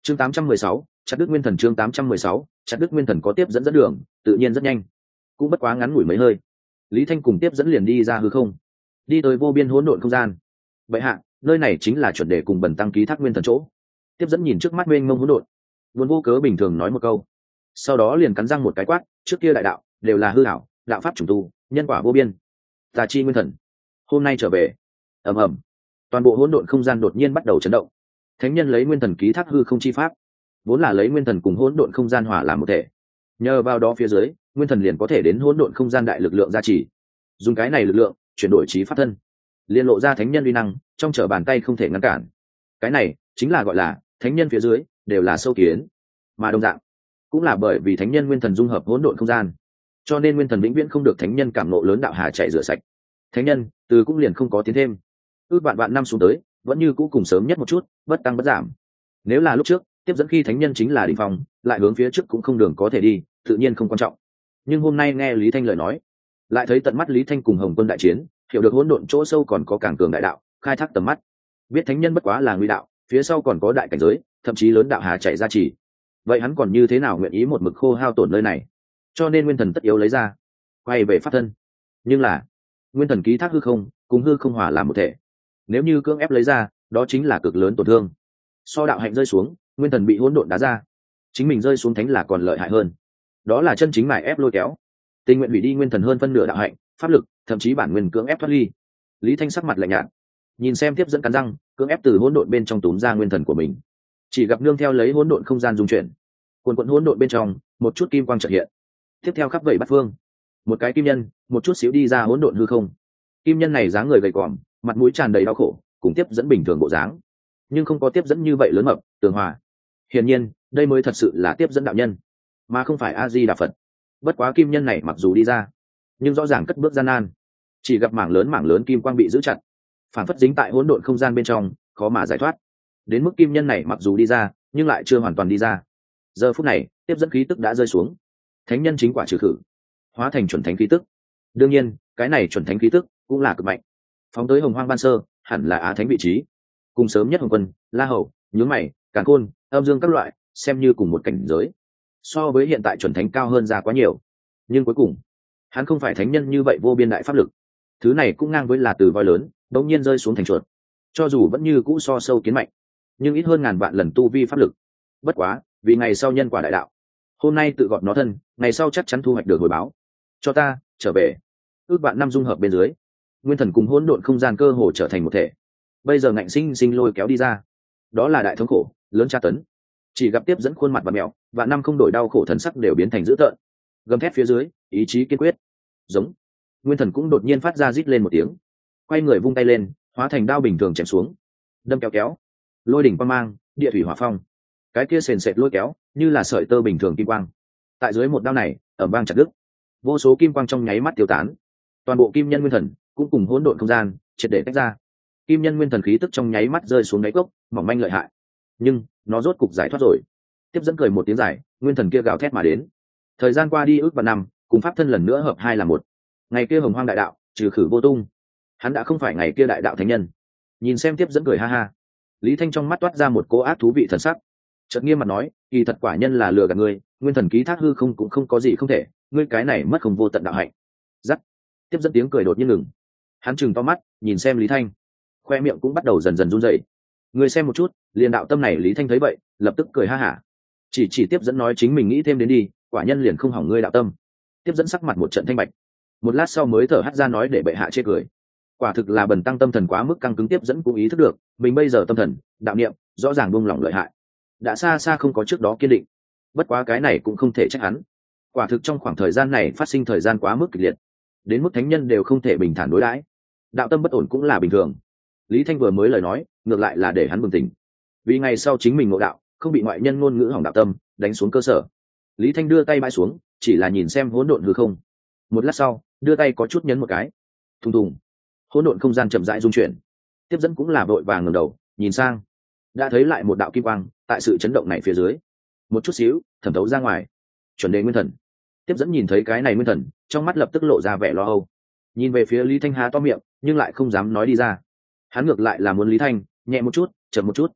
Chương 816, chặt đứt nguyên thần. Chương 816, chặt đứt nguyên thần có tiếp dẫn đường, tự nhiên rất nhanh, cũng bất quá ngắn ngủi mấy hơi, Lý Thanh cùng tiếp dẫn liền đi ra hư không, đi tới vô biên hỗn độn không gian. Vậy hạ, nơi này chính là chuẩn đề cùng Bần tăng ký thác nguyên thần chỗ. Tiếp dẫn nhìn trước mắt mênh mông hỗn độn, luôn vô cớ bình thường nói một câu, sau đó liền cắn răng một cái quát, trước kia đại đạo đều là hư ảo, đạo pháp trùng tu, nhân quả vô biên, tà chi nguyên thần hôm nay trở về. Ầm ầm, toàn bộ hỗn độn không gian đột nhiên bắt đầu chấn động. Thánh nhân lấy nguyên thần ký thác hư không chi pháp, vốn là lấy nguyên thần cùng hỗn độn không gian hòa làm một thể, nhờ vào đó phía dưới nguyên thần liền có thể đến hỗn độn không gian đại lực lượng gia trì, dùng cái này lực lượng chuyển đổi trí pháp thân, liên lộ ra thánh nhân uy năng trong trở bàn tay không thể ngăn cản. Cái này chính là gọi là thánh nhân phía dưới đều là sâu kiến, mà đồng dạng cũng là bởi vì thánh nhân nguyên thần dung hợp hỗn độn không gian, cho nên nguyên thần vĩnh viễn không được thánh nhân cảm nộ lớn đạo hà chạy rửa sạch. Thánh nhân từ cũng liền không có tiến thêm, ước vạn năm xuống tới vẫn như cũ cùng sớm nhất một chút, bất tăng bất giảm. Nếu là lúc trước tiếp dẫn khi thánh nhân chính là đỉnh phong, lại hướng phía trước cũng không đường có thể đi, tự nhiên không quan trọng. Nhưng hôm nay nghe Lý Thanh lời nói, lại thấy tận mắt Lý Thanh cùng Hồng Quân đại chiến, hiểu được hỗn độn chỗ sâu còn có càng cường đại đạo, khai thác tầm mắt, biết thánh nhân bất quá là nguy đạo, phía sau còn có đại cảnh giới, thậm chí lớn đạo hà chạy ra chỉ. Vậy hắn còn như thế nào nguyện ý một mực khô hao tổn nơi này? Cho nên nguyên thần tất yếu lấy ra, quay về pháp thân. Nhưng là nguyên thần ký thác hư không, cùng hư không hòa làm một thể, nếu như cưỡng ép lấy ra, đó chính là cực lớn tổn thương. So đạo hạnh rơi xuống, nguyên thần bị hỗn độn đá ra, chính mình rơi xuống thánh là còn lợi hại hơn. Đó là chân chính mài ép lôi kéo, tình nguyện hủy đi nguyên thần hơn phân nửa đạo hạnh, pháp lực, thậm chí bản nguyên cưỡng ép thoát ly. Lý Thanh sắc mặt lạnh nhạt, nhìn xem tiếp dẫn cắn răng, cưỡng ép từ hỗn độn bên trong túm ra nguyên thần của mình. Chỉ gặp nương theo lấy hỗn độn không gian dung chuyển, quần quần hỗn độn bên trong, một chút kim quang chợt hiện. Tiếp theo khắp vậy bát phương, một cái kim nhân, một chút xíu đi ra hỗn độn hư không. Kim nhân này dáng người gầy còm, mặt mũi tràn đầy đau khổ, cùng tiếp dẫn bình thường bộ dáng, nhưng không có tiếp dẫn như vậy lớn mập, tường hòa. Hiển nhiên, đây mới thật sự là tiếp dẫn đạo nhân, mà không phải A Di Đà Phật. Bất quá kim nhân này mặc dù đi ra, nhưng rõ ràng cất bước gian nan, chỉ gặp mảng lớn kim quang bị giữ chặt, phản phất dính tại hỗn độn không gian bên trong, khó mà giải thoát. Đến mức kim nhân này mặc dù đi ra, nhưng lại chưa hoàn toàn đi ra. Giờ phút này, tiếp dẫn khí tức đã rơi xuống, thánh nhân chính quả trừ khử, hóa thành chuẩn thánh khí tức. Đương nhiên, cái này chuẩn thánh khí tức cũng là cực mạnh, phóng tới hồng hoang ban sơ, hẳn là á thánh vị trí, cùng sớm nhất Hồng Quân, La Hầu, Nhướng Mày, Càn Khôn, Âm Dương các loại, xem như cùng một cảnh giới. So với hiện tại chuẩn thánh cao hơn ra quá nhiều. Nhưng cuối cùng, hắn không phải thánh nhân như vậy vô biên đại pháp lực. Thứ này cũng ngang với là từ voi lớn, đột nhiên rơi xuống thành chuột. Cho dù vẫn như cũ so sâu kiến mạnh, nhưng ít hơn ngàn vạn lần tu vi pháp lực. Bất quá, vì ngày sau nhân quả đại đạo, hôm nay tự gọt nó thân, ngày sau chắc chắn thu hoạch được hồi báo. Cho ta trở về. Ước vạn năm dung hợp bên dưới, nguyên thần cùng hỗn độn không gian cơ hồ trở thành một thể. Bây giờ ngạnh sinh lôi kéo đi ra, đó là đại thống khổ, lớn tra tấn. Chỉ gặp tiếp dẫn khuôn mặt và mèo, vạn năm không đổi đau khổ thần sắc đều biến thành dữ tợn. Gầm thét phía dưới, ý chí kiên quyết. Giống. Nguyên thần cũng đột nhiên phát ra rít lên một tiếng, quay người vung tay lên, hóa thành đao bình thường chém xuống. Đâm kéo, lôi đỉnh quang mang, địa thủy hỏa phong. Cái kia sền sệt lôi kéo, như là sợi tơ bình thường kim quang. Tại dưới một đao này, ầm vang chặt đứt. Vô số kim quang trong nháy mắt tiêu tán. Toàn bộ kim nhân nguyên thần cũng cùng hỗn độn không gian triệt để tách ra. Kim nhân nguyên thần khí tức trong nháy mắt rơi xuống đáy cốc, mỏng manh lợi hại. Nhưng nó rốt cục giải thoát rồi. Tiếp dẫn cười một tiếng dài, nguyên thần kia gào thét mà đến. Thời gian qua đi ước vạn năm, cùng pháp thân lần nữa hợp hai là một. Ngày kia hồng hoang đại đạo trừ khử vô tung, hắn đã không phải ngày kia đại đạo thánh nhân. Nhìn xem tiếp dẫn cười ha ha, Lý Thanh trong mắt toát ra một cố ác thú vị thần sắc, chợt nghiêm mặt nói, kỳ thật quả nhân là lừa gạt ngươi, nguyên thần ký thác hư không cũng không có gì không thể, ngươi cái này mất không vô tận đạo hạnh. Dắt. Tiếp dẫn tiếng cười đột nhiên ngừng, hắn chừng to mắt nhìn xem Lý Thanh, khoe miệng cũng bắt đầu dần dần run rẩy. Người xem một chút, liền đạo tâm này. Lý Thanh thấy vậy lập tức cười ha hả, chỉ tiếp dẫn nói chính mình nghĩ thêm đến đi, quả nhân liền không hỏng ngươi đạo tâm. Tiếp dẫn sắc mặt một trận thanh bạch, một lát sau mới thở hắt ra nói để bệ hạ chê cười. Quả thực là Bần tăng tâm thần quá mức căng cứng. Tiếp dẫn cũng ý thức được mình bây giờ tâm thần đạo niệm rõ ràng buông lỏng lợi hại, đã xa xa không có trước đó kiên định. Bất quá cái này cũng không thể trách hắn, quả thực trong khoảng thời gian này phát sinh thời gian quá mức kịch liệt, đến mức thánh nhân đều không thể bình thản đối đãi, đạo tâm bất ổn cũng là bình thường. Lý Thanh vừa mới lời nói ngược lại là để hắn bừng tỉnh, vì ngày sau chính mình ngộ đạo không bị ngoại nhân ngôn ngữ hỏng đạo tâm đánh xuống cơ sở. Lý Thanh đưa tay bãi xuống, chỉ là nhìn xem hỗn độn hư không. Một lát sau đưa tay có chút nhấn một cái, thùng thùng, hỗn độn không gian chậm rãi dung chuyển. Tiếp dẫn cũng là vội vàng ngẩng đầu nhìn sang, đã thấy lại một đạo kim quang tại sự chấn động này phía dưới một chút xíu thẩm thấu ra ngoài. Chuẩn đề nguyên thần. Tiếp dẫn nhìn thấy cái này nguyên thần, trong mắt lập tức lộ ra vẻ lo âu, nhìn về phía Lý Thanh há to miệng nhưng lại không dám nói đi ra. Hắn ngược lại là muốn Lý Thanh nhẹ một chút chậm một chút,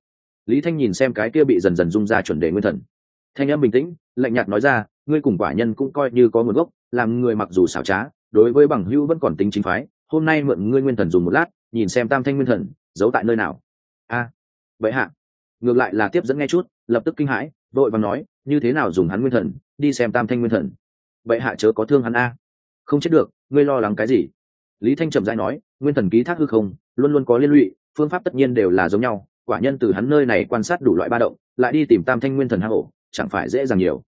Lý Thanh nhìn xem cái kia bị dần dần rung ra chuẩn đề nguyên thần, thanh âm bình tĩnh lạnh nhạt nói ra, ngươi cùng quả nhân cũng coi như có nguồn gốc, làm người mặc dù xảo trá, đối với bằng hữu vẫn còn tính chính phái. Hôm nay mượn ngươi nguyên thần dùng một lát, nhìn xem tam thanh nguyên thần giấu tại nơi nào. Vậy hạ. Ngược lại là tiếp dẫn nghe chút, lập tức kinh hãi, vội vàng nói, như thế nào dùng hắn nguyên thần đi xem tam thanh nguyên thần. Vậy hạ chớ có thương hắn không chết được, ngươi lo lắng cái gì? Lý Thanh chậm rãi nói, nguyên thần ký thác hư không, luôn luôn có liên lụy, phương pháp tất nhiên đều là giống nhau. Quả nhân từ hắn nơi này quan sát đủ loại ba động, lại đi tìm tam thanh nguyên thần hang ổ, chẳng phải dễ dàng nhiều.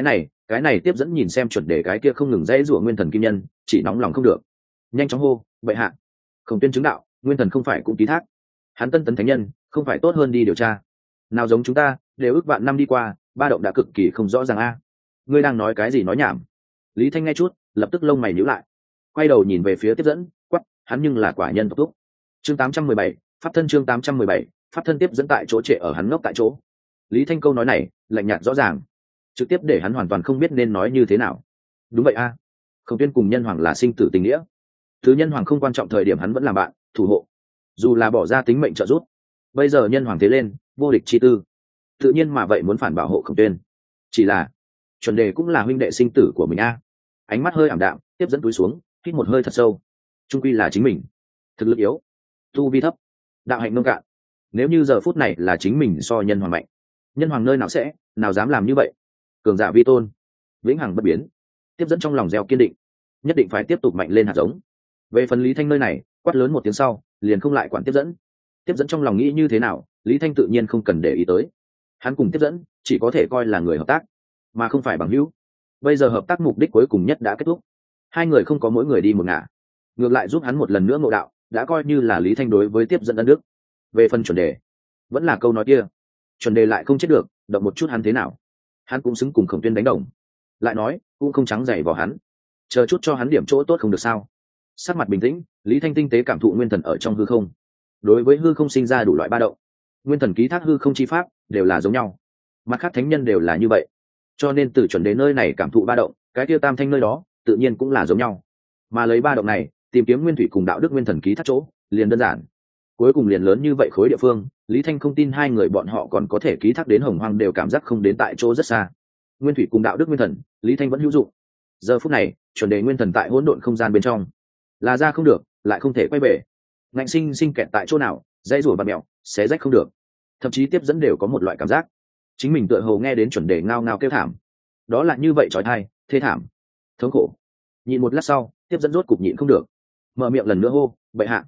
Cái này tiếp dẫn nhìn xem chuẩn đề cái kia không ngừng dãy rủa nguyên thần kim nhân, chỉ nóng lòng không được, nhanh chóng hô, vậy hạ. Không tuyên chứng đạo, nguyên thần không phải cũng ký thác, hắn tân tấn thánh nhân, không phải tốt hơn đi điều tra? Nào giống chúng ta, đều ước vạn năm đi qua, ba động đã cực kỳ không rõ ràng ngươi đang nói cái gì nói nhảm? Lý Thanh nghe chút, lập tức lông mày nhíu lại, quay đầu nhìn về phía tiếp dẫn, quắc, hắn nhưng là quả nhân tộc túc. Chương 817, pháp thân. Chương 817, pháp thân. Tiếp dẫn tại chỗ trệ ở hắn ngốc tại chỗ. Lý Thanh câu nói này lạnh nhạt rõ ràng, trực tiếp để hắn hoàn toàn không biết nên nói như thế nào. Đúng vậy Không tuyên cùng nhân hoàng là sinh tử tình nghĩa, thứ nhân hoàng không quan trọng thời điểm hắn vẫn làm bạn thủ hộ, dù là bỏ ra tính mệnh trợ giúp. Bây giờ nhân hoàng thế lên, vô địch chi tư, tự nhiên mà vậy muốn phản bảo hộ Khổng Tuyên. Chỉ là chuẩn đề cũng là huynh đệ sinh tử của mình ánh mắt hơi ảm đạm, tiếp dẫn túi xuống, hít một hơi thật sâu. Trung quy là chính mình thực lực yếu, tu vi thấp, đạo hạnh nông cạn. Nếu như giờ phút này là chính mình so nhân hoàng mạnh, nhân hoàng nơi nào dám làm như vậy? Cường giả vi tôn, vĩnh hằng bất biến. Tiếp dẫn trong lòng gieo kiên định, nhất định phải tiếp tục mạnh lên hạt giống. Về phần Lý Thanh nơi này, quát lớn một tiếng sau, liền không lại quản tiếp dẫn. Tiếp dẫn trong lòng nghĩ như thế nào, Lý Thanh tự nhiên không cần để ý tới. Hắn cùng tiếp dẫn chỉ có thể coi là người hợp tác, mà không phải bằng hữu. Bây giờ hợp tác mục đích cuối cùng nhất đã kết thúc, hai người không có mỗi người đi một ngả, ngược lại giúp hắn một lần nữa ngộ đạo, đã coi như là Lý Thanh đối với tiếp dẫn ân đức. Về phần chuẩn đề, vẫn là câu nói kia, chuẩn đề lại không chết được, động một chút hắn thế nào, hắn cũng xứng cùng Khổng Tuyên đánh đồng. Lại nói cũng không trắng dày vào hắn, chờ chút cho hắn điểm chỗ tốt không được sao? Sắc mặt bình tĩnh, Lý Thanh tinh tế cảm thụ nguyên thần ở trong hư không. Đối với hư không sinh ra đủ loại ba động, nguyên thần ký thác hư không chi pháp đều là giống nhau, mặt khác thánh nhân đều là như vậy, cho nên từ chuẩn đề nơi này cảm thụ ba động, cái tiêu tam thanh nơi đó tự nhiên cũng là giống nhau. Mà lấy ba động này tìm kiếm nguyên thủy cùng đạo đức nguyên thần ký thác chỗ, liền đơn giản. Cuối cùng liền lớn như vậy khối địa phương, Lý Thanh không tin hai người bọn họ còn có thể ký thác đến Hồng Hoang, đều cảm giác không đến tại chỗ rất xa. Nguyên thủy cùng đạo đức nguyên thần, Lý Thanh vẫn hữu dụng. Giờ phút này chuẩn đề nguyên thần tại hỗn độn không gian bên trong, là ra không được, lại không thể quay về, ngạnh sinh kẹt tại chỗ nào, dây rủa bạt mẹo, xé rách không được. Thậm chí tiếp dẫn đều có một loại cảm giác chính mình tựa hồ nghe đến chuẩn đề ngao ngao kêu thảm, đó là như vậy trói thai, thê thảm, thống khổ. Nhịn một lát sau, tiếp dẫn rốt cục nhịn không được, mở miệng lần nữa hô, bệ hạ,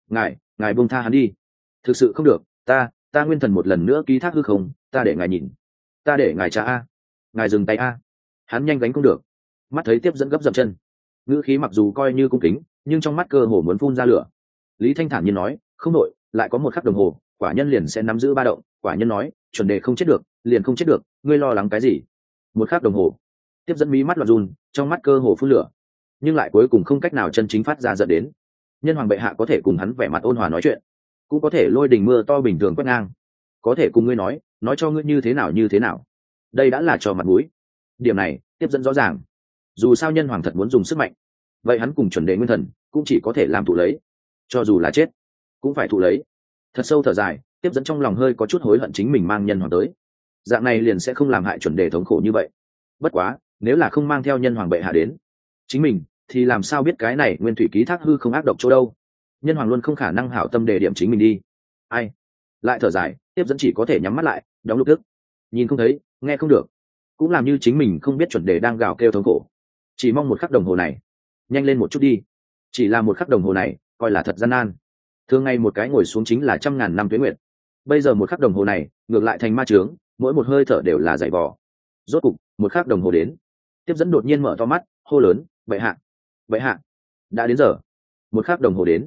ngài buông tha hắn đi, thực sự không được, ta nguyên thần một lần nữa ký thác hư không, ta để ngài nhìn, ta để ngài trả ngài dừng tay hắn nhanh gánh không được. Mắt thấy tiếp dẫn gấp dậm chân, ngữ khí mặc dù coi như cung kính, nhưng trong mắt cơ hồ muốn phun ra lửa. Lý Thanh thản nhiên nói, không nội, lại có một khắc đồng hồ, quả nhân liền sẽ nắm giữ ba động. Quả nhân nói, chuẩn đề không chết được, liền không chết được, ngươi lo lắng cái gì? Một khắc đồng hồ. Tiếp dẫn mí mắt loạn run, trong mắt cơ hồ phun lửa, nhưng lại cuối cùng không cách nào chân chính phát ra giận đến. Nhân hoàng bệ hạ có thể cùng hắn vẻ mặt ôn hòa nói chuyện, cũng có thể lôi đình mưa to bình thường quét ngang, có thể cùng ngươi nói cho ngươi như thế nào, đây đã là cho mặt mũi. Điểm này tiếp dẫn rõ ràng, dù sao nhân hoàng thật muốn dùng sức mạnh, vậy hắn cùng chuẩn đề nguyên thần cũng chỉ có thể làm thụ lấy, cho dù là chết cũng phải thụ lấy. Thật sâu thở dài, tiếp dẫn trong lòng hơi có chút hối hận chính mình mang nhân hoàng tới, dạng này liền sẽ không làm hại chuẩn đề thống khổ như vậy. Bất quá nếu là không mang theo nhân hoàng bệ hạ đến, chính mình thì làm sao biết cái này nguyên thủy ký thác hư không ác độc chỗ đâu. Nhân hoàng luôn không khả năng hảo tâm đề điểm chính mình đi. Ai lại thở dài, tiếp dẫn chỉ có thể nhắm mắt lại, đóng lục tức, nhìn không thấy, nghe không được, cũng làm như chính mình không biết chuẩn đề đang gào kêu thống khổ. Chỉ mong một khắc đồng hồ này nhanh lên một chút đi, chỉ là một khắc đồng hồ này coi là thật gian nan. Thường ngày một cái ngồi xuống chính là 100.000 năm tuế nguyệt, bây giờ một khắc đồng hồ này ngược lại thành ma chướng, mỗi một hơi thở đều là dày vò. Rốt cục một khắc đồng hồ đến, tiếp dẫn đột nhiên mở to mắt, hô lớn, bệ hạ, đã đến giờ. Một khắc đồng hồ đến.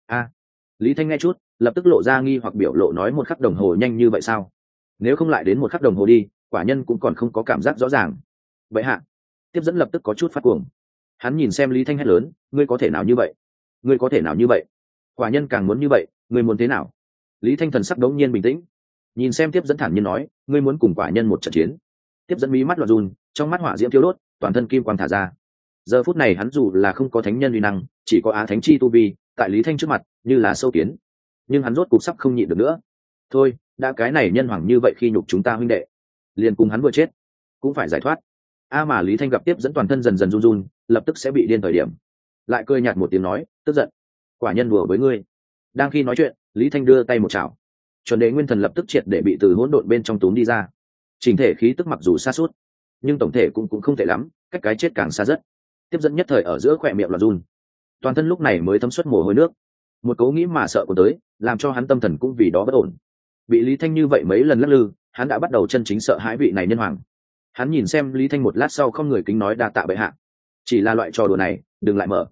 Lý Thanh nghe chút, lập tức lộ ra nghi hoặc biểu lộ, nói một khắc đồng hồ nhanh như vậy sao? Nếu không lại đến một khắc đồng hồ đi, quả nhân cũng còn không có cảm giác rõ ràng. Bệ hạ. Tiếp dẫn lập tức có chút phát cuồng, hắn nhìn xem Lý Thanh hét lớn, ngươi có thể nào như vậy? Quả nhân càng muốn như vậy, ngươi muốn thế nào? Lý Thanh thần sắc đống nhiên bình tĩnh, nhìn xem tiếp dẫn thản nhiên nói, ngươi muốn cùng quả nhân một trận chiến. Tiếp dẫn mí mắt loạn run, trong mắt hỏa diễm thiêu đốt, toàn thân kim quang thả ra. Giờ phút này hắn dù là không có thánh nhân uy năng, chỉ có á thánh chi tu vi, tại Lý Thanh trước mặt như là sâu kiến, nhưng hắn rốt cục sắp không nhịn được nữa. Thôi, đã cái này nhân hoàng như vậy khi nhục chúng ta huynh đệ, liền cùng hắn vừa chết cũng phải giải thoát. Mà Lý Thanh gặp tiếp dẫn toàn thân dần dần run run, lập tức sẽ bị điên thời điểm, lại cười nhạt một tiếng nói, tức giận, quả nhân đùa với ngươi. Đang khi nói chuyện, Lý Thanh đưa tay một chảo, chuẩn đế nguyên thần lập tức triệt để bị từ hỗn độn bên trong túm đi ra. Trình thể khí tức mặc dù xa suốt, nhưng tổng thể cũng không tệ lắm, cách cái chết càng xa rất. Tiếp dẫn nhất thời ở giữa khỏe miệng là run, toàn thân lúc này mới thấm suất mồ hôi nước, một cố nghĩ mà sợ của tới, làm cho hắn tâm thần cũng vì đó bất ổn. Bị Lý Thanh như vậy mấy lần lắc lư, hắn đã bắt đầu chân chính sợ hãi vị này nhân hoàng. Hắn nhìn xem Lý Thanh một lát sau không người kính nói đa tạ bệ hạ, chỉ là loại trò đùa này đừng lại mở.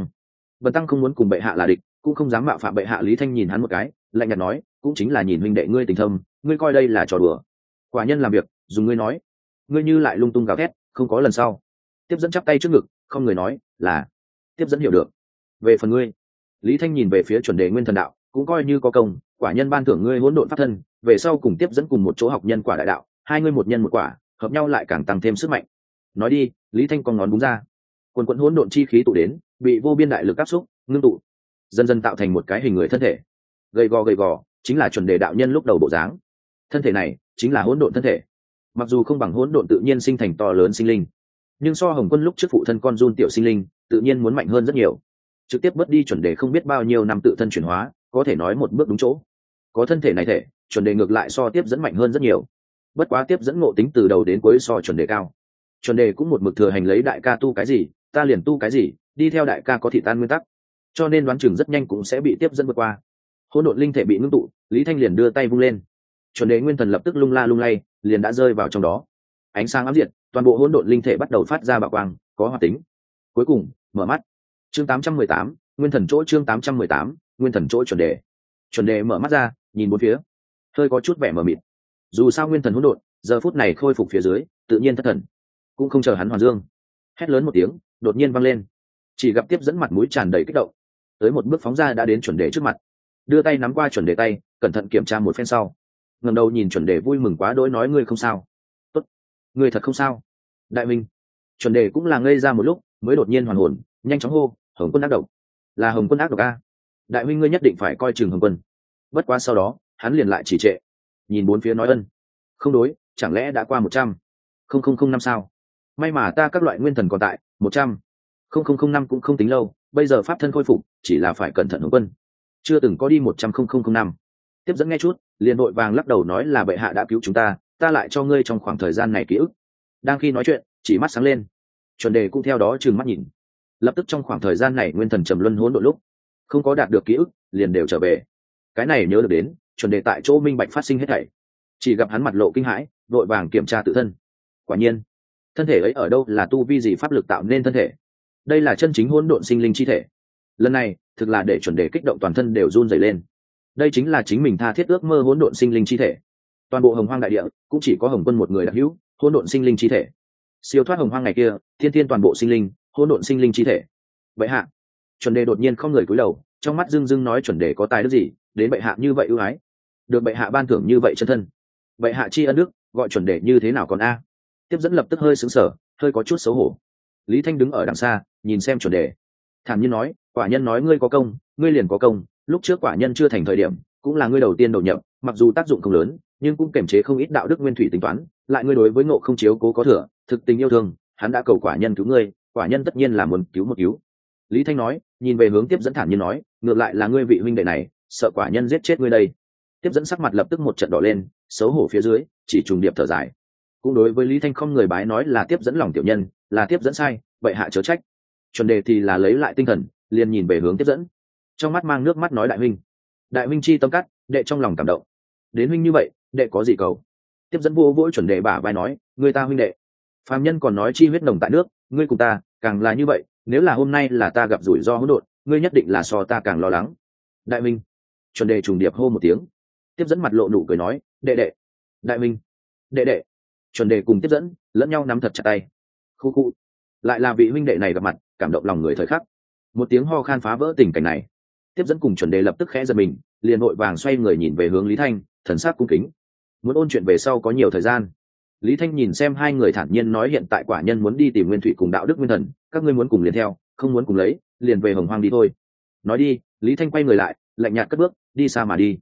Bần tăng không muốn cùng bệ hạ là địch, cũng không dám mạo phạm bệ hạ. Lý Thanh nhìn hắn một cái, lạnh nhạt nói, cũng chính là nhìn huynh đệ ngươi tình thâm, ngươi coi đây là trò đùa. Quả nhân làm việc dùng ngươi nói, ngươi như lại lung tung gào thét, không có lần sau. Tiếp dẫn chắp tay trước ngực, không người nói là. Tiếp dẫn hiểu được. Về phần ngươi, Lý Thanh nhìn về phía chuẩn đề nguyên thần đạo, cũng coi như có công, quả nhân ban thưởng ngươi hỗn độn pháp thân, về sau cùng tiếp dẫn cùng một chỗ học nhân quả đại đạo, hai ngươi một nhân một quả, hợp nhau lại càng tăng thêm sức mạnh. Nói đi. Lý Thanh con ngón búng ra, quần quần hỗn độn chi khí tụ đến, bị vô biên đại lực áp xúc ngưng tụ, dần dần tạo thành một cái hình người thân thể, gầy gò chính là chuẩn đề đạo nhân lúc đầu bộ dáng. Thân thể này chính là hỗn độn thân thể, mặc dù không bằng hỗn độn tự nhiên sinh thành to lớn sinh linh, nhưng so Hồng Quân lúc trước phụ thân con run tiểu sinh linh tự nhiên muốn mạnh hơn rất nhiều, trực tiếp bớt đi chuẩn đề không biết bao nhiêu năm tự thân chuyển hóa, có thể nói một bước đúng chỗ. Có thân thể này thể, chuẩn đề ngược lại so tiếp dẫn mạnh hơn rất nhiều. Bất quá tiếp dẫn ngộ tính từ đầu đến cuối so chuẩn đề cao. Chuẩn đề cũng một mực thừa hành lấy đại ca tu cái gì ta liền tu cái gì, đi theo đại ca có thị tan nguyên tắc, cho nên đoán chừng rất nhanh cũng sẽ bị tiếp dẫn vượt qua. Hỗn độn linh thể bị ngưng tụ, Lý Thanh liền đưa tay vung lên, chuẩn đề nguyên thần lập tức lung la lung lay, liền đã rơi vào trong đó. Ánh sáng ám diệt, toàn bộ hỗn độn linh thể bắt đầu phát ra bạo quang, có hoạt tính. Cuối cùng mở mắt. Chương 818, nguyên thần chỗ. Chương 818, nguyên thần chỗ. Chuẩn đề mở mắt ra, nhìn bốn phía, hơi có chút vẻ mờ mịt. Dù sao nguyên thần hỗn độn giờ phút này khôi phục phía dưới, tự nhiên thất thần. Cũng không chờ hắn hoàn dương, hét lớn một tiếng đột nhiên vang lên, chỉ gặp tiếp dẫn mặt mũi tràn đầy kích động, tới một bước phóng ra đã đến chuẩn đề trước mặt, đưa tay nắm qua chuẩn đề tay, cẩn thận kiểm tra một phen sau, ngẩng đầu nhìn chuẩn đề vui mừng quá đỗi nói, ngươi không sao? Tốt, ngươi thật không sao? Đại minh. Chuẩn đề cũng là ngây ra một lúc, mới đột nhiên hoàn hồn, nhanh chóng hô, Hồng Quân ác độc. Là Hồng Quân ác độc a? Đại minh ngươi nhất định phải coi chừng Hồng Quân. Bất quá sau đó hắn liền lại chỉ trệ, nhìn bốn phía nói, ân không đối, chẳng lẽ đã qua 100,000 năm sao? May mà ta các loại nguyên thần còn tại, 100,000 năm cũng không tính lâu, bây giờ pháp thân khôi phục, chỉ là phải cẩn thận Hồng Quân chưa từng có đi 100,000 năm. Tiếp dẫn nghe chút, liền vội vàng lắc đầu nói, là bệ hạ đã cứu chúng ta, ta lại cho ngươi trong khoảng thời gian này ký ức. Đang khi nói chuyện, chỉ mắt sáng lên, chuẩn đề cũng theo đó trừng mắt nhìn, lập tức trong khoảng thời gian này nguyên thần trầm luân hỗn độn lúc không có đạt được ký ức, liền đều trở về. Cái này nhớ được đến, chuẩn đề tại chỗ minh bạch phát sinh hết thảy, chỉ gặp hắn mặt lộ kinh hãi, vội vàng kiểm tra tự thân. Quả nhiên, thân thể ấy ở đâu là tu vi gì pháp lực tạo nên thân thể, đây là chân chính hỗn độn sinh linh chi thể. Lần này thực là để chuẩn đề kích động toàn thân đều run rẩy lên, đây chính là chính mình tha thiết ước mơ hỗn độn sinh linh chi thể. Toàn bộ Hồng Hoang đại địa cũng chỉ có Hồng Quân một người đặc hữu hỗn độn sinh linh chi thể, siêu thoát Hồng Hoang ngày kia thiên thiên toàn bộ sinh linh hỗn độn sinh linh chi thể. Bệ hạ. Chuẩn đề đột nhiên không người cúi đầu, trong mắt dưng dưng nói, chuẩn đề có tài đức gì đến bệ hạ như vậy ưu ái, được bệ hạ ban thưởng như vậy chân thân, bệ hạ tri ân đức, gọi chuẩn đề như thế nào còn a? Tiếp dẫn lập tức hơi sững sờ, hơi có chút xấu hổ. Lý Thanh đứng ở đằng xa nhìn xem chuẩn đề, thản nhiên nói, quả nhân nói ngươi có công, ngươi liền có công, lúc trước quả nhân chưa thành thời điểm cũng là ngươi đầu tiên đầu nhập, mặc dù tác dụng không lớn nhưng cũng kiềm chế không ít đạo đức nguyên thủy tính toán, lại ngươi đối với Ngộ Không chiếu cố có thừa, thực tình yêu thương, hắn đã cầu quả nhân cứu ngươi, quả nhân tất nhiên là muốn cứu một cứu. Lý Thanh nói, nhìn về hướng tiếp dẫn thản nhiên nói, ngược lại là ngươi vị huynh đệ này sợ quả nhân giết chết ngươi đây. Tiếp dẫn sắc mặt lập tức một trận đỏ lên, xấu hổ phía dưới chỉ trùng điệp thở dài, cũng đối với Lý Thanh không người bái nói, là tiếp dẫn lòng tiểu nhân, là tiếp dẫn sai, vậy hạ chớ trách. Chuẩn đề thì là lấy lại tinh thần, liền nhìn về hướng tiếp dẫn, trong mắt mang nước mắt nói, đại huynh chi tâm cắt, đệ trong lòng cảm động, đến huynh như vậy đệ có gì cầu. Tiếp dẫn vô vỗ chuẩn đề bả vai nói, người ta huynh đệ phàm nhân còn nói chi huyết nồng tại nước, ngươi cùng ta càng là như vậy, nếu là hôm nay là ta gặp rủi ro hỗn độn, ngươi nhất định là so ta càng lo lắng. Đại huynh. Chuẩn đề trùng điệp hô một tiếng. Tiếp dẫn mặt lộ nụ cười nói, đệ đệ. Đại huynh. Đệ đệ. Chuẩn đề cùng tiếp dẫn lẫn nhau nắm thật chặt tay. Khu khu. Lại là vị huynh đệ này gặp mặt, cảm động lòng người thời khắc. Một tiếng ho khan phá vỡ tình cảnh này. Tiếp dẫn cùng chuẩn đề lập tức khẽ giật mình, liền vội vàng xoay người nhìn về hướng Lý Thanh, thần sắc cung kính, muốn ôn chuyện về sau có nhiều thời gian. Lý Thanh nhìn xem hai người thản nhiên nói, hiện tại quả nhân muốn đi tìm nguyên thủy cùng đạo đức nguyên thần, các ngươi muốn cùng liền theo, không muốn cùng lấy liền về Hồng Hoang đi thôi. Nói đi, Lý Thanh quay người lại, lạnh nhạt cất bước đi xa mà đi.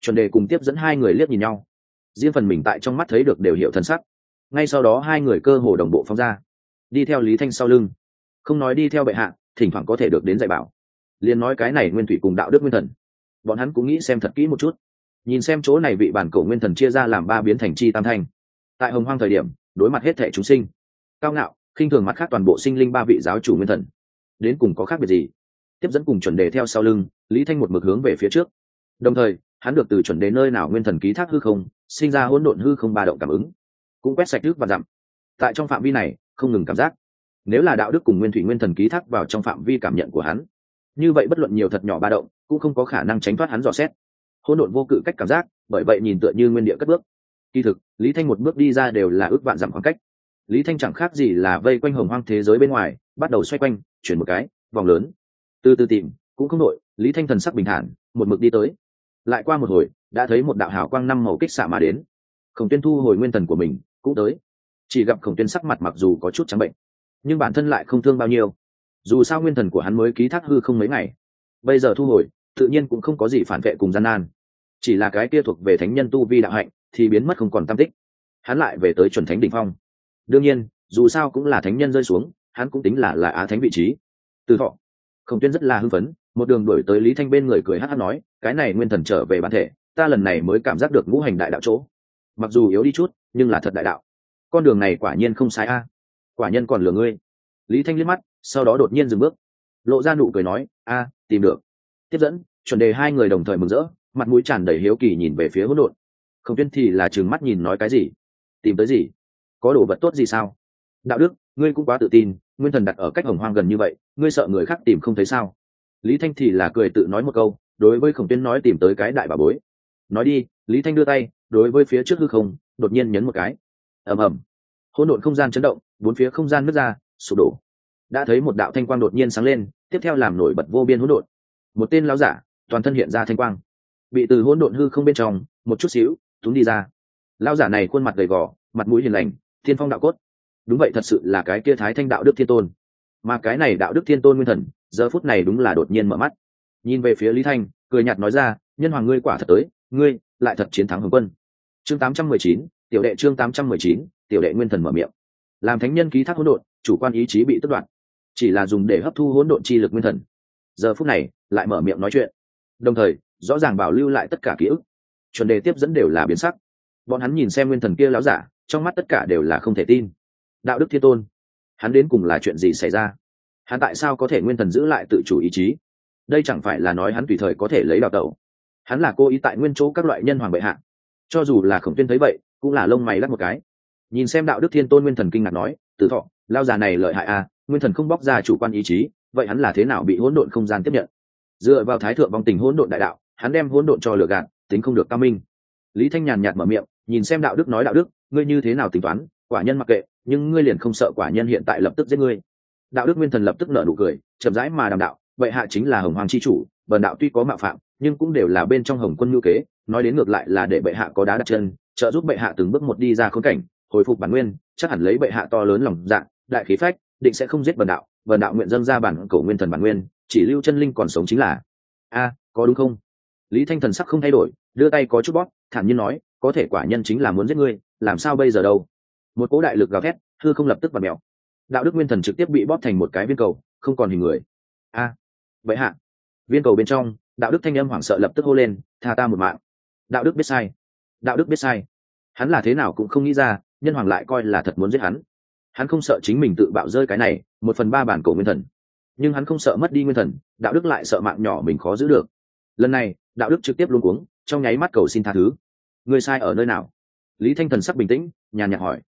Chuẩn đề cùng tiếp dẫn hai người liếc nhìn nhau, riêng phần mình tại trong mắt thấy được đều hiểu thân sắc. Ngay sau đó hai người cơ hồ đồng bộ phóng ra, đi theo Lý Thanh sau lưng. Không nói đi theo bệ hạ, thỉnh thoảng có thể được đến dạy bảo, liền nói cái này nguyên thủy cùng đạo đức nguyên thần, bọn hắn cũng nghĩ xem thật kỹ một chút, nhìn xem chỗ này vị bản cổ nguyên thần chia ra làm ba biến thành chi tam thanh. Tại hồng hoang thời điểm, đối mặt hết thệ chúng sinh, cao ngạo khinh thường mặt khác toàn bộ sinh linh ba vị giáo chủ nguyên thần, đến cùng có khác biệt gì? Tiếp dẫn cùng chuẩn đề theo sau lưng, Lý Thanh một mực hướng về phía trước. Đồng thời hắn được từ chuẩn đề nơi nào nguyên thần ký thác hư không, sinh ra hỗn độn hư không ba động cảm ứng, cũng quét sạch nước và dặm. Tại trong phạm vi này không ngừng cảm giác, nếu là đạo đức cùng nguyên thủy nguyên thần ký thác vào trong phạm vi cảm nhận của hắn, như vậy bất luận nhiều thật nhỏ ba động cũng không có khả năng tránh thoát hắn dò xét. Hỗn độn vô cự cách cảm giác, bởi vậy nhìn tựa như nguyên địa cất bước. Kỳ thực Lý Thanh một bước đi ra đều là ước vạn dặm khoảng cách. Lý Thanh chẳng khác gì là vây quanh hồng hoang thế giới bên ngoài, bắt đầu xoay quanh chuyển một cái vòng lớn, từ từ tìm cũng không nổi. Lý Thanh thần sắc bình thản, một mực đi tới. Lại qua một hồi, đã thấy một đạo hào quang năm màu kích xạ mà đến. Khổng Tuyên thu hồi nguyên thần của mình cũng tới, chỉ gặp Khổng Tuyên sắc mặt mặc dù có chút trắng bệnh, nhưng bản thân lại không thương bao nhiêu. Dù sao nguyên thần của hắn mới ký thác hư không mấy ngày, bây giờ thu hồi tự nhiên cũng không có gì phản vệ cùng gian nan, chỉ là cái kia thuộc về thánh nhân tu vi đạo hạnh thì biến mất không còn tâm tích. Hắn lại về tới chuẩn thánh đỉnh phong. Đương nhiên dù sao cũng là thánh nhân rơi xuống, hắn cũng tính là á thánh vị trí. Từ Thọ, Khổng Tuyên rất là hưng phấn, một đường đuổi tới Lý Thanh bên người cười hắc hắc nói, cái này nguyên thần trở về bản thể, ta lần này mới cảm giác được ngũ hành đại đạo chỗ. Mặc dù yếu đi chút, nhưng là thật đại đạo. Con đường này quả nhiên không sai a. Quả nhân còn lừa ngươi. Lý Thanh liếc mắt, sau đó đột nhiên dừng bước, lộ ra nụ cười nói, a, tìm được. Tiếp dẫn, chuẩn đề hai người đồng thời mừng rỡ, mặt mũi tràn đầy hiếu kỳ nhìn về phía hỗn độn. Khổng Tuyên thì là trừng mắt nhìn nói cái gì? Tìm tới gì? Có đồ vật tốt gì sao? Đạo đức, ngươi cũng quá tự tin, nguyên thần đặt ở cách hồng hoang gần như vậy, ngươi sợ người khác tìm không thấy sao? Lý Thanh thì là cười tự nói một câu, đối với Khổng Tuyên nói tìm tới cái đại bảo bối. Nói đi. Lý Thanh đưa tay đối với phía trước hư không đột nhiên nhấn một cái, ầm ầm, hỗn độn không gian chấn động, bốn phía không gian nứt ra sụp đổ. Đã thấy một đạo thanh quang đột nhiên sáng lên, tiếp theo làm nổi bật vô biên hỗn độn. Một tên lão giả toàn thân hiện ra thanh quang, bị từ hỗn độn hư không bên trong một chút xíu túm đi ra. Lão giả này khuôn mặt gầy gò, mặt mũi hiền lành, thiên phong đạo cốt. Đúng vậy, thật sự là cái kia Thái Thanh đạo đức thiên tôn. Mà cái này đạo đức thiên tôn nguyên thần giờ phút này đúng là đột nhiên mở mắt, nhìn về phía Lý Thanh, cười nhạt nói ra, nhân hoàng ngươi quả thật tới, ngươi lại thật chiến thắng Hồng Quân. Chương 819, tiểu đệ chương 819, tiểu đệ nguyên thần mở miệng. Làm thánh nhân ký thác hỗn độn, chủ quan ý chí bị tước đoạt, chỉ là dùng để hấp thu hỗn độn chi lực nguyên thần. Giờ phút này lại mở miệng nói chuyện, đồng thời rõ ràng bảo lưu lại tất cả ký ức. Chuẩn đề tiếp dẫn đều là biến sắc. Bọn hắn nhìn xem nguyên thần kia lão giả, trong mắt tất cả đều là không thể tin. Đạo đức thiên tôn, hắn đến cùng là chuyện gì xảy ra? Hắn tại sao có thể nguyên thần giữ lại tự chủ ý chí? Đây chẳng phải là nói hắn tùy thời có thể lấy đào tẩu? Hắn là cố ý tại nguyên chỗ các loại nhân hoàng bệ hạ. Cho dù là Khổng Tuyên thấy vậy cũng là lông mày lắc một cái. Nhìn xem đạo đức thiên tôn nguyên thần kinh ngạc nói, Tử Thọ, lao già này lợi hại à, nguyên thần không bóc ra chủ quan ý chí, vậy hắn là thế nào bị hỗn độn không gian tiếp nhận? Dựa vào thái thượng vong tình hỗn độn đại đạo, hắn đem hỗn độn cho lừa gạt, tính không được cao minh. Lý Thanh nhàn nhạt mở miệng, nhìn xem đạo đức nói, đạo đức, ngươi như thế nào tính toán? Quả nhân mặc kệ, nhưng ngươi liền không sợ quả nhân hiện tại lập tức giết ngươi? Đạo đức nguyên thần lập tức nở nụ cười, chậm rãi mà đàm đạo, vậy hạ chính là hồng hoàng chi chủ, bần đạo tuy có mạo phạm, nhưng cũng đều là bên trong hồng quân ngữ kế, nói đến ngược lại là để bệ hạ có đá đặt chân, trợ giúp bệ hạ từng bước một đi ra khốn cảnh, hồi phục bản nguyên, chắc hẳn lấy bệ hạ to lớn lòng dạ, đại khí phách, định sẽ không giết bần đạo nguyện dâng ra bản cổ nguyên thần bản nguyên, chỉ lưu chân linh còn sống chính là. A, có đúng không? Lý Thanh thần sắc không thay đổi, đưa tay có chút bóp, thản nhiên nói, có thể quả nhân chính là muốn giết ngươi, làm sao bây giờ đâu? Một cỗ đại lực gào thét, hư không lập tức vặn mèo. Đạo đức nguyên thần trực tiếp bị bóp thành một cái viên cầu, không còn hình người. A, vậy hạ. Viên cầu bên trong, đạo đức thanh âm hoảng sợ lập tức hô lên, tha ta một mạng. Đạo đức biết sai, đạo đức biết sai. Hắn là thế nào cũng không nghĩ ra, nhân hoàng lại coi là thật muốn giết hắn. Hắn không sợ chính mình tự bạo rơi cái này 1/3 bản cổ nguyên thần, nhưng hắn không sợ mất đi nguyên thần, đạo đức lại sợ mạng nhỏ mình khó giữ được. Lần này đạo đức trực tiếp luống cuống, trong nháy mắt cầu xin tha thứ. Ngươi sai ở nơi nào? Lý Thanh thần sắc bình tĩnh, nhàn nhạt hỏi.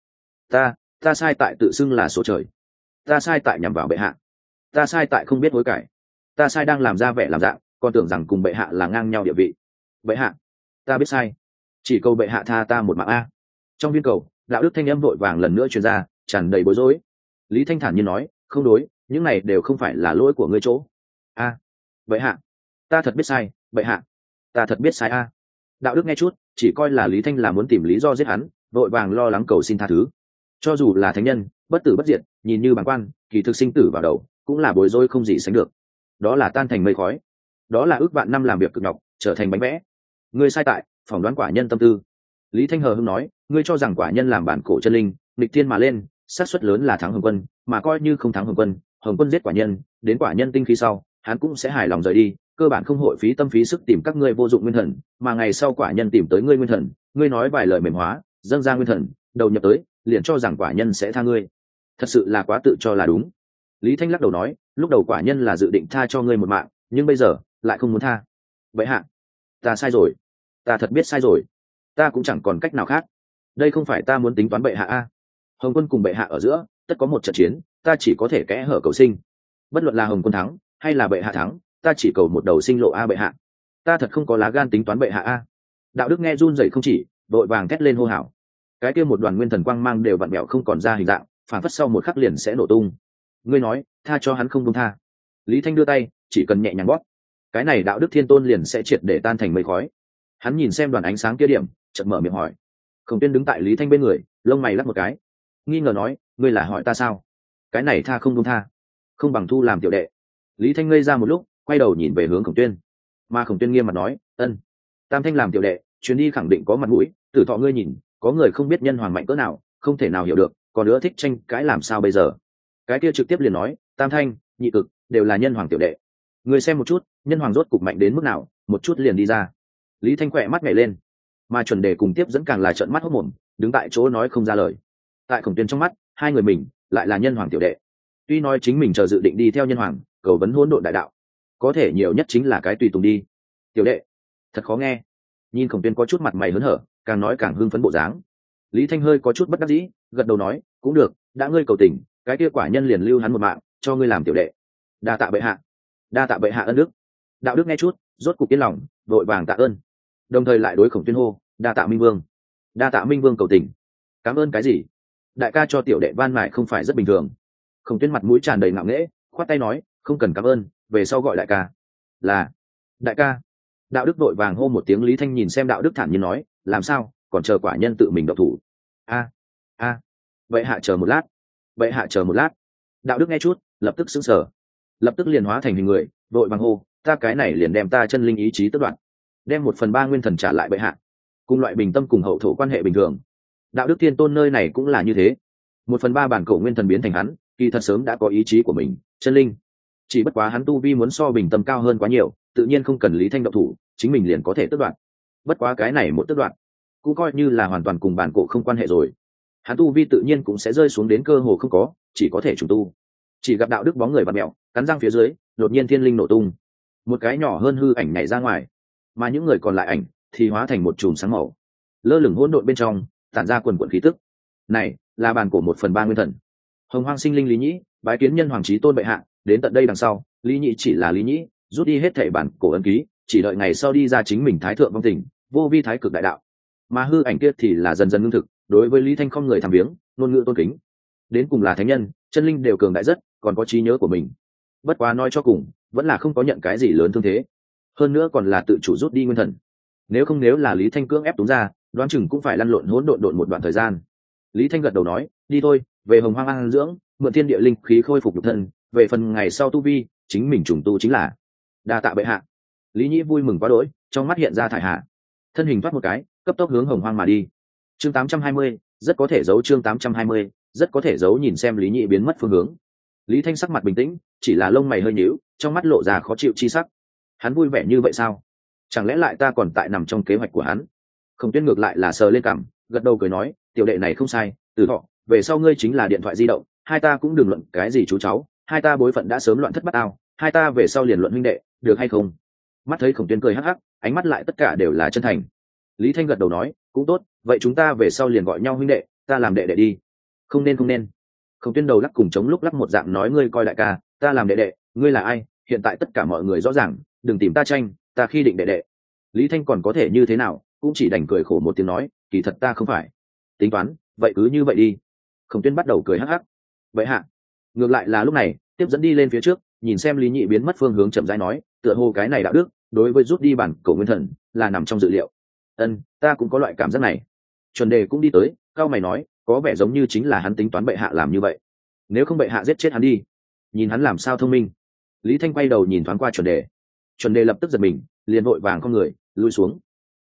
Ta sai tại tự xưng là số trời, ta sai tại nhằm vào bệ hạ, ta sai tại không biết hối cải, ta sai đang làm ra vẻ làm dạng, còn tưởng rằng cùng bệ hạ là ngang nhau địa vị. Bệ hạ, ta biết sai, chỉ cầu bệ hạ tha ta một mạng a. Trong viên cầu, đạo đức thanh âm vội vàng lần nữa truyền ra, tràn đầy bối rối. Lý Thanh thản nhiên nói, không đối, những này đều không phải là lỗi của ngươi chỗ. A, bệ hạ, ta thật biết sai, bệ hạ, ta thật biết sai a. Đạo đức nghe chút, chỉ coi là Lý Thanh là muốn tìm lý do giết hắn, vội vàng lo lắng cầu xin tha thứ. Cho dù là thánh nhân, bất tử bất diệt, nhìn như bàng quan, kỳ thực sinh tử vào đầu, cũng là bối rối không gì sánh được. Đó là tan thành mây khói, đó là ước vạn năm làm việc cực nhọc trở thành bánh vẽ. Ngươi sai tại phỏng đoán quả nhân tâm tư. Lý Thanh hờ hững nói, ngươi cho rằng quả nhân làm bản cổ chân linh, nghịch thiên mà lên, xác suất lớn là thắng Hồng Quân, mà coi như không thắng Hồng Quân giết quả nhân, đến quả nhân tinh khí sau, hắn cũng sẽ hài lòng rời đi, cơ bản không hội phí tâm phí sức tìm các ngươi vô dụng nguyên thần, mà ngày sau quả nhân tìm tới ngươi nguyên thần, ngươi nói vài lời mềm hóa, dâng ra nguyên thần, đầu nhập tới, liền cho rằng quả nhân sẽ tha ngươi. Thật sự là quá tự cho là đúng. Lý Thanh lắc đầu nói, lúc đầu quả nhân là dự định tha cho ngươi một mạng, nhưng bây giờ lại không muốn tha. Vậy hạ, ta sai rồi, ta thật biết sai rồi, ta cũng chẳng còn cách nào khác. Đây không phải ta muốn tính toán bệ hạ a. Hồng Quân cùng bệ hạ ở giữa tất có một trận chiến, ta chỉ có thể kẽ hở cầu sinh. Bất luận là Hồng Quân thắng hay là bệ hạ thắng, ta chỉ cầu một đầu sinh lộ a bệ hạ. Ta thật không có lá gan tính toán bệ hạ a. Đạo Đức nghe run rẩy không chỉ, đội vàng thét lên hô hào. Cái kia một đoàn nguyên thần quang mang đều vặn mèo không còn ra hình dạng, phản phất sau một khắc liền sẽ nổ tung. Ngươi nói, tha cho hắn không buông tha. Lý Thanh đưa tay, chỉ cần nhẹ nhàng bóp, cái này Đạo Đức Thiên Tôn liền sẽ triệt để tan thành mây khói. Hắn nhìn xem đoàn ánh sáng kia điểm, chợt mở miệng hỏi. Khổng Tuyên đứng tại Lý Thanh bên người, lông mày lắc một cái, nghi ngờ nói, ngươi là hỏi ta sao? Cái này tha không buông tha, không bằng thu làm tiểu đệ. Lý Thanh ngây ra một lúc, quay đầu nhìn về hướng Khổng Tuyên, mà Khổng Tuyên nghiêm mặt nói, ân, Tam Thanh làm tiểu đệ, chuyến đi khẳng định có mặt mũi, Tử Thọ ngươi nhìn, có người không biết nhân hoàng mạnh cỡ nào, không thể nào hiểu được, còn nữa thích tranh cãi làm sao bây giờ? Cái kia trực tiếp liền nói, Tam Thanh, Nhị Cực đều là nhân hoàng tiểu đệ, người xem một chút, nhân hoàng rốt cục mạnh đến mức nào, một chút liền đi ra. Lý Thanh khỏe mắt nhảy lên, mà chuẩn đề cùng tiếp dẫn càng là trợn mắt hốt mồm, đứng tại chỗ nói không ra lời. Tại Khổng Tuyên trong mắt, hai người mình lại là nhân hoàng tiểu đệ. Tuy nói chính mình chờ dự định đi theo nhân hoàng cầu vấn hỗn độn đại đạo, có thể nhiều nhất chính là cái tùy tùng đi. Tiểu đệ, thật khó nghe. Nhìn Khổng Tuyên có chút mặt mày hớn hở, càng nói càng hưng phấn bộ dáng. Lý Thanh hơi có chút bất đắc dĩ, gật đầu nói, cũng được, đã ngươi cầu tình, cái kia quả nhân liền lưu hắn một mạng, cho ngươi làm tiểu đệ. Đa tạ bệ hạ, đa tạ bệ hạ ân đức. Đạo Đức nghe chút, rốt cục yên lòng, vội vàng tạ ơn, đồng thời lại đối Khổng Tuyên hô, đa tạ Minh Vương, đa tạ Minh Vương cầu tình. Cảm ơn cái gì? Đại ca cho tiểu đệ van mải không phải rất bình thường. Khổng Tuyên mặt mũi tràn đầy ngạo nghễ, khoát tay nói, không cần cảm ơn, về sau gọi đại ca. Là đại ca. Đạo Đức vội vàng hô một tiếng. Lý Thanh nhìn xem Đạo Đức thản nhiên nói, làm sao, còn chờ quả nhân tự mình động thủ? A, vậy hạ chờ một lát, vậy hạ chờ một lát. Đạo Đức nghe chút, lập tức sững sờ, lập tức liền hóa thành hình người, vội vàng hô, ta cái này liền đem ta chân linh ý chí tước đoạt, đem 1/3 nguyên thần trả lại bệ hạ. Cùng loại bình tâm cùng hậu thổ quan hệ bình thường, Đạo Đức Thiên Tôn nơi này cũng là như thế. 1/3 bản cổ nguyên thần biến thành hắn, kỳ thật sớm đã có ý chí của mình, chân linh. Chỉ bất quá hắn tu vi muốn so bình tâm cao hơn quá nhiều, tự nhiên không cần Lý Thanh động thủ, chính mình liền có thể tước đoạt. Bất quá cái này một tước đoạt, cũng coi như là hoàn toàn cùng bản cổ không quan hệ rồi. Hắn tu vi tự nhiên cũng sẽ rơi xuống đến cơ hồ không có, chỉ có thể trùng tu. Chỉ gặp Đạo Đức bóng người vặn mèo, cắn răng phía dưới, đột nhiên thiên linh nổ tung, một cái nhỏ hơn hư ảnh nhảy ra ngoài, mà những người còn lại ảnh thì hóa thành một chùm sáng màu, lơ lửng hỗn độn bên trong, tản ra quần quần khí tức. Này là bản cổ 1/3 nguyên thần. Hồng Hoang sinh linh Lý Nhĩ, bái kiến nhân hoàng chí tôn bệ hạ. Đến tận đây đằng sau, Lý Nhĩ chỉ là Lý Nhĩ, rút đi hết thảy bản cổ ấn ký, chỉ đợi ngày sau đi ra chính mình thái thượng vong tình, vô vi thái cực đại đạo. Mà hư ảnh kia thì là dần dần ngưng thực, đối với Lý Thanh không người tham viếng, ngôn ngữ tôn kính. Đến cùng là thánh nhân, chân linh đều cường đại rất, còn có trí nhớ của mình. Bất quá nói cho cùng, vẫn là không có nhận cái gì lớn thương thế. Hơn nữa còn là tự chủ rút đi nguyên thần. Nếu là Lý Thanh cưỡng ép túng ra, đoán chừng cũng phải lăn lộn hỗn độn một đoạn thời gian. Lý Thanh gật đầu nói, đi thôi, về Hồng Hoang an dưỡng, mượn thiên địa linh khí khôi phục nhục thân, về phần ngày sau tu vi, chính mình trùng tu chính là. Đa tạ bệ hạ. Lý Nhĩ vui mừng quá đỗi, trong mắt hiện ra thải hạ, thân hình thoát một cái, cấp tốc hướng Hồng Hoang mà đi. Chương 820, rất có thể giấu. Chương 820, rất có thể giấu. Nhìn xem Lý Nhĩ biến mất phương hướng, Lý Thanh sắc mặt bình tĩnh, chỉ là lông mày hơi nhíu, trong mắt lộ ra khó chịu chi sắc. Hắn vui vẻ như vậy sao? Chẳng lẽ lại ta còn tại nằm trong kế hoạch của hắn? Khổng Tuyên ngược lại là sờ lên cằm, gật đầu cười nói, tiểu đệ này không sai, Tử Thọ, về sau ngươi chính là điện thoại di động, hai ta cũng đừng luận cái gì chú cháu, hai ta bối phận đã sớm loạn thất bát ao, hai ta về sau liền luận huynh đệ, được hay không? Mắt thấy Khổng Tuyên cười hắc hắc, ánh mắt lại tất cả đều là chân thành. Lý Thanh gật đầu nói, cũng tốt, vậy chúng ta về sau liền gọi nhau huynh đệ, ta làm đệ đệ đi. Không nên. Khổng Tuyên đầu lắc cùng chống lúc lắc một dạng nói, ngươi coi đại ca, ta làm đệ đệ, ngươi là ai? Hiện tại tất cả mọi người rõ ràng, đừng tìm ta tranh, ta khi định đệ đệ. Lý Thanh còn có thể như thế nào, cũng chỉ đành cười khổ một tiếng nói, kỳ thật ta không phải. Tính toán, vậy cứ như vậy đi. Khổng Tuyên bắt đầu cười hắc hắc. Vậy hạ. Ngược lại là lúc này, tiếp dẫn đi lên phía trước, nhìn xem Lý Nhị biến mất phương hướng, chậm rãi nói, tựa hồ cái này Đạo Đức, đối với rút đi bản cổ nguyên thần, là nằm trong dự liệu. Ta cũng có loại cảm giác này. Chuẩn Đề cũng đi tới, cao mày nói, có vẻ giống như chính là hắn tính toán bệ hạ làm như vậy. Nếu không bệ hạ giết chết hắn đi. Nhìn hắn làm sao thông minh. Lý Thanh quay đầu nhìn thoáng qua Chuẩn Đề. Chuẩn Đề lập tức giật mình, liền vội vàng con người lui xuống.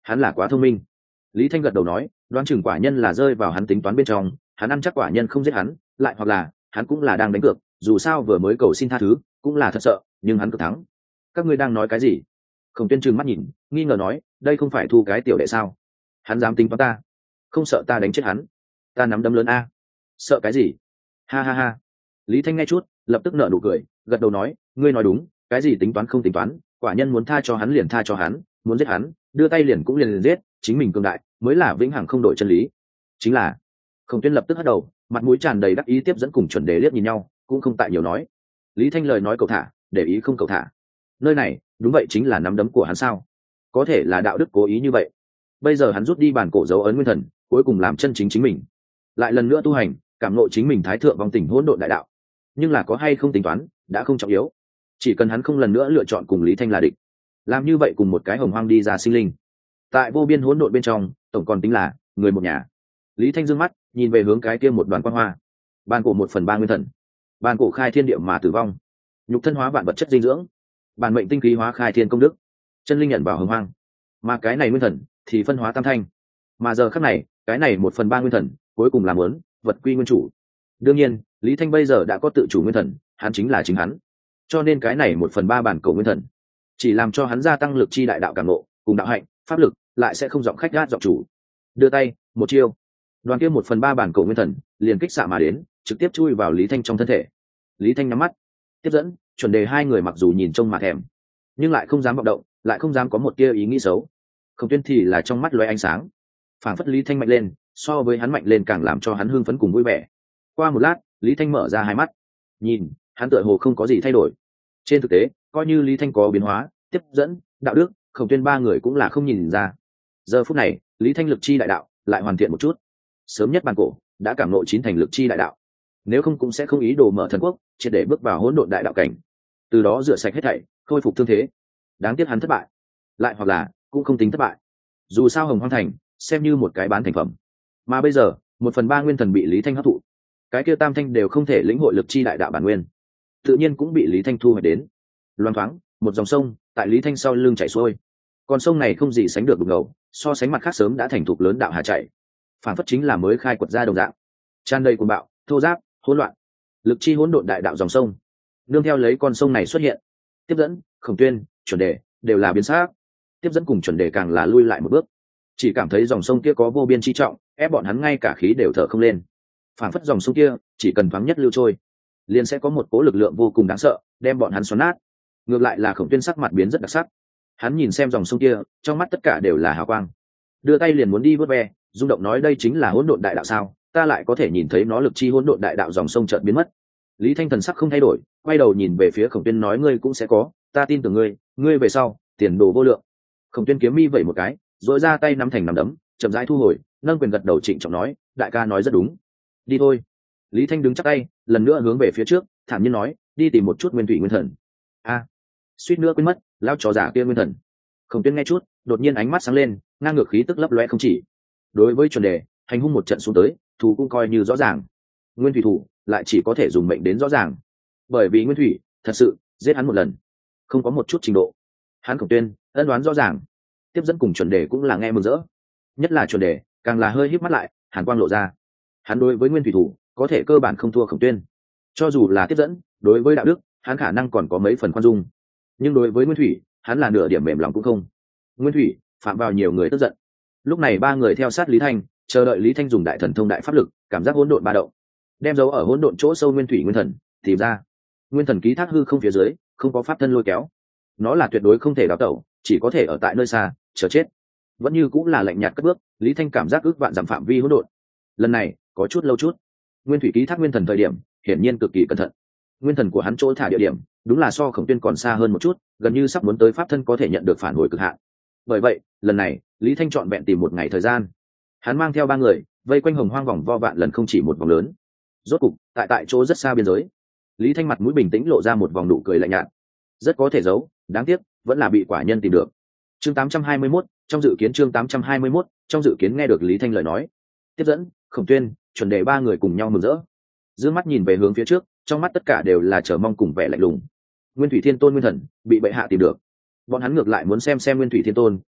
Hắn là quá thông minh. Lý Thanh gật đầu nói, đoán chừng quả nhân là rơi vào hắn tính toán bên trong, hắn ăn chắc quả nhân không giết hắn, lại hoặc là hắn cũng là đang đánh cược, dù sao vừa mới cầu xin tha thứ cũng là thật sợ, nhưng hắn cực thắng. Các ngươi đang nói cái gì? Khổng Tuyên trừng mắt nhìn, nghi ngờ nói, đây không phải Thu cái tiểu đệ sao? Hắn dám tính toán ta, không sợ ta đánh chết hắn? Ta nắm đấm lớn a, sợ cái gì? Ha ha ha. Lý Thanh nghe chút, lập tức nở nụ cười, gật đầu nói, ngươi nói đúng, cái gì tính toán không tính toán, quả nhân muốn tha cho hắn liền tha cho hắn, muốn giết hắn, đưa tay liền cũng liền giết, chính mình cường đại mới là vĩnh hằng không đổi chân lý. Chính là. Khổng Tuyên lập tức hất đầu, mặt mũi tràn đầy đắc ý, tiếp dẫn cùng chuẩn đề liếc nhìn nhau, cũng không tại nhiều nói. Lý Thanh lời nói cầu thả, để ý không cầu thả. Nơi này đúng vậy chính là nắm đấm của hắn sao? Có thể là đạo đức cố ý như vậy. Bây giờ hắn rút đi bản cổ dấu ấn nguyên thần, cuối cùng làm chân chính chính mình, lại lần nữa tu hành, cảm ngộ chính mình thái thượng vong tình hỗn độn đại đạo. Nhưng là có hay không tính toán đã không trọng yếu, chỉ cần hắn không lần nữa lựa chọn cùng Lý Thanh là địch, làm như vậy cùng một cái hồng hoang đi ra sinh linh, tại vô biên hỗn độn bên trong tổng còn tính là người một nhà. Lý Thanh dương mắt nhìn về hướng cái kia một đoàn quang hoa, bàn cổ 1/3 nguyên thần, bàn cổ khai thiên địa mà tử vong, nhục thân hóa vạn vật chất dinh dưỡng, bản mệnh tinh khí hóa khai thiên công đức, chân linh nhận vào hồng hoang, mà cái này nguyên thần thì phân hóa tam thanh. Mà giờ khắc này cái này 1/3 nguyên thần cuối cùng làm lớn vật quy nguyên chủ. Đương nhiên Lý Thanh bây giờ đã có tự chủ nguyên thần, hắn chính là chính hắn, cho nên cái này 1/3 bản cổ nguyên thần chỉ làm cho hắn gia tăng lực chi đại đạo cảm ngộ cùng đạo hạnh pháp lực, lại sẽ không giọng khách gát giọng chủ. Đưa tay một chiêu, đoàn kia 1/3 bản cổ nguyên thần liền kích xạ mà đến, trực tiếp chui vào Lý Thanh trong thân thể. Lý Thanh nhắm mắt, tiếp dẫn chuẩn đề hai người mặc dù nhìn trông mà thèm, nhưng lại không dám vọng động, lại không dám có một tia ý nghĩ xấu. Khổng Tuyên thì là trong mắt lóe ánh sáng, phảng phất Lý Thanh mạnh lên, so với hắn mạnh lên càng làm cho hắn hưng phấn cùng vui vẻ. Qua một lát Lý Thanh mở ra hai mắt, nhìn hắn tựa hồ không có gì thay đổi. Trên thực tế coi như Lý Thanh có biến hóa, tiếp dẫn đạo đức Khổng Tuyên ba người cũng là không nhìn ra. Giờ phút này Lý Thanh lực chi đại đạo lại hoàn thiện một chút, sớm nhất bản cổ đã cảm ngộ 9 thành lực chi đại đạo, nếu không cũng sẽ không ý đồ mở thần quốc, triệt để bước vào hỗn độn đại đạo cảnh, từ đó rửa sạch hết thảy, khôi phục thương thế. Đáng tiếc hắn thất bại, lại hoặc là cũng không tính thất bại, dù sao Hồng Hoang Thành xem như một cái bán thành phẩm, mà bây giờ 1/3 nguyên thần bị Lý Thanh hấp thụ, cái kia tam thanh đều không thể lĩnh hội lực chi đại đạo bản nguyên, tự nhiên cũng bị Lý Thanh thu hồi đến. Loan thoáng một dòng sông tại Lý Thanh sau lưng chảy xuôi, con sông này không gì sánh được đục ngầu, so sánh mặt khác sớm đã thành thục lớn đạo hà chảy, phản phất chính là mới khai quật ra đồng dạng, tràn đầy cuồng bạo thô giáp hỗn loạn, lực chi hỗn độn đại đạo dòng sông nương theo lấy con sông này xuất hiện, tiếp dẫn Khổng Tuyên chuẩn đề đều là biến sắc. Tiếp dẫn cùng chuẩn đề càng là lui lại một bước, chỉ cảm thấy dòng sông kia có vô biên chi trọng, ép bọn hắn ngay cả khí đều thở không lên. Phản phất dòng sông kia chỉ cần thoáng nhất lưu trôi, liền sẽ có một cỗ lực lượng vô cùng đáng sợ đem bọn hắn xoắn nát. Ngược lại là Khổng Tuyên sắc mặt biến rất đặc sắc, hắn nhìn xem dòng sông kia, trong mắt tất cả đều là hào quang, đưa tay liền muốn đi vớt ve, rung động nói đây chính là hỗn độn đại đạo sao? Ta lại có thể nhìn thấy nó lực chi hỗn độn đại đạo dòng sông chợt biến mất. Lý Thanh thần sắc không thay đổi, quay đầu nhìn về phía Khổng Tuyên nói ngươi cũng sẽ có, ta tin tưởng ngươi, ngươi về sau tiền đồ vô lượng. Khổng Tuyên kiếm mi vẩy một cái, rồi ra tay nắm thành nắm đấm, chậm rãi thu hồi, nâng quyền gật đầu trịnh trọng nói, đại ca nói rất đúng, đi thôi. Lý Thanh đứng chắp tay, lần nữa hướng về phía trước, thản nhiên nói, đi tìm một chút nguyên thủy nguyên thần. A, suýt nữa quên mất, lao chó giả kia nguyên thần. Khổng Tuyên nghe chút, đột nhiên ánh mắt sáng lên, ngang ngược khí tức lấp loe không chỉ. Đối với chuẩn đề, hành hung một trận xuống tới, thù cũng coi như rõ ràng. Nguyên thủy thủ lại chỉ có thể dùng mệnh đến rõ ràng, bởi vì nguyên thủy thật sự giết hắn một lần, không có một chút trình độ. Hắn Khổng Tuyên ân đoán rõ ràng, tiếp dẫn cùng chuẩn đề cũng là nghe mừng rỡ, nhất là chuẩn đề càng là hơi híp mắt lại, hàn quang lộ ra. Hắn đối với nguyên thủy thủ có thể cơ bản không thua Khổng Tuyên, cho dù là tiếp dẫn đối với đạo đức hắn khả năng còn có mấy phần khoan dung, nhưng đối với nguyên thủy hắn là nửa điểm mềm lòng cũng không. Nguyên thủy phạm vào nhiều người tức giận. Lúc này ba người theo sát Lý Thanh, chờ đợi Lý Thanh dùng đại thần thông đại pháp lực cảm giác hỗn độn ba động, đem dấu ở hỗn độn chỗ sâu nguyên thủy nguyên thần tìm ra. Nguyên thần ký thác hư không phía dưới, không có pháp thân lôi kéo, nó là tuyệt đối không thể đào tẩu, chỉ có thể ở tại nơi xa chờ chết. Vẫn như cũng là lạnh nhạt cất bước, Lý Thanh cảm giác ước vạn dặm phạm vi hỗn độn. Lần này có chút lâu chút. Nguyên thủy ký thác nguyên thần thời điểm hiển nhiên cực kỳ cẩn thận, nguyên thần của hắn chỗ thả địa điểm đúng là so Khổng Tuyên còn xa hơn một chút, gần như sắp muốn tới pháp thân có thể nhận được phản hồi cực hạn. Bởi vậy lần này Lý Thanh chọn vẹn tìm một ngày thời gian, hắn mang theo ba người vây quanh hồng hoang vòng vo vạn lần không chỉ một vòng lớn. Rốt cục tại chỗ rất xa biên giới, Lý Thanh mặt mũi bình tĩnh lộ ra một vòng nụ cười lạnh nhạt, rất có thể giấu, đáng tiếc vẫn là bị quả nhân tìm được. Chương 821, trong dự kiến chương 821, trong dự kiến nghe được Lý Thanh lời nói, tiếp dẫn Khổng Tuyên chuẩn đề ba người cùng nhau mừng rỡ, dương mắt nhìn về hướng phía trước, trong mắt tất cả đều là chờ mong cùng vẻ lạnh lùng. Nguyên thủy thiên tôn nguyên thần bị bệ hạ tìm được, bọn hắn ngược lại muốn xem nguyên thủy thiên tôn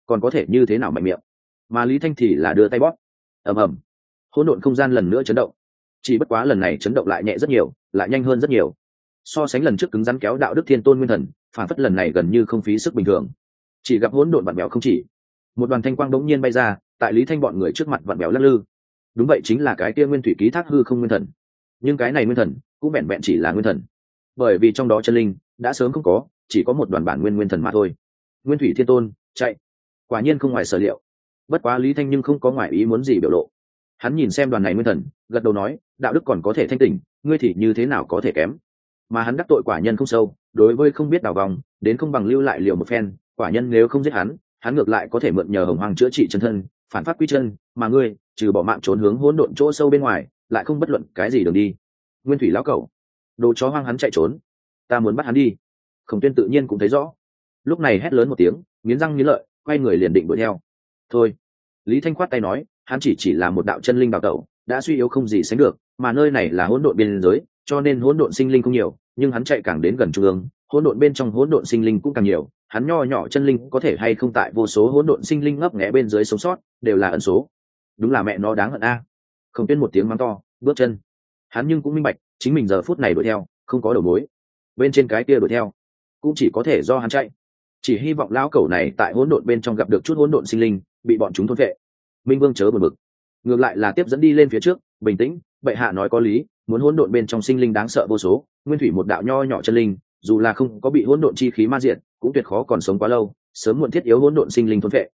còn có thể như thế nào mạnh miệng. Mà Lý Thanh thì là đưa tay bóp. Ầm ầm, hỗn độn không gian lần nữa chấn động. Chỉ bất quá lần này chấn động lại nhẹ rất nhiều, lại nhanh hơn rất nhiều. So sánh lần trước cứng rắn kéo đạo đức thiên tôn nguyên thần, phản phất lần này gần như không phí sức bình thường. Chỉ gặp hỗn độn vặn vẹo không chỉ, một đoàn thanh quang đống nhiên bay ra, tại Lý Thanh bọn người trước mặt vặn vẹo lắc lư. Đúng vậy, chính là cái kia nguyên thủy ký thác hư không nguyên thần. Nhưng cái này nguyên thần cũng vẹn vẹn chỉ là nguyên thần, bởi vì trong đó chân linh đã sớm không có, chỉ có một đoàn bản nguyên nguyên thần mà thôi. Nguyên thủy thiên tôn chạy, quả nhiên không ngoài sở liệu. Bất quá Lý Thanh nhưng không có ngoài ý muốn gì biểu lộ. Hắn nhìn xem đoàn này nguyên thần, gật đầu nói, đạo đức còn có thể thanh tỉnh, ngươi thì như thế nào có thể kém. Mà hắn đắc tội quả nhân không sâu, đối với không biết đào vòng, đến không bằng lưu lại liều một phen. Quả nhân nếu không giết hắn ngược lại có thể mượn nhờ hồng hoàng chữa trị chân thân, phản phát quy chân. Mà ngươi trừ bỏ mạng trốn hướng hỗn độn chỗ sâu bên ngoài, lại không bất luận cái gì đường đi. Nguyên thủy lão cẩu, đồ chó hoang, hắn chạy trốn, ta muốn bắt hắn đi. Khổng Tuyên tự nhiên cũng thấy rõ, lúc này hét lớn một tiếng, nghiến răng nghiến lợi, quay người liền định đuổi theo. Thôi, Lý Thanh khoát tay nói, hắn chỉ là một đạo chân linh đào tẩu, đã suy yếu không gì sánh được, mà nơi này là hỗn độn biên giới, cho nên hỗn độn sinh linh không nhiều, nhưng hắn chạy càng đến gần trung ương, hỗn độn bên trong hỗn độn sinh linh cũng càng nhiều, hắn nho nhỏ chân linh có thể hay không tại vô số hỗn độn sinh linh ngấp nghé bên dưới sống sót, đều là ẩn số. Đúng là mẹ nó đáng hận a. Khổng Tuyên một tiếng mắng to, bước chân. Hắn nhưng cũng minh bạch, chính mình giờ phút này đuổi theo, không có đầu mối. Bên trên cái kia đuổi theo, cũng chỉ có thể do hắn chạy. Chỉ hy vọng lão cẩu này tại hỗn độn bên trong gặp được chút hỗn độn sinh linh, bị bọn chúng thôn phệ. Minh Vương chớ buồn bực, ngược lại là tiếp dẫn đi lên phía trước, bình tĩnh, bệ hạ nói có lý, muốn hỗn độn bên trong sinh linh đáng sợ vô số, nguyên thủy một đạo nho nhỏ chân linh, dù là không có bị hỗn độn chi khí ma diệt, cũng tuyệt khó còn sống quá lâu, sớm muộn thiết yếu hỗn độn sinh linh thôn phệ.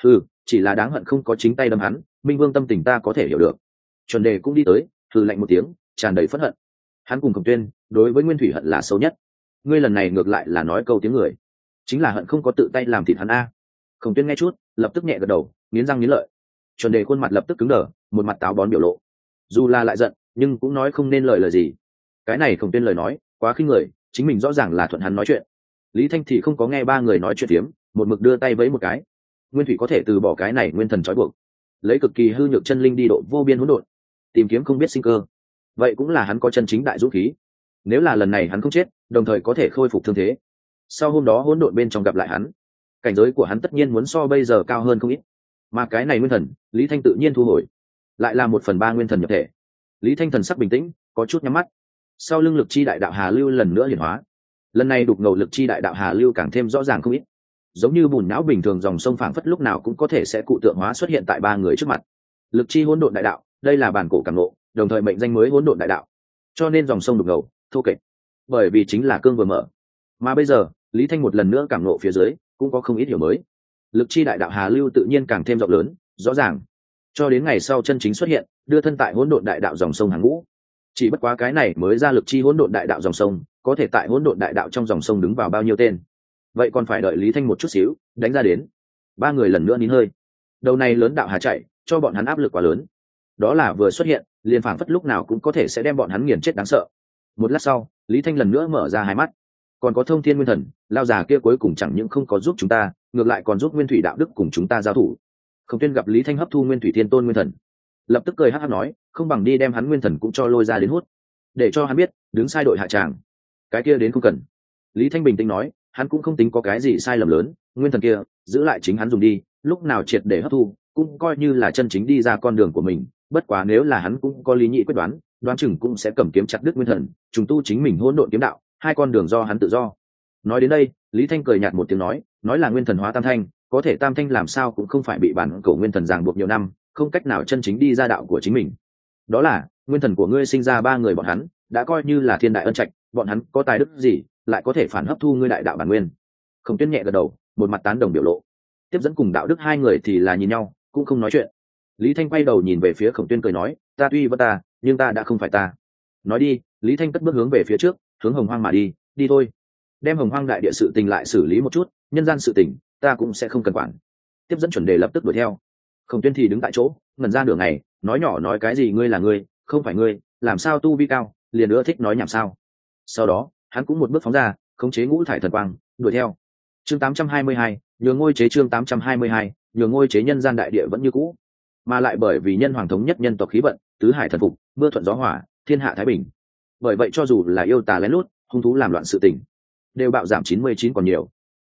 Chỉ là đáng hận không có chính tay đâm hắn. Minh Vương tâm tình ta có thể hiểu được. Chuẩn Đề cũng đi tới, lạnh một tiếng, tràn đầy phẫn hận. Hắn cùng Khổng Tuyên đối với nguyên thủy hận là sâu nhất. Ngươi lần này ngược lại là nói câu tiếng người, chính là hận không có tự tay làm thịt hắn a. Khổng Tuyên nghe chút, lập tức nhẹ gật đầu, nghiến răng nghiến lợi. Chuẩn Đề khuôn mặt lập tức cứng đờ, một mặt táo bón biểu lộ. Dù là lại giận, nhưng cũng nói không nên lời gì. Cái này Khổng Tuyên lời nói quá khinh người, chính mình rõ ràng là thuận hắn nói chuyện. Lý Thanh thì không có nghe ba người nói chuyện tiếm, một mực đưa tay vẫy một cái. Nguyên thủy có thể từ bỏ cái này nguyên thần trói buộc, lấy cực kỳ hư nhược chân linh đi độ vô biên hỗn độn, tìm kiếm không biết sinh cơ. Vậy cũng là hắn có chân chính đại dũng khí. Nếu là lần này hắn không chết, đồng thời có thể khôi phục thương thế, sau hôm đó hỗn độn bên trong gặp lại hắn, cảnh giới của hắn tất nhiên muốn so bây giờ cao hơn không ít. Mà cái này nguyên thần, Lý Thanh tự nhiên thu hồi, lại là 1/3 nguyên thần nhập thể. Lý Thanh thần sắc bình tĩnh, có chút nhắm mắt. Sau lưng lực chi đại đạo hà lưu lần nữa hiển hóa, lần này đục ngầu lực chi đại đạo hà lưu càng thêm rõ ràng không ít, giống như bùn não bình thường, dòng sông phảng phất lúc nào cũng có thể sẽ cụ tượng hóa xuất hiện tại ba người trước mặt. Lực chi hỗn độn đại đạo, đây là bản cổ cảm ngộ, đồng thời mệnh danh mới hỗn độn đại đạo, cho nên dòng sông đục ngầu thô kệch, bởi vì chính là cương vừa mở. Mà bây giờ Lý Thanh một lần nữa cảm ngộ phía dưới, cũng có không ít hiểu mới. Lực chi đại đạo hà lưu tự nhiên càng thêm rộng lớn, rõ ràng, cho đến ngày sau chân chính xuất hiện, đưa thân tại hỗn độn đại đạo dòng sông hàng ngũ. Chỉ bất quá cái này mới ra lực chi hỗn độn đại đạo dòng sông, có thể tại hỗn độn đại đạo trong dòng sông đứng vào bao nhiêu tên, vậy còn phải đợi Lý Thanh một chút xíu đánh ra đến. Ba người lần nữa nín hơi. Đầu này lớn đạo hà chạy, cho bọn hắn áp lực quá lớn, đó là vừa xuất hiện liền phảng phất lúc nào cũng có thể sẽ đem bọn hắn nghiền chết đáng sợ. Một lát sau, Lý Thanh lần nữa mở ra hai mắt. Còn có Thông Thiên Nguyên Thần, lao già kia cuối cùng chẳng những không có giúp chúng ta, ngược lại còn giúp Nguyên Thủy đạo đức cùng chúng ta giao thủ. Khổng Tuyên gặp Lý Thanh hấp thu Nguyên Thủy Thiên Tôn Nguyên Thần, lập tức cười hắc hắc nói, không bằng đi đem hắn Nguyên Thần cũng cho lôi ra đến hút, để cho hắn biết đứng sai đội hạ tràng. Cái kia đến không cần. Lý Thanh bình tĩnh nói, hắn cũng không tính có cái gì sai lầm lớn, Nguyên Thần kia giữ lại chính hắn dùng đi, lúc nào triệt để hấp thu, cũng coi như là chân chính đi ra con đường của mình. Bất quá nếu là hắn cũng có lý nhị quyết đoán, đoán chừng cũng sẽ cầm kiếm chặt đứt Nguyên Thần, trùng tu chính mình hỗn độn kiếm đạo, hai con đường do hắn tự do. Nói đến đây, Lý Thanh cười nhạt một tiếng nói là Nguyên Thần hóa Tam Thanh, có thể Tam Thanh làm sao cũng không phải bị bản cổ Nguyên Thần ràng buộc nhiều năm, không cách nào chân chính đi ra đạo của chính mình. Đó là Nguyên Thần của ngươi sinh ra ba người bọn hắn, đã coi như là thiên đại ân trạch, bọn hắn có tài đức gì lại có thể phản hấp thu ngươi đại đạo bản nguyên. Khổng Tuyên nhẹ gật đầu, một mặt tán đồng biểu lộ. Tiếp dẫn cùng đạo đức hai người thì là nhìn nhau, cũng không nói chuyện. Lý Thanh quay đầu nhìn về phía Khổng Tuyên cười nói, ta tuy vẫn ta, nhưng ta đã không phải ta. Nói đi, Lý Thanh cất bước hướng về phía trước, hướng Hồng Hoang mà đi. Đi thôi, đem Hồng Hoang đại địa sự tình lại xử lý một chút, nhân gian sự tình ta cũng sẽ không cần quản. Tiếp dẫn Chuẩn Đề lập tức đuổi theo. Khổng Tuyên thì đứng tại chỗ, ngẩn ra nửa ngày, nói nhỏ nói cái gì ngươi là ngươi, không phải ngươi, làm sao tu vi cao, liền nữa thích nói nhảm sao. Sau đó hắn cũng một bước phóng ra, khống chế ngũ thải thần quang, đuổi theo. Chương 822, nhường ngôi chế. Chương 822, nhường ngôi chế. Nhân gian đại địa vẫn như cũ, mà lại bởi vì nhân hoàng thống nhất nhân tộc khí vận, tứ hải thần phục, mưa thuận gió hòa, thiên hạ thái bình. Bởi vậy cho dù là yêu tà lén lút, hung thú làm loạn sự tình, đều bạo giảm 99 còn nhiều.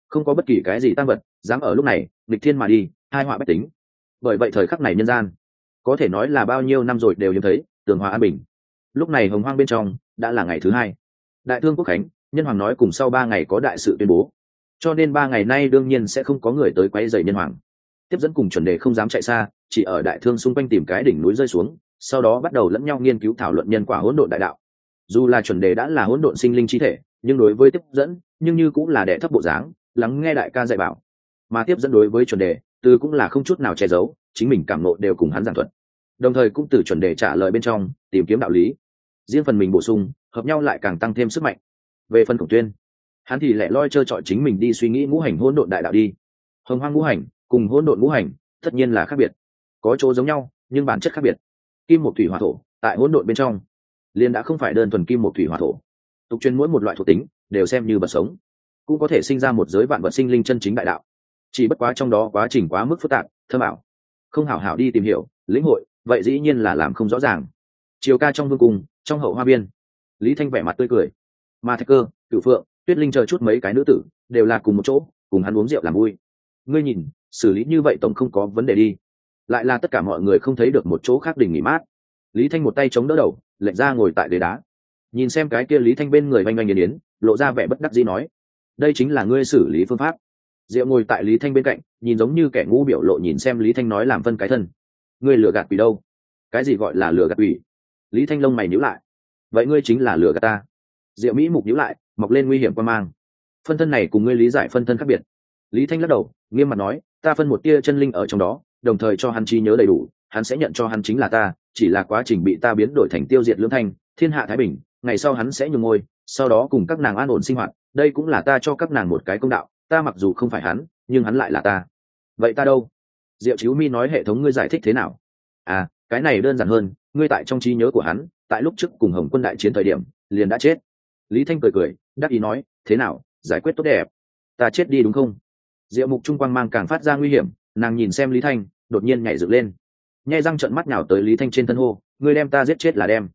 không có bất kỳ cái gì tăng vật dám ở lúc này nghịch thiên mà đi, hai họa bách tính. Bởi vậy thời khắc này nhân gian có thể nói là bao nhiêu năm rồi đều hiếm thấy tường hòa an bình. Lúc này hồng hoang bên trong đã là ngày thứ hai đại thương quốc khánh, nhân hoàng nói cùng sau 3 ngày có đại sự tuyên bố, cho nên 3 ngày nay đương nhiên sẽ không có người tới quấy rầy nhân hoàng. Tiếp dẫn cùng chuẩn đề không dám chạy xa, chỉ ở đại thương xung quanh tìm cái đỉnh núi rơi xuống, sau đó bắt đầu lẫn nhau nghiên cứu thảo luận nhân quả hỗn độn đại đạo. Dù là chuẩn đề đã là hỗn độn sinh linh chi thể, nhưng đối với tiếp dẫn nhưng như cũng là đệ thấp bộ dáng, lắng nghe đại ca dạy bảo. Mà tiếp dẫn đối với chuẩn đề từ cũng là không chút nào che giấu, chính mình cảm ngộ đều cùng hắn giảng thuật, đồng thời cũng từ chuẩn đề trả lời bên trong tìm kiếm đạo lý, riêng phần mình bổ sung hợp nhau lại càng tăng thêm sức mạnh. Về phần Khổng Tuyên, hắn thì lẻ loi trơ trọi chính mình đi suy nghĩ ngũ hành hỗn độn đại đạo đi. Hồng hoang ngũ hành cùng hỗn độn ngũ hành tất nhiên là khác biệt, có chỗ giống nhau nhưng bản chất khác biệt. Kim một thủy hỏa thổ tại hỗn độn bên trong liền đã không phải đơn thuần kim một thủy hỏa thổ, tục truyền mỗi một loại thuộc tính đều xem như vật sống, cũng có thể sinh ra một giới vạn vật sinh linh chân chính đại đạo. Chỉ bất quá trong đó quá trình quá mức phức tạp thâm ảo, không hảo hảo đi tìm hiểu lĩnh hội, vậy dĩ nhiên là làm không rõ ràng. Chiều ca trong vương cung, trong hậu hoa biên, Lý Thanh vẻ mặt tươi cười, mà Thạch Cơ, Cửu Phượng, Tuyết Linh chờ chút mấy cái nữ tử đều là cùng một chỗ cùng hắn uống rượu làm vui. Ngươi nhìn xử lý như vậy tổng không có vấn đề đi. Lại là tất cả mọi người không thấy được một chỗ khác đình nghỉ mát. Lý Thanh một tay chống đỡ đầu lệnh ra ngồi tại ghế đá, nhìn xem cái kia Lý Thanh bên người oanh oanh yến, lộ ra vẻ bất đắc dĩ nói, đây chính là ngươi xử lý phương pháp. Diệu ngồi tại Lý Thanh bên cạnh, nhìn giống như kẻ ngu biểu lộ nhìn xem Lý Thanh nói làm phân cái thân. Ngươi lừa gạt quỷ đâu? Cái gì gọi là lừa gạt quỷ? Lý Thanh lông mày nhíu lại. Vậy ngươi chính là lừa gạt ta. Diệu Mỹ mục nhíu lại, mọc lên nguy hiểm quan mang. Phân thân này cùng ngươi lý giải phân thân khác biệt. Lý Thanh lắc đầu, nghiêm mặt nói, ta phân một tia chân linh ở trong đó, đồng thời cho hắn trí nhớ đầy đủ, hắn sẽ nhận cho hắn chính là ta, chỉ là quá trình bị ta biến đổi thành tiêu diệt lưỡng thanh, thiên hạ thái bình, ngày sau hắn sẽ nhường ngôi, sau đó cùng các nàng an ổn sinh hoạt, đây cũng là ta cho các nàng một cái công đạo, ta mặc dù không phải hắn, nhưng hắn lại là ta. Vậy ta đâu? Diệu Chíu Mi nói hệ thống ngươi giải thích thế nào? À, cái này đơn giản hơn, ngươi tại trong trí nhớ của hắn, tại lúc trước cùng Hồng Quân đại chiến thời điểm, liền đã chết. Lý Thanh cười cười, đắc ý nói, thế nào, giải quyết tốt đẹp. Ta chết đi đúng không? Diệu Mục Trung quang mang càng phát ra nguy hiểm, nàng nhìn xem Lý Thanh, đột nhiên nhảy dựng lên, nhe răng trợn mắt nhào tới Lý Thanh trên thân hô, ngươi đem ta giết chết là đem.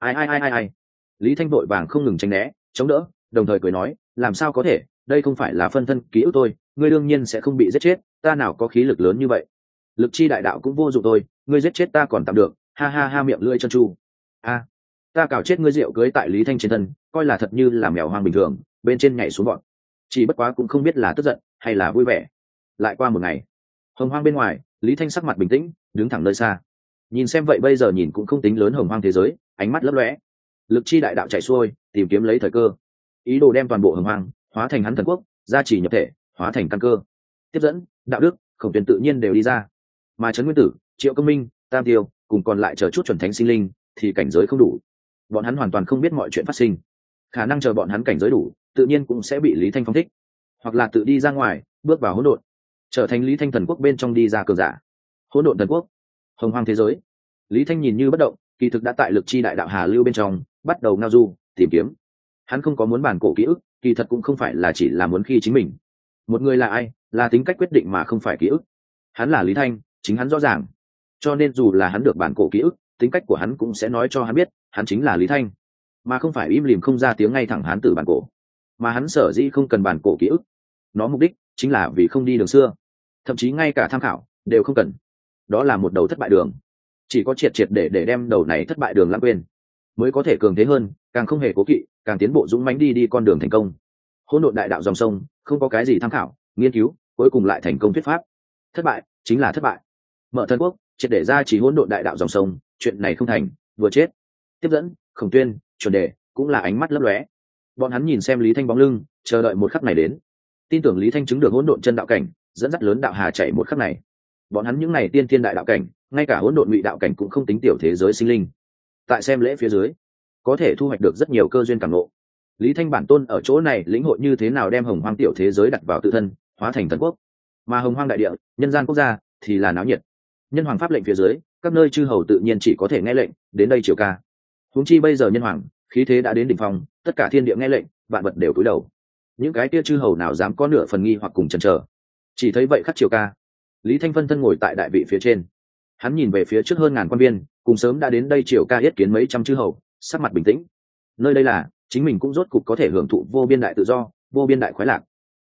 Ai. Lý Thanh vội vàng không ngừng tránh né, chống đỡ, đồng thời cười nói, làm sao có thể, đây không phải là phân thân ký ức tôi, ngươi đương nhiên sẽ không bị giết chết, ta nào có khí lực lớn như vậy. Lực chi đại đạo cũng vô dụng thôi, ngươi giết chết ta còn tạm được, ha ha ha, miệng lưỡi chân chu. A, ta cào chết ngươi Diệu cưới tại Lý Thanh trên thân, coi là thật như là mèo hoang bình thường, bên trên nhảy xuống bọn. Chỉ bất quá cũng không biết là tức giận hay là vui vẻ. Lại qua một ngày, hồng hoang bên ngoài, Lý Thanh sắc mặt bình tĩnh, đứng thẳng nơi xa, nhìn xem vậy bây giờ nhìn cũng không tính lớn hồng hoang thế giới, ánh mắt lấp lóe, lực chi đại đạo chạy xuôi, tìm kiếm lấy thời cơ, ý đồ đem toàn bộ hồng hoang hóa thành hắn thần quốc, gia trì nhập thể, hóa thành căn cơ. Tiếp dẫn, đạo đức, Khổng Tuyên tự nhiên đều đi ra, mà Trấn Nguyên Tử, Triệu Công Minh, Tam Tiêu cùng còn lại chờ chút chuẩn thánh sinh linh thì cảnh giới không đủ, bọn hắn hoàn toàn không biết mọi chuyện phát sinh, khả năng chờ bọn hắn cảnh giới đủ, tự nhiên cũng sẽ bị Lý Thanh phong thích, hoặc là tự đi ra ngoài, bước vào hỗn độn, trở thành Lý Thanh thần quốc bên trong đi ra cường giả. Hỗn độn thần quốc, hồng hoang thế giới. Lý Thanh nhìn như bất động, kỳ thực đã tại lực chi đại đạo hà lưu bên trong bắt đầu ngao du tìm kiếm. Hắn không có muốn bản cổ ký ức, kỳ thật cũng không phải là chỉ là muốn khi chính mình. Một người là ai, là tính cách quyết định mà không phải ký ức. Hắn là Lý Thanh, chính hắn rõ ràng, cho nên dù là hắn được bản cổ ký ức, tính cách của hắn cũng sẽ nói cho hắn biết hắn chính là Lý Thanh, mà không phải im lìm không ra tiếng ngay thẳng hắn từ bản cổ. Mà hắn sở dĩ không cần bản cổ ký ức, nó mục đích chính là vì không đi đường xưa, thậm chí ngay cả tham khảo đều không cần. Đó là một đầu thất bại đường, chỉ có triệt để đem đầu này thất bại đường lãng quên, mới có thể cường thế hơn, càng không hề cố kỵ, càng tiến bộ dũng mãnh đi con đường thành công. Hỗn độn đại đạo dòng sông, không có cái gì tham khảo nghiên cứu, cuối cùng lại thành công thuyết pháp. Thất bại chính là thất bại. Mở thần quốc triệt để ra chỉ hỗn độn đại đạo dòng sông, chuyện này không thành, vừa chết. Tiếp dẫn, Khổng Tuyên, chuẩn đề cũng là ánh mắt lấp lóe, bọn hắn nhìn xem Lý Thanh bóng lưng, chờ đợi một khắc này đến, tin tưởng Lý Thanh chứng được hỗn độn chân đạo cảnh, dẫn dắt lớn đạo hà chạy một khắc này. Bọn hắn những này tiên thiên đại đạo cảnh, ngay cả hỗn độn ngụy đạo cảnh cũng không tính tiểu thế giới sinh linh, tại xem lễ phía dưới có thể thu hoạch được rất nhiều cơ duyên cảm ngộ. Lý Thanh bản tôn ở chỗ này lĩnh hội như thế nào đem hồng hoang tiểu thế giới đặt vào tự thân, hóa thành thần quốc, mà hồng hoang đại địa, nhân gian quốc gia thì là náo nhiệt. Nhân hoàng pháp lệnh phía dưới, các nơi chư hầu tự nhiên chỉ có thể nghe lệnh, đến đây triều ca. Huống chi bây giờ nhân hoàng khí thế đã đến đỉnh phong, tất cả thiên địa nghe lệnh, vạn vật đều cúi đầu. Những cái kia chư hầu nào dám có nửa phần nghi hoặc cùng chần chờ, chỉ thấy vậy khắc triều ca. Lý Thanh phân thân ngồi tại đại vị phía trên, hắn nhìn về phía trước hơn ngàn quan viên, cùng sớm đã đến đây triều ca yết kiến mấy trăm chư hầu, sắc mặt bình tĩnh. Nơi đây là chính mình cũng rốt cục có thể hưởng thụ vô biên đại tự do, vô biên đại khoái lạc.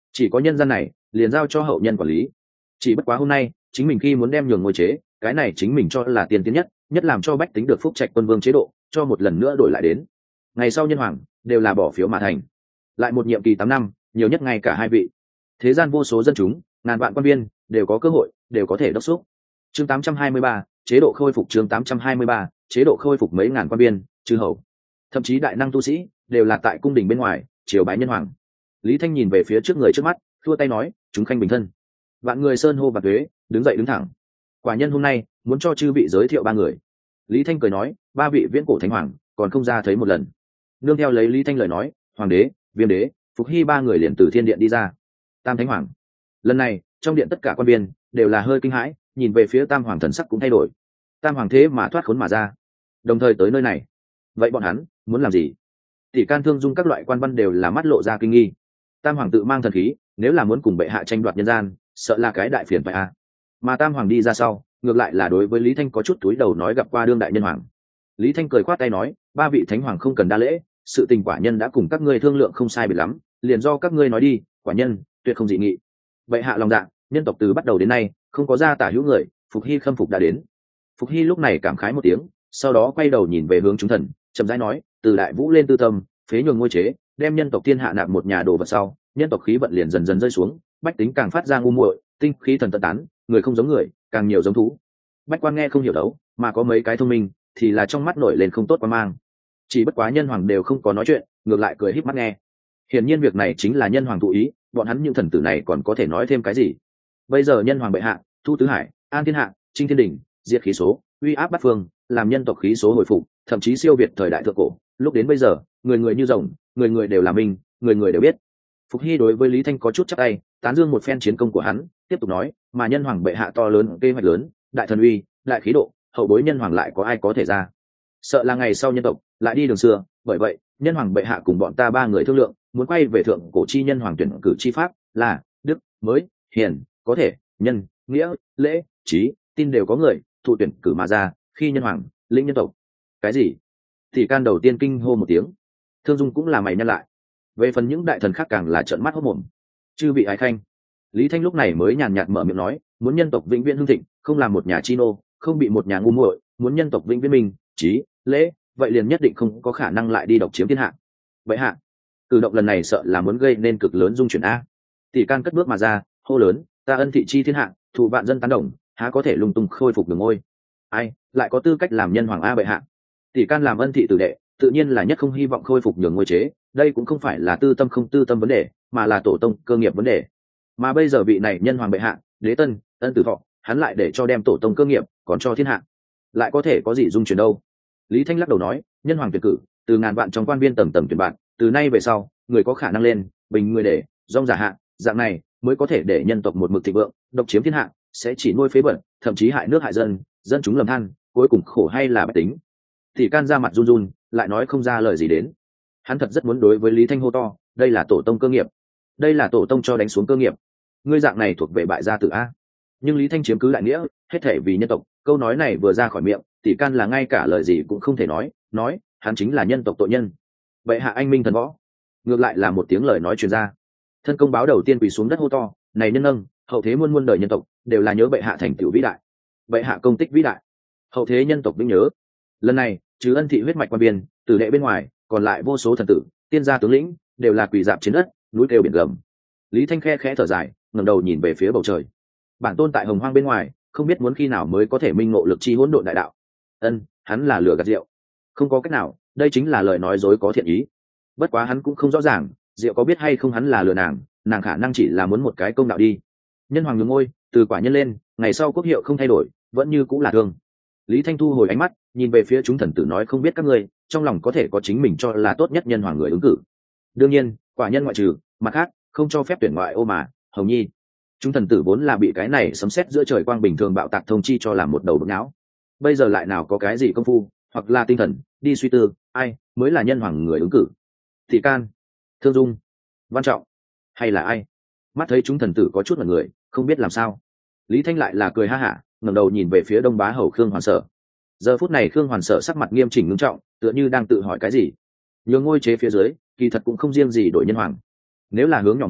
chỉ có nhân gian này liền giao cho hậu nhân quản lý. Chỉ bất quá hôm nay chính mình khi muốn đem nhường ngôi chế, cái này chính mình cho là tiên tiến nhất làm cho bách tính được phúc trạch quân vương chế độ cho một lần nữa đổi lại đến. Ngày sau nhân hoàng đều là bỏ phiếu mà thành, lại một nhiệm kỳ 8 năm, nhiều nhất ngay cả 2 vị. Thế gian vô số dân chúng, ngàn vạn quan viên đều có cơ hội, đều có thể đốc xúc. Chương 823, chế độ khôi phục. Chương 823, chế độ khôi phục. Mấy ngàn quan viên, chư hầu, thậm chí đại năng tu sĩ đều là tại cung đình bên ngoài triều bái nhân hoàng. Lý Thanh nhìn về phía trước người trước mắt, thua tay nói, chúng khanh bình thân. Vạn người sơn hô và thuế, đứng dậy đứng thẳng. Quả nhân hôm nay muốn cho chư vị giới thiệu 3 người. Lý Thanh cười nói, 3 vị viễn cổ thánh hoàng còn không ra thấy một lần. Nương theo lấy Lý Thanh lời nói, hoàng đế, viêm đế, phục hy 3 người liền từ thiên điện đi ra. Tam thánh hoàng. Lần này trong điện tất cả quan viên đều là hơi kinh hãi, nhìn về phía tam hoàng, thần sắc cũng thay đổi. Tam hoàng thế mà thoát khốn mà ra, đồng thời tới nơi này, vậy bọn hắn muốn làm gì? Tỷ Can, Thương Dung các loại quan văn đều là mắt lộ ra kinh nghi. Tam hoàng tự mang thần khí, nếu là muốn cùng bệ hạ tranh đoạt nhân gian, sợ là cái đại phiền phải a. Mà tam hoàng đi ra sau, ngược lại là đối với Lý Thanh có chút túi đầu nói gặp qua đương đại nhân hoàng. Lý Thanh cười khoát tay nói, 3 vị thánh hoàng không cần đa lễ, sự tình quả nhân đã cùng các ngươi thương lượng không sai biệt lắm, liền do các ngươi nói đi, quả nhân tuyệt không dị nghị. Bệ hạ lòng dạ, nhân tộc từ bắt đầu đến nay không có gia tả hữu người, Phục Hy khâm phục đã đến. Phục Hy lúc này cảm khái một tiếng, sau đó quay đầu nhìn về hướng chúng thần, chậm rãi nói, từ đại vũ lên tư tâm, phế nhường ngôi chế, đem nhân tộc thiên hạ nạp một nhà đồ vật sau, nhân tộc khí vận liền dần dần rơi xuống, bách tính càng phát ra ngu muội, tinh khí thần tận tán, người không giống người, càng nhiều giống thú. Bách quan nghe không hiểu đấu, mà có mấy cái thông minh thì là trong mắt nổi lên không tốt quan mang. Chỉ bất quá nhân hoàng đều không có nói chuyện, ngược lại cười híp mắt nghe. Hiển nhiên việc này chính là nhân hoàng thụ ý, bọn hắn những thần tử này còn có thể nói thêm cái gì? Bây giờ nhân hoàng bệ hạ, thu tứ hải, an thiên hạ, chinh thiên đỉnh, diệt khí số, uy áp bát phương, làm nhân tộc khí số hồi phục, thậm chí siêu việt thời đại thượng cổ. Lúc đến bây giờ, người người như rồng, người người đều là mình, người người đều biết. Phục Hy đối với Lý Thanh có chút chắc tay, tán dương một phen chiến công của hắn, tiếp tục nói, mà nhân hoàng bệ hạ to lớn kế hoạch lớn, đại thần uy, đại khí độ, hậu bối nhân hoàng lại có ai có thể ra? Sợ là ngày sau nhân tộc lại đi đường xưa, bởi vậy nhân hoàng bệ hạ cùng bọn ta 3 người thương lượng, muốn quay về thượng cổ chi nhân hoàng tuyển cử chi pháp, là đức, mới, hiền, có thể, nhân, nghĩa, lễ, trí, tin đều có người thụ tuyển cử mà ra, khi nhân hoàng lĩnh nhân tộc. Cái gì? Thì Can đầu tiên kinh hô một tiếng, Thương Dung cũng là mày nhăn lại. Về phần những đại thần khác càng là trợn mắt hốt mồm. Chư vị ái khanh. Lý Thanh lúc này mới nhàn nhạt mở miệng nói, muốn nhân tộc vĩnh viễn hưng thịnh, không làm một nhà chi nô, không bị một nhà ngu muội, muốn nhân tộc vĩnh viễn minh, trí, lễ, vậy liền nhất định không có khả năng lại đi độc chiếm thiên hạ. Vậy hạ, cử động lần này sợ là muốn gây nên cực lớn dung chuyển a. Tỷ Can cất bước mà ra, hô lớn, ta ân thị chi thiên hạ, thụ vạn dân tán đồng, há có thể lung tung khôi phục đường ngôi? Ai lại có tư cách làm nhân hoàng a bệ hạ? Tỷ Can làm ân thị tử đệ, tự nhiên là nhất không hy vọng khôi phục nhường ngôi chế, đây cũng không phải là tư tâm không tư tâm vấn đề, mà là tổ tông cơ nghiệp vấn đề. Mà bây giờ vị này nhân hoàng bệ hạ, đế tân, ân tử thọ, hắn lại để cho đem tổ tông cơ nghiệp còn cho thiên hạ, lại có thể có gì dung chuyển đâu? Lý Thanh lắc đầu nói, nhân hoàng tuyển cử, từ ngàn vạn trong quan viên tầng tầng tuyển bạn, từ nay về sau, người có khả năng lên, bình người để, rong giả hạ, dạng này mới có thể để nhân tộc một mực thịnh vượng, độc chiếm thiên hạ, sẽ chỉ nuôi phế bẩn, thậm chí hại nước hại dân, dân chúng lầm than, cuối cùng khổ hay là bách tính. Thì Can ra mặt run run, lại nói không ra lời gì đến. Hắn thật rất muốn đối với Lý Thanh hô to, đây là tổ tông cơ nghiệp, đây là tổ tông cho đánh xuống cơ nghiệp, ngươi dạng này thuộc về bại gia tử a. Nhưng Lý Thanh chiếm cứ đại nghĩa, hết thể vì nhân tộc, câu nói này vừa ra khỏi miệng, Tỷ Can là ngay cả lời gì cũng không thể nói hắn chính là nhân tộc tội nhân. Bệ hạ anh minh thần võ. Ngược lại là một tiếng lời nói truyền ra. Thân công báo đầu tiên quỳ xuống đất hô to, này nhân nâng, hậu thế muôn muôn đời nhân tộc đều là nhớ bệ hạ thành tựu vĩ đại, bệ hạ công tích vĩ đại, hậu thế nhân tộc vĩnh nhớ. Lần này trừ ân thị huyết mạch quan biên, tử đệ bên ngoài, còn lại vô số thần tử, tiên gia tướng lĩnh đều là quỳ dạp trên đất, núi kêu biển gầm. Lý Thanh khe khẽ thở dài, ngẩng đầu nhìn về phía bầu trời. Bản tôn tại hồng hoang bên ngoài, không biết muốn khi nào mới có thể minh ngộ lực chi hỗn độn đại đạo. Hắn là lừa gạt rượu, không có cách nào, đây chính là lời nói dối có thiện ý. Bất quá hắn cũng không rõ ràng, rượu có biết hay không hắn là lừa nàng khả năng chỉ là muốn một cái công đạo đi. Nhân hoàng nhường ngôi, từ quả nhân lên, ngày sau quốc hiệu không thay đổi, vẫn như cũng là thương. Lý Thanh thu hồi ánh mắt, nhìn về phía chúng thần tử nói, không biết các ngươi trong lòng có thể có chính mình cho là tốt nhất nhân hoàng người ứng cử. Đương nhiên quả nhân ngoại trừ, mặt khác không cho phép tuyển ngoại ô mà. Hồng Nhi. Chúng thần tử vốn là bị cái này sấm sét giữa trời quang bình thường bạo tạc thông chi cho làm một đầu bực não, bây giờ lại nào có cái gì công phu hoặc là tinh thần đi suy tư ai mới là nhân hoàng người ứng cử. Thị Can, Thương Dung, Văn Trọng, hay là ai? Mắt thấy chúng thần tử có chút là người không biết làm sao, Lý Thanh lại là cười ha hả, ngẩng đầu nhìn về phía Đông Bá Hầu Khương Hoàn Sở. Giờ phút này Khương Hoàn Sở sắc mặt nghiêm chỉnh ngưng trọng, tựa như đang tự hỏi cái gì. Nhường ngôi chế phía dưới kỳ thật cũng không riêng gì đổi nhân hoàng, nếu là hướng nhỏ muốn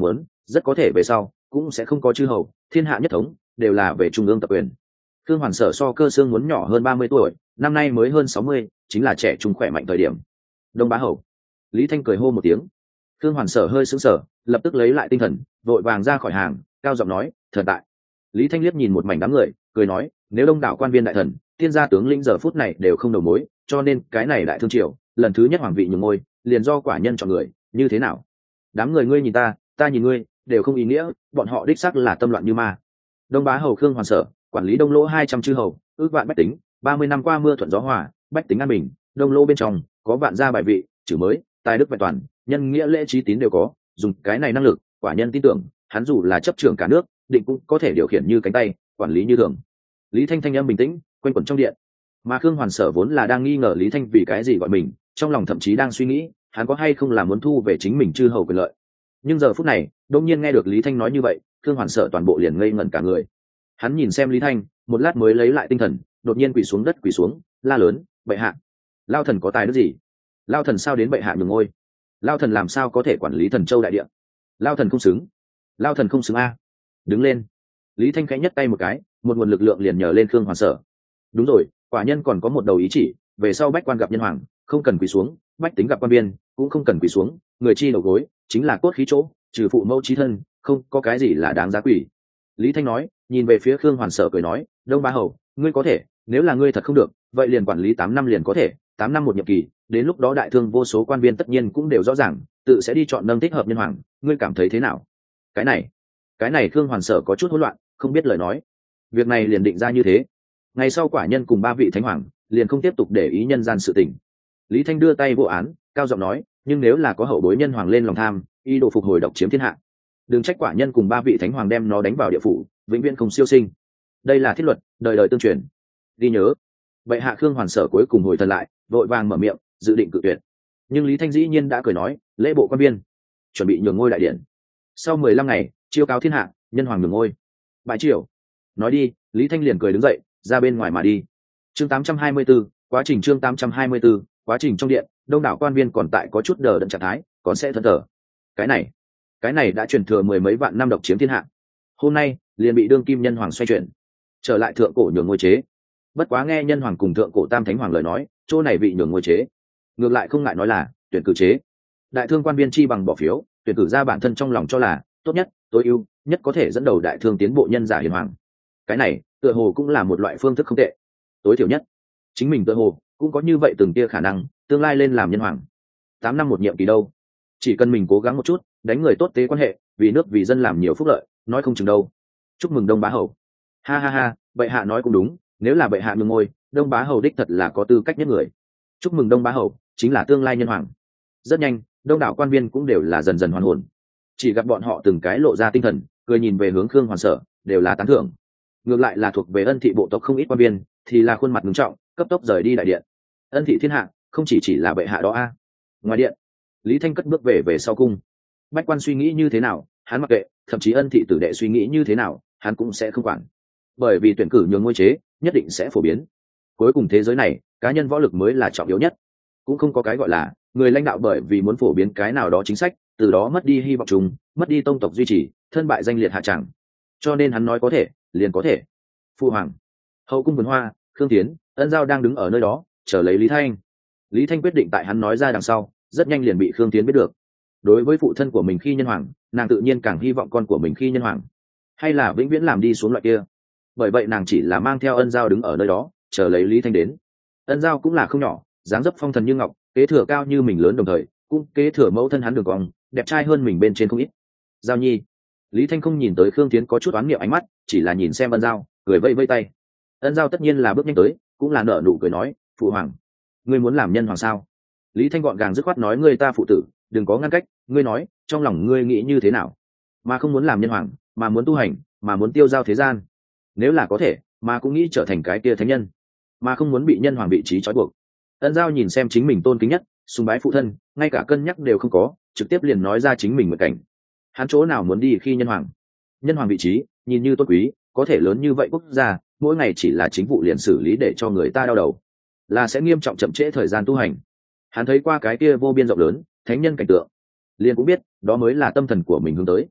rất có thể về sau cũng sẽ không có chư hầu, thiên hạ nhất thống đều là về trung ương tập quyền. Khương Hoàn Sở so Cơ Xương muốn nhỏ hơn 30 tuổi, năm nay mới hơn 60, chính là trẻ trung khỏe mạnh thời điểm. Đông Bá Hầu. Lý Thanh cười hô một tiếng. Khương Hoàn Sở hơi sững sờ, lập tức lấy lại tinh thần, vội vàng ra khỏi hàng, cao giọng nói, thần tại. Lý Thanh liếc nhìn một mảnh đám người, cười nói, nếu đông đảo quan viên đại thần, tiên gia tướng lĩnh giờ phút này đều không đầu mối, cho nên cái này đại thương triều, lần thứ nhất hoàng vị nhường ngôi, liền do quả nhân chọn người, như thế nào? Đám người ngươi nhìn ta nhìn ngươi, đều không ý nghĩa, bọn họ đích xác là tâm loạn như ma. Đông Bá Hầu Khương Hoàn Sở, quản lý Đông Lỗ 200 chư hầu, ước vạn bách tính, 30 năm qua mưa thuận gió hòa, bách tính an bình, Đông Lỗ bên trong có vạn gia bài vị, chữ mới, tài đức vẹn toàn, nhân nghĩa lễ trí tín đều có, dùng cái này năng lực, quả nhân tin tưởng, hắn dù là chấp trưởng cả nước, định cũng có thể điều khiển như cánh tay, quản lý như thường. Lý Thanh thanh âm bình tĩnh, quanh quẩn trong điện. Mà Khương Hoàn Sở vốn là đang nghi ngờ Lý Thanh vì cái gì gọi mình, trong lòng thậm chí đang suy nghĩ, hắn có hay không là muốn thu về chính mình chư hầu quyền lợi. Nhưng giờ phút này, đột nhiên nghe được Lý Thanh nói như vậy, Khương Hoàn Sở toàn bộ liền ngây ngẩn cả người. Hắn nhìn xem Lý Thanh, một lát mới lấy lại tinh thần, đột nhiên quỳ xuống đất quỳ xuống, la lớn, bệ hạ, lao thần có tài đức gì? Lao thần sao đến bệ hạ nhường ngôi? Lao thần làm sao có thể quản lý Thần Châu đại địa? Lao thần không xứng, lao thần không xứng a! Đứng lên. Lý Thanh khẽ nhất tay một cái, một nguồn lực lượng liền nhờ lên Khương Hoàn Sở. Đúng rồi, quả nhân còn có một đầu ý chỉ, về sau bách quan gặp nhân hoàng, không cần quỳ xuống, bách tính gặp quan biên, cũng không cần quỳ xuống, người chi đầu gối, chính là cốt khí chỗ, trừ phụ mẫu chí thân, không có cái gì là đáng giá quỳ. Lý Thanh nói, nhìn về phía Khương Hoàn Sở cười nói, Đông Bá Hầu, ngươi có thể, nếu là ngươi thật không được, vậy liền quản lý 8 năm liền có thể, 8 năm một nhiệm kỳ, đến lúc đó đại thương vô số quan viên tất nhiên cũng đều rõ ràng, tự sẽ đi chọn nâng thích hợp nhân hoàng, ngươi cảm thấy thế nào? Cái này Khương Hoàn Sở có chút hỗn loạn, không biết lời nói. Việc này liền định ra như thế. Ngày sau quả nhân cùng 3 vị thánh hoàng, liền không tiếp tục để ý nhân gian sự tình. Lý Thanh đưa tay vô án, cao giọng nói, nhưng nếu là có hậu bối nhân hoàng lên lòng tham, ý đồ phục hồi độc chiếm thiên hạ, đừng trách quả nhân cùng 3 vị thánh hoàng đem nó đánh vào địa phủ, vĩnh viễn không siêu sinh. Đây là thiết luật, đời đời tương truyền. Ghi nhớ. Bệ hạ. Khương Hoàn Sở cuối cùng hồi thần lại, vội vàng mở miệng, dự định cự tuyệt. Nhưng Lý Thanh dĩ nhiên đã cười nói, lễ bộ quan biên, chuẩn bị nhường ngôi đại điện. Sau 15 ngày, chiêu cáo thiên hạ, nhân hoàng nhường ngôi. Bãi triều. Nói đi, Lý Thanh liền cười đứng dậy, ra bên ngoài mà đi. Chương 824, quá trình chương 824, quá trình trong điện, đông đảo quan viên còn tại có chút đờ đẫn trạng thái, còn sẽ thẫn thờ. Cái này đã truyền thừa 10 mấy vạn năm độc chiếm thiên hạ. Hôm nay, liền bị đương kim nhân hoàng xoay chuyển, trở lại thượng cổ nhường ngôi chế. Bất quá nghe nhân hoàng cùng thượng cổ tam thánh hoàng lời nói, chỗ này bị nhường ngôi chế, ngược lại không ngại nói là tuyển cử chế. Đại thương quan viên chi bằng bỏ phiếu, tuyển cử ra bản thân trong lòng cho là tốt nhất, tối ưu nhất có thể dẫn đầu đại thương tiến bộ nhân giả hiền hoàng. Cái này tựa hồ cũng là một loại phương thức không tệ. Tối thiểu nhất, chính mình tựa hồ cũng có như vậy từng tia khả năng tương lai lên làm nhân hoàng. 8 năm một nhiệm kỳ đâu, chỉ cần mình cố gắng một chút, đánh người tốt tế quan hệ, vì nước vì dân làm nhiều phúc lợi, nói không chừng đâu. Chúc mừng Đông Bá Hầu. Ha ha ha, bệ hạ nói cũng đúng, nếu là bệ hạ nhường ngôi, Đông Bá Hầu đích thật là có tư cách nhất người. Chúc mừng Đông Bá Hầu, chính là tương lai nhân hoàng. Rất nhanh, đông đảo quan viên cũng đều là dần dần hoàn hồn, chỉ gặp bọn họ từng cái lộ ra tinh thần, cười nhìn về hướng Khương Hoàn Sở, đều là tán thưởng. Ngược lại là thuộc về Ân thị bộ tộc không ít quan viên, thì là khuôn mặt ngưng trọng, cấp tốc rời đi đại điện. Ân thị thiên hạ, không chỉ là bệ hạ đó a. Ngoài điện, Lý Thanh cất bước về sau cung. Bách quan suy nghĩ như thế nào, hắn mặc kệ, thậm chí Ân thị tử đệ suy nghĩ như thế nào, hắn cũng sẽ không quản. Bởi vì tuyển cử nhường ngôi chế, nhất định sẽ phổ biến. Cuối cùng thế giới này, cá nhân võ lực mới là trọng yếu nhất. Cũng không có cái gọi là người lãnh đạo bởi vì muốn phổ biến cái nào đó chính sách, từ đó mất đi hy vọng chung, mất đi tông tộc duy trì, thân bại danh liệt hạ tràng. Cho nên hắn nói có thể, liền có thể. Phu hoàng, hậu cung vườn hoa, Khương Tiến, Ân Giao đang đứng ở nơi đó, chờ lấy Lý Thanh. Lý Thanh quyết định tại hắn nói ra đằng sau, rất nhanh liền bị Khương Tiến biết được. Đối với phụ thân của mình khi nhân hoàng, nàng tự nhiên càng hy vọng con của mình khi nhân hoàng, hay là vĩnh viễn làm đi xuống loại kia. Bởi vậy nàng chỉ là mang theo Ân Giao đứng ở nơi đó, chờ lấy Lý Thanh đến. Ân Giao cũng là không nhỏ, dáng dấp phong thần như ngọc, kế thừa cao như mình lớn đồng thời, cũng kế thừa mẫu thân hắn đường cong, đẹp trai hơn mình bên trên không ít. Giao nhi. Lý Thanh không nhìn tới Khương Tiến có chút oán niệm ánh mắt, chỉ là nhìn xem Ân Giao, cười vẫy vẫy tay. Ân Giao tất nhiên là bước nhanh tới, cũng là nở nụ cười nói, phụ hoàng, ngươi muốn làm nhân hoàng sao? Lý Thanh gọn gàng dứt khoát nói, ngươi ta phụ tử, đừng có ngăn cách, ngươi nói, trong lòng ngươi nghĩ như thế nào? Mà không muốn làm nhân hoàng, mà muốn tu hành, mà muốn tiêu giao thế gian. Nếu là có thể, mà cũng nghĩ trở thành cái kia thánh nhân, mà không muốn bị nhân hoàng vị trí trói buộc. Ân Giao nhìn xem chính mình tôn kính nhất, sùng bái phụ thân, ngay cả cân nhắc đều không có, trực tiếp liền nói ra chính mình nguyện cảnh. Hắn chỗ nào muốn đi khi nhân hoàng? Nhân hoàng vị trí, nhìn như tôn quý, có thể lớn như vậy quốc gia, mỗi ngày chỉ là chính vụ liền xử lý để cho người ta đau đầu, là sẽ nghiêm trọng chậm trễ thời gian tu hành. Hắn thấy qua cái kia vô biên rộng lớn, thánh nhân cảnh tượng, liền cũng biết, đó mới là tâm thần của mình hướng tới.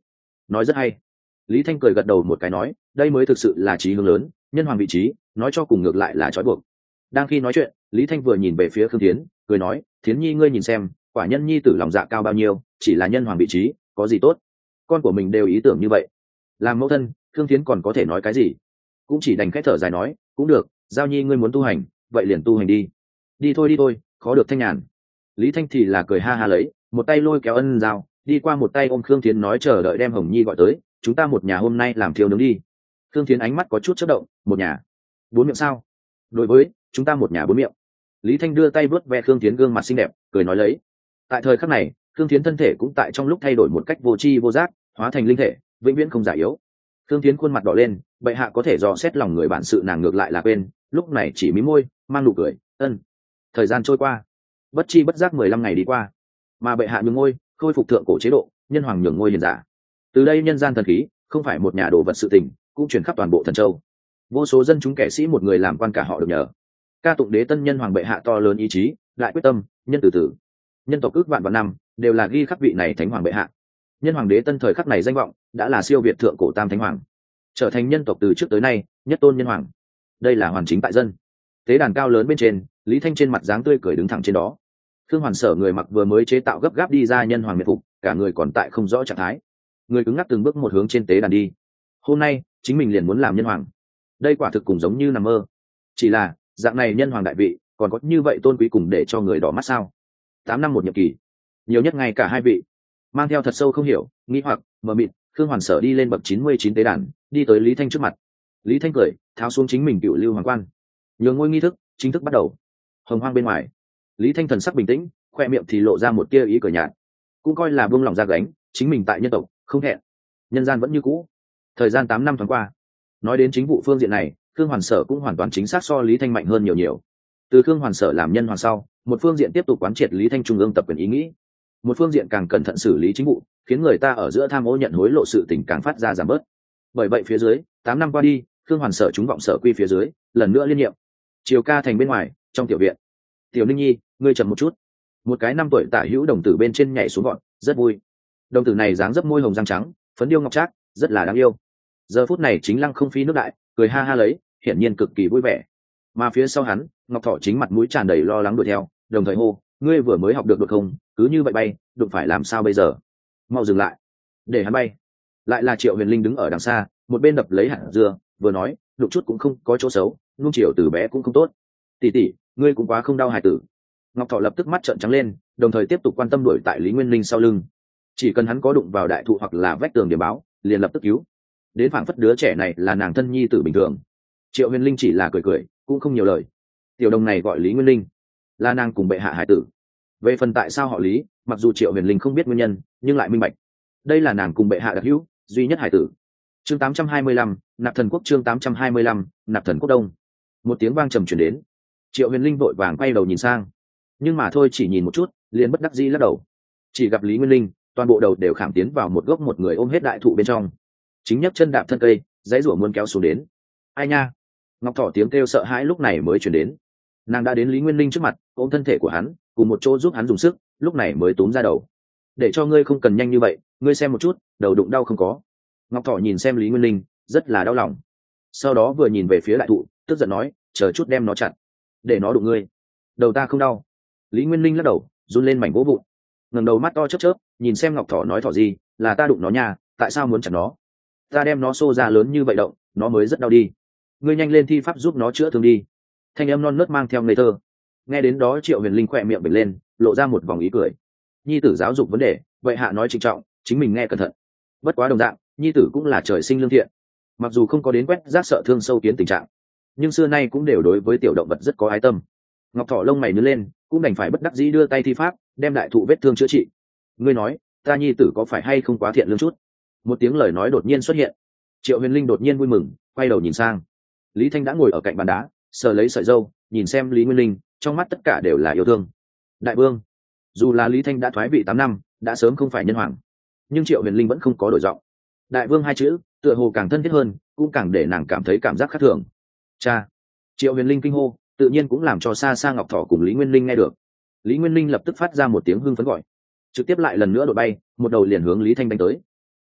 nói rất hay. Lý Thanh cười gật đầu một cái nói, đây mới thực sự là chí hướng lớn, nhân hoàng vị trí nói cho cùng ngược lại là trói buộc. Đang khi nói chuyện, Lý Thanh vừa nhìn về phía Khương Thiến, cười nói, Thiến nhi ngươi nhìn xem, quả nhân nhi tử lòng dạ cao bao nhiêu, chỉ là nhân hoàng vị trí có gì tốt, con của mình đều ý tưởng như vậy. Làm mẫu thân, Khương Thiến còn có thể nói cái gì, cũng chỉ đành khẽ thở dài nói, cũng được, giao nhi ngươi muốn tu hành vậy liền tu hành đi. Đi thôi, khó được thanh nhàn. Lý Thanh thì là cười ha ha lấy, một tay lôi kéo Ân Giao đi qua, một tay ôm Khương Thiến nói chờ đợi đem Hồng Nhi gọi tới, chúng ta một nhà hôm nay làm thiêu nướng đi. Khương Thiến ánh mắt có chút chớp động, một nhà bốn miệng sao? Đối với chúng ta một nhà bốn miệng. Lý Thanh đưa tay vuốt ve Khương Thiến gương mặt xinh đẹp, cười nói lấy. Tại thời khắc này, Khương Thiến thân thể cũng tại trong lúc thay đổi một cách vô tri vô giác, hóa thành linh thể, vĩnh viễn không già yếu. Khương Thiến khuôn mặt đỏ lên, bệ hạ có thể dò xét lòng người bản sự nàng ngược lại là quên, lúc này chỉ mím môi, mang nụ cười, ân. Thời gian trôi qua, bất chi bất giác 15 ngày đi qua, mà bệ hạ nhường ngôi, khôi phục thượng cổ chế độ, nhân hoàng nhường ngôi hiền giả. Từ đây nhân gian thần khí, không phải một nhà đồ vật sự tình, cũng truyền khắp toàn bộ thần châu. Vô số dân chúng kẻ sĩ một người làm quan cả họ được nhờ. Ca tụng đế tân nhân hoàng bệ hạ to lớn ý chí, lại quyết tâm, nhân từ tử. Nhân tộc ước vạn vạn năm, đều là ghi khắc vị này thánh hoàng bệ hạ. Nhân hoàng đế tân thời khắc này danh vọng, đã là siêu việt thượng cổ tam thánh hoàng, trở thành nhân tộc từ trước tới nay nhất tôn nhân hoàng. Đây là hoàn chính tại dân. Tế đàn cao lớn bên trên, Lý Thanh trên mặt dáng tươi cười đứng thẳng trên đó. Khương Hoàn Sở người mặc vừa mới chế tạo gấp gáp đi ra nhân hoàng miệt phục, cả người còn tại không rõ trạng thái. Người cứng ngắc từng bước một hướng trên tế đàn đi. Hôm nay, chính mình liền muốn làm nhân hoàng. Đây quả thực cùng giống như nằm mơ. Chỉ là, dạng này nhân hoàng đại vị, còn có như vậy tôn quý cùng để cho người đỏ mắt sao? 8 năm một nhiệm kỳ, nhiều nhất ngay cả hai vị. Mang theo thật sâu không hiểu, nghi hoặc, mờ mịt, Khương Hoàn Sở đi lên bậc 99 tế đàn, đi tới Lý Thanh trước mặt. Lý Thanh cười, tháo xuống chính mình cựu lưu hoàng quan. Nhường ngôi nghi thức chính thức bắt đầu. Hồng hoang bên ngoài, Lý Thanh thần sắc bình tĩnh, khoe miệng thì lộ ra một tia ý cười nhạt, cũng coi là buông lòng ra gánh, chính mình tại nhân tộc không hẹn, nhân gian vẫn như cũ. Thời gian 8 năm thoáng qua. Nói đến chính vụ phương diện này, Khương Hoàn Sở cũng hoàn toàn chính xác so Lý Thanh mạnh hơn nhiều nhiều. Từ Khương Hoàn Sở làm nhân hoàng sau, một phương diện tiếp tục quán triệt Lý Thanh trung ương tập quyền ý nghĩ, một phương diện càng cẩn thận xử lý chính vụ, khiến người ta ở giữa tham ô nhận hối lộ sự tình càng phát ra giảm bớt. Bởi vậy phía dưới 8 năm qua đi, Khương Hoàn Sở chúng vọng sở quy phía dưới lần nữa liên nhiệm. Triều ca thành bên ngoài, trong tiểu viện, Tiểu Ninh Nhi, ngươi chậm một chút. Một cái 5 tuổi tả hữu đồng tử bên trên nhảy xuống gọn, rất vui. Đồng tử này dáng dấp môi hồng răng trắng, phấn điêu ngọc trác, rất là đáng yêu. Giờ phút này chính lăng không phi nước đại, cười ha ha lấy, hiển nhiên cực kỳ vui vẻ. Mà phía sau hắn, Ngọc Thỏ chính mặt mũi tràn đầy lo lắng đuổi theo, đồng thời hô, ngươi vừa mới học được đột không, cứ như vậy bay, đụng phải làm sao bây giờ? Mau dừng lại, để hắn bay. Lại là Triệu Huyền Linh đứng ở đằng xa, một bên đập lấy hạt dưa, vừa nói, đụng chút cũng không có chỗ xấu, nuông chiều từ bé cũng không tốt. Tỷ tỷ, ngươi cũng quá không đau hài tử. Ngọc Thỏ lập tức mắt trợn trắng lên, đồng thời tiếp tục quan tâm đuổi tại Lý Nguyên Linh sau lưng. Chỉ cần hắn có đụng vào đại thụ hoặc là vách tường điểm báo, liền lập tức cứu. Đến phảng phất đứa trẻ này là nàng thân nhi tử bình thường. Triệu Huyền Linh chỉ là cười cười, cũng không nhiều lời. Tiểu đồng này gọi Lý Nguyên Linh, là nàng cùng bệ hạ hải tử. Về phần tại sao họ Lý, mặc dù Triệu Huyền Linh không biết nguyên nhân, nhưng lại minh bạch. Đây là nàng cùng bệ hạ đặc hữu, duy nhất hải tử. Chương 825, Nạp Thần Quốc. Chương 825, Nạp Thần Quốc Đông. Một tiếng vang trầm truyền đến. Triệu Huyền Linh vội vàng quay đầu nhìn sang, nhưng mà thôi chỉ nhìn một chút, liền bất đắc dĩ lắc đầu. Chỉ gặp Lý Nguyên Linh, toàn bộ đầu đều khảm tiến vào một gốc một người ôm hết đại thụ bên trong, chính nhấc chân đạp thân cây, dãy rủa muốn kéo xuống đến. Ai nha! Ngọc Thỏ tiếng kêu sợ hãi lúc này mới truyền đến. Nàng đã đến Lý Nguyên Linh trước mặt, ôm thân thể của hắn, cùng một chỗ giúp hắn dùng sức, lúc này mới túm ra đầu. Để cho ngươi không cần nhanh như vậy, ngươi xem một chút, đầu đụng đau không có? Ngọc Thỏ nhìn xem Lý Nguyên Linh, rất là đau lòng. Sau đó vừa nhìn về phía đại thụ, tức giận nói, chờ chút đem nó chặn, để nó đụng ngươi. Đầu ta không đau. Lý Nguyên Linh lắc đầu, run lên mảnh gỗ vụn, ngẩng đầu mắt to chớp chớp, nhìn xem Ngọc Thỏ nói, thỏ gì, là ta đụng nó nha, tại sao muốn chặn nó? Ta đem nó xô ra lớn như vậy động, nó mới rất đau đi. Ngươi nhanh lên thi pháp giúp nó chữa thương đi. Thanh âm non nớt mang theo ngây thơ. Nghe đến đó Triệu Huyền Linh khỏe miệng bật lên, lộ ra một vòng ý cười. Nhi tử giáo dục vấn đề, vậy hạ nói trịnh trọng, chính mình nghe cẩn thận. Bất quá đồng dạng, nhi tử cũng là trời sinh lương thiện, mặc dù không có đến quét rác sợ thương sâu kiến tình trạng, nhưng xưa nay cũng đều đối với tiểu động vật rất có ái tâm. Ngọc Thỏ lông mày nhướng lên, cũng đành phải bất đắc dĩ đưa tay thi pháp, đem đại thụ vết thương chữa trị. Ngươi nói, ta nhi tử có phải hay không quá thiện lương chút? Một tiếng lời nói đột nhiên xuất hiện. Triệu Huyền Linh đột nhiên vui mừng, quay đầu nhìn sang. Lý Thanh đã ngồi ở cạnh bàn đá, sờ lấy sợi râu, nhìn xem Lý Nguyên Linh, trong mắt tất cả đều là yêu thương. Đại vương, dù là Lý Thanh đã thoái vị 8 năm, đã sớm không phải nhân hoàng, nhưng Triệu Huyền Linh vẫn không có đổi giọng. Đại vương hai chữ, tựa hồ càng thân thiết hơn, cũng càng để nàng cảm thấy cảm giác khác thường. Cha! Triệu Huyền Linh kinh hô, tự nhiên cũng làm cho xa xa Ngọc Thỏ cùng Lý Nguyên Linh nghe được. Lý Nguyên Linh lập tức phát ra một tiếng hưng phấn gọi, trực tiếp lại lần nữa đội bay, một đầu liền hướng Lý Thanh đánh tới.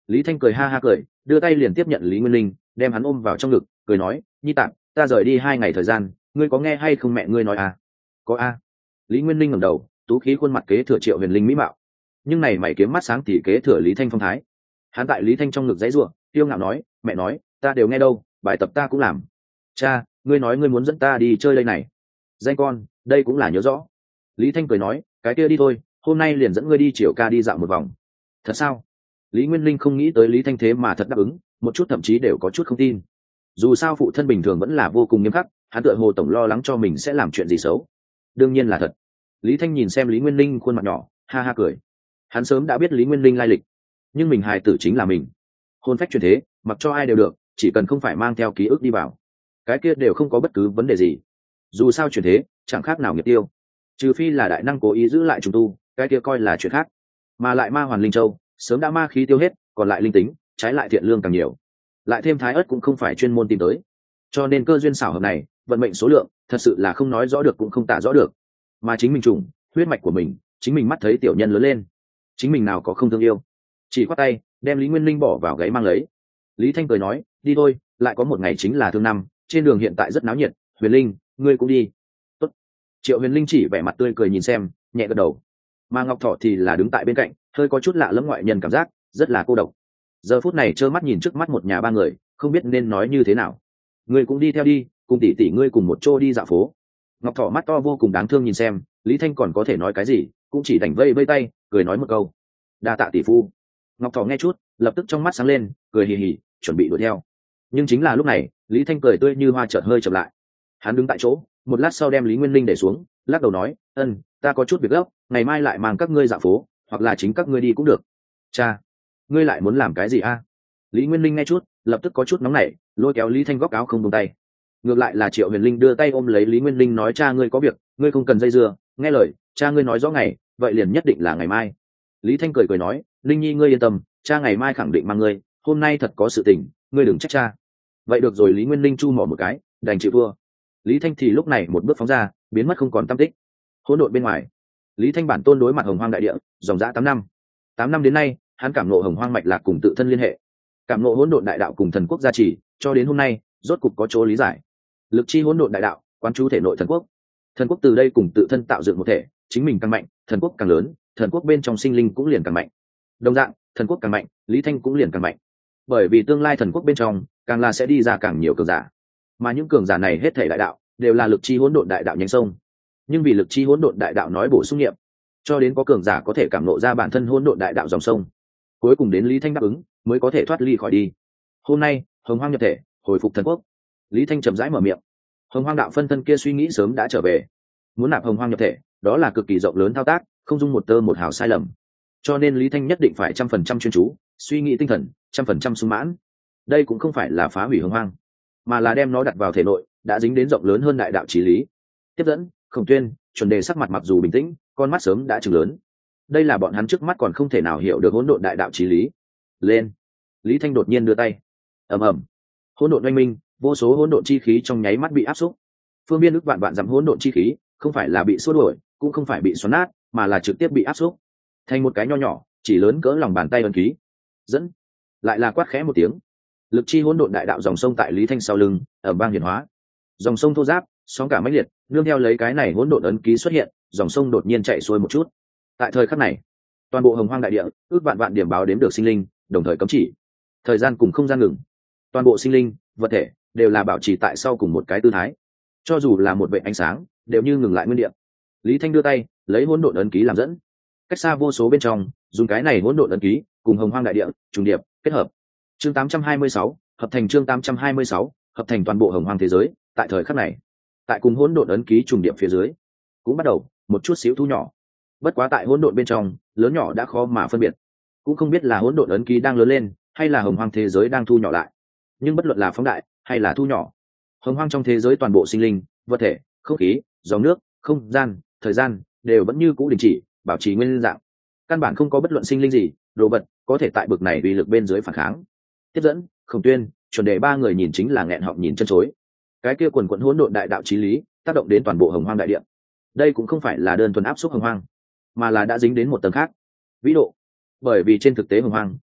Lý Thanh cười ha ha cười, đưa tay liền tiếp nhận Lý Nguyên Linh, đem hắn ôm vào trong ngực, cười nói, nhi tạng, ta rời đi 2 ngày thời gian, ngươi có nghe hay không mẹ ngươi nói à? Có a. Lý Nguyên Linh ngẩng đầu, tú khí khuôn mặt kế thừa Triệu Huyền Linh mỹ mạo, nhưng này mày kiếm mắt sáng thì kế thừa Lý Thanh phong thái. Hắn tại Lý Thanh trong ngực dãy rủa, tiêu ngạo nói, mẹ nói, ta đều nghe đâu, bài tập ta cũng làm. Cha, ngươi nói ngươi muốn dẫn ta đi chơi đây này. Danh con, đây cũng là nhớ rõ. Lý Thanh cười nói, cái kia đi thôi, hôm nay liền dẫn ngươi đi chiều ca đi dạo một vòng. Thật sao? Lý Nguyên Linh không nghĩ tới Lý Thanh thế mà thật đáp ứng, một chút thậm chí đều có chút không tin. Dù sao phụ thân bình thường vẫn là vô cùng nghiêm khắc, hắn tựa hồ tổng lo lắng cho mình sẽ làm chuyện gì xấu. Đương nhiên là thật. Lý Thanh nhìn xem Lý Nguyên Linh khuôn mặt nhỏ, ha ha cười. Hắn sớm đã biết Lý Nguyên Linh lai lịch, nhưng mình hài tử chính là mình. Hôn phách truyền thế, mặc cho ai đều được, chỉ cần không phải mang theo ký ức đi vào, cái kia đều không có bất cứ vấn đề gì. Dù sao truyền thế chẳng khác nào nghiệp tiêu, trừ phi là đại năng cố ý giữ lại trùng tu, cái kia coi là chuyện khác. Mà lại ma hoàn linh châu sớm đã ma khí tiêu hết, còn lại linh tính trái lại thiện lương càng nhiều, lại thêm thái ớt cũng không phải chuyên môn tìm tới, cho nên cơ duyên xảo hợp này, vận mệnh số lượng thật sự là không nói rõ được cũng không tả rõ được. Mà chính mình trùng huyết mạch của mình, chính mình mắt thấy tiểu nhân lớn lên, chính mình nào có không thương yêu. Chỉ khoát tay đem Lý Nguyên Linh bỏ vào gáy mang lấy. Lý Thanh cười nói, đi thôi, lại có một ngày chính là thương năm, trên đường hiện tại rất náo nhiệt, Huyền Linh, ngươi cũng đi. Tốt. Triệu Huyền Linh chỉ vẻ mặt tươi cười nhìn xem, nhẹ gật đầu. Mà Ngọc Thỏ thì là đứng tại bên cạnh, hơi có chút lạ lẫm ngoại nhân cảm giác, rất là cô độc. Giờ phút này trơ mắt nhìn trước mắt một nhà ba người, không biết nên nói như thế nào. Ngươi cũng đi theo đi, cùng tỷ tỷ ngươi cùng một chỗ đi dạo phố. Ngọc Thỏ mắt to vô cùng đáng thương nhìn xem, Lý Thanh còn có thể nói cái gì, cũng chỉ đành vây vây tay, cười nói một câu, đa tạ tỷ phu. Ngọc Thỏ nghe chút, lập tức trong mắt sáng lên, cười hì hì, chuẩn bị đuổi theo. Nhưng chính là lúc này, Lý Thanh cười tươi như hoa chợt hơi chậm lại. Hắn đứng tại chỗ, một lát sau đem Lý Nguyên Linh để xuống, lắc đầu nói, ta có chút việc gấp, ngày mai lại mang các ngươi dạo phố, hoặc là chính các ngươi đi cũng được. Cha, ngươi lại muốn làm cái gì a? Lý Nguyên Linh nghe chút, lập tức có chút nóng nảy, lôi kéo Lý Thanh góc áo không buông tay. Ngược lại là Triệu Huyền Linh đưa tay ôm lấy Lý Nguyên Linh nói, cha ngươi có việc, ngươi không cần dây dưa, nghe lời, cha ngươi nói rõ ngày, vậy liền nhất định là ngày mai. Lý Thanh cười cười nói, Linh Nhi ngươi yên tâm, cha ngày mai khẳng định mang ngươi, hôm nay thật có sự tình, ngươi đừng trách cha. Vậy được rồi. Lý Nguyên Linh chu mỏ một cái, đành chịu thua. Lý Thanh thì lúc này một bước phóng ra, biến mất không còn tăm tích. Hỗn độn bên ngoài, Lý Thanh bản tôn đối mặt Hồng Hoang đại địa dòng dã 8 năm đến nay, hắn cảm ngộ Hồng Hoang mạch lạc cùng tự thân liên hệ, cảm ngộ hỗn độn đại đạo cùng thần quốc gia trì, cho đến hôm nay rốt cục có chỗ lý giải. Lực chi hỗn độn đại đạo quán chú thể nội thần quốc, thần quốc từ đây cùng tự thân tạo dựng một thể, chính mình càng mạnh, thần quốc càng lớn, thần quốc bên trong sinh linh cũng liền càng mạnh. Đồng dạng, thần quốc càng mạnh, Lý Thanh cũng liền càng mạnh, bởi vì tương lai thần quốc bên trong càng là sẽ đi ra càng nhiều cường giả, mà những cường giả này hết thể đại đạo đều là lực chi hỗn độn đại đạo nhánh sông. Nhưng vì lực chi hỗn độn đại đạo nói bổ sung nghiệm, cho đến có cường giả có thể cảm nộ ra bản thân hỗn độn đại đạo dòng sông, cuối cùng đến Lý Thanh đáp ứng mới có thể thoát ly khỏi đi. Hôm nay Hồng Hoang nhập thể, hồi phục thần quốc. Lý Thanh chậm rãi mở miệng. Hồng Hoang đạo phân thân kia suy nghĩ sớm đã trở về, muốn nạp Hồng Hoang nhập thể, đó là cực kỳ rộng lớn thao tác, không dung một tơ một hào sai lầm. Cho nên Lý Thanh nhất định phải 100% chuyên chú, suy nghĩ tinh thần 100% sung mãn. Đây cũng không phải là phá hủy Hồng Hoang, mà là đem nó đặt vào thể nội, đã dính đến rộng lớn hơn đại đạo chí lý. Tiếp dẫn, Khổng Tuyên, Chuẩn Đề sắc mặt mặc dù bình tĩnh, con mắt sớm đã trừng lớn. Đây là bọn hắn trước mắt còn không thể nào hiểu được hỗn độn đại đạo chí lý. Lên. Lý Thanh đột nhiên đưa tay. Ầm ầm. Hỗn độn oanh minh, vô số hỗn độn chi khí trong nháy mắt bị áp xúc. Phương biên ức vạn vạn dặm hỗn độn chi khí, không phải là bị xua đuổi, cũng không phải bị xoắn nát, mà là trực tiếp bị áp xúc thành một cái nho nhỏ, chỉ lớn cỡ lòng bàn tay ấn ký. Dẫn. Lại là quát khẽ một tiếng. Lực chi hỗn độn đại đạo dòng sông tại Lý Thanh sau lưng, ở bang hiển hóa. Dòng sông thô giáp, sóng cả mãnh liệt, nương theo lấy cái này hỗn độn ấn ký xuất hiện, dòng sông đột nhiên chạy xuôi một chút. Tại thời khắc này, toàn bộ Hồng Hoang đại địa, ước vạn vạn điểm báo đếm được sinh linh, đồng thời cấm chỉ. Thời gian cùng không gian ngừng. Toàn bộ sinh linh, vật thể đều là bảo trì tại sau cùng một cái tư thái. Cho dù là một vệt ánh sáng, đều như ngừng lại nguyên địa. Lý Thanh đưa tay, lấy hỗn độn ấn ký làm dẫn. Cách xa vô số bên trong, dùng cái này hỗn độn ấn ký, cùng Hồng Hoang đại địa trùng điệp, kết hợp. Chương 826, hợp thành chương 826, hợp thành toàn bộ Hồng Hoang thế giới, tại thời khắc này, tại cùng hỗn độn ấn ký trùng điệp phía dưới, cũng bắt đầu một chút xíu thu nhỏ. Bất quá tại hỗn độn bên trong, lớn nhỏ đã khó mà phân biệt, cũng không biết là hỗn độn ấn ký đang lớn lên, hay là Hồng Hoang thế giới đang thu nhỏ lại. Nhưng bất luận là phóng đại hay là thu nhỏ, Hồng Hoang trong thế giới toàn bộ sinh linh, vật thể, không khí, dòng nước, không gian, thời gian đều vẫn như cũ đình chỉ, bảo trì nguyên dạng. Căn bản không có bất luận sinh linh gì, đồ vật có thể tại bực này uy lực bên dưới phản kháng. Tiếp dẫn, Khổng Tuyên, Chuẩn Đề ba người nhìn chính là nghẹn họng nhìn chân chối. Cái kia quần quần hỗn độn đại đạo chí lý, tác động đến toàn bộ Hồng Hoang đại địa. Đây cũng không phải là đơn thuần áp suất Hồng Hoang, mà là đã dính đến một tầng khác, vĩ độ. Bởi vì trên thực tế Hồng Hoang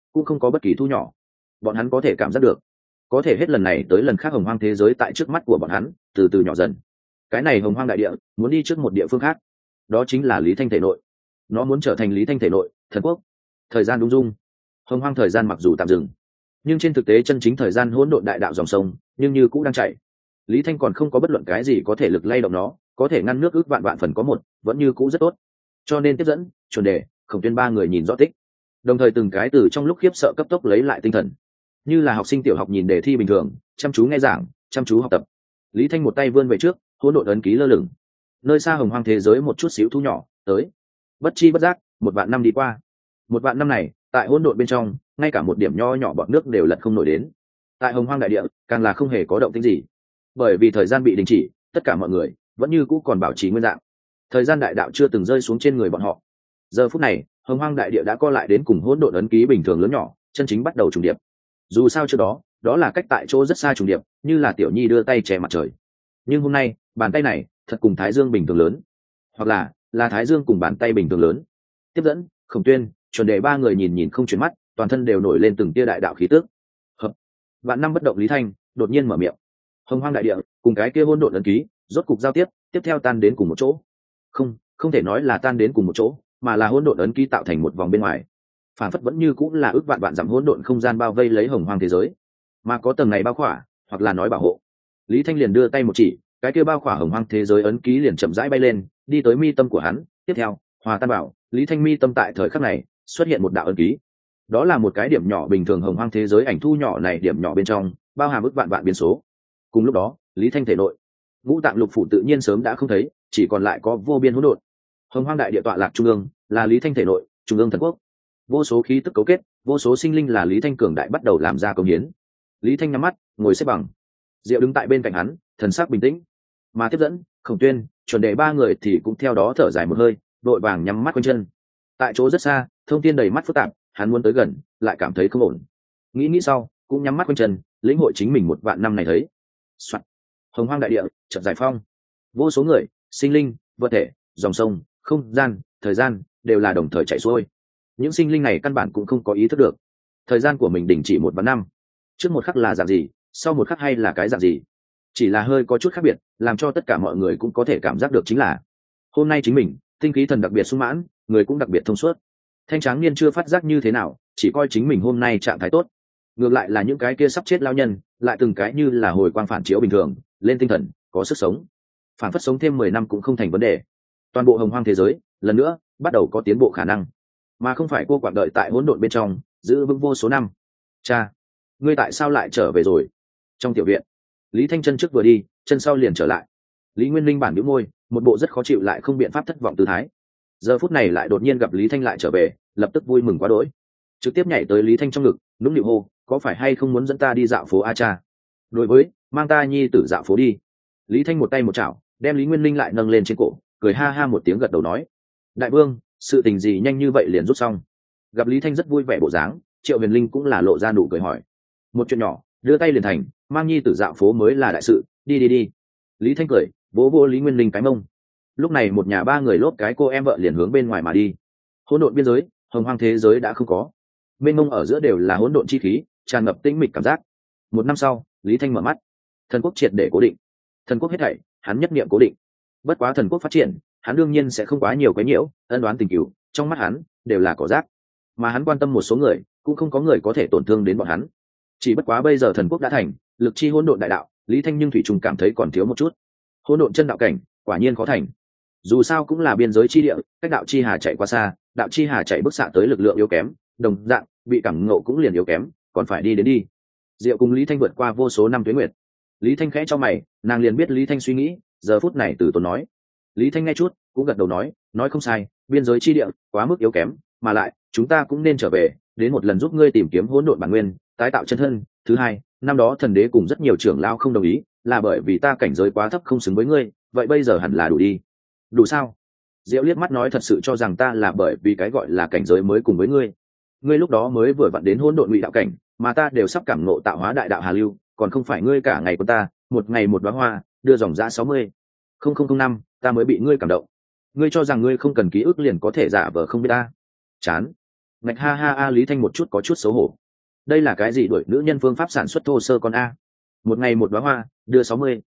cũng không có bất kỳ thu nhỏ. Bọn hắn có thể cảm giác được, có thể hết lần này tới lần khác hồng hoang thế giới tại trước mắt của bọn hắn từ từ nhỏ dần. Cái này hồng hoang đại địa muốn đi trước một địa phương khác, đó chính là Lý Thanh thể nội. Nó muốn trở thành Lý Thanh thể nội thần quốc. Thời gian đúng dung, hồng hoang thời gian mặc dù tạm dừng, nhưng trên thực tế chân chính thời gian hỗn độn đại đạo dòng sông nhưng như cũng đang chạy. Lý Thanh còn không có bất luận cái gì có thể lực lay động nó, có thể ngăn nước ước vạn vạn phần có một, vẫn như cũ rất tốt. Cho nên tiếp dẫn, chuẩn đề, Khổng Tuyên ba người nhìn rõ tích, đồng thời từng cái từ trong lúc khiếp sợ cấp tốc lấy lại tinh thần, như là học sinh tiểu học nhìn đề thi bình thường, chăm chú nghe giảng, chăm chú học tập. Lý Thanh một tay vươn về trước, hỗn độn ấn ký lơ lửng. Nơi xa hồng hoang thế giới một chút xíu thu nhỏ tới. Bất chi bất giác, 1.000 năm đi qua. 1.000 năm này, tại hỗn độn bên trong, ngay cả một điểm nho nhỏ bọt nước đều lật không nổi đến. Tại hồng hoang đại địa, càng là không hề có động tĩnh gì, bởi vì thời gian bị đình chỉ, tất cả mọi người vẫn như cũ còn bảo trì nguyên dạng. Thời gian đại đạo chưa từng rơi xuống trên người bọn họ. Giờ phút này, hồng hoang đại địa đã co lại đến cùng hỗn độn ấn ký bình thường lớn nhỏ, chân chính bắt đầu trùng điệp. Dù sao trước đó, đó là cách tại chỗ rất xa trùng điệp, như là tiểu nhi đưa tay che mặt trời. Nhưng hôm nay, bàn tay này thật cùng thái dương bình thường lớn, hoặc là thái dương cùng bàn tay bình thường lớn. Tiếp dẫn, Khổng Tuyên, chuẩn đề ba người nhìn nhìn không chuyển mắt, toàn thân đều nổi lên từng tia đại đạo khí tức. Hợp. Vạn năm bất động Lý Thanh đột nhiên mở miệng. Hồng hoang đại địa cùng cái kia hỗn độn ấn ký rốt cục giao tiếp, tiếp theo tan đến cùng một chỗ. Không thể nói là tan đến cùng một chỗ, mà là hỗn độn ấn ký tạo thành một vòng bên ngoài. Phản phất vẫn như cũng là ước vạn vạn dặm hỗn độn không gian bao vây lấy hồng hoang thế giới, mà có tầng này bao khỏa, hoặc là nói bảo hộ. Lý Thanh liền đưa tay một chỉ, cái kia bao khỏa hồng hoang thế giới ấn ký liền chậm rãi bay lên, đi tới mi tâm của hắn. Tiếp theo, hòa tan bảo, Lý Thanh mi tâm tại thời khắc này xuất hiện một đạo ấn ký. Đó là một cái điểm nhỏ bình thường hồng hoang thế giới ảnh thu nhỏ này, điểm nhỏ bên trong bao hàm ước vạn vạn biến số. Cùng lúc đó, Lý Thanh thể nội ngũ tạng lục phủ tự nhiên sớm đã không thấy, chỉ còn lại có vô biên hỗn độn. Hồng hoang đại địa tọa lạc trung ương là Lý Thanh thể nội trung ương thần quốc, vô số khí tức cấu kết, vô số sinh linh là Lý Thanh cường đại bắt đầu làm ra công hiến. Lý Thanh nhắm mắt ngồi xếp bằng, Diệu đứng tại bên cạnh hắn, thần sắc bình tĩnh. Mà tiếp dẫn, Khổng Tuyên, chuẩn đề ba người thì cũng theo đó thở dài một hơi, đội vàng nhắm mắt quanh chân. Tại chỗ rất xa, thông tin đầy mắt phức tạp, hắn muốn tới gần lại cảm thấy không ổn. Nghĩ sau cũng nhắm mắt quanh chân, lĩnh hội chính mình 1.000 năm này thấy. Soạn. Hồng hoang đại địa chợt giải phong, vô số người, sinh linh, vật thể, dòng sông, không gian, thời gian đều là đồng thời chảy xuôi. Những sinh linh này căn bản cũng không có ý thức được thời gian của mình đình chỉ 1.000 năm, trước một khắc là dạng gì, sau một khắc hay là cái dạng gì. Chỉ là hơi có chút khác biệt, làm cho tất cả mọi người cũng có thể cảm giác được chính là hôm nay chính mình tinh khí thần đặc biệt sung mãn, người cũng đặc biệt thông suốt. Thanh tráng niên chưa phát giác như thế nào, chỉ coi chính mình hôm nay trạng thái tốt. Ngược lại là những cái kia sắp chết lao nhân, lại từng cái như là hồi quang phản chiếu bình thường, lên tinh thần, có sức sống, phản phất sống thêm 10 năm cũng không thành vấn đề. Toàn bộ hồng hoang thế giới lần nữa bắt đầu có tiến bộ khả năng, mà không phải cô quạng đợi tại hỗn độn bên trong giữ vững vô số năm. Cha, ngươi tại sao lại trở về rồi? Trong tiểu viện, Lý Thanh chân trước vừa đi, chân sau liền trở lại. Lý Nguyên Linh bản nhíu môi, một bộ rất khó chịu lại không biện pháp thất vọng tư thái. Giờ phút này lại đột nhiên gặp Lý Thanh lại trở về, lập tức vui mừng quá đỗi, trực tiếp nhảy tới Lý Thanh trong ngực, nũng nịu hô, có phải hay không muốn dẫn ta đi dạo phố a cha? Đối với, mang ta nhi tử dạo phố đi. Lý Thanh một tay một chảo đem Lý Nguyên Linh lại nâng lên trên cổ, cười ha ha một tiếng gật đầu nói, đại vương, sự tình gì nhanh như vậy liền rút xong? Gặp Lý Thanh rất vui vẻ bộ dáng, Triệu Huyền Linh cũng là lộ ra nụ cười hỏi, một chuyện nhỏ, đưa tay liền thành, mang nhi tử dạo phố mới là đại sự, đi. Lý Thanh cười, vỗ vỗ Lý Nguyên Linh cái mông. Lúc này một nhà ba người lốp cái cô em vợ liền hướng bên ngoài mà đi. Hỗn độn biên giới, hồng hoang thế giới đã không có, bên mông ở giữa đều là hỗn độn chi khí, tràn ngập tĩnh mịch cảm giác. 1 năm sau, Lý Thanh mở mắt, thần quốc triệt để cố định. Thần quốc hết thảy hắn nhất niệm cố định. Bất quá thần quốc phát triển, hắn đương nhiên sẽ không quá nhiều cái nhiễu, ân đoán tình cửu, trong mắt hắn đều là cỏ rác. Mà hắn quan tâm một số người, cũng không có người có thể tổn thương đến bọn hắn. Chỉ bất quá bây giờ thần quốc đã thành, lực chi hỗn độn đại đạo, Lý Thanh nhưng thủy trùng cảm thấy còn thiếu một chút. Hỗn độn chân đạo cảnh, quả nhiên khó thành. Dù sao cũng là biên giới chi địa, cách đạo chi hà chạy quá xa, đạo chi hà chạy bức xạ tới lực lượng yếu kém, đồng dạng bị cảm ngộ cũng liền yếu kém, còn phải đi đến đi. Diệu cùng Lý Thanh vượt qua vô số năm tuế nguyệt. Lý Thanh khẽ cho mày, nàng liền biết Lý Thanh suy nghĩ, giờ phút này từ tốn nói. Lý Thanh nghe chút, cũng gật đầu nói không sai, biên giới chi địa quá mức yếu kém, mà lại chúng ta cũng nên trở về, đến một lần giúp ngươi tìm kiếm hỗn độn bản nguyên, tái tạo chân thân. Thứ hai, năm đó thần đế cùng rất nhiều trưởng lao không đồng ý, là bởi vì ta cảnh giới quá thấp không xứng với ngươi, vậy bây giờ hẳn là đủ đi. Đủ sao? Diệu liếc mắt nói, thật sự cho rằng ta là bởi vì cái gọi là cảnh giới mới cùng với ngươi. Ngươi lúc đó mới vừa vặn đến hỗn độn ngụy đạo cảnh, mà ta đều sắp cảm ngộ tạo hóa đại đạo hà lưu, còn không phải ngươi cả ngày của ta, một ngày một đóa hoa, đưa dòng ra 60,005, ta mới bị ngươi cảm động. Ngươi cho rằng ngươi không cần ký ức liền có thể giả vờ không biết ta? Chán. Ngạch ha ha a, Lý Thanh một chút có chút xấu hổ. Đây là cái gì đuổi nữ nhân phương pháp sản xuất thô sơ con a? Một ngày một đóa hoa, đưa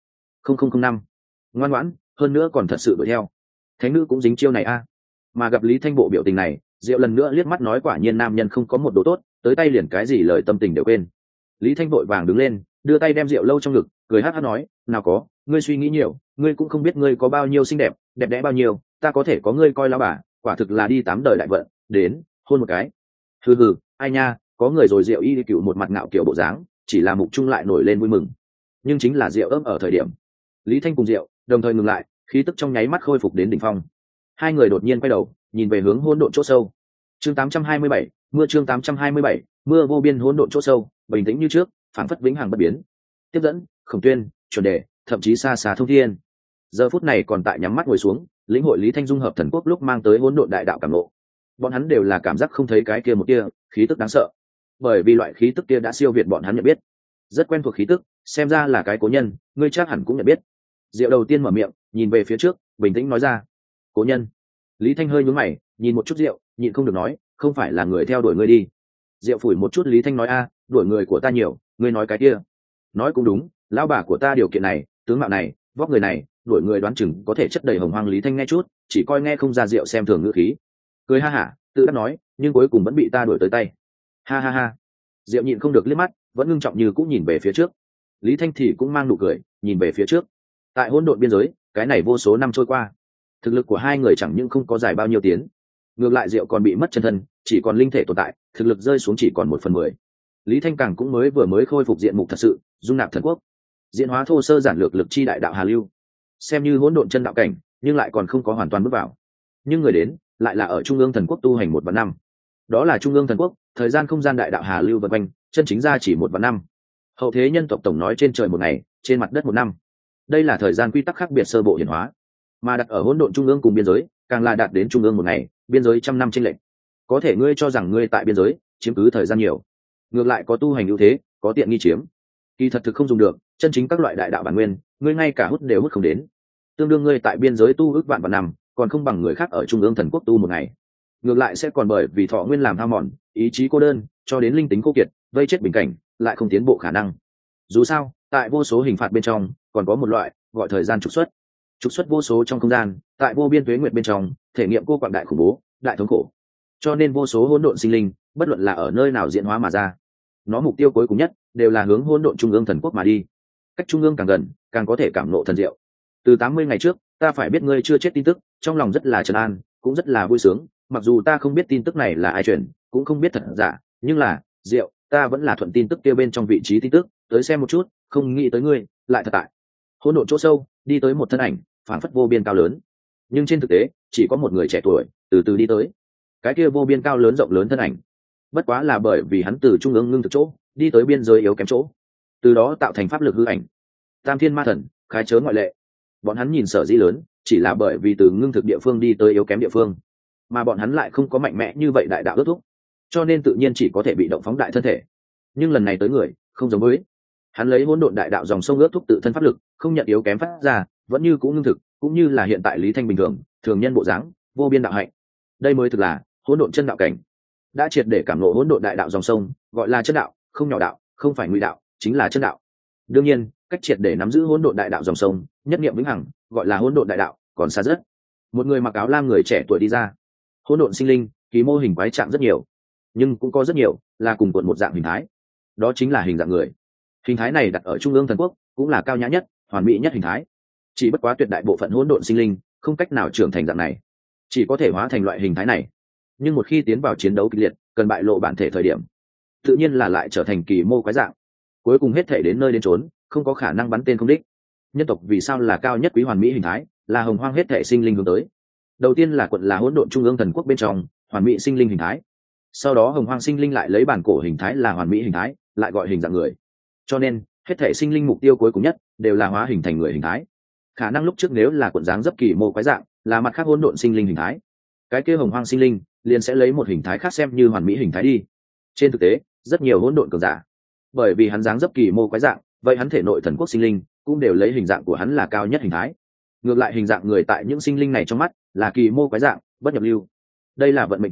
60,005. Ngoan ngoãn, hơn nữa còn thật sự đuổi theo. Thánh nữ cũng dính chiêu này a. Mà gặp Lý Thanh bộ biểu tình này, Diệu lần nữa liếc mắt nói quả nhiên nam nhân không có một đồ tốt, tới tay liền cái gì lời tâm tình đều quên. Lý Thanh vội vàng đứng lên, đưa tay đem Diệu lâu trong ngực, cười hắc hắc nói, nào có, ngươi suy nghĩ nhiều, ngươi cũng không biết ngươi có bao nhiêu xinh đẹp, đẹp đẽ bao nhiêu, ta có thể có ngươi coi lão bà, quả thực là đi 8 đời đại vận, đến, hôn một cái. Hừ hừ, ai nha, có người rồi. Diệu y cựu một mặt ngạo kiểu bộ dáng, chỉ là mục trung lại nổi lên vui mừng. Nhưng chính là Diệu ấp ở thời điểm, Lý Thanh cùng Diệu đồng thời ngừng lại, khí tức trong nháy mắt khôi phục đến đỉnh phong. Hai người đột nhiên quay đầu, nhìn về hướng hỗn độn chỗ sâu. Chương 827, mưa. Chương 827, mưa. Vô biên hỗn độn chỗ sâu, bình tĩnh như trước, phảng phất vĩnh hằng bất biến. Tiếp dẫn, Khổng Tuyên, chuẩn đề, thậm chí xa xa thông thiên, giờ phút này còn tại nhắm mắt ngồi xuống, lĩnh hội Lý Thanh dung hợp thần quốc lúc mang tới hỗn độn đại đạo cảm ngộ. Bọn hắn đều là cảm giác không thấy cái kia một kia khí tức đáng sợ, bởi vì loại khí tức kia đã siêu việt bọn hắn nhận biết. Rất quen thuộc khí tức, xem ra là cái cố nhân, ngươi chắc hẳn cũng nhận biết. Diệu đầu tiên mở miệng, nhìn về phía trước, bình tĩnh nói ra, cố nhân. Lý Thanh hơi nhướng mày, nhìn một chút Diệu, nhịn không được nói, không phải là người theo đuổi ngươi đi. Diệu phủi một chút Lý Thanh nói, a, đuổi người của ta nhiều, ngươi nói cái kia. Nói cũng đúng, lão bà của ta điều kiện này, tướng mạo này, vóc người này, đuổi người đoán chừng có thể chất đầy hồng hoang. Lý Thanh nghe chút, chỉ coi nghe không ra Diệu xem thường ngữ khí, cười ha hả, tự đắc nói, nhưng cuối cùng vẫn bị ta đuổi tới tay. Ha ha ha. Diệu nhịn không được liếc mắt, vẫn ngưng trọng như cũng nhìn về phía trước. Lý Thanh thì cũng mang nụ cười, nhìn về phía trước. Tại hỗn độn biên giới, cái này vô số năm trôi qua, thực lực của hai người chẳng những không có dài bao nhiêu tiến, ngược lại Diệu còn bị mất chân thân, chỉ còn linh thể tồn tại, thực lực rơi xuống chỉ còn 1/10. Lý Thanh càng cũng mới khôi phục diện mục thật sự, dung nạp thần quốc, diễn hóa thô sơ giản lược lực chi đại đạo hà lưu, xem như hỗn độn chân đạo cảnh, nhưng lại còn không có hoàn toàn bước vào. Nhưng người đến lại là ở trung ương thần quốc tu hành 1 vạn năm. Đó là trung ương thần quốc, thời gian không gian đại đạo hà lưu vần quanh, chân chính ra chỉ 1 vạn năm. Hậu thế nhân tộc tổng nói trên trời 1 ngày, trên mặt đất 1 năm. Đây là thời gian quy tắc khác biệt sơ bộ hiển hóa, mà đặt ở hỗn độn trung ương cùng biên giới, càng là đạt đến trung ương 1 ngày, biên giới 100 năm chênh lệch. Có thể ngươi cho rằng ngươi tại biên giới chiếm cứ thời gian nhiều, ngược lại có tu hành ưu thế, có tiện nghi chiếm. Kỳ thật thực không dùng được, chân chính các loại đại đạo bản nguyên, ngươi ngay cả hút đều hút không đến. Tương đương ngươi tại biên giới tu ước vạn vạn năm, còn không bằng người khác ở trung ương thần quốc tu 1 ngày. Ngược lại sẽ còn bởi vì thọ nguyên làm hao mòn, ý chí cô đơn, cho đến linh tính cô kiệt, vây chết bình cảnh, lại không tiến bộ khả năng. Dù sao, tại vô số hình phạt bên trong, còn có một loại gọi thời gian trục xuất vô số trong không gian, tại vô biên tuế nguyệt bên trong, thể nghiệm cô quạng đại khủng bố, đại thống khổ. Cho nên vô số hỗn độn sinh linh, bất luận là ở nơi nào diễn hóa mà ra, nó mục tiêu cuối cùng nhất đều là hướng hỗn độn trung ương thần quốc mà đi. Cách trung ương càng gần, càng có thể cảm ngộ thần diệu. Từ 80 ngày trước, ta phải biết ngươi chưa chết tin tức, trong lòng rất là trấn an, cũng rất là vui sướng. Mặc dù ta không biết tin tức này là ai truyền, cũng không biết thật giả, nhưng là diệu, ta vẫn là thuận tin tức kia bên trong vị trí tin tức tới xem một chút, không nghĩ tới ngươi lại thật tại hỗn độn chỗ sâu đi tới một thân ảnh, phảng phất vô biên cao lớn. Nhưng trên thực tế, chỉ có một người trẻ tuổi từ từ đi tới. Cái kia vô biên cao lớn rộng lớn thân ảnh, bất quá là bởi vì hắn từ trung ương ngưng thực chỗ đi tới biên giới yếu kém chỗ, từ đó tạo thành pháp lực hư ảnh. Tam thiên ma thần khái chớ ngoại lệ. Bọn hắn nhìn sở dĩ lớn, chỉ là bởi vì từ ngưng thực địa phương đi tới yếu kém địa phương, mà bọn hắn lại không có mạnh mẽ như vậy đại đạo ước thúc, cho nên tự nhiên chỉ có thể bị động phóng đại thân thể. Nhưng lần này tới người không giống với, hắn lấy hỗn độn đại đạo dòng sông ước thúc tự thân pháp lực, không nhận yếu kém phát ra, vẫn như cũ ngưng thực, cũng như là hiện tại Lý Thanh bình thường, thường nhân bộ dáng, vô biên đạo hạnh. Đây mới thực là hỗn độn chân đạo cảnh, đã triệt để cảm ngộ hỗn độn đại đạo dòng sông, gọi là chân đạo, không nhỏ đạo, không phải ngụy đạo, chính là chân đạo. Đương nhiên, cách triệt để nắm giữ hỗn độn đại đạo dòng sông, nhất niệm vĩnh hằng, gọi là hỗn độn đại đạo, còn xa rất. Một người mặc áo lam người trẻ tuổi đi ra. Hỗn độn sinh linh, kỳ mô hình quái trạng rất nhiều, nhưng cũng có rất nhiều là cùng cuộn một dạng hình thái. Đó chính là hình dạng người. Hình thái này đặt ở trung ương thần quốc, cũng là cao nhã nhất, hoàn mỹ nhất hình thái. Chỉ bất quá tuyệt đại bộ phận hỗn độn sinh linh không cách nào trưởng thành dạng này, chỉ có thể hóa thành loại hình thái này. Nhưng một khi tiến vào chiến đấu kịch liệt, cần bại lộ bản thể thời điểm, tự nhiên là lại trở thành kỳ mô quái dạng. Cuối cùng hết thể đến nơi đến chốn, không có khả năng bắn tên không đích. Nhân tộc vì sao là cao nhất quý hoàn mỹ hình thái, là hồng hoang hết thể sinh linh hướng tới. Đầu tiên là quận là hỗn độn trung ương thần quốc bên trong hoàn mỹ sinh linh hình thái, sau đó hồng hoang sinh linh lại lấy bản cổ hình thái là hoàn mỹ hình thái, lại gọi hình dạng người. Cho nên hết thể sinh linh mục tiêu cuối cùng nhất đều là hóa hình thành người hình thái. Khả năng lúc trước nếu là quận dáng dấp kỳ mô quái dạng, là mặt khác hỗn độn sinh linh hình thái, cái kia hồng hoang sinh linh liền sẽ lấy một hình thái khác xem như hoàn mỹ hình thái đi. Trên thực tế, rất nhiều hỗn độn cường giả, bởi vì hắn dáng dấp kỳ mô quái dạng, vậy hắn thể nội thần quốc sinh linh cũng đều lấy hình dạng của hắn là cao nhất hình thái. Ngược lại hình dạng người tại những sinh linh này trong mắt là kỳ mô quái dạng, bất nhập lưu. Đây là vận mệnh chỗ,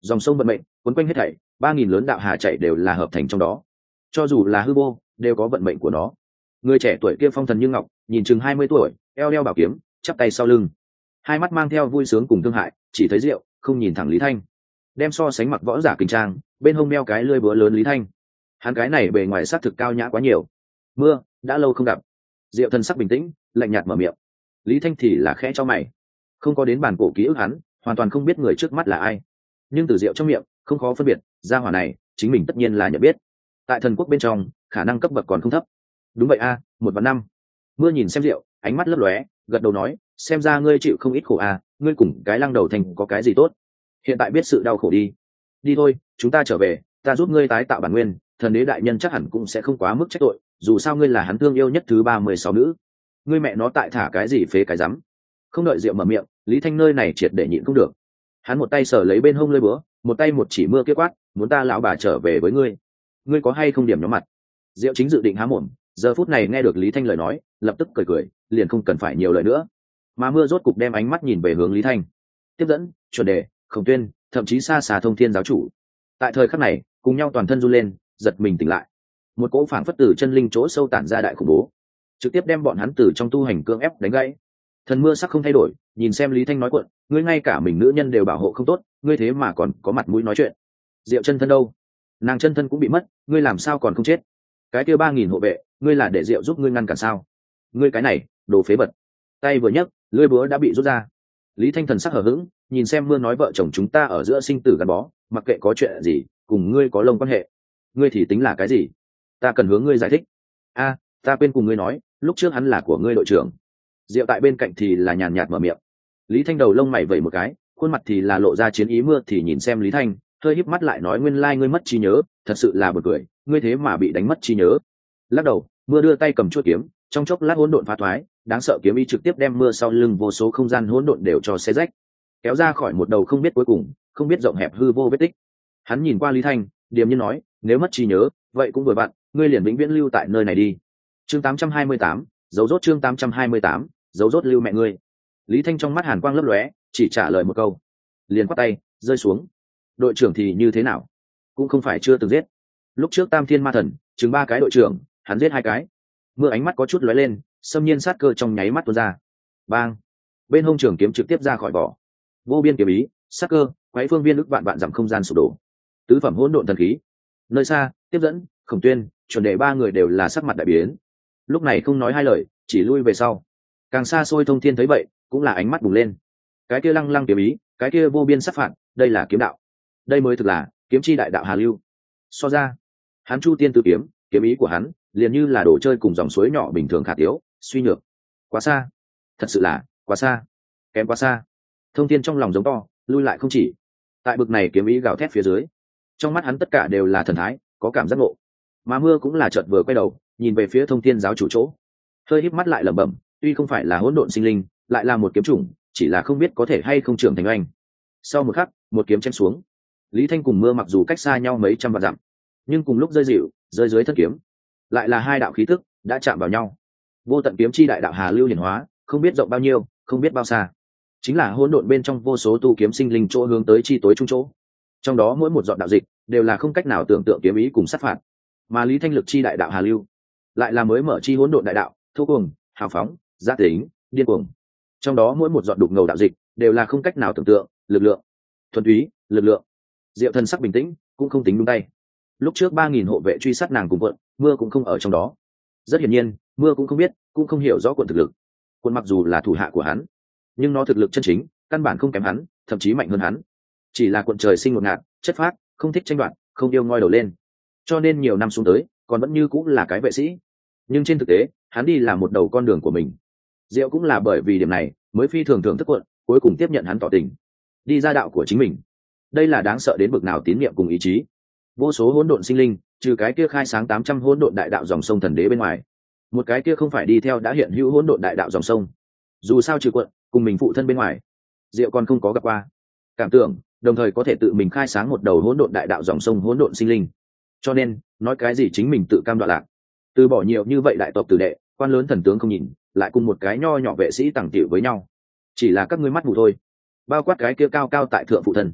dòng sông vận mệnh quấn quanh hết thảy, 3.000 lớn đạo hà chạy đều là hợp thành trong đó. Cho dù là hư vô đều có vận mệnh của nó. Người trẻ tuổi kia phong thần như ngọc, nhìn chừng 20 tuổi, eo đeo bảo kiếm, chắp tay sau lưng, hai mắt mang theo vui sướng cùng thương hại, chỉ thấy rượu không nhìn thẳng Lý Thanh. Đem so sánh mặc võ giả kinh trang, bên hông đeo cái lưỡi búa lớn Lý Thanh, hắn cái này bề ngoài sắc thực cao nhã quá nhiều. Mưa đã lâu không gặp. Diệu thần sắc bình tĩnh, lạnh nhạt mở miệng. Lý Thanh thì là khẽ cho mày, không có đến bản cổ ký ức hắn hoàn toàn không biết người trước mắt là ai, nhưng từ Diệu trong miệng không khó phân biệt gia hỏa này chính mình tất nhiên là nhận biết. Tại thần quốc bên trong khả năng cấp bậc còn không thấp. Đúng vậy a, 1/5. Mưa nhìn xem Diệu, ánh mắt lấp lóe, gật đầu nói, xem ra ngươi chịu không ít khổ a, ngươi cùng cái lăng đầu thành có cái gì tốt, hiện tại biết sự đau khổ đi. Đi thôi, chúng ta trở về, ta giúp ngươi tái tạo bản nguyên, thần đế đại nhân chắc hẳn cũng sẽ không quá mức trách tội, dù sao ngươi là hắn thương yêu nhất thứ 36 nữ. Ngươi mẹ nó tại thả cái gì phế cái rắm. Không đợi Diệu mở miệng, Lý Thanh nơi này triệt để nhịn không được. Hắn một tay sờ lấy bên hông lưỡi búa, một tay một chỉ Mưa kia quát, muốn ta lão bà trở về với ngươi, ngươi có hay không điểm nhóm mặt. Diệu chính dự định há mồm, giờ phút này nghe được Lý Thanh lời nói, lập tức cười cười, liền không cần phải nhiều lời nữa. Mà Mưa rốt cục đem ánh mắt nhìn về hướng Lý Thanh. Tiếp dẫn, chuẩn đề, Khổng Tuyên, thậm chí xa xà Thông Thiên giáo chủ, tại thời khắc này cùng nhau toàn thân run lên, giật mình tỉnh lại. Một cỗ phảng phất từ chân linh chỗ sâu tản ra đại khủng bố, trực tiếp đem bọn hắn từ trong tu hành cưỡng ép đánh gãy. Thần Mưa sắc không thay đổi, nhìn xem Lý Thanh nói cuộn, ngươi ngay cả mình nữ nhân đều bảo hộ không tốt, ngươi thế mà còn có mặt mũi nói chuyện. Diệu chân thân đâu? Nàng chân thân cũng bị mất, ngươi làm sao còn không chết? Cái kia 3.000 hộ vệ, ngươi là để Diệu giúp ngươi ngăn cản sao? Ngươi cái này đồ phế bật. Tay vừa nhấc, lưỡi búa đã bị rút ra. Lý Thanh thần sắc hờ hững, nhìn xem Mưa nói vợ chồng chúng ta ở giữa sinh tử gắn bó, mặc kệ có chuyện gì cùng ngươi có lông quan hệ, ngươi thì tính là cái gì? Ta cần hướng ngươi giải thích. A, ta quên cùng ngươi nói, lúc trước hắn là của ngươi đội trưởng. Diệu tại bên cạnh thì là nhàn nhạt mở miệng. Lý Thanh đầu lông mày vẩy một cái, khuôn mặt thì là lộ ra chiến ý. Mưa thì nhìn xem Lý Thanh, hơi híp mắt lại nói, nguyên lai ngươi mất trí nhớ, thật sự là buồn cười, ngươi thế mà bị đánh mất trí nhớ. Lắc đầu, Mưa đưa tay cầm chuôi kiếm, trong chốc lát hỗn độn phá thoái, đáng sợ kiếm ý trực tiếp đem Mưa sau lưng vô số không gian hỗn độn đều cho xé rách, kéo ra khỏi một đầu không biết cuối cùng, không biết rộng hẹp hư vô vết tích. Hắn nhìn qua Lý Thanh, điềm nhiên nói, nếu mất trí nhớ, vậy cũng vừa vặn, ngươi liền vĩnh viễn lưu tại nơi này đi. Chương 828, dấu rốt. Chương 828, dấu rốt lưu mẹ ngươi. Lý Thanh trong mắt hàn quang lấp lóe, chỉ trả lời một câu, liền quát tay rơi xuống. Đội trưởng thì như thế nào, cũng không phải chưa từng giết. Lúc trước Tam Thiên Ma Thần chừng 3 cái đội trưởng, hắn giết 2 cái. Mưa ánh mắt có chút lóe lên, xâm nhiên sát cơ trong nháy mắt tuôn ra. Bang! Bên hông trường kiếm trực tiếp ra khỏi vỏ, vô biên kiếm ý, sát cơ quấy phương viên ức vạn vạn dặm không gian sụp đổ. Tứ phẩm hỗn độn thần khí. Nơi xa, Tiếp dẫn, Khổng Tuyên, chuẩn đề 3 người đều là sắc mặt đại biến. Lúc này không nói hai lời, chỉ lui về sau. Càng xa xôi Thông Thiên thấy vậy, cũng là ánh mắt bùng lên. Cái kia lăng lăng kiếm ý, cái kia vô biên sát phạt, đây là kiếm đạo. Đây mới thực là kiếm chi đại đạo Hà Lưu. So ra, hắn Chu Tiên Tứ kiếm, kiếm ý của hắn liền như là đồ chơi cùng dòng suối nhỏ bình thường khả tiếu, suy nhược. Quá xa, thật sự là quá xa, kém quá xa. Thông Thiên trong lòng giống to, lui lại không chỉ. Tại bực này kiếm ý gào thét phía dưới, trong mắt hắn tất cả đều là thần thái, có cảm giác ngộ. Mà Mưa cũng là chợt vừa quay đầu, nhìn về phía Thông Thiên giáo chủ chỗ, hơi híp mắt lại lẩm bẩm, tuy không phải là hỗn độn sinh linh, lại là một kiếm chủng, chỉ là không biết có thể hay không trưởng thành oanh. Sau một khắc, một kiếm chém xuống. Lý Thanh cùng Mưa mặc dù cách xa nhau mấy trăm vạn dặm, nhưng cùng lúc rơi dịu, rơi dưới thân kiếm, lại là 2 đạo khí tức đã chạm vào nhau. Vô tận kiếm chi đại đạo Hà Lưu hiển hóa, không biết rộng bao nhiêu, không biết bao xa, chính là hỗn độn bên trong vô số tu kiếm sinh linh chỗ hướng tới chi tối trung chỗ. Trong đó mỗi một giọt đạo dịch đều là không cách nào tưởng tượng kiếm ý cùng sát phạt, mà Lý Thanh lực chi đại đạo Hà Lưu lại là mới mở chi hỗn độn đại đạo, thô cuồng, hào phóng, giá tính, điên cuồng. Trong đó mỗi một giọt đục ngầu đạo dịch đều là không cách nào tưởng tượng, lực lượng, thuần túy, lực lượng. Diệu thân sắc bình tĩnh, cũng không tính đúng tay. Lúc trước 3.000 hộ vệ truy sát nàng cùng quận, Mưa cũng không ở trong đó. Rất hiển nhiên, Mưa cũng không biết, cũng không hiểu rõ quận thực lực. Quận mặc dù là thủ hạ của hắn, nhưng nó thực lực chân chính căn bản không kém hắn, thậm chí mạnh hơn hắn. Chỉ là quận trời sinh ngột ngạt, chất phác, không thích tranh đoạt, không yêu ngoi đầu lên, cho nên nhiều năm xuống tới còn vẫn như cũng là cái vệ sĩ. Nhưng trên thực tế hắn đi là một đầu con đường của mình. Diệu cũng là bởi vì điểm này mới phi thường thưởng thức quận, cuối cùng tiếp nhận hắn tỏ tình, đi ra đạo của chính mình. Đây là đáng sợ đến bực nào tín niệm cùng ý chí. Vô số hỗn độn sinh linh, trừ cái kia khai sáng 800 hỗn độn đại đạo dòng sông thần đế bên ngoài, một cái kia không phải đi theo đã hiện hữu hỗn độn đại đạo dòng sông. Dù sao trừ quận cùng mình phụ thân bên ngoài, Diệu còn không có gặp qua, cảm tưởng đồng thời có thể tự mình khai sáng một đầu hỗn độn đại đạo dòng sông hỗn độn sinh linh. Cho nên nói cái gì chính mình tự cam đoạn lạc, từ bỏ nhiều như vậy đại tộc tử đệ, quan lớn thần tướng không nhìn, lại cùng một cái nho nhỏ vệ sĩ tàng tiểu với nhau, chỉ là các ngươi mắt mù thôi. Bao quát cái kia cao cao tại thượng phụ thân,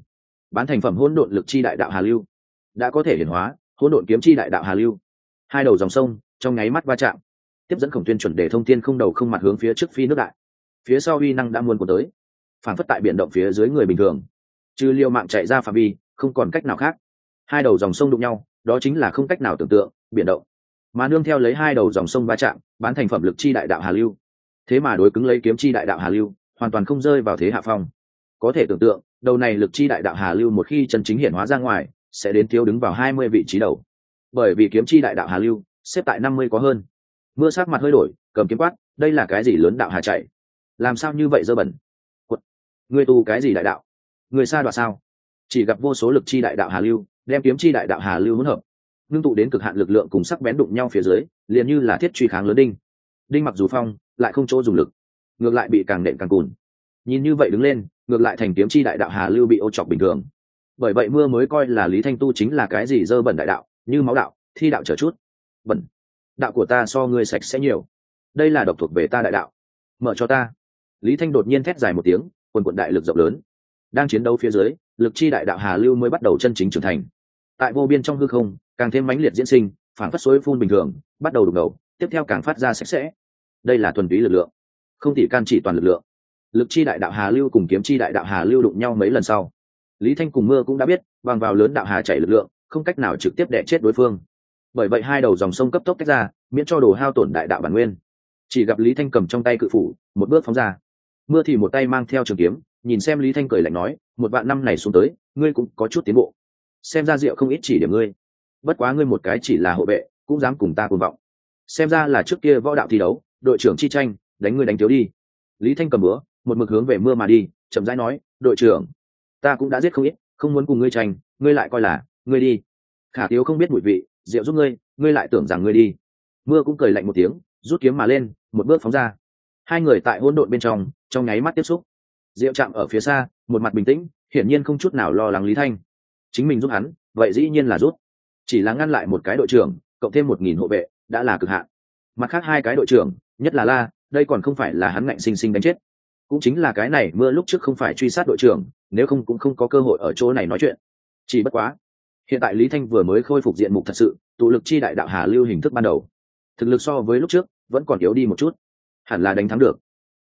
bán thành phẩm hỗn độn lực chi đại đạo hà lưu đã có thể hiển hóa hỗn độn kiếm chi đại đạo hà lưu. Hai đầu dòng sông trong nháy mắt va chạm, tiếp dẫn Khổng Tuyên chuẩn đề thông thiên không đầu không mặt hướng phía trước phi nước đại. Phía sau uy năng đã muôn của tới, phản phất tại biển động phía dưới người bình thường, trừ liều mạng chạy ra phạm vi, không còn cách nào khác. Hai đầu dòng sông đụng nhau, đó chính là không cách nào tưởng tượng biển động, mà nương theo lấy hai đầu dòng sông va chạm, bán thành phẩm lực chi đại đạo hà lưu, thế mà đối cứng lấy kiếm chi đại đạo hà lưu, hoàn toàn không rơi vào thế hạ phong. Có thể tưởng tượng, đầu này lực chi đại đạo hà lưu một khi chân chính hiện hóa ra ngoài, sẽ đến thiếu đứng vào 20 vị trí đầu, bởi vì kiếm chi đại đạo hà lưu xếp tại 50 có hơn. Mưa sắc mặt hơi đổi, cầm kiếm quát, đây là cái gì lớn đạo hà chạy, làm sao như vậy dơ bẩn. Ngươi tu cái gì đại đạo, người xa đoạt sao? Chỉ gặp vô số lực chi đại đạo hà lưu đem kiếm chi đại đạo hà lưu hỗn hợp, ngưng tụ đến cực hạn lực lượng cùng sắc bén đụng nhau phía dưới, liền như là thiết truy kháng lớn đinh mặc dù phong lại không chỗ dùng lực, ngược lại bị càng nện càng cùn. Nhìn như vậy đứng lên, ngược lại thành kiếm chi đại đạo hà lưu bị ô chọc bình thường. Bởi vậy mưa mới coi là Lý Thanh tu chính là cái gì dơ bẩn đại đạo, như máu đạo, thi đạo trở chút bẩn. Đạo của ta so ngươi sạch sẽ nhiều, đây là độc thuộc về ta đại đạo, mở cho ta. Lý Thanh đột nhiên thét dài một tiếng, quần quận đại lực rộng lớn đang chiến đấu phía dưới, lực chi đại đạo hà lưu mới bắt đầu chân chính trưởng thành. Tại vô biên trong hư không càng thêm mãnh liệt diễn sinh, phản phất suối phun bình thường, bắt đầu đục ngầu, tiếp theo càng phát ra sạch sẽ. Đây là thuần túy lực lượng, không thể can chỉ toàn lực lượng. Lực chi đại đạo hà lưu cùng kiếm chi đại đạo hà lưu đụng nhau mấy lần sau, Lý Thanh cùng mưa cũng đã biết, bằng vào lớn đạo hà chảy lực lượng không cách nào trực tiếp đè chết đối phương. Bởi vậy hai đầu dòng sông cấp tốc tách ra, miễn cho đồ hao tổn đại đạo bản nguyên. Chỉ gặp Lý Thanh cầm trong tay cự phủ, một bước phóng ra. Mưa thì một tay mang theo trường kiếm, nhìn xem Lý Thanh cười lạnh nói, một vạn năm này xuống tới, ngươi cũng có chút tiến bộ. Xem ra Diệu không ít chỉ điểm ngươi. Bất quá ngươi một cái chỉ là hộ vệ, cũng dám cùng ta cuồng vọng. Xem ra là trước kia võ đạo thi đấu, đội trưởng chi tranh, đánh ngươi đánh thiếu đi. Lý Thanh cầm búa, một mực hướng về mưa mà đi, chậm rãi nói, đội trưởng, ta cũng đã giết không ít, không muốn cùng ngươi tranh, ngươi lại coi là ngươi đi. Khả Tiếu không biết mùi vị, Diệu giúp ngươi, ngươi lại tưởng rằng ngươi đi. Mưa cũng cười lạnh một tiếng, rút kiếm mà lên, một bước phóng ra. Hai người tại hỗn độn bên trong nháy mắt tiếp xúc. Diệu chạm ở phía xa, một mặt bình tĩnh, hiển nhiên không chút nào lo lắng Lý Thanh. Chính mình giúp hắn, vậy dĩ nhiên là giúp. Chỉ là ngăn lại một cái đội trưởng, cộng thêm 1000 hộ vệ, đã là cực hạn. Mặt khác hai cái đội trưởng, nhất là La, đây còn không phải là hắn ngạnh sinh sinh đánh chết. Cũng chính là cái này mưa lúc trước không phải truy sát đội trưởng, nếu không cũng không có cơ hội ở chỗ này nói chuyện. Chỉ bất quá, hiện tại Lý Thanh vừa mới khôi phục diện mục thật sự, tụ lực chi đại đạo hà lưu hình thức ban đầu, thực lực so với lúc trước vẫn còn yếu đi một chút, hẳn là đánh thắng được.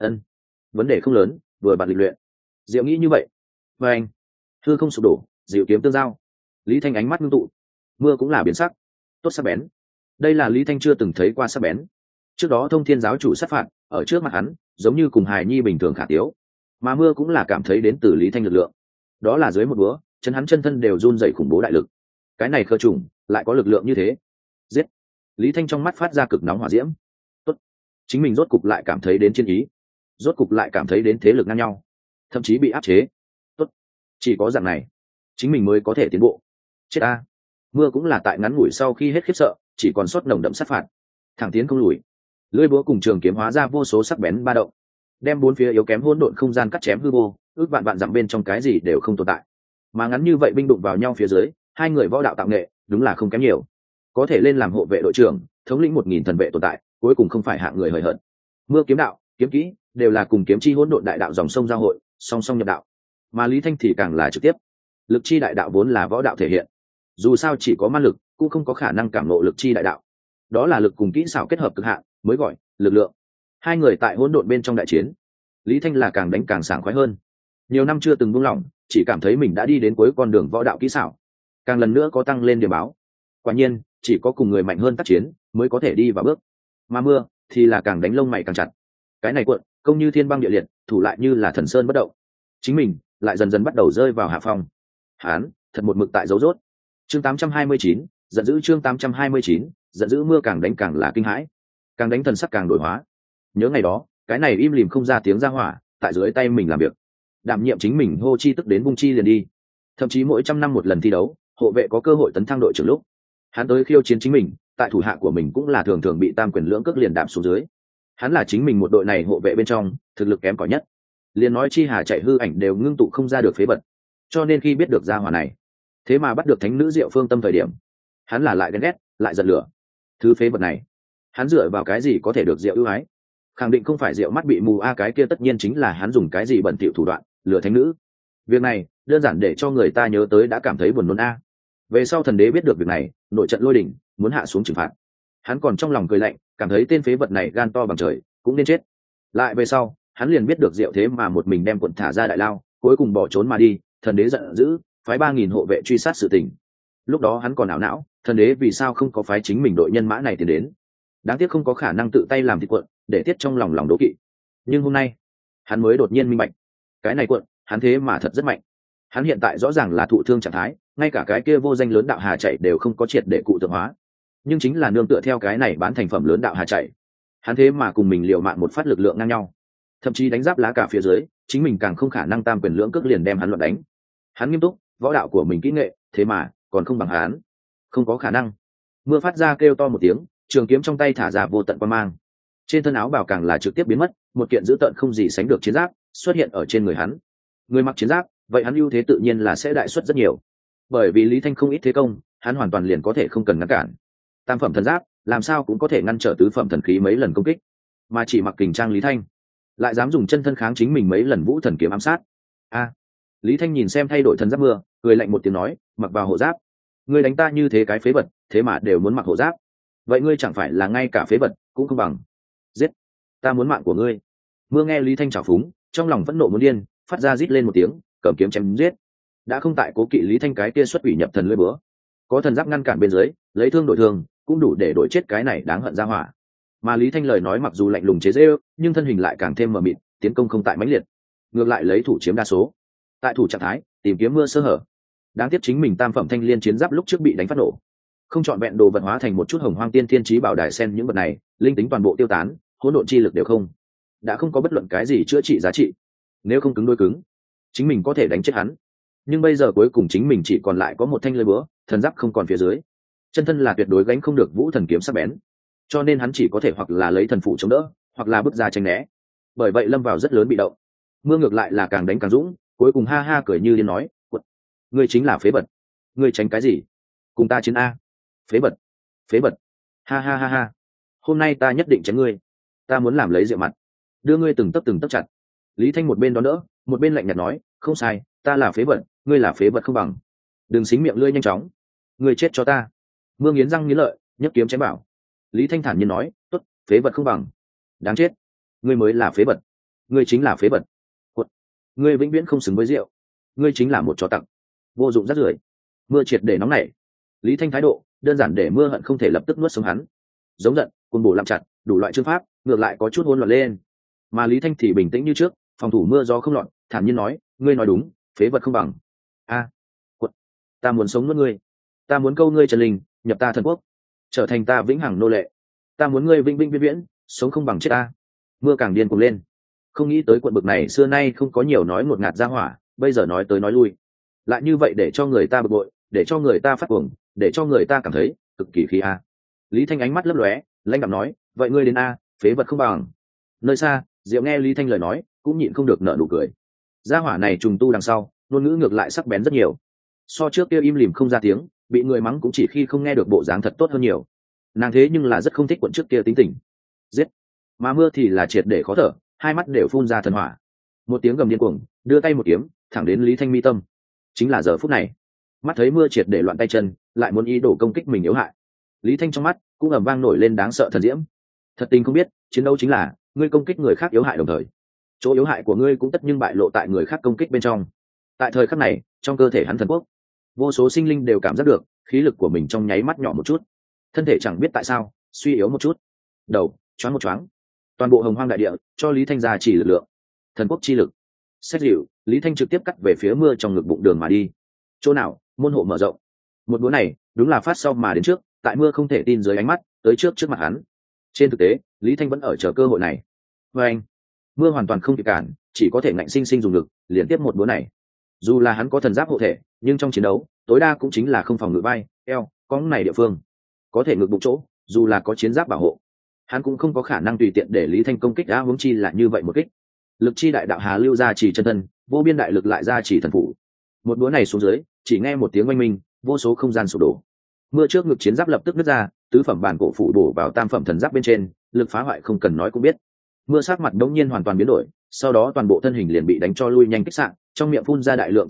Vấn đề không lớn, vừa bạn lịch luyện. Diệu nghĩ như vậy. Và anh, hư không sụp đổ, Diệu kiếm tương giao. Lý Thanh ánh mắt ngưng tụ, mưa cũng là biến sắc, tốt sắc bén. Đây là Lý Thanh chưa từng thấy qua sắc bén. Trước đó Thông Thiên giáo chủ sát phạt, ở trước mặt hắn, giống như cùng hài nhi bình thường Khả Tiếu, mà mưa cũng là cảm thấy đến từ Lý Thanh lực lượng. Đó là dưới một búa, chân hắn chân thân đều run rẩy khủng bố đại lực. Cái này khơ trùng, lại có lực lượng như thế. Giết! Lý Thanh trong mắt phát ra cực nóng hỏa diễm. Tốt, chính mình rốt cục lại cảm thấy đến chiến ý, rốt cục lại cảm thấy đến thế lực ngang nhau, thậm chí bị áp chế. Tốt, chỉ có dạng này, chính mình mới có thể tiến bộ. Chết a! Mưa cũng là tại ngắn ngủi sau khi hết khiếp sợ, chỉ còn sót nồng đậm sát phạt, thẳng tiến không lùi. Lưỡi búa cùng trường kiếm hóa ra vô số sắc bén ba động, đem bốn phía yếu kém hỗn độn không gian cắt chém hư vô, ước vạn vạn dặm bên trong cái gì đều không tồn tại. Mà ngắn như vậy binh đụng vào nhau phía dưới, hai người võ đạo tạo nghệ đúng là không kém nhiều, có thể lên làm hộ vệ đội trưởng, thống lĩnh 1000 thần vệ tồn tại, cuối cùng không phải hạng người hời hợt. Mưa kiếm đạo, kiếm kỹ đều là cùng kiếm chi hỗn độn đại đạo dòng sông giao hội, song song nhập đạo. Mà Lý Thanh thì càng là trực tiếp, lực chi đại đạo vốn là võ đạo thể hiện, dù sao chỉ có ma lực cũng không có khả năng cảm ngộ lực chi đại đạo, đó là lực cùng kỹ xảo kết hợp cực hạn mới gọi lực lượng. Hai người tại hỗn độn bên trong đại chiến, Lý Thanh là càng đánh càng sảng khoái hơn. Nhiều năm chưa từng buông lỏng, chỉ cảm thấy mình đã đi đến cuối con đường võ đạo kỹ xảo, càng lần nữa có tăng lên điểm báo. Quả nhiên, chỉ có cùng người mạnh hơn tác chiến mới có thể đi vào bước. Mà mưa thì là càng đánh lông mày càng chặt. Cái này cuộn, công như thiên băng địa liệt, thủ lại như là thần sơn bất động. Chính mình lại dần dần bắt đầu rơi vào hạ phong. Hán, thật một mực tại dấu rốt. Chương 829, giận dữ chương 829, giận dữ. Mưa càng đánh càng là kinh hãi, càng đánh thần sắc càng đổi hóa. Nhớ ngày đó, cái này im lìm không ra tiếng ra hỏa, tại dưới tay mình làm việc, đảm nhiệm chính mình hô chi tức đến bung chi liền đi. Thậm chí mỗi trăm năm một lần thi đấu, hộ vệ có cơ hội tấn thăng đội trưởng lúc, hắn tới khiêu chiến chính mình, tại thủ hạ của mình cũng là thường thường bị tam quyền lưỡng cước liền đạp xuống dưới. Hắn là chính mình một đội này hộ vệ bên trong thực lực kém cỏi nhất, liền nói chi hà chạy hư ảnh đều ngưng tụ không ra được phế vật. Cho nên khi biết được gia hỏa này thế mà bắt được thánh nữ Diệu Phương Tâm thời điểm, hắn là lại ghen ghét lại giận lửa. Thứ phế vật này, hắn dựa vào cái gì có thể được Diệu ưu ái? Khẳng định không phải Diệu mắt bị mù a, cái kia tất nhiên chính là hắn dùng cái gì bẩn thỉu thủ đoạn lừa thánh nữ. Việc này đơn giản để cho người ta nhớ tới đã cảm thấy buồn nôn a. Về sau thần đế biết được việc này, nội trận lôi đỉnh, muốn hạ xuống trừng phạt. Hắn còn trong lòng cười lạnh, cảm thấy tên phế vật này gan to bằng trời, cũng nên chết. Lại về sau, hắn liền biết được Diệu thế mà một mình đem quận thả ra đại lao, cuối cùng bỏ trốn mà đi. Thần đế giận dữ, phái 3.000 hộ vệ truy sát sự tình. Lúc đó hắn còn ảo não, thần đế vì sao không có phái chính mình đội nhân mã này tiến đến? Đáng tiếc không có khả năng tự tay làm thịt quận, để tiết trong lòng đố kỵ. Nhưng hôm nay, hắn mới đột nhiên minh bạch, cái này quận, hắn thế mà thật rất mạnh. Hắn hiện tại rõ ràng là thụ thương trạng thái, ngay cả cái kia vô danh lớn đạo hà chạy đều không có triệt để cụ tượng hóa, nhưng chính là nương tựa theo cái này bán thành phẩm lớn đạo hà chạy, hắn thế mà cùng mình liều mạng một phát lực lượng ngang nhau, thậm chí đánh giáp lá cả phía dưới, chính mình càng không khả năng tam quyền lưỡng cước liền đem hắn luận đánh. Hắn nghiêm túc, võ đạo của mình kỹ nghệ, thế mà còn không bằng hắn, không có khả năng. Mưa phát ra kêu to một tiếng, trường kiếm trong tay thả ra vô tận quang mang, trên thân áo bào càng là trực tiếp biến mất, một kiện dữ tợn không gì sánh được chiến giáp xuất hiện ở trên người hắn. Người mặc chiến giáp, vậy hắn ưu thế tự nhiên là sẽ đại xuất rất nhiều, bởi vì Lý Thanh không ít thế công, hắn hoàn toàn liền có thể không cần ngăn cản. Tam phẩm thần giáp làm sao cũng có thể ngăn trở tứ phẩm thần khí mấy lần công kích, mà chỉ mặc kình trang Lý Thanh lại dám dùng chân thân kháng chính mình mấy lần vũ thần kiếm ám sát. Lý Thanh nhìn xem thay đổi thần giáp Mưa, cười lạnh một tiếng nói, mặc vào hộ giáp. Ngươi đánh ta như thế cái phế vật, thế mà đều muốn mặc hộ giáp, vậy ngươi chẳng phải là ngay cả phế vật cũng không bằng? Giết, ta muốn mạng của ngươi. Mưa nghe Lý Thanh trào phúng, trong lòng vẫn nộ muốn điên, phát ra rít lên một tiếng, cầm kiếm chém giết. Đã không tại cố kỵ Lý Thanh cái kia xuất quỷ nhập thần lưỡi búa, có thần giáp ngăn cản bên dưới, lấy thương đổi thương cũng đủ để đổi chết cái này đáng hận ra hỏa. Mà Lý Thanh lời nói mặc dù lạnh lùng chế giễu, nhưng thân hình lại càng thêm mờ mịt, tiến công không tại mãnh liệt, ngược lại lấy thủ chiếm đa số. Tại thủ trạng thái, tìm kiếm Mưa sơ hở. Đáng tiếc chính mình tam phẩm thanh liên chiến giáp lúc trước bị đánh phát nổ, không chọn vẹn đồ vật hóa thành một chút hồng hoang tiên thiên chí bảo đài sen, những vật này linh tính toàn bộ tiêu tán, hỗn độn chi lực đều không, đã không có bất luận cái gì chữa trị giá trị. Nếu không cứng đôi cứng, chính mình có thể đánh chết hắn, nhưng bây giờ cuối cùng chính mình chỉ còn lại có một thanh lưỡi búa, thần giáp không còn phía dưới, chân thân là tuyệt đối gánh không được vũ thần kiếm sắc bén, cho nên hắn chỉ có thể hoặc là lấy thần phụ chống đỡ, hoặc là bước ra tránh né. Bởi vậy lâm vào rất lớn bị động. Mưa ngược lại là càng đánh càng dũng, cuối cùng ha ha cười như điên nói, ngươi chính là phế vật, ngươi tránh cái gì, cùng ta chiến a. Phế vật, phế vật, ha ha ha ha, hôm nay ta nhất định chém ngươi, ta muốn làm lấy rượu mặt, đưa ngươi từng tấc chặt. Lý Thanh một bên đó đỡ, một bên lạnh nhạt nói, không sai, ta là phế vật, ngươi là phế vật không bằng, đừng xính miệng lưỡi nhanh chóng, ngươi chết cho ta. Mưa nghiến răng nghiến lợi, nhấc kiếm chém bảo. Lý Thanh thản nhiên nói, tốt, phế vật không bằng, đáng chết, ngươi mới là phế vật, ngươi chính là phế vật, ngươi vĩnh viễn không xứng với rượu, ngươi chính là một chó tặc, vô dụng rác rưởi. Mưa triệt để nóng nảy. Lý Thanh thái độ đơn giản để Mưa hận không thể lập tức nuốt sống hắn. Giống giận, côn bổ làm chặt, đủ loại chương pháp, ngược lại có chút hỗn loạn lên. Mà Lý Thanh thì bình tĩnh như trước, phòng thủ mưa gió không loạn, thản nhiên nói, ngươi nói đúng, phế vật không bằng. Ta muốn sống nuốt ngươi, ta muốn câu ngươi trần linh, nhập ta thần quốc, trở thành ta vĩnh hằng nô lệ, ta muốn ngươi vĩnh vĩnh viễn viễn sống không bằng chết ta. Mưa càng điên cuồng lên, không nghĩ tới quận bực này xưa nay không có nhiều nói ngột ngạt ra hỏa, bây giờ nói tới nói lui lại như vậy, để cho người ta bực bội, để cho người ta phát cuồng, để cho người ta cảm thấy cực kỳ khí a. Lý Thanh ánh mắt lấp lóe, lãnh đạm nói, vậy ngươi đến a, phế vật không bằng. Nơi xa, Diệu nghe Lý Thanh lời nói, cũng nhịn không được nở nụ cười. Gia hỏa này trùng tu đằng sau, ngôn ngữ ngược lại sắc bén rất nhiều, so trước kia im lìm không ra tiếng, bị người mắng cũng chỉ khi không nghe được bộ dáng thật tốt hơn nhiều. Nàng thế nhưng là rất không thích quận trước kia tính tình. Giết. Mà Mưa thì là triệt để khó thở, hai mắt đều phun ra thần hỏa. Một tiếng gầm điên cuồng, đưa tay một kiếm thẳng đến Lý Thanh mi tâm. Chính là giờ phút này, mắt thấy Mưa triệt để loạn tay chân, lại muốn ý đồ công kích mình yếu hại, Lý Thanh trong mắt cũng ầm vang nổi lên đáng sợ thần diễm. Thật tình không biết, chiến đấu chính là ngươi công kích người khác yếu hại đồng thời, chỗ yếu hại của ngươi cũng tất nhưng bại lộ tại người khác công kích bên trong. Tại thời khắc này, trong cơ thể hắn thần quốc, vô số sinh linh đều cảm giác được khí lực của mình trong nháy mắt nhỏ một chút, thân thể chẳng biết tại sao suy yếu một chút, đầu choáng một choáng. Toàn bộ hồng hoang đại địa cho Lý Thanh ra chỉ lực lượng, thần quốc chi lực. Xét dịu, Lý Thanh trực tiếp cắt về phía Mưa trong ngực bụng đường mà đi. Chỗ nào môn hộ mở rộng, một búa này đúng là phát sau mà đến trước, tại Mưa không thể tin dưới ánh mắt tới trước mặt hắn. Trên thực tế, Lý Thanh vẫn ở chờ cơ hội này. Và anh, Mưa hoàn toàn không kịp cản, chỉ có thể ngạnh sinh sinh dùng ngực liên tiếp một búa này. Dù là hắn có thần giáp hộ thể, nhưng trong chiến đấu tối đa cũng chính là không phòng ngự vai, eo, cóng này địa phương có thể ngực bụng chỗ, dù là có chiến giáp bảo hộ, hắn cũng không có khả năng tùy tiện để Lý Thanh công kích. Đã huống chi là như vậy một kích, lực chi đại đạo hà lưu ra chỉ chân thân, vô biên đại lực lại ra chỉ thần phủ. Một búa này xuống dưới, chỉ nghe một tiếng oanh minh, vô số không gian sụp đổ. Mưa trước ngực chiến giáp lập tức nứt ra, tứ phẩm bản cổ phủ đổ vào tam phẩm thần giáp bên trên, lực phá hoại không cần nói cũng biết. Mưa sắc mặt đống nhiên hoàn toàn biến đổi, sau đó toàn bộ thân hình liền bị đánh cho lui nhanh kích sạn, trong miệng phun ra đại lượng chân huyết,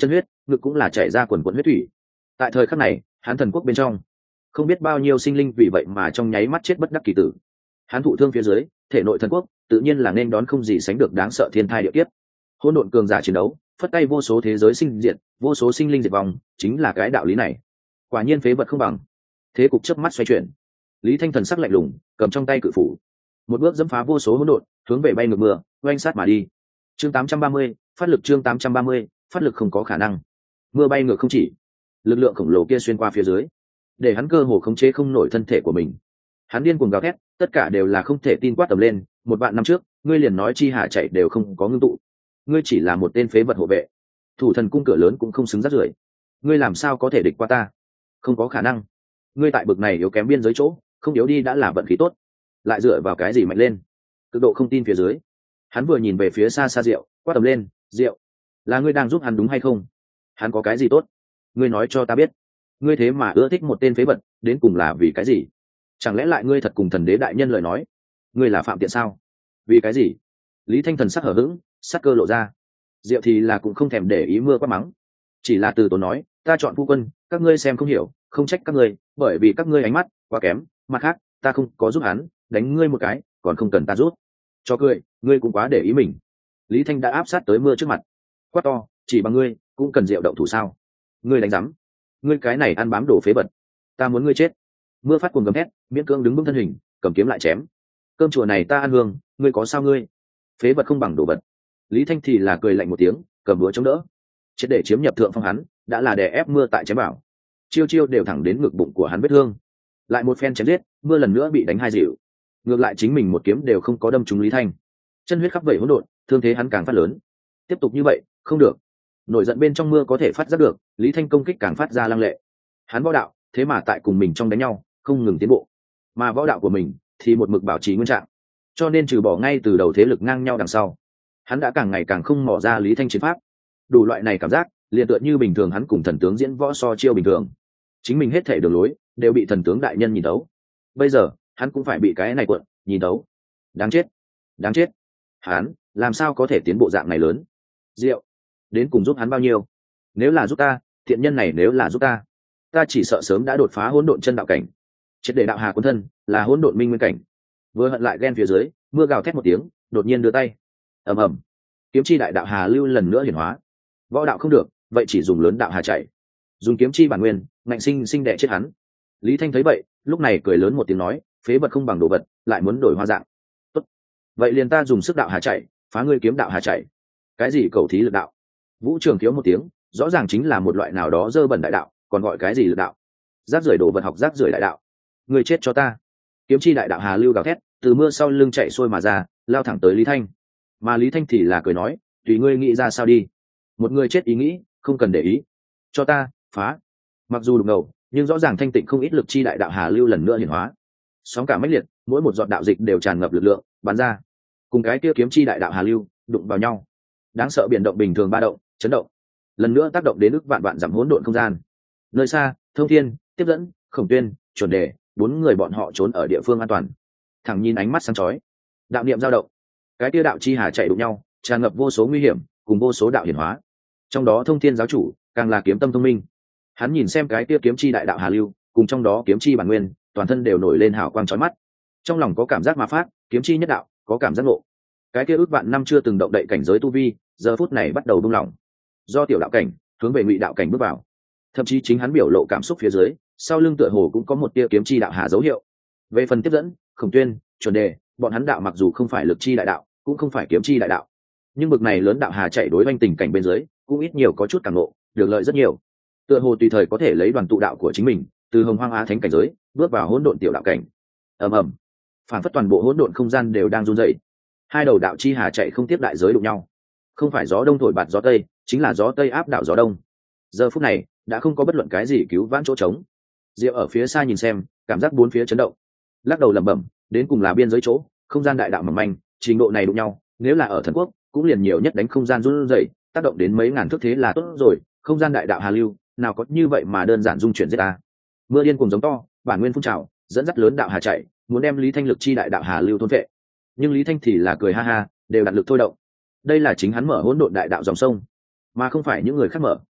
ngực cũng là chảy ra quần quần huyết thủy. Tại thời khắc này, hắn thần quốc bên trong không biết bao nhiêu sinh linh vì vậy mà trong nháy mắt chết bất đắc kỳ tử. Hắn thụ thương phía dưới, thể nội thần quốc tự nhiên là nên đón không gì sánh được đáng sợ thiên thai địa kiếp. Hỗn độn cường giả chiến đấu, phất tay vô số thế giới sinh diệt, vô số sinh linh diệt vong, chính là cái đạo lý này. Quả nhiên phế vật không bằng. Thế cục chớp mắt xoay chuyển. Lý Thanh thần sắc lạnh lùng, cầm trong tay cự phủ, một bước dẫm phá vô số hỗn độn, hướng về bay ngược mưa, oanh sát mà đi. Chương 830, phát lực chương 830, phát lực không có khả năng. Mưa bay ngược không chỉ, lực lượng khổng lồ kia xuyên qua phía dưới, để hắn cơ hồ khống chế không nổi thân thể của mình. Hắn điên cuồng gào thét, tất cả đều là không thể tin quát tầm lên, 1 vạn năm trước, ngươi liền nói chi hạ chạy đều không có ngưng tụ. Ngươi chỉ là một tên phế vật hộ vệ, thủ thần cung cửa lớn cũng không xứng rắc rưởi. Ngươi làm sao có thể địch qua ta? Không có khả năng. Ngươi tại bực này yếu kém biên giới chỗ, không yếu đi đã là vận khí tốt, lại dựa vào cái gì mạnh lên? Cực độ không tin phía dưới, hắn vừa nhìn về phía xa xa Diệu, quát tầm lên, Diệu, là ngươi đang giúp hắn đúng hay không? Hắn có cái gì tốt? Ngươi nói cho ta biết. Ngươi thế mà ưa thích một tên phế vật, đến cùng là vì cái gì? Chẳng lẽ lại ngươi thật cùng thần đế đại nhân lời nói? Ngươi là phạm tiện sao? Vì cái gì? Lý Thanh thần sắc hở hững, sắc cơ lộ ra. Diệu thì là cũng không thèm để ý mưa quát mắng, chỉ là từ tốn nói, ta chọn phu quân, các ngươi xem không hiểu, không trách các ngươi, bởi vì các ngươi ánh mắt quá kém, mặt khác, ta không có giúp hắn, đánh ngươi một cái, còn không cần ta giúp. Cho cười, ngươi cũng quá để ý mình. Lý Thanh đã áp sát tới mưa trước mặt, quát to, chỉ bằng ngươi cũng cần Diệu động thủ sao? Ngươi đánh rắm, ngươi cái này ăn bám đồ phế vật, ta muốn ngươi chết. Mưa phát cuồng gầm hét, miễn cưỡng đứng vững thân hình, cầm kiếm lại chém. Cơm chùa này ta ăn hương, ngươi có sao ngươi? Phế vật không bằng đồ vật. Lý Thanh thì là cười lạnh một tiếng, cầm búa chống đỡ, triệt để chiếm nhập thượng phong. Hắn đã là đè ép mưa tại chém bảo, chiêu chiêu đều thẳng đến ngực bụng của hắn vết thương. Lại một phen chém giết, mưa lần nữa bị đánh hai dịu, ngược lại chính mình một kiếm đều không có đâm trúng Lý Thanh. Chân huyết khắp vẩy hỗn độn, thương thế hắn càng phát lớn. Tiếp tục như vậy không được. Nổi giận bên trong mưa có thể phát giác được, Lý Thanh công kích càng phát ra lăng lệ. Hắn võ đạo thế mà tại cùng mình trong đánh nhau không ngừng tiến bộ, mà võ đạo của mình thì một mực bảo trì nguyên trạng, cho nên trừ bỏ ngay từ đầu thế lực ngang nhau đằng sau, hắn đã càng ngày càng không mò ra Lý Thanh chiến pháp. Đủ loại này cảm giác liền tựa như bình thường hắn cùng thần tướng diễn võ so chiêu bình thường, chính mình hết thể đường lối đều bị thần tướng đại nhân nhìn đấu. Bây giờ hắn cũng phải bị cái này cuộn nhìn đấu. Đáng chết, đáng chết. Hắn làm sao có thể tiến bộ dạng này lớn? Diệu đến cùng giúp hắn bao nhiêu? Nếu là giúp ta, thiện nhân này nếu là giúp ta chỉ sợ sớm đã đột phá hỗn độn chân đạo cảnh, triệt để đạo hà quân thân, là hỗn độn minh nguyên cảnh. Vừa hận lại ghen phía dưới, mưa gào thét một tiếng, đột nhiên đưa tay, ầm ầm, kiếm chi đại đạo hà lưu lần nữa hiển hóa. Võ đạo không được, vậy chỉ dùng lớn đạo hà chạy, dùng kiếm chi bản nguyên, ngạnh sinh sinh đè chết hắn. Lý Thanh thấy vậy, lúc này cười lớn một tiếng nói, phế vật không bằng đồ vật, lại muốn đổi hoa dạng. Tốt, vậy liền ta dùng sức đạo hà chạy, phá ngươi kiếm đạo hà chạy. Cái gì cầu thí lực đạo? Vũ Trường thiếu một tiếng, rõ ràng chính là một loại nào đó dơ bẩn đại đạo, còn gọi cái gì lực đạo? Rác rưởi đồ vật học rác rưởi đại đạo. Ngươi chết cho ta. Kiếm chi đại đạo hà lưu gào thét, từ mưa sau lưng chạy xuôi mà ra, lao thẳng tới Lý Thanh. Mà Lý Thanh thì là cười nói, tùy ngươi nghĩ ra sao đi. Một người chết ý nghĩ, không cần để ý. Cho ta phá. Mặc dù đục ngầu, nhưng rõ ràng thanh tịnh không ít lực chi đại đạo hà lưu lần nữa hiển hóa. Sóng cả mãnh liệt, mỗi một giọt đạo dịch đều tràn ngập lực lượng, bắn ra. Cùng cái kia kiếm chi đại đạo hà lưu đụng vào nhau. Đáng sợ biển động bình thường ba động, chấn động. Lần nữa tác động đến ức vạn vạn dặm hỗn độn không gian. Nơi xa, Thông Thiên, Tiếp Dẫn, Khổng Tuyên, Chuẩn Đề, 4 người bọn họ trốn ở địa phương an toàn. Thẳng nhìn ánh mắt sáng chói, đạo niệm dao động. Cái kia đạo chi hà chạy đụng nhau, tràn ngập vô số nguy hiểm, cùng vô số đạo hiển hóa. Trong đó Thông Thiên giáo chủ càng là kiếm tâm thông minh. Hắn nhìn xem cái kia kiếm chi đại đạo hà lưu, cùng trong đó kiếm chi bản nguyên, toàn thân đều nổi lên hào quang chói mắt. Trong lòng có cảm giác mà phát, kiếm chi nhất đạo, có cảm giác ngộ. Cái kia ước vạn năm chưa từng động đậy cảnh giới tu vi, giờ phút này bắt đầu buông lỏng. Do tiểu đạo cảnh hướng về ngụy đạo cảnh bước vào. Thậm chí chính hắn biểu lộ cảm xúc phía dưới, sau lưng tựa hồ cũng có một tia kiếm chi đạo hà dấu hiệu. Về phần Tiếp Dẫn, Khổng Tuyên, Chuẩn Đề, bọn hắn đạo mặc dù không phải lực chi đại đạo, cũng không phải kiếm chi đại đạo, nhưng bực này lớn đạo hà chạy đối oanh tình cảnh bên dưới, cũng ít nhiều có chút càng ngộ, được lợi rất nhiều. Tựa hồ tùy thời có thể lấy đoàn tụ đạo của chính mình, từ hồng hoang á thánh cảnh giới bước vào hỗn độn tiểu đạo cảnh. Ầm ầm, phản phất toàn bộ hỗn độn không gian đều đang run rẩy. Hai đầu đạo chi hà chạy không tiếp đại giới đụng nhau, không phải gió đông thổi bạt gió tây, chính là gió tây áp đảo gió đông. Giờ phút này đã không có bất luận cái gì cứu vãn chỗ trống. Diệu ở phía xa nhìn xem, cảm giác bốn phía chấn động, lắc đầu lẩm bẩm, đến cùng là biên giới chỗ, không gian đại đạo mỏng manh, trình độ này đụng nhau, nếu là ở thần quốc, cũng liền nhiều nhất đánh không gian run rẩy, tác động đến mấy ngàn thước thế là tốt rồi, không gian đại đạo hà lưu, nào có như vậy mà đơn giản dung chuyển giết ta. Mưa điên cùng giống to, bản nguyên phun trào, dẫn dắt lớn đạo hà chạy, muốn đem Lý Thanh lực chi đại đạo hà lưu thôn vệ. Nhưng Lý Thanh thì là cười ha ha, đều đặt lực thôi động. Đây là chính hắn mở hỗn độn đại đạo dòng sông, mà không phải những người khác mở,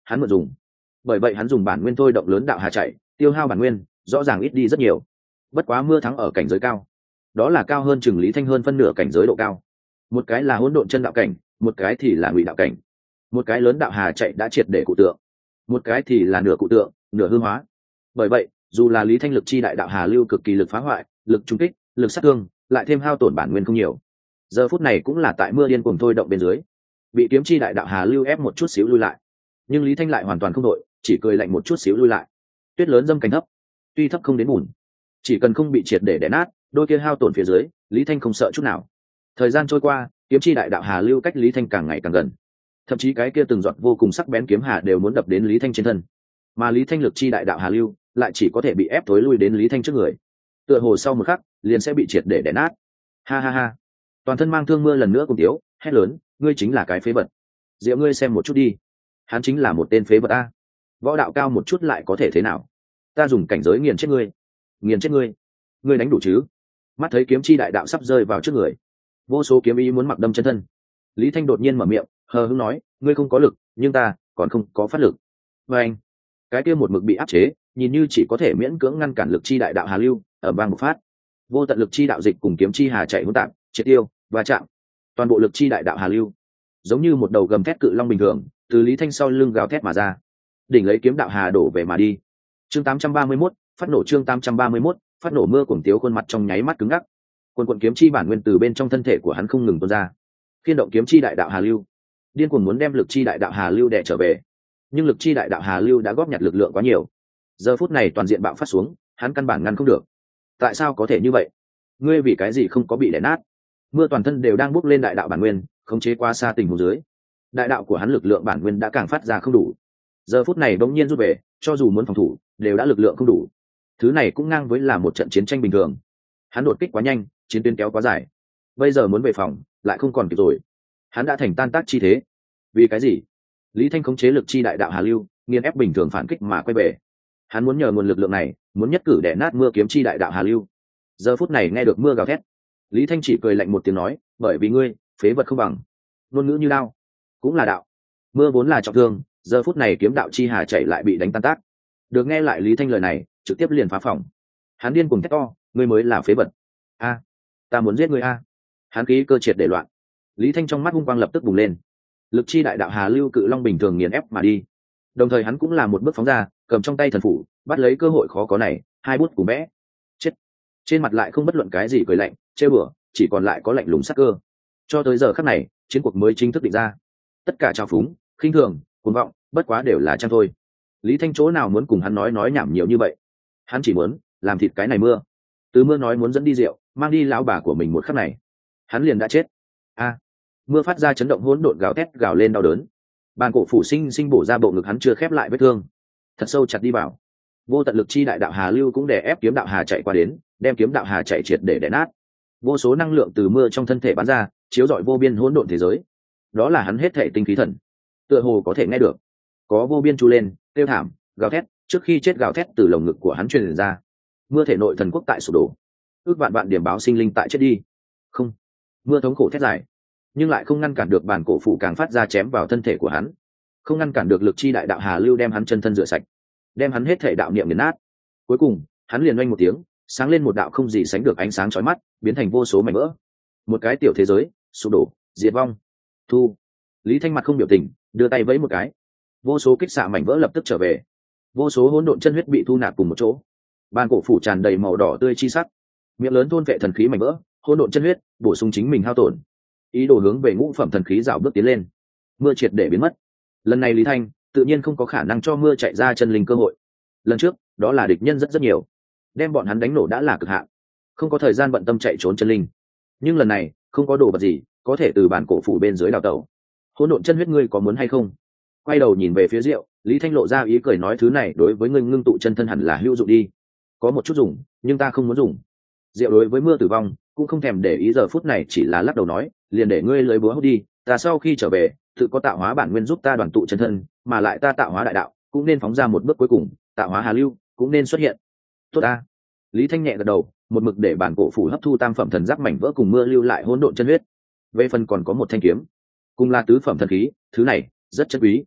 hắn mượn dùng. Bởi vậy hắn dùng bản nguyên thôi động lớn đạo hà chạy, tiêu hao bản nguyên rõ ràng ít đi rất nhiều. Bất quá mưa thắng ở cảnh giới cao, đó là cao hơn chừng Lý Thanh hơn phân nửa cảnh giới độ cao. Một cái là hỗn độn chân đạo cảnh, một cái thì là ngụy đạo cảnh. Một cái lớn đạo hà chạy đã triệt để cụ tượng, một cái thì là nửa cụ tượng nửa hư hóa. Bởi vậy dù là Lý Thanh lực chi đại đạo hà lưu cực kỳ lực phá hoại, lực trung kích, lực sát thương, lại thêm hao tổn bản nguyên không nhiều, giờ phút này cũng là tại mưa điên cuồng thôi động bên dưới, bị kiếm chi đại đạo hà lưu ép một chút xíu lui lại. Nhưng Lý Thanh lại hoàn toàn không đội, chỉ cười lạnh một chút xíu lui lại. Tuyết lớn dâm cánh thấp, tuy thấp không đến bùn, chỉ cần không bị triệt để đè nát, đôi kia hao tổn phía dưới, Lý Thanh không sợ chút nào. Thời gian trôi qua, kiếm chi đại đạo hà lưu cách Lý Thanh càng ngày càng gần, thậm chí cái kia từng giọt vô cùng sắc bén kiếm hà đều muốn đập đến Lý Thanh trên thân, mà Lý Thanh lực chi đại đạo hà lưu lại chỉ có thể bị ép tối lui đến Lý Thanh trước người, tựa hồ sau một khắc liền sẽ bị triệt để đè nát. Ha ha ha, toàn thân mang thương mưa lần nữa cùng tiếu hét lớn, ngươi chính là cái phế vật. Diệu ngươi xem một chút đi, hắn chính là một tên phế vật a. Võ đạo cao một chút lại có thể thế nào? Ta dùng cảnh giới nghiền chết ngươi, nghiền chết ngươi. Ngươi đánh đủ chứ? Mắt thấy kiếm chi đại đạo sắp rơi vào trước người, vô số kiếm ý muốn mặc đâm chân thân. Lý Thanh đột nhiên mở miệng hờ hững nói, ngươi không có lực, nhưng ta còn không có phát lực. Và anh, cái kia một mực bị áp chế, nhìn như chỉ có thể miễn cưỡng ngăn cản lực chi đại đạo hà lưu ở bang một phát, vô tận lực chi đạo dịch cùng kiếm chi hà chạy hỗn tạp, triệt tiêu và chạm, toàn bộ lực chi đại đạo hà lưu giống như một đầu gầm thét cự long bình thường từ Lý Thanh sau lưng gào thét mà ra, đỉnh lấy kiếm đạo hà đổ về mà đi. Chương 831, phát nổ. Chương 831, phát nổ. Mưa cuồng tiếu khuôn mặt trong nháy mắt cứng ngắc, quần quần kiếm chi bản nguyên từ bên trong thân thể của hắn không ngừng tuôn ra, khiên động kiếm chi đại đạo hà lưu, điên cuồng muốn đem lực chi đại đạo hà lưu đè trở về. Nhưng lực chi đại đạo hà lưu đã góp nhặt lực lượng quá nhiều, giờ phút này toàn diện bạo phát xuống, hắn căn bản ngăn không được. Tại sao có thể như vậy? Ngươi vì cái gì không có bị đè nát? Mưa toàn thân đều đang bốc lên đại đạo bản nguyên, khống chế quá xa tình huống dưới, đại đạo của hắn lực lượng bản nguyên đã càng phát ra không đủ, giờ phút này bỗng nhiên rút về, cho dù muốn phòng thủ đều đã lực lượng không đủ. Thứ này cũng ngang với là một trận chiến tranh bình thường, hắn đột kích quá nhanh, chiến tuyến kéo quá dài, bây giờ muốn về phòng lại không còn kịp rồi, hắn đã thành tan tác chi thế. Vì cái gì? Lý Thanh khống chế lực chi đại đạo hà lưu, nghiền ép bình thường phản kích mà quay về. Hắn muốn nhờ nguồn lực lượng này, muốn nhất cử đè nát mưa kiếm chi đại đạo hà lưu. Giờ phút này nghe được mưa gào thét, Lý Thanh chỉ cười lạnh một tiếng nói, bởi vì ngươi phế vật không bằng. Ngôn ngữ như đao, cũng là đạo. Mưa vốn là trọng thương, giờ phút này kiếm đạo chi hà chạy lại bị đánh tan tác. Được nghe lại Lý Thanh lời này, trực tiếp liền phá phòng. Hắn điên cuồng thét to, ngươi mới là phế vật. A, ta muốn giết ngươi a. Hắn khí cơ triệt để loạn. Lý Thanh trong mắt hung quang lập tức bùng lên, lực chi đại đạo hà lưu cự long bình thường nghiền ép mà đi. Đồng thời hắn cũng là một bước phóng ra, cầm trong tay thần phủ, bắt lấy cơ hội khó có này, hai bút cùng vẽ. Chết. Trên mặt lại không bất luận cái gì cười lạnh, trêu bừa, chỉ còn lại có lạnh lùng sắc cơ. Cho tới giờ khắc này, chiến cuộc mới chính thức định ra. Tất cả trào phúng, khinh thường, cuồng vọng, bất quá đều là trang thôi. Lý Thanh chỗ nào muốn cùng hắn nói nhảm nhiều như vậy? Hắn chỉ muốn làm thịt cái này mưa. Từ mưa nói muốn dẫn đi rượu, mang đi lão bà của mình một khắc này, hắn liền đã chết. A. Mưa phát ra chấn động hỗn độn gào thét gào lên đau đớn. Bàn cổ phủ sinh sinh bổ ra bộ ngực hắn chưa khép lại vết thương, thật sâu chặt đi vào. Vô tận lực chi đại đạo hà lưu cũng đè ép kiếm đạo hà chạy qua đến, đem kiếm đạo hà chạy triệt để đè nát. Vô số năng lượng từ mưa trong thân thể bắn ra, chiếu rọi vô biên hỗn độn thế giới. Đó là hắn hết thể tinh khí thần, tựa hồ có thể nghe được, có vô biên chu lên, kêu thảm, gào thét, trước khi chết gào thét từ lồng ngực của hắn truyền ra. Mưa thể nội thần quốc tại sụp đổ, ước vạn vạn điểm báo sinh linh tại chết đi. Không, mưa thống khổ thét dài, nhưng lại không ngăn cản được bản cổ phủ càng phát ra chém vào thân thể của hắn, không ngăn cản được lực chi đại đạo hà lưu đem hắn chân thân rửa sạch, đem hắn hết thể đạo niệm nghiền nát. Cuối cùng hắn liền oanh một tiếng, sáng lên một đạo không gì sánh được ánh sáng chói mắt, biến thành vô số mảnh vỡ. Một cái tiểu thế giới sụp đổ, diệt vong. Thu. Lý Thanh mặt không biểu tình, đưa tay vẫy một cái, vô số kích xạ mảnh vỡ lập tức trở về, vô số hỗn độn chân huyết bị thu nạp cùng một chỗ. Bàn cổ phủ tràn đầy màu đỏ tươi chi sắc, miệng lớn thôn vệ thần khí mảnh vỡ, hỗn độn chân huyết bổ sung chính mình hao tổn, ý đồ hướng về ngũ phẩm thần khí rào bước tiến lên. Mưa triệt để biến mất. Lần này Lý Thanh tự nhiên không có khả năng cho mưa chạy ra chân linh cơ hội. Lần trước đó là địch nhân rất nhiều, đem bọn hắn đánh nổ đã là cực hạn, không có thời gian bận tâm chạy trốn chân linh. Nhưng lần này không có đồ vật gì có thể từ bản cổ phủ bên dưới đào tẩu. Hỗn độn chân huyết ngươi có muốn hay không? Quay đầu nhìn về phía Diệu, Lý Thanh lộ ra ý cười nói, thứ này đối với ngươi ngưng tụ chân thân hẳn là hữu dụng đi. Có một chút dùng, nhưng ta không muốn dùng. Diệu đối với mưa tử vong cũng không thèm để ý, giờ phút này chỉ là lắc đầu nói, liền để ngươi lưới búa hút đi, ta sau khi trở về tự có tạo hóa bản nguyên giúp ta đoàn tụ chân thân, mà lại ta tạo hóa đại đạo cũng nên phóng ra một bước cuối cùng, tạo hóa hà lưu cũng nên xuất hiện. Tốt ta. Lý Thanh nhẹ gật đầu, một mực để bản cổ phủ hấp thu tam phẩm thần giáp mảnh vỡ cùng mưa lưu lại hỗn độn chân huyết. Về phần còn có một thanh kiếm, cùng là tứ phẩm thần khí, thứ này rất chất quý.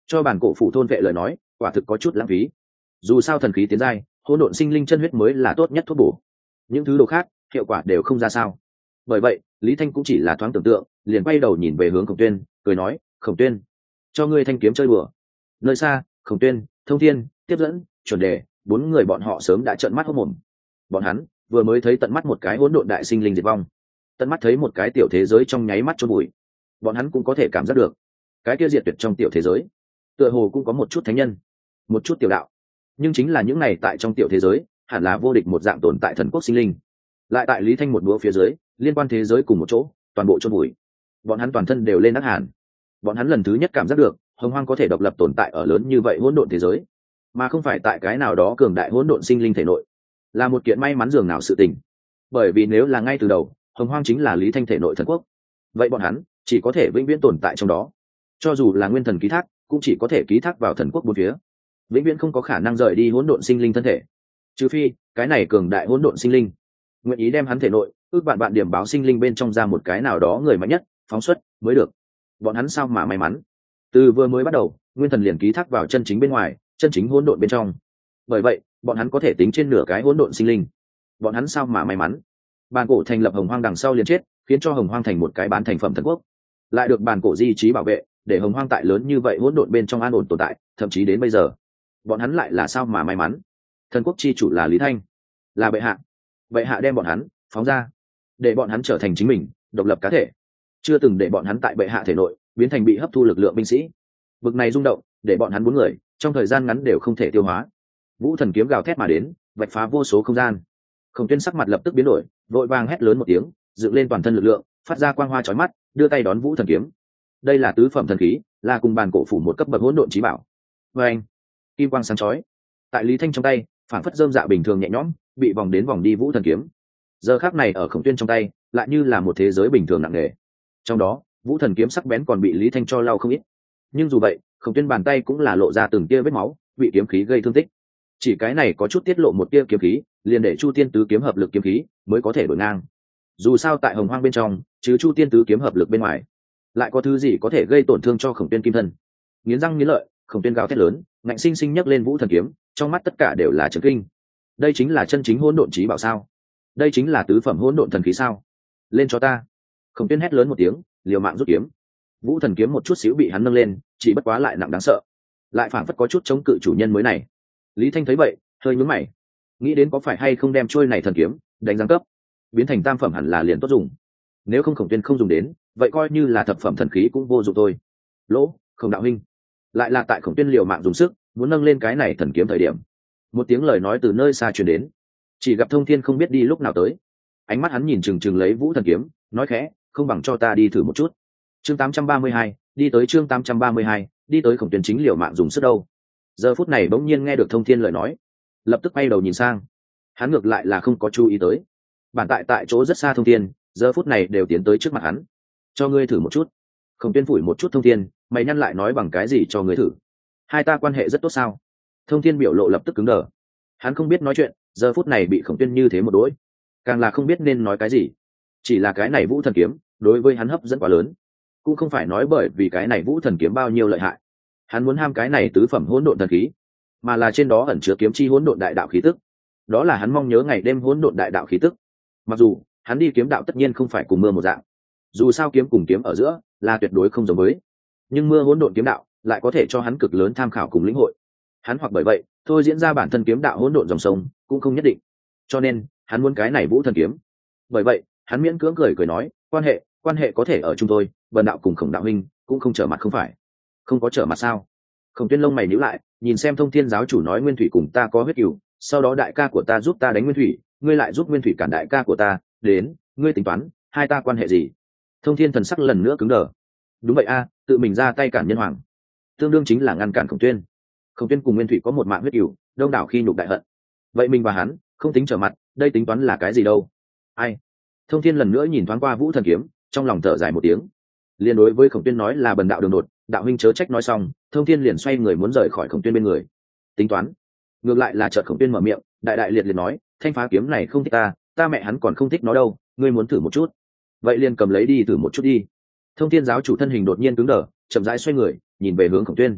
cho bản cổ phủ thôn vệ lời nói quả thực có chút lãng phí. Dù sao thần khí tiến giai, hỗn độn sinh linh chân huyết mới là tốt nhất thuốc bổ, những thứ đồ khác hiệu quả đều không ra sao. Bởi vậy Lý Thanh cũng chỉ là thoáng tưởng tượng, liền quay đầu nhìn về hướng Khổng Tuyên, cười nói: Khổng Tuyên, cho ngươi thanh kiếm chơi bừa. Nơi xa, Khổng Tuyên, Thông Thiên, Tiếp Dẫn, Chuẩn Đề, bốn người bọn họ sớm đã trợn mắt hốt mồm. Bọn hắn vừa mới thấy tận mắt một cái hỗn độn đại sinh linh diệt vong, tận mắt thấy một cái tiểu thế giới trong nháy mắt chôn bụi. Bọn hắn cũng có thể cảm giác được, cái kia diệt tuyệt trong tiểu thế giới, tựa hồ cũng có một chút thánh nhân, một chút tiểu đạo. Nhưng chính là những này tại trong tiểu thế giới, hẳn là vô địch một dạng tồn tại thần quốc sinh linh, lại tại Lý Thanh một búa phía dưới, liên quan thế giới cùng một chỗ, toàn bộ chôn bụi. Bọn hắn toàn thân đều lên ác hàn. Bọn hắn lần thứ nhất cảm giác được, hồng hoang có thể độc lập tồn tại ở lớn như vậy hỗn độn thế giới, mà không phải tại cái nào đó cường đại hỗn độn sinh linh thể nội, là một kiện may mắn dường nào sự tình. Bởi vì nếu là ngay từ đầu, hồng hoang chính là Lý Thanh thể nội thần quốc, vậy bọn hắn chỉ có thể vĩnh viễn tồn tại trong đó. Cho dù là nguyên thần ký thác, cũng chỉ có thể ký thác vào thần quốc bốn phía, vĩnh viễn không có khả năng rời đi hỗn độn sinh linh thân thể, trừ phi cái này cường đại hỗn độn sinh linh nguyện ý đem hắn thể nội ước bạn bạn điểm báo sinh linh bên trong ra một cái nào đó người mạnh nhất phóng xuất mới được. Bọn hắn sao mà may mắn, từ vừa mới bắt đầu nguyên thần liền ký thác vào chân chính bên ngoài, chân chính hỗn độn bên trong. Bởi vậy bọn hắn có thể tính trên nửa cái hỗn độn sinh linh. Bọn hắn sao mà may mắn, bàn cổ thành lập hồng hoang đằng sau liền chết, khiến cho hồng hoang thành một cái bán thành phẩm thần quốc, lại được bàn cổ di trí bảo vệ, để hồng hoang tại lớn như vậy hỗn độn bên trong an ổn tồn tại, thậm chí đến bây giờ. Bọn hắn lại là sao mà may mắn, thần quốc chi chủ là Lý Thanh, là bệ hạ. Bệ hạ đem bọn hắn phóng ra, để bọn hắn trở thành chính mình độc lập cá thể, chưa từng để bọn hắn tại bệ hạ thể nội biến thành bị hấp thu lực lượng binh sĩ. Vực này rung động, để bọn hắn bốn người trong thời gian ngắn đều không thể tiêu hóa. Vũ thần kiếm gào thét mà đến, vạch phá vô số không gian. Khổng Tuyên sắc mặt lập tức biến đổi, vội vàng hét lớn một tiếng, dựng lên toàn thân lực lượng, phát ra quang hoa chói mắt, đưa tay đón Vũ thần kiếm. Đây là tứ phẩm thần khí, là cùng bàn cổ phủ một cấp bậc hỗn độn chí bảo. Và anh, kim quang sáng chói, tại Lý Thanh trong tay phảng phất rơm dạ bình thường nhẹ nhõm, bị vòng đến vòng đi Vũ thần kiếm. Giờ khắc này ở Khổng Tuyên trong tay, lại như là một thế giới bình thường nặng nề. Trong đó, Vũ thần kiếm sắc bén còn bị Lý Thanh cho lau không ít. Nhưng dù vậy, Khổng Tuyên bàn tay cũng là lộ ra từng tia vết máu, bị kiếm khí gây thương tích. Chỉ cái này có chút tiết lộ một tia kiếm khí, liền để Chu Tiên tứ kiếm hợp lực kiếm khí mới có thể đổi ngang. Dù sao tại hồng hoang bên trong, chứ Chu Tiên tứ kiếm hợp lực bên ngoài, lại có thứ gì có thể gây tổn thương cho Khổng Tuyên kim thân. Nghiến răng nghiến lợi, Khổng Tuyên gào thét lớn, ngạnh sinh sinh nhấc lên Vũ thần kiếm, trong mắt tất cả đều là chấn kinh. Đây chính là chân chính hỗn độn chí bảo sao? Đây chính là tứ phẩm hỗn độn thần khí sao? Lên cho ta! Khổng Tuyên hét lớn một tiếng, liều mạng rút kiếm. Vũ thần kiếm một chút xíu bị hắn nâng lên, chỉ bất quá lại nặng đáng sợ, lại phảng phất có chút chống cự chủ nhân mới này. Lý Thanh thấy vậy, hơi nhướng mày, nghĩ đến có phải hay không đem trôi này thần kiếm đánh giáng cấp, biến thành tam phẩm hẳn là liền tốt dùng. Nếu không Khổng Tuyên không dùng đến, vậy coi như là thập phẩm thần khí cũng vô dụng thôi. Lỗ, Khổng đạo huynh, lại là tại Khổng Tuyên liều mạng dùng sức muốn nâng lên cái này thần kiếm thời điểm, một tiếng lời nói từ nơi xa truyền đến. Chỉ gặp Thông Thiên không biết đi lúc nào tới, ánh mắt hắn nhìn chừng chừng lấy Vũ thần kiếm, nói khẽ, không bằng cho ta đi thử một chút. Chương 832, đi tới chương 832, đi tới Khổng Tuyên chính liều mạng dùng sức đâu. Giờ phút này bỗng nhiên nghe được Thông Thiên lời nói, lập tức quay đầu nhìn sang. Hắn ngược lại là không có chú ý tới, bản tại chỗ rất xa Thông Thiên giờ phút này đều tiến tới trước mặt hắn. Cho ngươi thử một chút. Khổng Tuyên phủi một chút Thông Thiên, mày nhăn lại nói bằng cái gì cho ngươi thử? Hai ta quan hệ rất tốt sao? Thông Thiên biểu lộ lập tức cứng đờ. Hắn không biết nói chuyện, giờ phút này bị Khổng Tuyên như thế một đối, càng là không biết nên nói cái gì. Chỉ là cái này Vũ thần kiếm đối với hắn hấp dẫn quá lớn, cũng không phải nói bởi vì cái này Vũ thần kiếm bao nhiêu lợi hại, hắn muốn ham cái này tứ phẩm hỗn độn thần khí, mà là trên đó ẩn chứa kiếm chi hỗn độn đại đạo khí tức. Đó là hắn mong nhớ ngày đêm hỗn độn đại đạo khí tức. Mặc dù hắn đi kiếm đạo tất nhiên không phải cùng mưa một dạng, dù sao kiếm cùng kiếm ở giữa là tuyệt đối không giống với, nhưng mưa hỗn độn kiếm đạo lại có thể cho hắn cực lớn tham khảo cùng lĩnh hội. Hắn hoặc bởi vậy thôi diễn ra bản thân kiếm đạo hỗn độn dòng sông cũng không nhất định, cho nên hắn muốn cái này Vũ thần kiếm. Bởi vậy hắn miễn cưỡng cười nói, quan hệ có thể ở chung tôi, Bần đạo cùng Khổng đạo huynh cũng không trở mặt không phải? Không có trở mặt sao? Khổng Tuyên lông mày nhíu lại, nhìn xem Thông Thiên giáo chủ nói Nguyên Thủy cùng ta có huyết cừu, sau đó đại ca của ta giúp ta đánh Nguyên Thủy, ngươi lại giúp Nguyên Thủy cản đại ca của ta, đến, ngươi tính toán hai ta quan hệ gì? Thông Thiên thần sắc lần nữa cứng đờ. Đúng vậy a, tự mình ra tay cản nhân hoàng, tương đương chính là ngăn cản Khổng Tuyên. Khổng Tuyên cùng Nguyên Thủy có một mạng huyết cừu, đông đảo khi nhục đại hận. Vậy mình và hắn không tính trở mặt, đây tính toán là cái gì đâu? Ai? Thông Thiên lần nữa nhìn thoáng qua Vũ thần kiếm, trong lòng thở dài một tiếng. Liên đối với Khổng Tuyên nói là bần đạo đường đột, đạo huynh chớ trách. Nói xong, Thông Thiên liền xoay người muốn rời khỏi Khổng Tuyên bên người. Tính toán? Ngược lại là chợt Khổng Tuyên mở miệng, đại liệt nói, thanh phá kiếm này không thích ta mẹ hắn còn không thích nó đâu, ngươi muốn thử một chút, vậy liền cầm lấy đi thử một chút đi. Thông Thiên giáo chủ thân hình đột nhiên cứng đờ, chậm rãi xoay người nhìn về hướng Khổng Tuyên.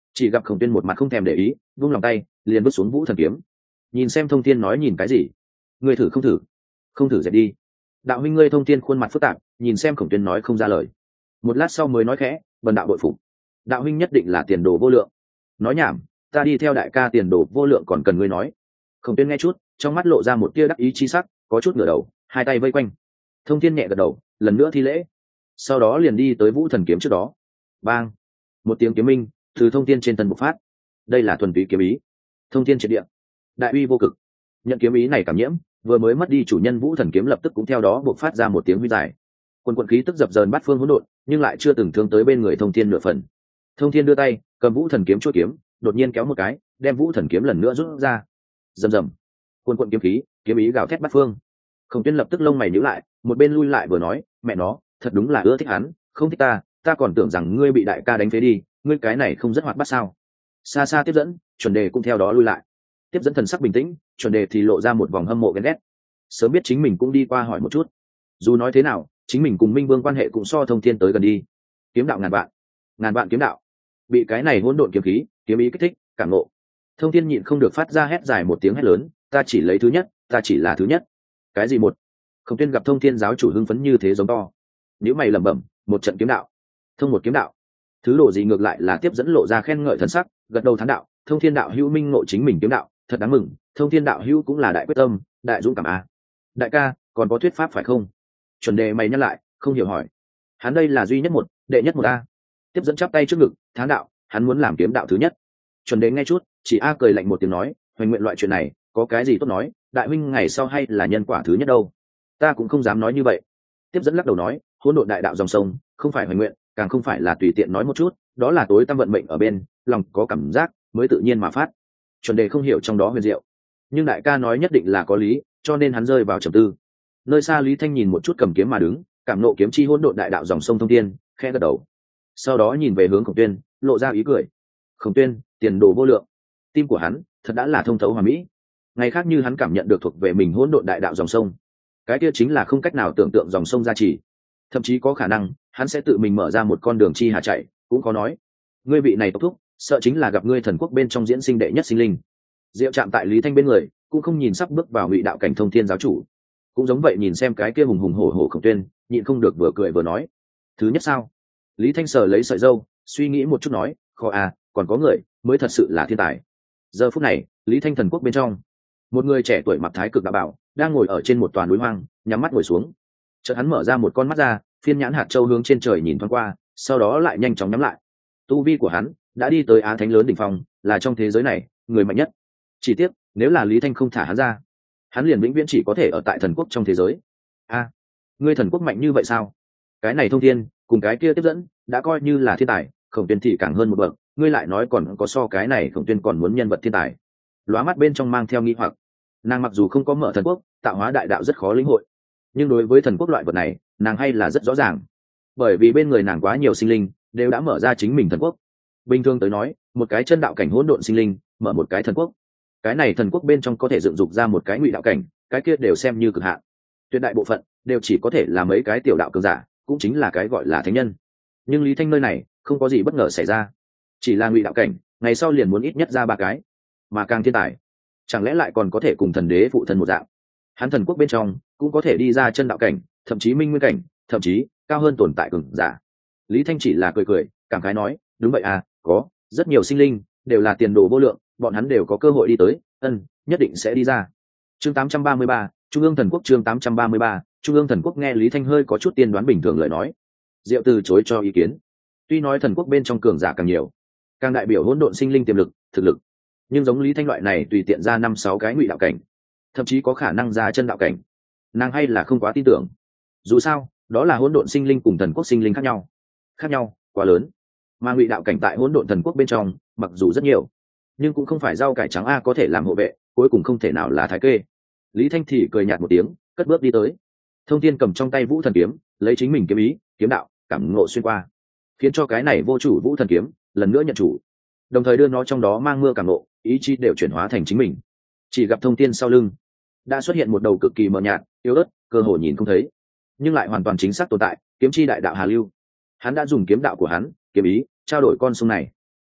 chỉ gặp Khổng Tuyên một mặt không thèm để ý, vung lòng tay liền vứt xuống Vũ Thần kiếm. Nhìn xem Thông Thiên nói nhìn cái gì? Ngươi thử không thử? Không thử dẹp đi. Đạo huynh ngươi. Thông Thiên khuôn mặt phức tạp, nhìn xem Khổng Tuyên nói không ra lời. Một lát sau mới nói khẽ, bần đạo bội phục. Đạo huynh nhất định là tiền đồ vô lượng. Nói nhảm, ta đi theo đại ca tiền đồ vô lượng còn cần ngươi nói. Khổng Tuyên nghe chút, trong mắt lộ ra một tia đắc ý chi sắc, có chút ngửa đầu, hai tay vây quanh. Thông Thiên nhẹ gật đầu, lần nữa thi lễ, sau đó liền đi tới Vũ Thần kiếm trước đó. Bang! Một tiếng kiếm minh từ Thông Thiên trên thân bộc phát. Đây là thuần túy kiếm ý. Thông Thiên triệt địa, đại uy vô cực. Nhận kiếm ý này cảm nhiễm, vừa mới mất đi chủ nhân Vũ Thần kiếm lập tức cũng theo đó bộc phát ra một tiếng huy dài. Quần quần khí tức dập dờn bát phương hỗn độn, nhưng lại chưa từng thương tới bên người Thông Thiên nửa phần. Thông Thiên đưa tay cầm Vũ Thần kiếm chuôi kiếm, đột nhiên kéo một cái, đem Vũ Thần kiếm lần nữa rút ra. Rầm rầm, quần quần kiếm khí, kiếm ý gào thét bát phương. Khổng Tuyên lập tức lông mày nhíu lại, một bên lui lại vừa nói, mẹ nó, thật đúng là ưa thích hắn, không thích ta còn tưởng rằng ngươi bị đại ca đánh phế đi, ngươi cái này không rất hoạt bát sao? Xa xa Tiếp Dẫn, Chuẩn Đề cũng theo đó lui lại. Tiếp Dẫn thần sắc bình tĩnh, Chuẩn Đề thì lộ ra một vòng hâm mộ ghen ghét. Sớm biết chính mình cũng đi qua hỏi một chút. Dù nói thế nào, chính mình cùng Minh Vương quan hệ cũng so Thông Thiên tới gần đi. Kiếm đạo ngàn vạn kiếm đạo. Bị cái này hỗn độn kiếm khí, kiếm ý kích thích, cảm ngộ. Thông Thiên nhịn không được phát ra hét dài một tiếng hét lớn, ta chỉ lấy thứ nhất, ta chỉ là thứ nhất. Cái gì một? Khổng Tuyên gặp Thông Thiên giáo chủ hưng phấn như thế giống to. Nếu mày lẩm bẩm, một trận kiếm đạo, thông một kiếm đạo. Thứ đồ gì ngược lại là Tiếp Dẫn lộ ra khen ngợi thần sắc, gật đầu thán đạo, Thông Thiên đạo hữu minh ngộ chính mình kiếm đạo, thật đáng mừng. Thông Thiên đạo hữu cũng là đại quyết tâm, đại dũng cảm a. Đại ca, còn có thuyết pháp phải không? Chuẩn Đề mày nhắc lại, không hiểu hỏi. Hắn đây là duy nhất một, đệ nhất một a. Tiếp Dẫn chắp tay trước ngực, thán đạo, hắn muốn làm kiếm đạo thứ nhất. Chuẩn Đề nghe chút, chỉ a cười lạnh một tiếng nói, hoành nguyện loại chuyện này, có cái gì tốt nói, đại huynh ngày sau hay là nhân quả thứ nhất đâu. Ta cũng không dám nói như vậy. Tiếp Dẫn lắc đầu nói, hỗn độn đại đạo dòng sông, không phải hoành nguyện, càng không phải là tùy tiện nói một chút, đó là tối tâm vận mệnh ở bên, lòng có cảm giác mới tự nhiên mà phát. Chuẩn Đề không hiểu trong đó huyền diệu, nhưng đại ca nói nhất định là có lý, cho nên hắn rơi vào trầm tư. Nơi xa Lý Thanh nhìn một chút cầm kiếm mà đứng, cảm nộ kiếm chi hỗn độn đại đạo dòng sông Thông Thiên, khẽ gật đầu. Sau đó nhìn về hướng Khổng Tuyên, lộ ra ý cười. Khổng Tuyên, tiền đồ vô lượng. Tim của hắn thật đã là thông thấu hoàn mỹ. Ngày khác như hắn cảm nhận được thuộc về mình hỗn độn đại đạo dòng sông, cái kia chính là không cách nào tưởng tượng dòng sông gia trì, thậm chí có khả năng hắn sẽ tự mình mở ra một con đường chi hà chạy, cũng có nói. Ngươi vị này tốc thúc, sợ chính là gặp ngươi thần quốc bên trong diễn sinh đệ nhất sinh linh. Diệu chạm tại Lý Thanh bên người, cũng không nhìn sắp bước vào ngụy đạo cảnh Thông Thiên giáo chủ, cũng giống vậy nhìn xem cái kia hùng hùng hổ hổ Khổng Tuyên, nhịn không được vừa cười vừa nói, thứ nhất sao? Lý Thanh sờ lấy sợi dâu, suy nghĩ một chút nói, khó à, còn có người mới thật sự là thiên tài. Giờ phút này, Lý Thanh thần quốc bên trong, một người trẻ tuổi mặc thái cực đạo bảo đang ngồi ở trên một toàn núi hoang, nhắm mắt ngồi xuống. Chợt hắn mở ra một con mắt ra, phiên nhãn hạt châu hướng trên trời nhìn thoáng qua, sau đó lại nhanh chóng nhắm lại. Tu vi của hắn đã đi tới á thánh lớn đỉnh phong, là trong thế giới này người mạnh nhất. Chỉ tiếc, nếu là Lý Thanh không thả hắn ra, hắn liền vĩnh viễn chỉ có thể ở tại thần quốc trong thế giới. A, ngươi thần quốc mạnh như vậy sao? Cái này Thông Thiên cùng cái kia Tiếp Dẫn đã coi như là thiên tài, Khổng Tuyên thì càng hơn một bậc, ngươi lại nói còn có so cái này Khổng Tuyên còn muốn nhân vật thiên tài. Lóa mắt bên trong mang theo nghi hoặc. Nàng mặc dù không có mở thần quốc, tạo hóa đại đạo rất khó lĩnh hội, nhưng đối với thần quốc loại vật này, nàng hay là rất rõ ràng, bởi vì bên người nàng quá nhiều sinh linh đều đã mở ra chính mình thần quốc. Bình thường tới nói, một cái chân đạo cảnh hỗn độn sinh linh mở một cái thần quốc, cái này thần quốc bên trong có thể dựng dục ra một cái ngụy đạo cảnh, cái kia đều xem như cực hạn. Tuyệt đại bộ phận đều chỉ có thể là mấy cái tiểu đạo cường giả, cũng chính là cái gọi là thánh nhân. Nhưng Lý Thanh nơi này không có gì bất ngờ xảy ra, chỉ là ngụy đạo cảnh, ngày sau liền muốn ít nhất ra ba cái, mà càng thiên tài, chẳng lẽ lại còn có thể cùng thần đế phụ thần một dạng. Hắn thần quốc bên trong cũng có thể đi ra chân đạo cảnh, thậm chí minh nguyên cảnh, thậm chí cao hơn tồn tại cường giả. Lý Thanh chỉ là cười cười, cảm khái nói, đúng vậy à, có rất nhiều sinh linh đều là tiền đồ vô lượng, bọn hắn đều có cơ hội đi tới, nhất định sẽ đi ra. Chương 833, Trung ương thần quốc. Chương 833, Trung ương thần quốc. Nghe Lý Thanh hơi có chút tiên đoán bình thường lời nói, Diệu từ chối cho ý kiến. Tuy nói thần quốc bên trong cường giả càng nhiều, càng đại biểu hỗn độn sinh linh tiềm lực, thực lực, nhưng giống Lý Thanh loại này tùy tiện ra 5-6 cái ngụy đạo cảnh, thậm chí có khả năng ra chân đạo cảnh, nàng hay là không quá tin tưởng. Dù sao, đó là hỗn độn sinh linh cùng thần quốc sinh linh khác nhau quá lớn. Mà ngụy đạo cảnh tại hỗn độn thần quốc bên trong mặc dù rất nhiều, nhưng cũng không phải rau cải trắng a có thể làm hộ vệ, cuối cùng không thể nào là thái kê. Lý Thanh thì cười nhạt một tiếng, cất bước đi tới. Thông Thiên cầm trong tay Vũ Thần kiếm, lấy chính mình kiếm ý, kiếm đạo, cảm ngộ xuyên qua, khiến cho cái này vô chủ Vũ Thần kiếm lần nữa nhận chủ, đồng thời đưa nó trong đó mang mưa cảm ngộ, ý chí đều chuyển hóa thành chính mình. Chỉ gặp Thông Thiên sau lưng đã xuất hiện một đầu cực kỳ mờ nhạt, yếu ớt, cơ hồ nhìn không thấy, nhưng lại hoàn toàn chính xác tồn tại kiếm chi đại đạo Hà Lưu. Hắn đã dùng kiếm đạo của hắn, kiếm ý, trao đổi con sông này.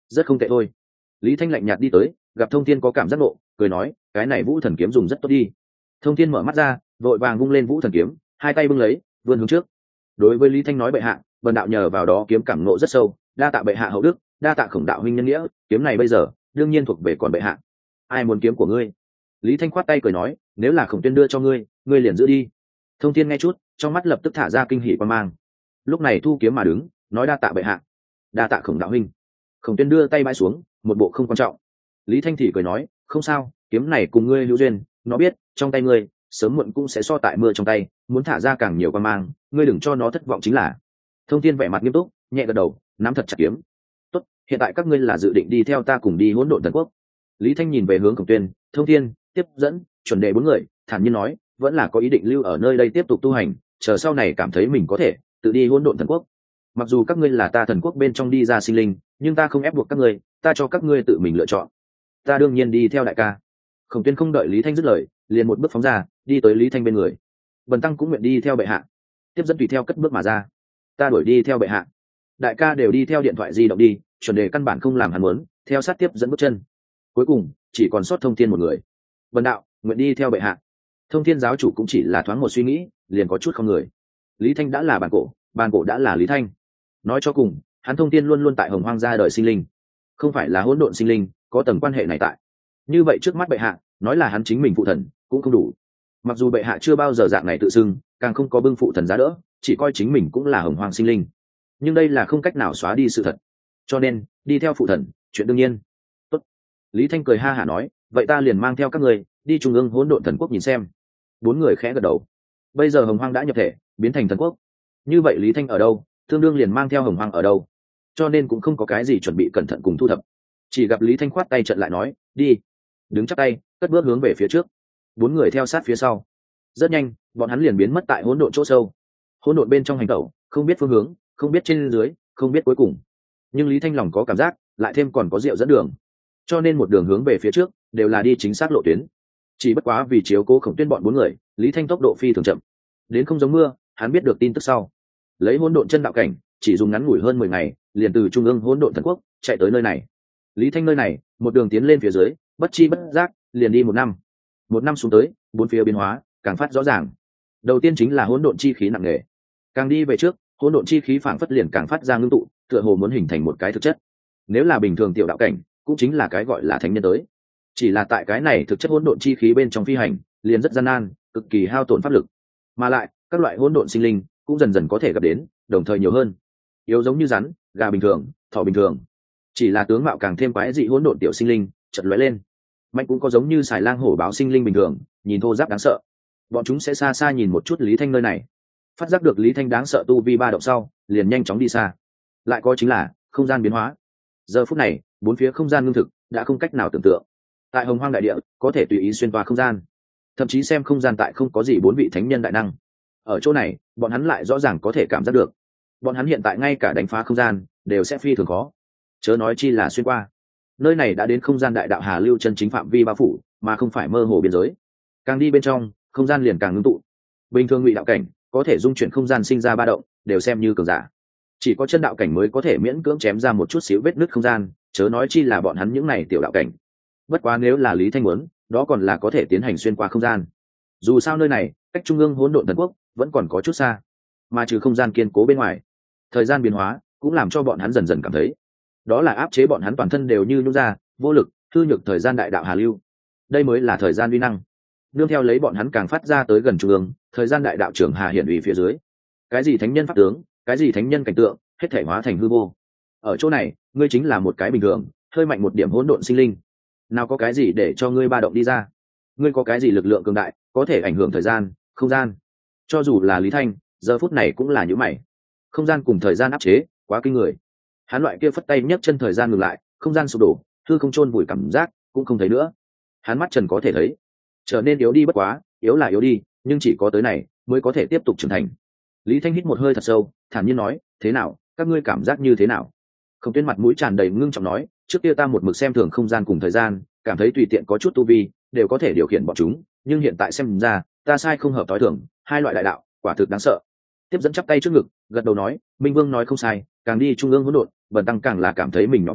rất không tệ thôi. Lý Thanh lạnh nhạt đi tới, gặp Thông Thiên có cảm giác nộ, cười nói, cái này Vũ Thần kiếm dùng rất tốt đi. Thông Thiên mở mắt ra, vội vàng vung lên Vũ Thần kiếm, hai tay bưng lấy, vươn hướng trước. Đối với Lý Thanh nói bệ hạ, bần đạo nhờ vào đó kiếm cảm ngộ rất sâu, đa tạ bệ hạ hậu đức, đa tạ Khổng đạo huynh nhân nghĩa, kiếm này bây giờ đương nhiên thuộc về còn bệ hạ. Ai muốn kiếm của ngươi? Lý Thanh khoát tay cười nói, nếu là Khổng Tuyên đưa cho ngươi, ngươi liền giữ đi. Thông Thiên nghe chút, trong mắt lập tức thả ra kinh hỉ quan mang. Lúc này thu kiếm mà đứng, nói đa tạ bệ hạ, đa tạ Khổng đạo huynh. Khổng Tuyên đưa tay bãi xuống, một bộ không quan trọng. Lý Thanh thì cười nói, không sao, kiếm này cùng ngươi hữu duyên, nó biết trong tay ngươi sớm muộn cũng sẽ so tại mưa trong tay, muốn thả ra càng nhiều quan mang, ngươi đừng cho nó thất vọng chính là. Thông Thiên vẻ mặt nghiêm túc, nhẹ gật đầu, nắm thật chặt kiếm. Tốt, hiện tại các ngươi là dự định đi theo ta cùng đi Hỗn Độn Thần Quốc. Lý Thanh nhìn về hướng Khổng Tuyên, Thông Thiên, tiếp dẫn, chuẩn đề bốn người, thản nhiên nói, vẫn là có ý định lưu ở nơi đây tiếp tục tu hành, chờ sau này cảm thấy mình có thể tự đi Hỗn Độn Thần Quốc. Mặc dù các ngươi là ta thần quốc bên trong đi ra sinh linh, nhưng ta không ép buộc các ngươi, ta cho các ngươi tự mình lựa chọn. Ta đương nhiên đi theo đại ca. Khổng Tuyên không đợi Lý Thanh dứt lời, liền một bước phóng ra, đi tới Lý Thanh bên người. Bần tăng cũng nguyện đi theo bệ hạ. Tiếp dẫn tùy theo cất bước mà ra. Ta đuổi đi theo bệ hạ. Đại ca đều đi theo điện thoại di động đi, chuẩn đề căn bản không làm hắn muốn, theo sát tiếp dẫn bước chân. Cuối cùng chỉ còn sót Thông Thiên một người. Vân đạo nguyện đi theo bệ hạ. Thông Thiên giáo chủ cũng chỉ là thoáng một suy nghĩ, liền có chút không người. Lý Thanh đã là bàn cổ đã là Lý Thanh. Nói cho cùng, hắn Thông Thiên luôn luôn tại Hồng Hoang ra đời sinh linh, không phải là hỗn độn sinh linh, có tầng quan hệ này tại. Như vậy trước mắt bệ hạ, nói là hắn chính mình phụ thần cũng không đủ. Mặc dù bệ hạ chưa bao giờ dạng này tự xưng, càng không có bưng phụ thần giá đỡ, chỉ coi chính mình cũng là Hồng Hoang sinh linh, nhưng đây là không cách nào xóa đi sự thật, cho nên đi theo phụ thần chuyện đương nhiên. Tốt. Lý Thanh cười ha hả nói, vậy ta liền mang theo các người đi trung ương Hỗn Độn Thần Quốc nhìn xem. Bốn người khẽ gật đầu. Bây giờ Hồng Hoang đã nhập thể, biến thành thần quốc, như vậy Lý Thanh ở đâu, tương đương liền mang theo Hồng Hoang ở đâu, cho nên cũng không có cái gì chuẩn bị cẩn thận cùng thu thập. Chỉ gặp Lý Thanh khoát tay trận lại nói, đi. Đứng chắp tay, cất bước hướng về phía trước. Bốn người theo sát phía sau. Rất nhanh, bọn hắn liền biến mất tại hỗn độn chỗ sâu. Hỗn độn bên trong hành tẩu, không biết phương hướng, không biết trên dưới, không biết cuối cùng. Nhưng Lý Thanh lòng có cảm giác, lại thêm còn có rượu dẫn đường, cho nên một đường hướng về phía trước đều là đi chính xác lộ tuyến. Chỉ bất quá vì chiếu cố Khổng Tuyên bọn bốn người, Lý Thanh tốc độ phi thường chậm, đến không giống mưa. Hắn biết được tin tức sau, lấy hỗn độn chân đạo cảnh, chỉ dùng ngắn ngủi hơn 10 ngày, liền từ trung ương Hỗn Độn Thần Quốc chạy tới nơi này. Lý Thanh nơi này, một đường tiến lên phía dưới, bất chi bất giác liền đi 1 năm. 1 năm xuống tới, bốn phía biến hóa càng phát rõ ràng. Đầu tiên chính là hỗn độn chi khí nặng nề, càng đi về trước, hỗn độn chi khí phảng phất liền càng phát ra ngưng tụ, tựa hồ muốn hình thành một cái thực chất. Nếu là bình thường tiểu đạo cảnh, cũng chính là cái gọi là thánh nhân tới. Chỉ là tại cái này thực chất hỗn độn chi khí bên trong phi hành, liền rất gian nan, cực kỳ hao tổn pháp lực. Mà lại, các loại hỗn độn sinh linh cũng dần dần có thể gặp đến, đồng thời nhiều hơn. Yếu giống như rắn, gà bình thường, thỏ bình thường. Chỉ là tướng mạo càng thêm quái dị hỗn độn tiểu sinh linh, chợt lóe lên. Mạnh cũng có giống như xài lang hổ báo sinh linh bình thường, nhìn thô ráp đáng sợ. Bọn chúng sẽ xa xa nhìn một chút Lý Thanh nơi này, phát giác được Lý Thanh đáng sợ tu vi ba động sau, liền nhanh chóng đi xa. Lại có chính là không gian biến hóa. Giờ phút này, bốn phía không gian ngưng thực, đã không cách nào tưởng tượng. Tại Hồng Hoang đại địa, có thể tùy ý xuyên qua không gian, thậm chí xem không gian tại không có gì bốn vị thánh nhân đại năng. Ở chỗ này, bọn hắn lại rõ ràng có thể cảm giác được. Bọn hắn hiện tại ngay cả đánh phá không gian đều sẽ phi thường khó, chớ nói chi là xuyên qua. Nơi này đã đến không gian đại đạo hà lưu chân chính phạm vi bao phủ, mà không phải mơ hồ biên giới. Càng đi bên trong, không gian liền càng ngưng tụ. Bình thường ngụy đạo cảnh có thể dung chuyển không gian sinh ra ba động, đều xem như cường giả. Chỉ có chân đạo cảnh mới có thể miễn cưỡng chém ra một chút xíu vết nứt không gian, chớ nói chi là bọn hắn những này tiểu đạo cảnh. Bất quá nếu là Lý Thanh muốn, đó còn là có thể tiến hành xuyên qua không gian. Dù sao nơi này, cách trung ương Hỗn Độn Thần Quốc vẫn còn có chút xa, mà trừ không gian kiên cố bên ngoài, thời gian biến hóa cũng làm cho bọn hắn dần dần cảm thấy, đó là áp chế bọn hắn toàn thân đều như nhũ ra, vô lực, hư nhược thời gian đại đạo hà lưu. Đây mới là thời gian uy năng. Nương theo lấy bọn hắn càng phát ra tới gần trung ương, thời gian đại đạo trưởng hà hiển uy phía dưới. Cái gì thánh nhân pháp tướng, cái gì thánh nhân cảnh tượng, hết thể hóa thành hư vô. Ở chỗ này, ngươi chính là một cái bình thường, hơi mạnh một điểm hỗn độn sinh linh. Nào có cái gì để cho ngươi ba động đi ra? Ngươi có cái gì lực lượng cường đại, có thể ảnh hưởng thời gian, không gian? Cho dù là Lý Thanh, giờ phút này cũng là như mày. Không gian cùng thời gian áp chế, quá kinh người. Hắn loại kia phất tay nhấc chân thời gian ngừng lại, không gian sụp đổ, hư không chôn vùi cảm giác cũng không thấy nữa. Hắn mắt trần có thể thấy, trở nên yếu đi bất quá, yếu là yếu đi, nhưng chỉ có tới này mới có thể tiếp tục trưởng thành. Lý Thanh hít một hơi thật sâu, thản nhiên nói, thế nào, các ngươi cảm giác như thế nào? Không Tuyên mặt mũi tràn đầy ngưng trọng nói, trước kia ta một mực xem thường không gian cùng thời gian, cảm thấy tùy tiện có chút tu vi đều có thể điều khiển bọn chúng, nhưng hiện tại xem ra, ta sai không hợp tối thường, hai loại đại đạo, quả thực đáng sợ. Tiếp dẫn chắp tay trước ngực, gật đầu nói, Minh Vương nói không sai, càng đi trung ương hỗn độn, bần tăng càng là cảm thấy mình nhỏ bé,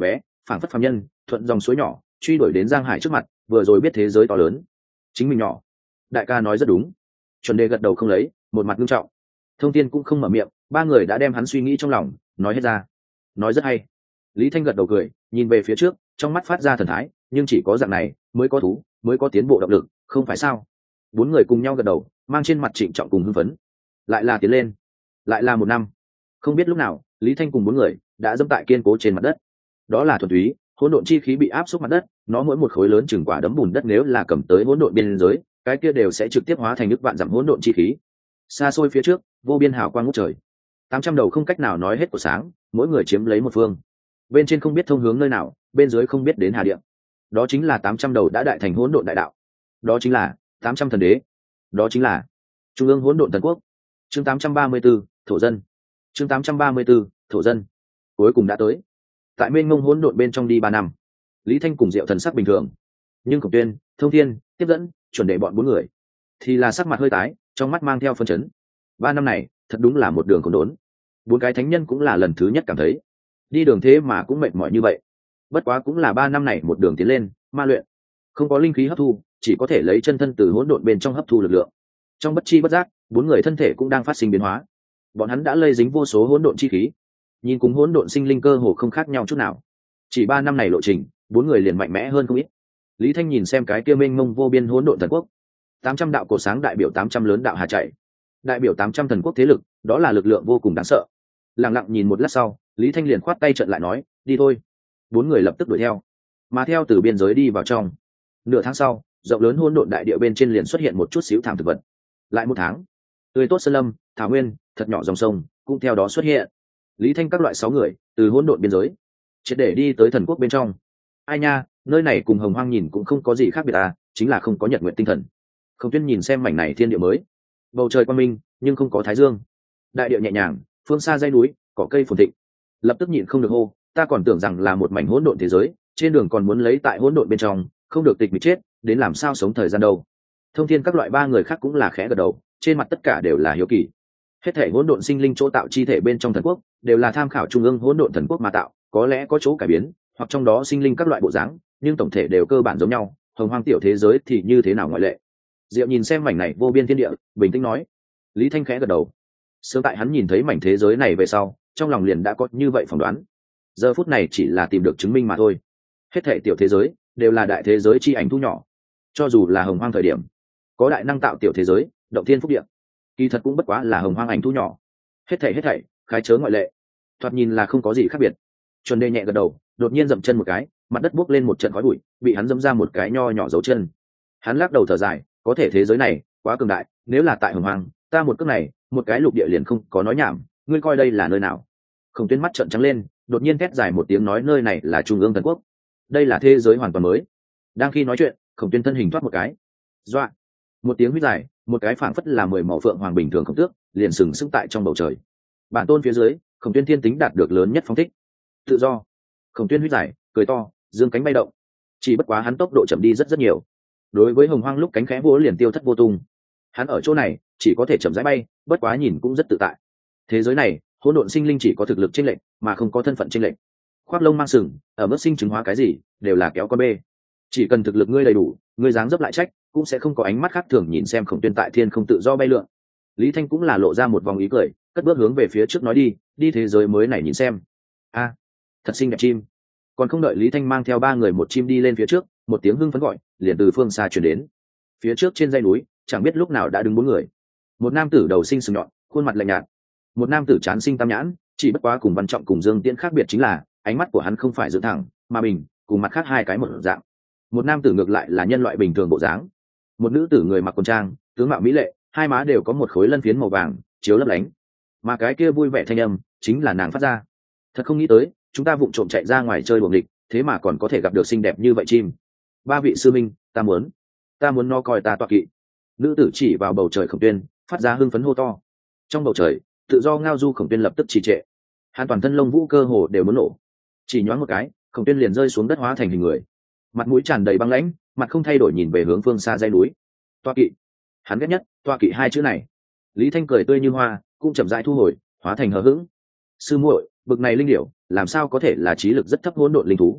phảng phất phàm nhân thuận dòng suối nhỏ truy đuổi đến Giang Hải trước mặt, vừa rồi biết thế giới to lớn, chính mình nhỏ. Đại ca nói rất đúng. Chuẩn Đề gật đầu không lấy, một mặt nghiêm trọng. Thông Thiên cũng không mở miệng, ba người đã đem hắn suy nghĩ trong lòng nói hết ra. Nói rất hay. Lý Thanh gật đầu cười, nhìn về phía trước, trong mắt phát ra thần thái, nhưng chỉ có dạng này mới có thú, mới có tiến bộ động lực, không phải sao? Bốn người cùng nhau gật đầu, mang trên mặt trịnh trọng cùng hưng phấn. Lại là tiến lên, lại là một năm. Không biết lúc nào, Lý Thanh cùng bốn người đã dẫm tại kiên cố trên mặt đất. Đó là thuần túy hỗn độn chi khí bị áp xúc mặt đất, nó mỗi một khối lớn chừng quả đấm bùn đất nếu là cầm tới hỗn độn biên giới, cái kia đều sẽ trực tiếp hóa thành nước vạn dặm hỗn độn chi khí. Xa xôi phía trước, vô biên hào quang ngút trời. 800 đầu không cách nào nói hết của sáng, mỗi người chiếm lấy một phương. Bên trên không biết thông hướng nơi nào, bên dưới không biết đến hà địa. Đó chính là 800 đầu đã đại thành hỗn độn đại đạo. Đó chính là 800 thần đế. Đó chính là trung ương hỗn độn thần quốc. Chương 834, thổ dân. Chương 834, thổ dân. Cuối cùng đã tới. Tại mênh mông hỗn độn bên trong đi 3 năm, Lý Thanh cùng Diệu thần sắc bình thường, nhưng Khổng Tuyên, Thông Thiên, Tiếp dẫn, Chuẩn Đề bọn bốn người thì là sắc mặt hơi tái, trong mắt mang theo phân chấn. 3 năm này thật đúng là một đường khốn đốn. Bốn cái thánh nhân cũng là lần thứ nhất cảm thấy đi đường thế mà cũng mệt mỏi như vậy. Bất quá cũng là 3 năm này một đường tiến lên ma luyện, không có linh khí hấp thu, chỉ có thể lấy chân thân từ hỗn độn bên trong hấp thu lực lượng. Trong bất chi bất giác, bốn người thân thể cũng đang phát sinh biến hóa. Bọn hắn đã lây dính vô số hỗn độn chi khí, nhìn cùng hỗn độn sinh linh cơ hồ không khác nhau chút nào. Chỉ 3 năm này lộ trình, bốn người liền mạnh mẽ hơn không ít. Lý Thanh nhìn xem cái kia mênh mông vô biên hỗn độn thần quốc, 800 đạo cổ sáng đại biểu 800 lớn đạo hà chạy, đại biểu 800 thần quốc thế lực, đó là lực lượng vô cùng đáng sợ. Lặng lặng nhìn một lát sau, Lý Thanh liền khoát tay trận lại nói, đi thôi. Bốn người lập tức đuổi theo, mà theo từ biên giới đi vào trong. Nửa tháng sau, rộng lớn hỗn độn đại địa bên trên liền xuất hiện một chút xíu thảm thực vật. Lại một tháng, tươi tốt sơn lâm, thảo nguyên, thật nhỏ dòng sông cũng theo đó xuất hiện. Lý Thanh các loại 6 người từ hỗn độn biên giới triệt để đi tới thần quốc bên trong. Ai nha, nơi này cùng Hồng Hoang nhìn cũng không có gì khác biệt à, chính là không có nhật nguyện tinh thần. Khổng Tuyên nhìn xem mảnh này thiên địa mới, bầu trời quang minh nhưng không có thái dương, đại địa nhẹ nhàng, phương xa dãy núi cỏ cây phồn thịnh. Lập tức nhịn không được hô, ta còn tưởng rằng là một mảnh hỗn độn thế giới, trên đường còn muốn lấy tại hỗn độn bên trong, không được tịch mịch chết, đến làm sao sống thời gian đâu. Thông Thiên các loại 3 người khác cũng là khẽ gật đầu, trên mặt tất cả đều là hiếu kỳ. Hết thể hỗn độn sinh linh chỗ tạo chi thể bên trong thần quốc đều là tham khảo trung ương hỗn độn thần quốc mà tạo, có lẽ có chỗ cải biến, hoặc trong đó sinh linh các loại bộ dáng, nhưng tổng thể đều cơ bản giống nhau. Hồng Hoang tiểu thế giới thì như thế nào ngoại lệ? Diệu nhìn xem mảnh này vô biên thiên địa, bình tĩnh nói. Lý Thanh khẽ gật đầu. Sớm tại hắn nhìn thấy mảnh thế giới này về sau, trong lòng liền đã có như vậy phỏng đoán. Giờ phút này chỉ là tìm được chứng minh mà thôi. Hết thể tiểu thế giới đều là đại thế giới chi ảnh thu nhỏ. Cho dù là Hồng Hoang thời điểm, có đại năng tạo tiểu thế giới, động thiên phúc địa, kỳ thật cũng bất quá là Hồng Hoang ảnh thu nhỏ. Hết thảy khái chớ ngoại lệ, thoạt nhìn là không có gì khác biệt. Chuẩn Đề nhẹ gật đầu, đột nhiên dậm chân một cái, mặt đất bốc lên một trận khói bụi, bị hắn dẫm ra một cái nho nhỏ dấu chân. Hắn lắc đầu thở dài, có thể thế giới này quá cường đại, nếu là tại Hồng Hoang, ta một cước này, một cái lục địa liền không có nói nhảm, ngươi coi đây là nơi nào? Khổng Tuyên mắt trợn trắng lên, đột nhiên thét dài một tiếng nói nơi này là trung ương thần quốc, đây là thế giới hoàn toàn mới. Đang khi nói chuyện, Khổng Tuyên thân hình thoát một cái, doa, một tiếng huýt dài, một cái phảng phất là 10 màu phượng hoàng bình thường khổng tước liền sừng sững tại trong bầu trời. Bản tôn phía dưới, Khổng Tuyên thiên tính đạt được lớn nhất phong thích, tự do. Khổng Tuyên huýt dài, cười to, dương cánh bay động. Chỉ bất quá hắn tốc độ chậm đi rất nhiều. Đối với Hồng Hoang lúc cánh khẽ vỗ liền tiêu thất vô tung. Hắn ở chỗ này chỉ có thể chậm rãi bay, bất quá nhìn cũng rất tự tại. Thế giới này, hỗn độn sinh linh chỉ có thực lực chênh lệch, mà không có thân phận chênh lệch. Khoác lông mang sừng, ở mức sinh chứng hóa cái gì, đều là kéo con bê. Chỉ cần thực lực ngươi đầy đủ, ngươi dáng dấp lại trách, cũng sẽ không có ánh mắt khác thường nhìn xem Khổng Tuyên tại thiên không tự do bay lượn. Lý Thanh cũng là lộ ra một vòng ý cười, cất bước hướng về phía trước nói đi thế giới mới này nhìn xem. A, thật xinh đẹp chim. Còn không đợi Lý Thanh mang theo 3 người một chim đi lên phía trước, một tiếng hưng phấn gọi liền từ phương xa truyền đến. Phía trước trên dãy núi, chẳng biết lúc nào đã đứng 4 người. Một nam tử đầu sinh sừng nhọn, khuôn mặt lạnh nhạt. Một nam tử trán sinh tam nhãn, chỉ bất quá cùng Văn Trọng cùng Dương Tiễn khác biệt chính là, ánh mắt của hắn không phải dựng thẳng, mà bình, cùng mặt khác 2 cái một dạng. Một nam tử ngược lại là nhân loại bình thường bộ dáng. Một nữ tử người mặc quần trang, tướng mạo mỹ lệ, 2 má đều có một khối lân phiến màu vàng chiếu lấp lánh, mà cái kia vui vẻ thanh âm chính là nàng phát ra. Thật không nghĩ tới, chúng ta vụng trộm chạy ra ngoài chơi đuổi nghịch, thế mà còn có thể gặp được xinh đẹp như vậy chim. 3 vị sư minh, ta muốn nó coi ta tọa kỵ. Nữ tử chỉ vào bầu trời Khổng Tuyên, phát ra hưng phấn hô to. Trong bầu trời, tự do ngao du Khổng Tuyên lập tức trì trệ. Hắn toàn thân lông vũ cơ hồ đều muốn nổ. Chỉ nhoáng một cái, Khổng Tuyên liền rơi xuống đất hóa thành hình người. Mặt mũi tràn đầy băng lãnh, mặt không thay đổi nhìn về hướng phương xa dãy núi. Toa kỵ. Hắn ghét nhất toa kỵ 2 chữ này. Lý Thanh cười tươi như hoa, cũng chậm rãi thu hồi, hóa thành hờ hững. Sư muội, bực này linh điểu, làm sao có thể là trí lực rất thấp hỗn độn linh thú,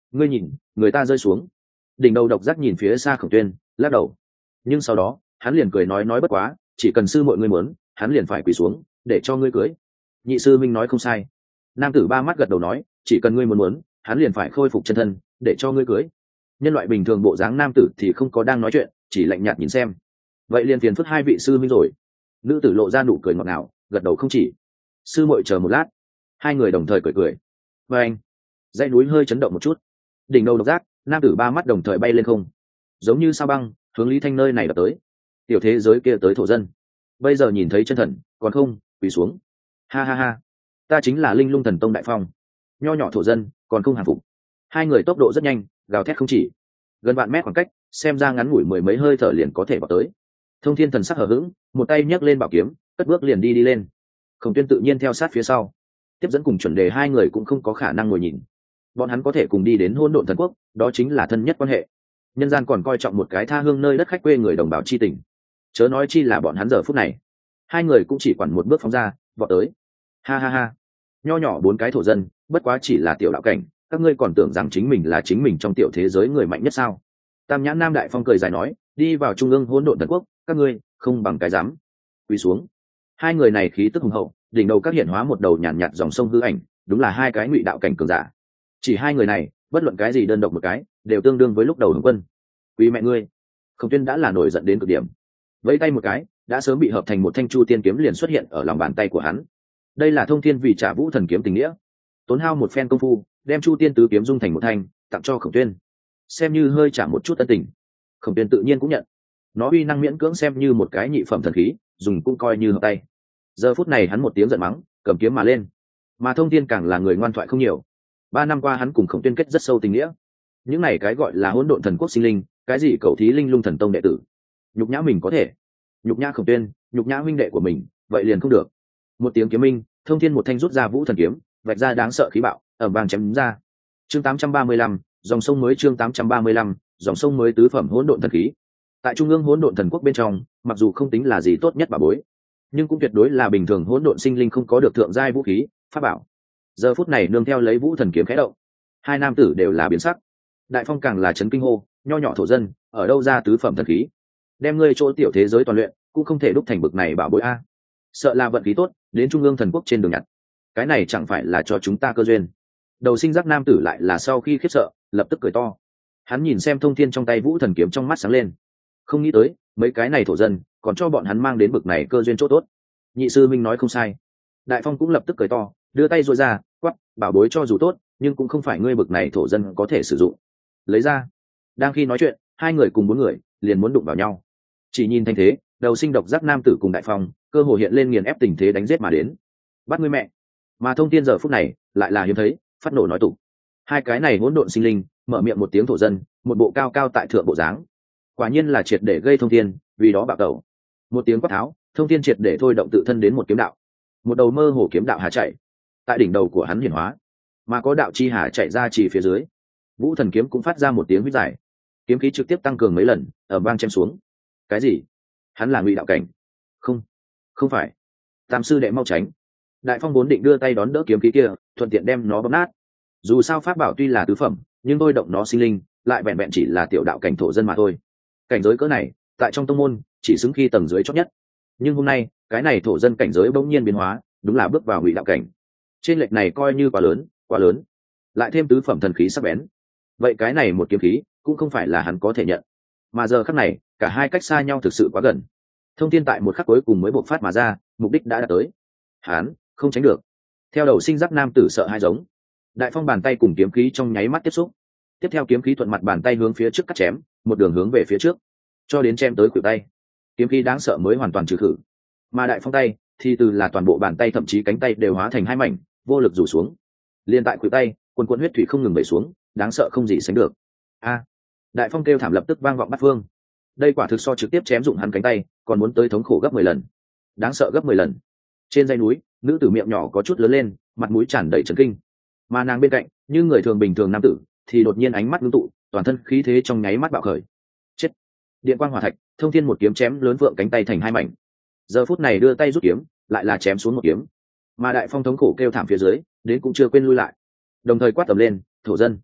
ngươi nhìn người ta rơi xuống. Đỉnh đầu độc giác nhìn phía xa Khổng Tuyên, lắc đầu. Nhưng sau đó hắn liền cười nói bất quá, chỉ cần sư muội ngươi muốn, hắn liền phải quỳ xuống để cho ngươi cưới. Nhị sư minh nói không sai. Nam tử ba mắt gật đầu nói, chỉ cần ngươi muốn, hắn liền phải khôi phục chân thân để cho ngươi cưới. Nhân loại bình thường bộ dáng nam tử thì không có đang nói chuyện, chỉ lạnh nhạt nhìn xem. Vậy liền phiền phức hai vị sư minh rồi. Nữ tử lộ ra nụ cười ngọt ngào, gật đầu không chỉ. Sư muội chờ một lát. Hai người đồng thời cười. Và anh, dãy núi hơi chấn động một chút. Đỉnh đầu độc giác, nam tử ba mắt đồng thời bay lên không, giống như sao băng hướng Lý Thanh nơi này đập tới. Tiểu thế giới kia tới thổ dân, bây giờ nhìn thấy chân thần còn không quỳ xuống. Ha ha ha, ta chính là Linh Lung Thần Tông Đại Phong. Nho nhỏ thổ dân còn không hàng phục. Hai người tốc độ rất nhanh, gào thét không chỉ. Gần vạn mét khoảng cách, xem ra ngắn ngủi mười mấy hơi thở liền có thể vào tới. Thông Thiên thần sắc hờ hững, một tay nhấc lên bảo kiếm, cất bước liền đi lên. Khổng Tuyên tự nhiên theo sát phía sau. Tiếp dẫn cùng chuẩn đề hai người cũng không có khả năng ngồi nhìn. Bọn hắn có thể cùng đi đến Hỗn Độn Thần Quốc, đó chính là thân nhất quan hệ. Nhân gian còn coi trọng một cái tha hương nơi đất khách quê người đồng bào chi tình. Chớ nói chi là bọn hắn giờ phút này. Hai người cũng chỉ quản một bước phóng ra, vọt tới. Ha ha ha. Nho nhỏ bốn cái thổ dân, bất quá chỉ là tiểu đạo cảnh, các ngươi còn tưởng rằng chính mình là chính mình trong tiểu thế giới người mạnh nhất sao? Tam nhãn Nam Đại Phong cười dài nói, đi vào trung ương Hỗn Độn Thần Quốc, các ngươi không bằng cái dám. Quỳ xuống. Hai người này khí tức hùng hậu, đỉnh đầu các hiện hóa một đầu nhàn nhạt dòng sông hư ảnh, đúng là hai cái ngụy đạo cảnh cường giả. Chỉ hai người này, bất luận cái gì đơn độc một cái, đều tương đương với lúc đầu Hồng Quân. Quý mẹ ngươi. Khổng Tuyên đã là nổi giận đến cực điểm. Vẫy tay một cái, đã sớm bị hợp thành một thanh Chu Tiên kiếm liền xuất hiện ở lòng bàn tay của hắn. Đây là Thông Thiên vì trả Vũ Thần kiếm tình nghĩa, tốn hao một phen công phu, đem Chu Tiên tứ kiếm dung thành một thanh, tặng cho Khổng Tuyên, xem như hơi trả một chút ân tình. Khổng Tuyên tự nhiên cũng nhận. Nó uy năng miễn cưỡng xem như một cái nhị phẩm thần khí, dùng cũng coi như hợp tay. Giờ phút này hắn một tiếng giận mắng, cầm kiếm mà lên. Mà Thông Thiên càng là người ngoan thoại không nhiều. 3 năm qua hắn cùng Khổng Tuyên kết rất sâu tình nghĩa. Những này cái gọi là Hỗn Độn Thần Quốc sinh linh, cái gì cầu thí Linh Lung Thần Tông đệ tử, nhục nhã mình có thể, nhục nhã Khổng Tuyên, nhục nhã huynh đệ của mình, vậy liền không được. Một tiếng kiếm minh, Thông Thiên một thanh rút ra Vũ Thần kiếm, vạch ra đáng sợ khí bạo, ầm vang chém ra. Chương 835, dòng sông mới. Chương 835, dòng sông mới tứ phẩm Hỗn Độn thần khí. Tại trung ương Hỗn Độn Thần Quốc bên trong, mặc dù không tính là gì tốt nhất bà bối, nhưng cũng tuyệt đối là bình thường hỗn độn sinh linh không có được thượng giai vũ khí, pháp bảo. Giờ phút này nương theo lấy Vũ Thần kiếm khẽ động, hai nam tử đều là biến sắc. Đại Phong càng là chấn kinh hô, nho nhỏ thổ dân, ở đâu ra tứ phẩm thần khí? Đem ngươi chỗ tiểu thế giới toàn luyện, cũng không thể đúc thành bực này bảo bối a. Sợ là vận khí tốt, đến trung ương thần quốc trên đường nhặt. Cái này chẳng phải là cho chúng ta cơ duyên. Đầu sinh giác nam tử lại là sau khi khiếp sợ, lập tức cười to. Hắn nhìn xem Thông Thiên trong tay Vũ Thần kiếm trong mắt sáng lên. Không nghĩ tới, mấy cái này thổ dân, còn cho bọn hắn mang đến bực này cơ duyên chỗ tốt. Nhị sư minh nói không sai. Đại Phong cũng lập tức cười to, đưa tay duỗi ra, quắc, bảo bối cho dù tốt, nhưng cũng không phải ngươi bực này thổ dân có thể sử dụng. Lấy ra. Đang khi nói chuyện, hai người cùng bốn người liền muốn đụng vào nhau. Chỉ nhìn thanh thế, đầu sinh độc giác nam tử cùng Đại Phong, cơ hồ hiện lên nghiền ép tình thế đánh giết mà đến. Bắt ngươi mẹ. Mà Thông Thiên giờ phút này, lại là hiếm thấy, phát nổ nói tục. Hai cái này hỗn độn sinh linh, mở miệng một tiếng thổ dân, một bộ cao cao tại thượng bộ dáng. Quả nhiên là triệt để gây Thông Thiên, vì đó bạo tẩu. Một tiếng quát tháo, Thông Thiên triệt để thôi động tự thân đến một kiếm đạo. Một đầu mơ hồ kiếm đạo hà chạy, tại đỉnh đầu của hắn hiển hóa, mà có đạo chi hà chạy ra chỉ phía dưới. Vũ Thần kiếm cũng phát ra một tiếng huýt dài, kiếm khí trực tiếp tăng cường mấy lần, ở bang chém xuống. Cái gì? Hắn là ngụy đạo cảnh? Không, không phải. Tam sư đệ mau tránh. Đại Phong vốn định đưa tay đón đỡ kiếm khí kia, thuận tiện đem nó bóp nát. Dù sao pháp bảo tuy là tứ phẩm, nhưng tôi động nó sinh linh, lại vẹn vẹn chỉ là tiểu đạo cảnh thổ dân mà thôi. Cảnh giới cỡ này, tại trong tông môn, chỉ xứng khi tầng dưới chót nhất. Nhưng hôm nay, cái này thổ dân cảnh giới bỗng nhiên biến hóa, đúng là bước vào ngụy đạo cảnh. Trên lệch này coi như quá lớn, quá lớn. Lại thêm tứ phẩm thần khí sắc bén. Vậy cái này một kiếm khí, cũng không phải là hắn có thể nhận. Mà giờ khắc này, cả hai cách xa nhau thực sự quá gần. Thông Thiên tại một khắc cuối cùng mới bộc phát mà ra, mục đích đã đạt tới. Hắn không tránh được. Theo đầu sinh giác nam tử sợ hai giống. Đại Phong bàn tay cùng kiếm khí trong nháy mắt tiếp xúc. Tiếp theo kiếm khí thuận mặt bàn tay hướng phía trước cắt chém, một đường hướng về phía trước, cho đến chém tới khuỷu tay. Kiếm khí đáng sợ mới hoàn toàn trừ khử. Mà Đại Phong tay thì từ là toàn bộ bàn tay thậm chí cánh tay đều hóa thành hai mảnh, vô lực rủ xuống. Liên tại khuỷu tay, quần quần huyết thủy không ngừng vẩy xuống, đáng sợ không gì sánh được. A! Đại Phong kêu thảm lập tức vang vọng bát phương. Đây quả thực so trực tiếp chém dụng hắn cánh tay, còn muốn tới thống khổ gấp 10 lần. Đáng sợ gấp 10 lần. Trên dãy núi, nữ tử miệng nhỏ có chút lớn lên, mặt mũi tràn đầy chấn kinh. Mà nàng bên cạnh, như người thường bình thường nam tử, thì đột nhiên ánh mắt ngưng tụ, toàn thân khí thế trong nháy mắt bạo khởi. Chết! Điện quang hỏa thạch, Thông Thiên một kiếm chém lớn vượng cánh tay thành hai mảnh. Giờ phút này đưa tay rút kiếm, lại là chém xuống một kiếm. Mà Đại Phong thống khổ kêu thảm phía dưới, đến cũng chưa quên lui lại. Đồng thời quát tầm lên, thổ dân,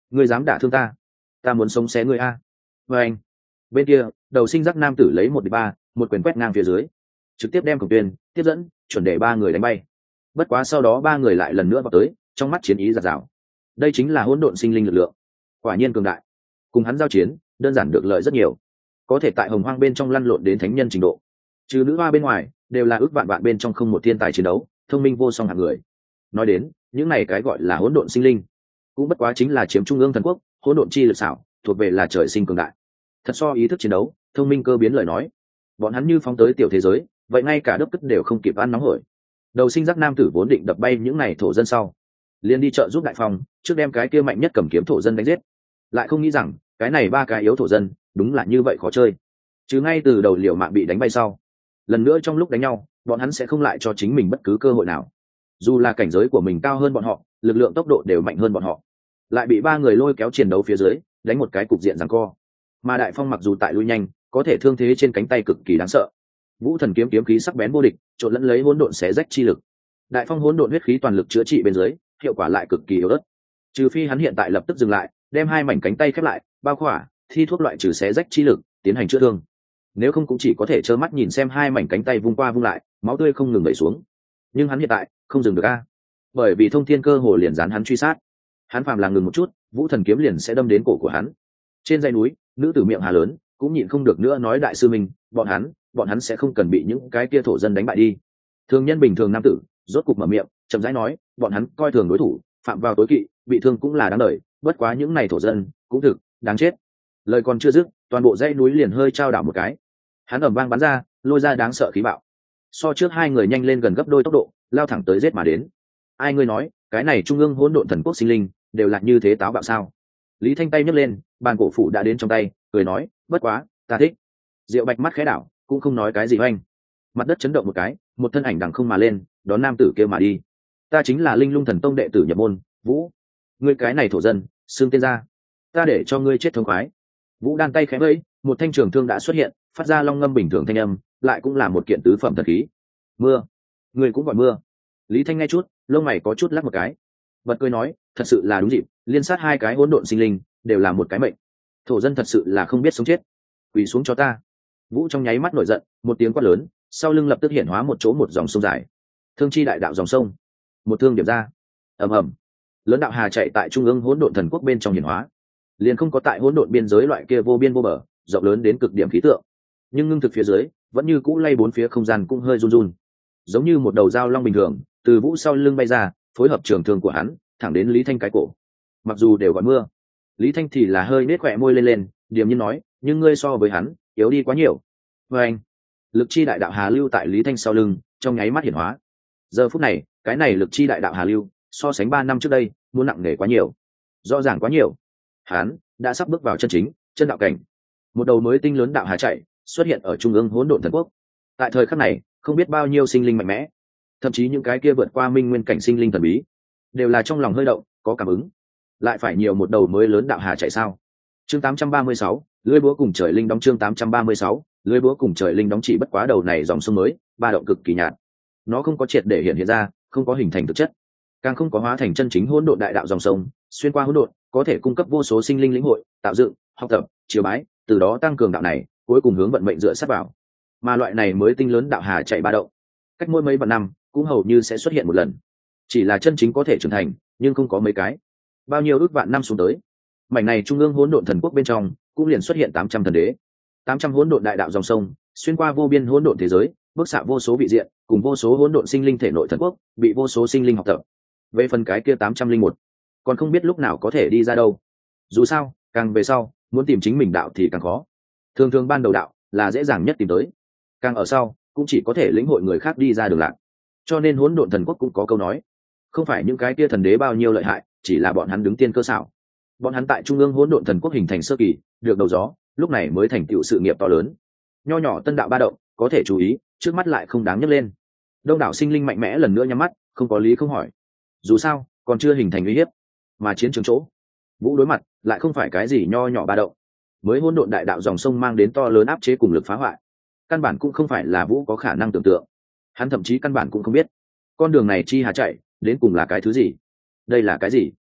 ngươi dám đả thương ta, ta muốn sống xé ngươi a. Và anh, bên kia đầu sinh giác nam tử lấy 1-3, một quyền quét ngang phía dưới, trực tiếp đem Khổng Tuyên tiếp dẫn, chuẩn để 3 người đánh bay. Bất quá sau đó 3 người lại lần nữa vào tới, trong mắt chiến ý giạt rào. Đây chính là hỗn độn sinh linh lực lượng, quả nhiên cường đại. Cùng hắn giao chiến đơn giản được lợi rất nhiều, có thể tại hồng hoang bên trong lăn lộn đến thánh nhân trình độ, trừ nữ hoa bên ngoài đều là ước vạn bên trong không một thiên tài chiến đấu, thông minh vô song hạng người. Nói đến những này cái gọi là hỗn độn sinh linh, cũng bất quá chính là chiếm trung ương thần quốc, hỗn độn chi lực xảo, thuộc về là trời sinh cường đại. Thật so ý thức chiến đấu, thông minh cơ biến lời nói, bọn hắn như phóng tới tiểu thế giới, vậy ngay cả đất cất đều không kịp ăn nóng hổi. Đầu sinh giác nam tử vốn định đập bay những này thổ dân sau, liền đi chợ giúp đại phong, trước đem cái kia mạnh nhất cầm kiếm thổ dân đánh giết. Lại không nghĩ rằng cái này 3 cái yếu thổ dân đúng là như vậy khó chơi, chứ ngay từ đầu liều mạng bị đánh bay sau, lần nữa trong lúc đánh nhau bọn hắn sẽ không lại cho chính mình bất cứ cơ hội nào. Dù là cảnh giới của mình cao hơn bọn họ, lực lượng tốc độ đều mạnh hơn bọn họ, lại bị 3 người lôi kéo chiến đấu phía dưới, đánh một cái cục diện giằng co. Mà đại phong mặc dù tại lui nhanh, có thể thương thế trên cánh tay cực kỳ đáng sợ. Vũ thần kiếm kiếm khí sắc bén vô địch, trộn lẫn lấy hỗn độn xé rách chi lực. Đại phong hỗn độn huyết khí toàn lực chữa trị bên dưới, hiệu quả lại cực kỳ yếu ớt. Trừ phi hắn hiện tại lập tức dừng lại, đem 2 mảnh cánh tay khép lại, bao khỏa, thi thuốc loại trừ xé rách chi lực, tiến hành chữa thương. Nếu không cũng chỉ có thể trơ mắt nhìn xem 2 mảnh cánh tay vung qua vung lại, máu tươi không ngừng đẩy xuống. Nhưng hắn hiện tại không dừng được a, bởi vì thông thiên cơ hồ liền dán hắn truy sát. Hắn phàm là ngừng một chút, vũ thần kiếm liền sẽ đâm đến cổ của hắn. Trên dãy núi, nữ tử miệng hà lớn, cũng nhịn không được nữa nói đại sư mình, bọn hắn sẽ không cần bị những cái kia thổ dân đánh bại đi. Thường nhân bình thường nam tử, rốt cục mở miệng, chậm rãi nói, bọn hắn coi thường đối thủ, phạm vào tối kỵ, bị thương cũng là đáng đời, bất quá những này thổ dân cũng thực đáng chết. Lời còn chưa dứt, toàn bộ dãy núi liền hơi trao đảo một cái. Hắn ầm vang bắn ra, lôi ra đáng sợ khí bạo. So trước 2 người nhanh lên gần gấp đôi tốc độ, lao thẳng tới giết mà đến. Ai ngươi nói, cái này trung ương hỗn độn thần quốc sinh linh, đều là như thế táo bạo sao? Lý Thanh tay nhấc lên, bàn cổ phủ đã đến trong tay, cười nói, bất quá, ta thích. Diệu Bạch mắt khẽ đảo, cũng không nói cái gì oanh. Mặt đất chấn động một cái, một thân ảnh đằng không mà lên, đón nam tử kia mà đi. Ta chính là Linh Lung Thần Tông đệ tử nhập môn, Vũ. Ngươi cái này thổ dân, xưng tên ra, ta để cho ngươi chết thống khoái. Vũ đan tay khẽ vẫy, một thanh trường thương đã xuất hiện, phát ra long ngâm bình thường thanh âm, lại cũng là một kiện tứ phẩm thần khí. Mưa, ngươi cũng gọi mưa. Lý Thanh nghe chút, lông mày có chút lắc một cái, bật cười nói, thật sự là đúng dịp, liên sát 2 cái hỗn độn sinh linh, đều là một cái mệnh. Thổ dân thật sự là không biết sống chết, quỳ xuống cho ta. Vũ trong nháy mắt nổi giận, một tiếng quát lớn, sau lưng lập tức hiện hóa một dòng sông dài, thương chi đại đạo dòng sông, một thương điểm ra, ầm ầm, lớn đạo hà chạy tại trung ương hỗn độn thần quốc bên trong hiển hóa, liền không có tại hỗn độn biên giới loại kia vô biên vô bờ, rộng lớn đến cực điểm khí tượng, nhưng ngưng thực phía dưới vẫn như cũ lay 4 phía không gian cũng hơi run run, giống như một đầu dao long bình thường từ Vũ sau lưng bay ra, phối hợp trường thương của hắn thẳng đến Lý Thanh cái cổ. Mặc dù đều gọi mưa, Lý Thanh thì là hơi nết khỏe môi lên, điềm nhiên nói, nhưng ngươi so với hắn yếu đi quá nhiều. Và anh, lực chi đại đạo hà lưu tại Lý Thanh sau lưng trong nháy mắt hiển hóa. Giờ phút này, cái này lực chi đại đạo hà lưu so sánh 3 năm trước đây muốn nặng nề quá nhiều, rõ ràng quá nhiều. Hắn đã sắp bước vào chân chính chân đạo cảnh. Một đầu mới tinh lớn đạo hà chạy xuất hiện ở trung ương hỗn độn thần quốc. Tại thời khắc này, không biết bao nhiêu sinh linh mạnh mẽ, thậm chí những cái kia vượt qua minh nguyên cảnh sinh linh thần bí, đều là trong lòng hơi động, có cảm ứng. Lại phải nhiều một đầu mới lớn đạo hà chạy sao? Chương 836, lưỡi búa cùng trời linh đóng. Chương 836, lưỡi búa cùng trời linh đóng. Chỉ bất quá đầu này dòng sông mới, ba động cực kỳ nhạt. Nó không có triệt để hiện ra, không có hình thành thực chất, càng không có hóa thành chân chính hỗn độn đại đạo dòng sông, xuyên qua hỗn độn, có thể cung cấp vô số sinh linh lĩnh hội, tạo dựng, học tập, chiếu bái, từ đó tăng cường đạo này, cuối cùng hướng vận mệnh dựa sát vào. Mà loại này mới tinh lớn đạo hà chạy ba động, cách mỗi mấy vạn năm cũng hầu như sẽ xuất hiện một lần. Chỉ là chân chính có thể trưởng thành, nhưng không có mấy cái. Bao nhiêu ước vạn năm xuống tới, mảnh này trung ương hỗn độn thần quốc bên trong cũng liền xuất hiện 800 thần đế, 800 hỗn độn đại đạo dòng sông, xuyên qua vô biên hỗn độn thế giới, bức xạ vô số vị diện, cùng vô số hỗn độn sinh linh thể nội thần quốc, bị vô số sinh linh học tập. Về phần cái kia 801, còn không biết lúc nào có thể đi ra đâu. Dù sao, càng về sau, muốn tìm chính mình đạo thì càng khó. Thường thường ban đầu đạo là dễ dàng nhất tìm tới, càng ở sau, cũng chỉ có thể lĩnh hội người khác đi ra đường lạc. Cho nên hỗn độn thần quốc cũng có câu nói, không phải những cái kia thần đế bao nhiêu lợi hại, chỉ là bọn hắn đứng tiên cơ xảo. Bọn hắn tại trung ương hỗn độn thần quốc hình thành sơ kỳ, được đầu gió, lúc này mới thành tựu sự nghiệp to lớn. Nho nhỏ tân đạo ba động, có thể chú ý, trước mắt lại không đáng nhắc lên. Đông đảo sinh linh mạnh mẽ lần nữa nhắm mắt, không có lý không hỏi. Dù sao, còn chưa hình thành uy hiếp, mà chiến trường chỗ, Vũ đối mặt lại không phải cái gì nho nhỏ ba động. Mới hỗn độn đại đạo dòng sông mang đến to lớn áp chế cùng lực phá hoại, căn bản cũng không phải là Vũ có khả năng tưởng tượng. Hắn thậm chí căn bản cũng không biết, con đường này chi hà chạy đến cùng là cái thứ gì. Đây là cái gì?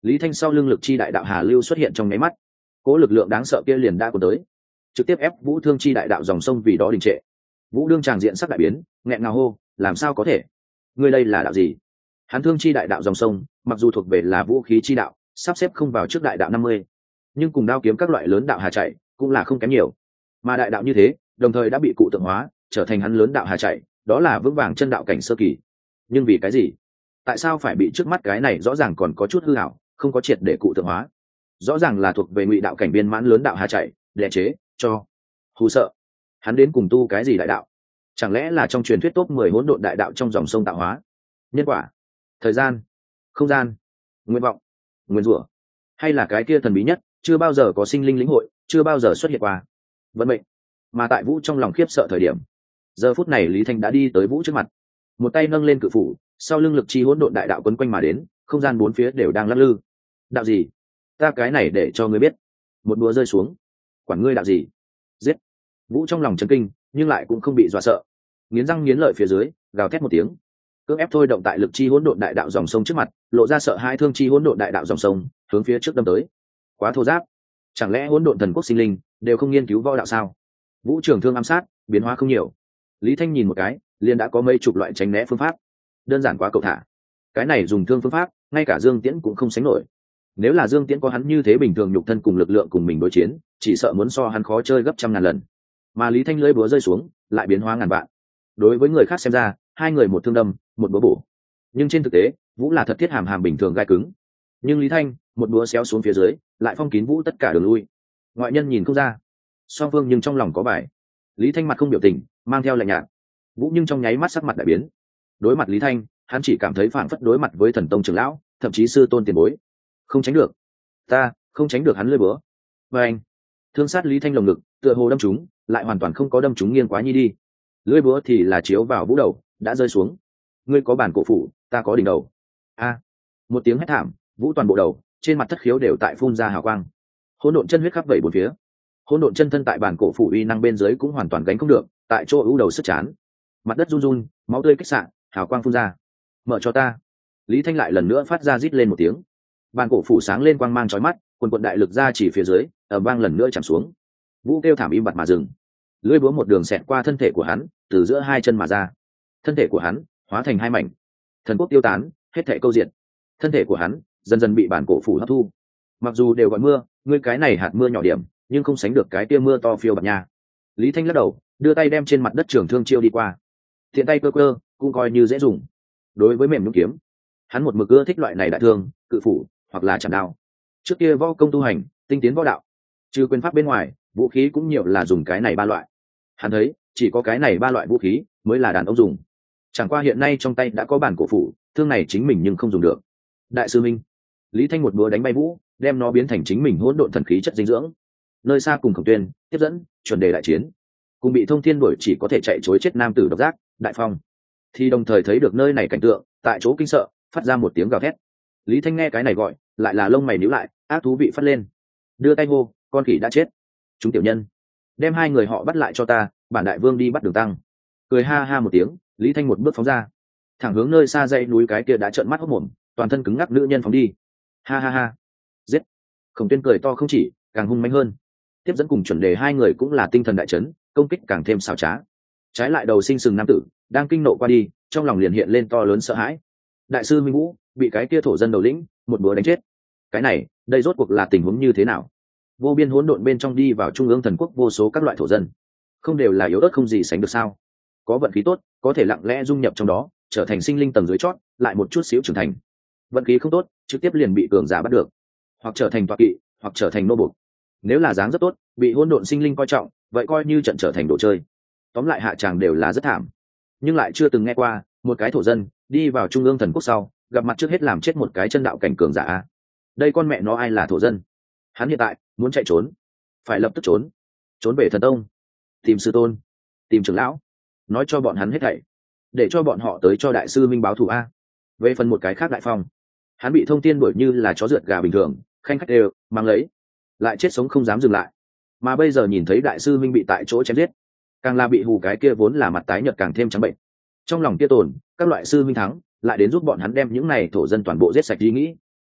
Lý Thanh sau lưng lực chi đại đạo hà lưu xuất hiện trong nháy mắt, cố lực lượng đáng sợ kia liền đã cuốn tới, trực tiếp ép Vũ Thương chi đại đạo dòng sông vì đó đình trệ. Vũ đương tràng diện sắc đại biến, nghẹn ngào hô, làm sao có thể? Ngươi đây là đạo gì? Hắn Thương chi đại đạo dòng sông, mặc dù thuộc về là vũ khí chi đạo, sắp xếp không vào trước đại đạo 50, nhưng cùng đao kiếm các loại lớn đạo hà chạy, cũng là không kém nhiều. Mà đại đạo như thế, đồng thời đã bị cụ tượng hóa, trở thành hắn lớn đạo hà chạy, đó là vững vàng chân đạo cảnh sơ kỳ. Nhưng vì cái gì? Tại sao phải bị trước mắt cái này rõ ràng còn có chút hư ảo, không có triệt để cụ tượng hóa? Rõ ràng là thuộc về ngụy đạo cảnh biên mãn lớn đạo hà chạy, đè chế cho hù sợ. Hắn đến cùng tu cái gì đại đạo? Chẳng lẽ là trong truyền thuyết top 10 hỗn độn đại đạo trong dòng sông tạo hóa? Nhân quả, thời gian, không gian, nguyện vọng, nguyên rủa, hay là cái kia thần bí nhất, chưa bao giờ có sinh linh lĩnh hội, chưa bao giờ xuất hiện qua vận mệnh? Mà tại Vũ trong lòng khiếp sợ thời điểm, giờ phút này Lý Thanh đã đi tới Vũ trước mặt, một tay nâng lên cự phủ, sau lưng lực chi hỗn độn đại đạo quấn quanh mà đến, không gian bốn phía đều đang lắc lư. Đạo gì? Ta cái này để cho ngươi biết. Một búa rơi xuống, quản ngươi đạo gì? Giết! Vũ trong lòng chấn kinh, nhưng lại cũng không bị dọa sợ, nghiến răng nghiến lợi phía dưới, gào thét một tiếng, cưỡng ép thôi động tại lực chi hỗn độn đại đạo dòng sông trước mặt, lộ ra sợ hai thương chi hỗn độn đại đạo dòng sông, hướng phía trước đâm tới. Quá thô giáp, chẳng lẽ hỗn độn thần quốc sinh linh đều không nghiên cứu võ đạo sao? Vũ trường thương ám sát, biến hóa không nhiều. Lý Thanh nhìn một cái, liền đã có mấy chục loại tránh né phương pháp, đơn giản quá cầu thả. Cái này dùng thương phương pháp, ngay cả Dương Tiễn cũng không sánh nổi. Nếu là Dương Tiễn có hắn như thế bình thường nhục thân cùng lực lượng cùng mình đối chiến, chỉ sợ muốn so hắn khó chơi gấp trăm ngàn lần. Mà Lý Thanh lưỡi búa rơi xuống, lại biến hóa ngàn vạn. Đối với người khác xem ra, hai người một thương đâm, một búa bổ. Nhưng trên thực tế, Vũ là thật thiết hàm hàm bình thường gai cứng. Nhưng Lý Thanh, một búa xéo xuống phía dưới, lại phong kín Vũ tất cả đường lui. Ngoại nhân nhìn không ra. Song Phương nhưng trong lòng có bài. Lý Thanh mặt không biểu tình, mang theo lạnh nhạt. Vũ nhưng trong nháy mắt sắc mặt đại biến. Đối mặt Lý Thanh, hắn chỉ cảm thấy phảng phất đối mặt với thần tông trưởng lão, thậm chí sư tôn tiền bối. Không tránh được. Ta không tránh được hắn lưỡi búa. Và anh, thương sát Lý Thanh lồng ngực, tựa hồ đâm trúng, lại hoàn toàn không có đâm trúng nghiêng quá nhi đi. Lưỡi búa thì là chiếu vào Vũ đầu, đã rơi xuống. Ngươi có bản cổ phủ, ta có đỉnh đầu. A! Một tiếng hét thảm, Vũ toàn bộ đầu, trên mặt thất khiếu đều tại phun ra hào quang. Hỗn độn chân huyết khắp vẩy bốn phía. Hỗn độn chân thân tại bản cổ phủ uy năng bên dưới cũng hoàn toàn gánh không được, tại chỗ ưu đầu sức chán. Mặt đất run run, máu tươi kích xạ, hào quang phun ra. Mở cho ta! Lý Thanh lại lần nữa phát ra rít lên một tiếng. Bản cổ phủ sáng lên quang mang chói mắt, quần quần đại lực ra chỉ phía dưới, ở bang lần nữa chạm xuống. Vũ kêu thảm im bặt mà dừng. Lưỡi búa một đường xẹt qua thân thể của hắn, từ giữa hai chân mà ra. Thân thể của hắn hóa thành hai mảnh, thần quốc tiêu tán, hết thảy câu diệt. Thân thể của hắn dần dần bị bản cổ phủ hấp thu. Mặc dù đều gọi mưa, ngươi cái này hạt mưa nhỏ điểm, nhưng không sánh được cái tia mưa to phiêu bạt nha. Lý Thanh lắc đầu, đưa tay đem trên mặt đất trường thương chiêu đi qua. Thiện tay cơ cơ, cũng coi như dễ dùng. Đối với mềm nhũn kiếm, hắn một mực ưa thích loại này đại thương, cự phủ, hoặc là chạm đao. Trước kia võ công tu hành, tinh tiến võ đạo, trừ quyền pháp bên ngoài, vũ khí cũng nhiều là dùng cái này ba loại. Hắn thấy, chỉ có cái này ba loại vũ khí mới là đàn ông dùng. Chẳng qua hiện nay trong tay đã có bản cổ phủ, thương này chính mình nhưng không dùng được. Đại sư Minh, Lý Thanh một búa đánh bay Vũ, đem nó biến thành chính mình hỗn độn thần khí chất dinh dưỡng. Nơi xa cùng Khổng Tuyên tiếp dẫn, chuẩn đề đại chiến, cùng bị Thông Thiên đuổi chỉ có thể chạy trối chết nam tử độc giác, Đại Phong, thì đồng thời thấy được nơi này cảnh tượng, tại chỗ kinh sợ, phát ra một tiếng gào thét. Lý Thanh nghe cái này gọi, lại là lông mày nhíu lại, ác thú vị phát lên, đưa tay hô, con khỉ đã chết. Chúng tiểu nhân, đem hai người họ bắt lại cho ta, bản đại vương đi bắt Đường Tăng. Cười ha ha một tiếng, Lý Thanh một bước phóng ra, thẳng hướng nơi xa dãy núi cái kia đã trợn mắt hốc mồm, toàn thân cứng ngắc nữ nhân phóng đi. Ha ha ha, giết! Khổng Tuyên cười to không chỉ, càng hung mãnh hơn. Tiếp dẫn cùng chuẩn đề hai người cũng là tinh thần đại chấn, công kích càng thêm xảo trá. Trái lại đầu sinh sừng nam tử đang kinh nộ qua đi, trong lòng liền hiện lên to lớn sợ hãi. Đại sư Minh Vũ bị cái kia thổ dân đầu lĩnh một búa đánh chết. Cái này, đây rốt cuộc là tình huống như thế nào? Vô biên hỗn độn bên trong đi vào trung ương thần quốc vô số các loại thổ dân, không đều là yếu ớt không gì sánh được sao? Có vận khí tốt, có thể lặng lẽ dung nhập trong đó, trở thành sinh linh tầng dưới chót, lại một chút xíu trưởng thành. Vận khí không tốt, trực tiếp liền bị cường giả bắt được, hoặc trở thành tọa kỵ, hoặc trở thành nô bộc. Nếu là dáng rất tốt, bị hỗn độn sinh linh coi trọng, vậy coi như trận trở thành đồ chơi. Tóm lại hạ tràng đều là rất thảm. Nhưng lại chưa từng nghe qua một cái thổ dân đi vào trung ương thần quốc sau, gặp mặt trước hết làm chết một cái chân đạo cảnh cường giả. Đây con mẹ nó ai là thổ dân? Hắn hiện tại muốn chạy trốn, phải lập tức trốn, trốn về thần tông, tìm sư tôn, tìm trưởng lão, nói cho bọn hắn hết thảy, để cho bọn họ tới cho đại sư Minh báo thù a. Về phần một cái khác Đại Phong, hắn bị Thông Thiên đuổi như là chó rượt gà bình thường, khanh khách đều mang lấy, lại chết sống không dám dừng lại. Mà bây giờ nhìn thấy đại sư Minh bị tại chỗ chém giết, càng là bị hù cái kia vốn là mặt tái nhợt càng thêm trắng bệnh. Trong lòng kia tồn các loại sư Minh thắng, lại đến giúp bọn hắn đem những này thổ dân toàn bộ giết sạch ý nghĩ.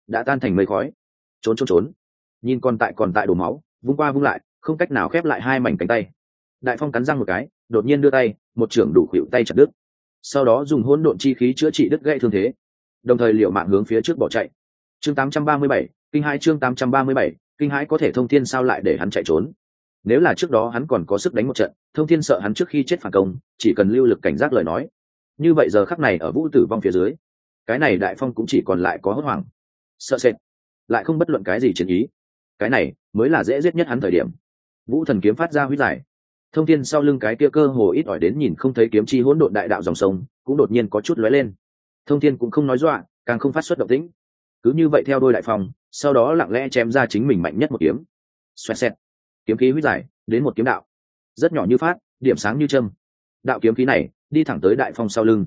đã tan thành mây khói. Trốn. Nhìn còn tại đổ máu, vung qua vung lại, không cách nào khép lại hai mảnh cánh tay. Đại Phong cắn răng một cái, đột nhiên đưa tay, một chưởng đủ khuỵu tay chặt đứt. Sau đó dùng hỗn độn chi khí chữa trị đứt gãy thương thế, đồng thời liều mạng hướng phía trước bỏ chạy. Chương 837, kinh hãi. Chương 837, kinh hãi. Có thể Thông Thiên sao lại để hắn chạy trốn? Nếu là trước đó hắn còn có sức đánh một trận, Thông Thiên sợ hắn trước khi chết phản công, chỉ cần lưu lực cảnh giác lời nói. Như vậy giờ khắc này ở Vũ Tử vong phía dưới, cái này Đại Phong cũng chỉ còn lại có hốt hoảng, sợ sệt, lại không bất luận cái gì chiến ý. Cái này mới là dễ giết nhất hắn thời điểm. Vũ Thần kiếm phát ra huyết giải. Thông Thiên sau lưng cái kia cơ hồ ít ỏi đến nhìn không thấy kiếm chi hỗn độn đại đạo dòng sông, cũng đột nhiên có chút lóe lên. Thông Thiên cũng không nói dọa, càng không phát xuất động tĩnh. Cứ như vậy theo đôi Đại Phong, sau đó lặng lẽ chém ra chính mình mạnh nhất một kiếm. Xoẹt xẹt. Kiếm khí huyết giải, đến một kiếm đạo. Rất nhỏ như phát, điểm sáng như châm. Đạo kiếm khí này đi thẳng tới Đại Phong sau lưng.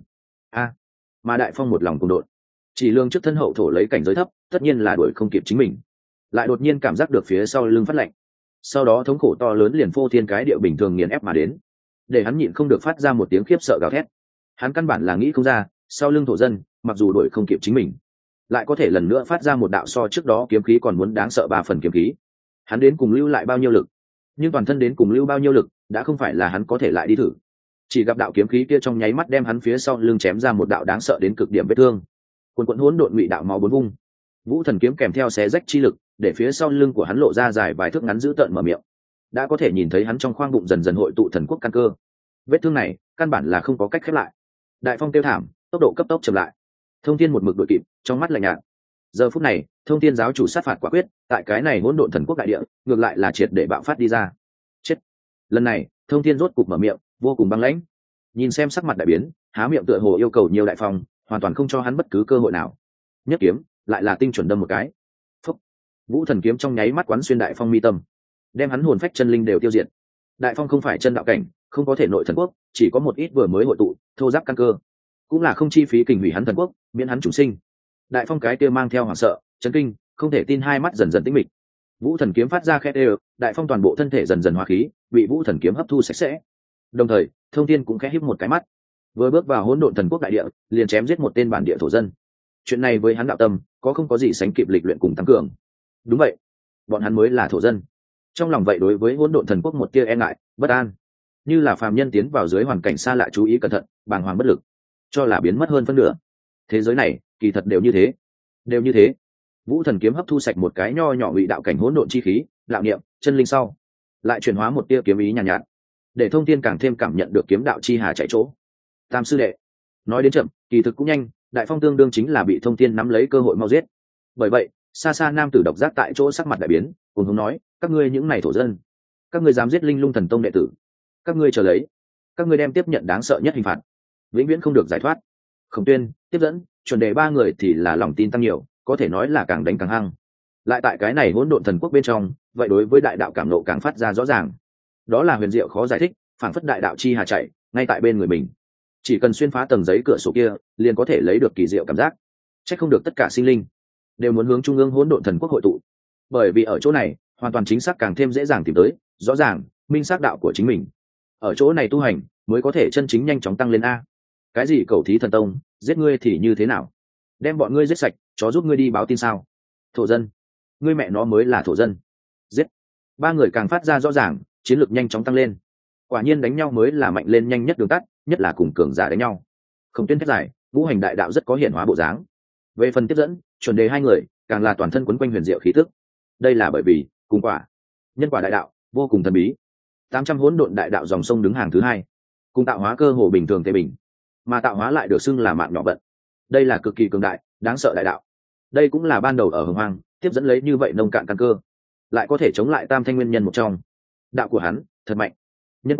Mà Đại Phong một lòng cùng đột, chỉ lương trước thân hậu thổ lấy cảnh giới thấp, tất nhiên là đuổi không kịp chính mình. Lại đột nhiên cảm giác được phía sau lưng phát lạnh. Sau đó thống khổ to lớn liền phô thiên cái địa bình thường nghiền ép mà đến, để hắn nhịn không được phát ra một tiếng khiếp sợ gào thét. Hắn căn bản là nghĩ không ra, sau lưng thổ dân mặc dù đuổi không kịp chính mình, lại có thể lần nữa phát ra một đạo so trước đó kiếm khí còn muốn đáng sợ 3 phần kiếm khí. Hắn đến cùng lưu lại bao nhiêu lực, nhưng toàn thân đến cùng lưu bao nhiêu lực đã không phải là hắn có thể lại đi thử. Chỉ gặp đạo kiếm khí kia trong nháy mắt đem hắn phía sau lưng chém ra một đạo đáng sợ đến cực điểm vết thương. Quần hỗn độn ngụy đạo máu bốn vung, Vũ Thần kiếm kèm theo xé rách chi lực, để phía sau lưng của hắn lộ ra dài vài thước ngắn dữ tợn mở miệng. Đã có thể nhìn thấy hắn trong khoang bụng dần dần hội tụ thần quốc căn cơ. Vết thương này căn bản là không có cách khép lại. Đại Phong kêu thảm, tốc độ cấp tốc chậm lại. Thông Thiên một mực đuổi kịp, trong mắt lạnh nhạt. Giờ phút này, Thông Thiên giáo chủ sát phạt quả quyết, tại cái này hỗn độn thần quốc đại địa, ngược lại là triệt để bạo phát đi ra. Chết. Lần này, Thông Thiên rốt cục mở miệng, vô cùng băng lãnh. Nhìn xem sắc mặt đại biến, há miệng tựa hồ yêu cầu nhiều Đại Phong, hoàn toàn không cho hắn bất cứ cơ hội nào. Nhất kiếm, lại là tinh chuẩn đâm một cái. Phúc. Vũ Thần kiếm trong nháy mắt quán xuyên Đại Phong mi tâm, đem hắn hồn phách chân linh đều tiêu diệt. Đại Phong không phải chân đạo cảnh, không có thể nội thần quốc, chỉ có một ít vừa mới hội tụ thô giáp căn cơ, cũng là không chi phí kình hủy hắn thần quốc, miễn hắn chủ sinh. Đại Phong cái kia mang theo hoảng sợ, chấn kinh, không thể tin hai mắt dần dần tĩnh mịch. Vũ Thần kiếm phát ra khẽ đều, Đại Phong toàn bộ thân thể dần dần hóa khí, bị Vũ Thần kiếm hấp thu sạch sẽ. Đồng thời, Thông Thiên cũng khẽ híp một cái mắt, vừa bước vào hỗn độn thần quốc đại địa, liền chém giết một tên bản địa thổ dân. Chuyện này với hắn đạo tâm có không có gì sánh kịp lịch luyện cùng tăng cường. Đúng vậy, bọn hắn mới là thổ dân. Trong lòng vậy đối với hỗn độn thần quốc một tia e ngại, bất an, như là phàm nhân tiến vào dưới hoàn cảnh xa lạ chú ý cẩn thận, bàng hoàng bất lực, cho là biến mất hơn phân nửa. Thế giới này kỳ thật đều như thế. Vũ Thần kiếm hấp thu sạch một cái nho nhỏ ngụy đạo cảnh hỗn độn chi khí, đạo niệm, chân linh sau, lại chuyển hóa một tia kiếm ý nhàn nhạt, để Thông Thiên càng thêm cảm nhận được kiếm đạo chi hà chạy chỗ. Tam sư đệ, nói đến chậm, kỳ thực cũng nhanh. Đại Phong tương đương chính là bị Thông Thiên nắm lấy cơ hội mau giết. Bởi vậy, xa xa nam tử độc giác tại chỗ sắc mặt đại biến, cùng hướng nói: các ngươi những này thổ dân, các ngươi dám giết Linh Lung Thần Tông đệ tử, các ngươi chờ lấy, các ngươi đem tiếp nhận đáng sợ nhất hình phạt, vĩnh viễn không được giải thoát. Khổng Tuyên, Tiếp dẫn, chuẩn đề 3 người thì là lòng tin tăng nhiều, có thể nói là càng đánh càng hăng. Lại tại cái này hỗn độn thần quốc bên trong, vậy đối với đại đạo cảm nộ càng phát ra rõ ràng. Đó là huyền diệu khó giải thích, phảng phất đại đạo chi hà chạy ngay tại bên người mình. Chỉ cần xuyên phá tầng giấy cửa sổ kia, liền có thể lấy được kỳ diệu cảm giác. Chắc không được tất cả sinh linh đều muốn hướng trung ương hỗn độn thần quốc hội tụ, bởi vì ở chỗ này hoàn toàn chính xác càng thêm dễ dàng tìm tới rõ ràng minh xác đạo của chính mình. Ở chỗ này tu hành mới có thể chân chính nhanh chóng tăng lên a. Cái gì cầu thí thần tông, giết ngươi thì như thế nào? Đem bọn ngươi giết sạch, chó giúp ngươi đi báo tin sao? Thổ dân, ngươi mẹ nó mới là thổ dân. Giết. 3 người càng phát ra rõ ràng, chiến lược nhanh chóng tăng lên. Quả nhiên đánh nhau mới là mạnh lên nhanh nhất đường tắt, nhất là cùng cường giả đánh nhau. Không Tuyên thét giải, ngũ hành đại đạo rất có hiển hóa bộ dáng. Về phần Tiếp dẫn, chuẩn đề 2 người càng là toàn thân quấn quanh huyền diệu khí tức. Đây là bởi vì cùng quả, nhân quả đại đạo vô cùng thần bí. 800 hỗn độn đại đạo dòng sông đứng hàng thứ 2, cùng tạo hóa cơ hồ bình thường tề bình, mà tạo hóa lại được xưng là mạng nhỏ vận. Đây là cực kỳ cường đại, đáng sợ đại đạo. Đây cũng là ban đầu ở Hồng Hoang Tiếp dẫn lấy như vậy nông cạn căn cơ, lại có thể chống lại tam thanh nguyên nhân một trong. Đạo của hắn thật mạnh. Nhân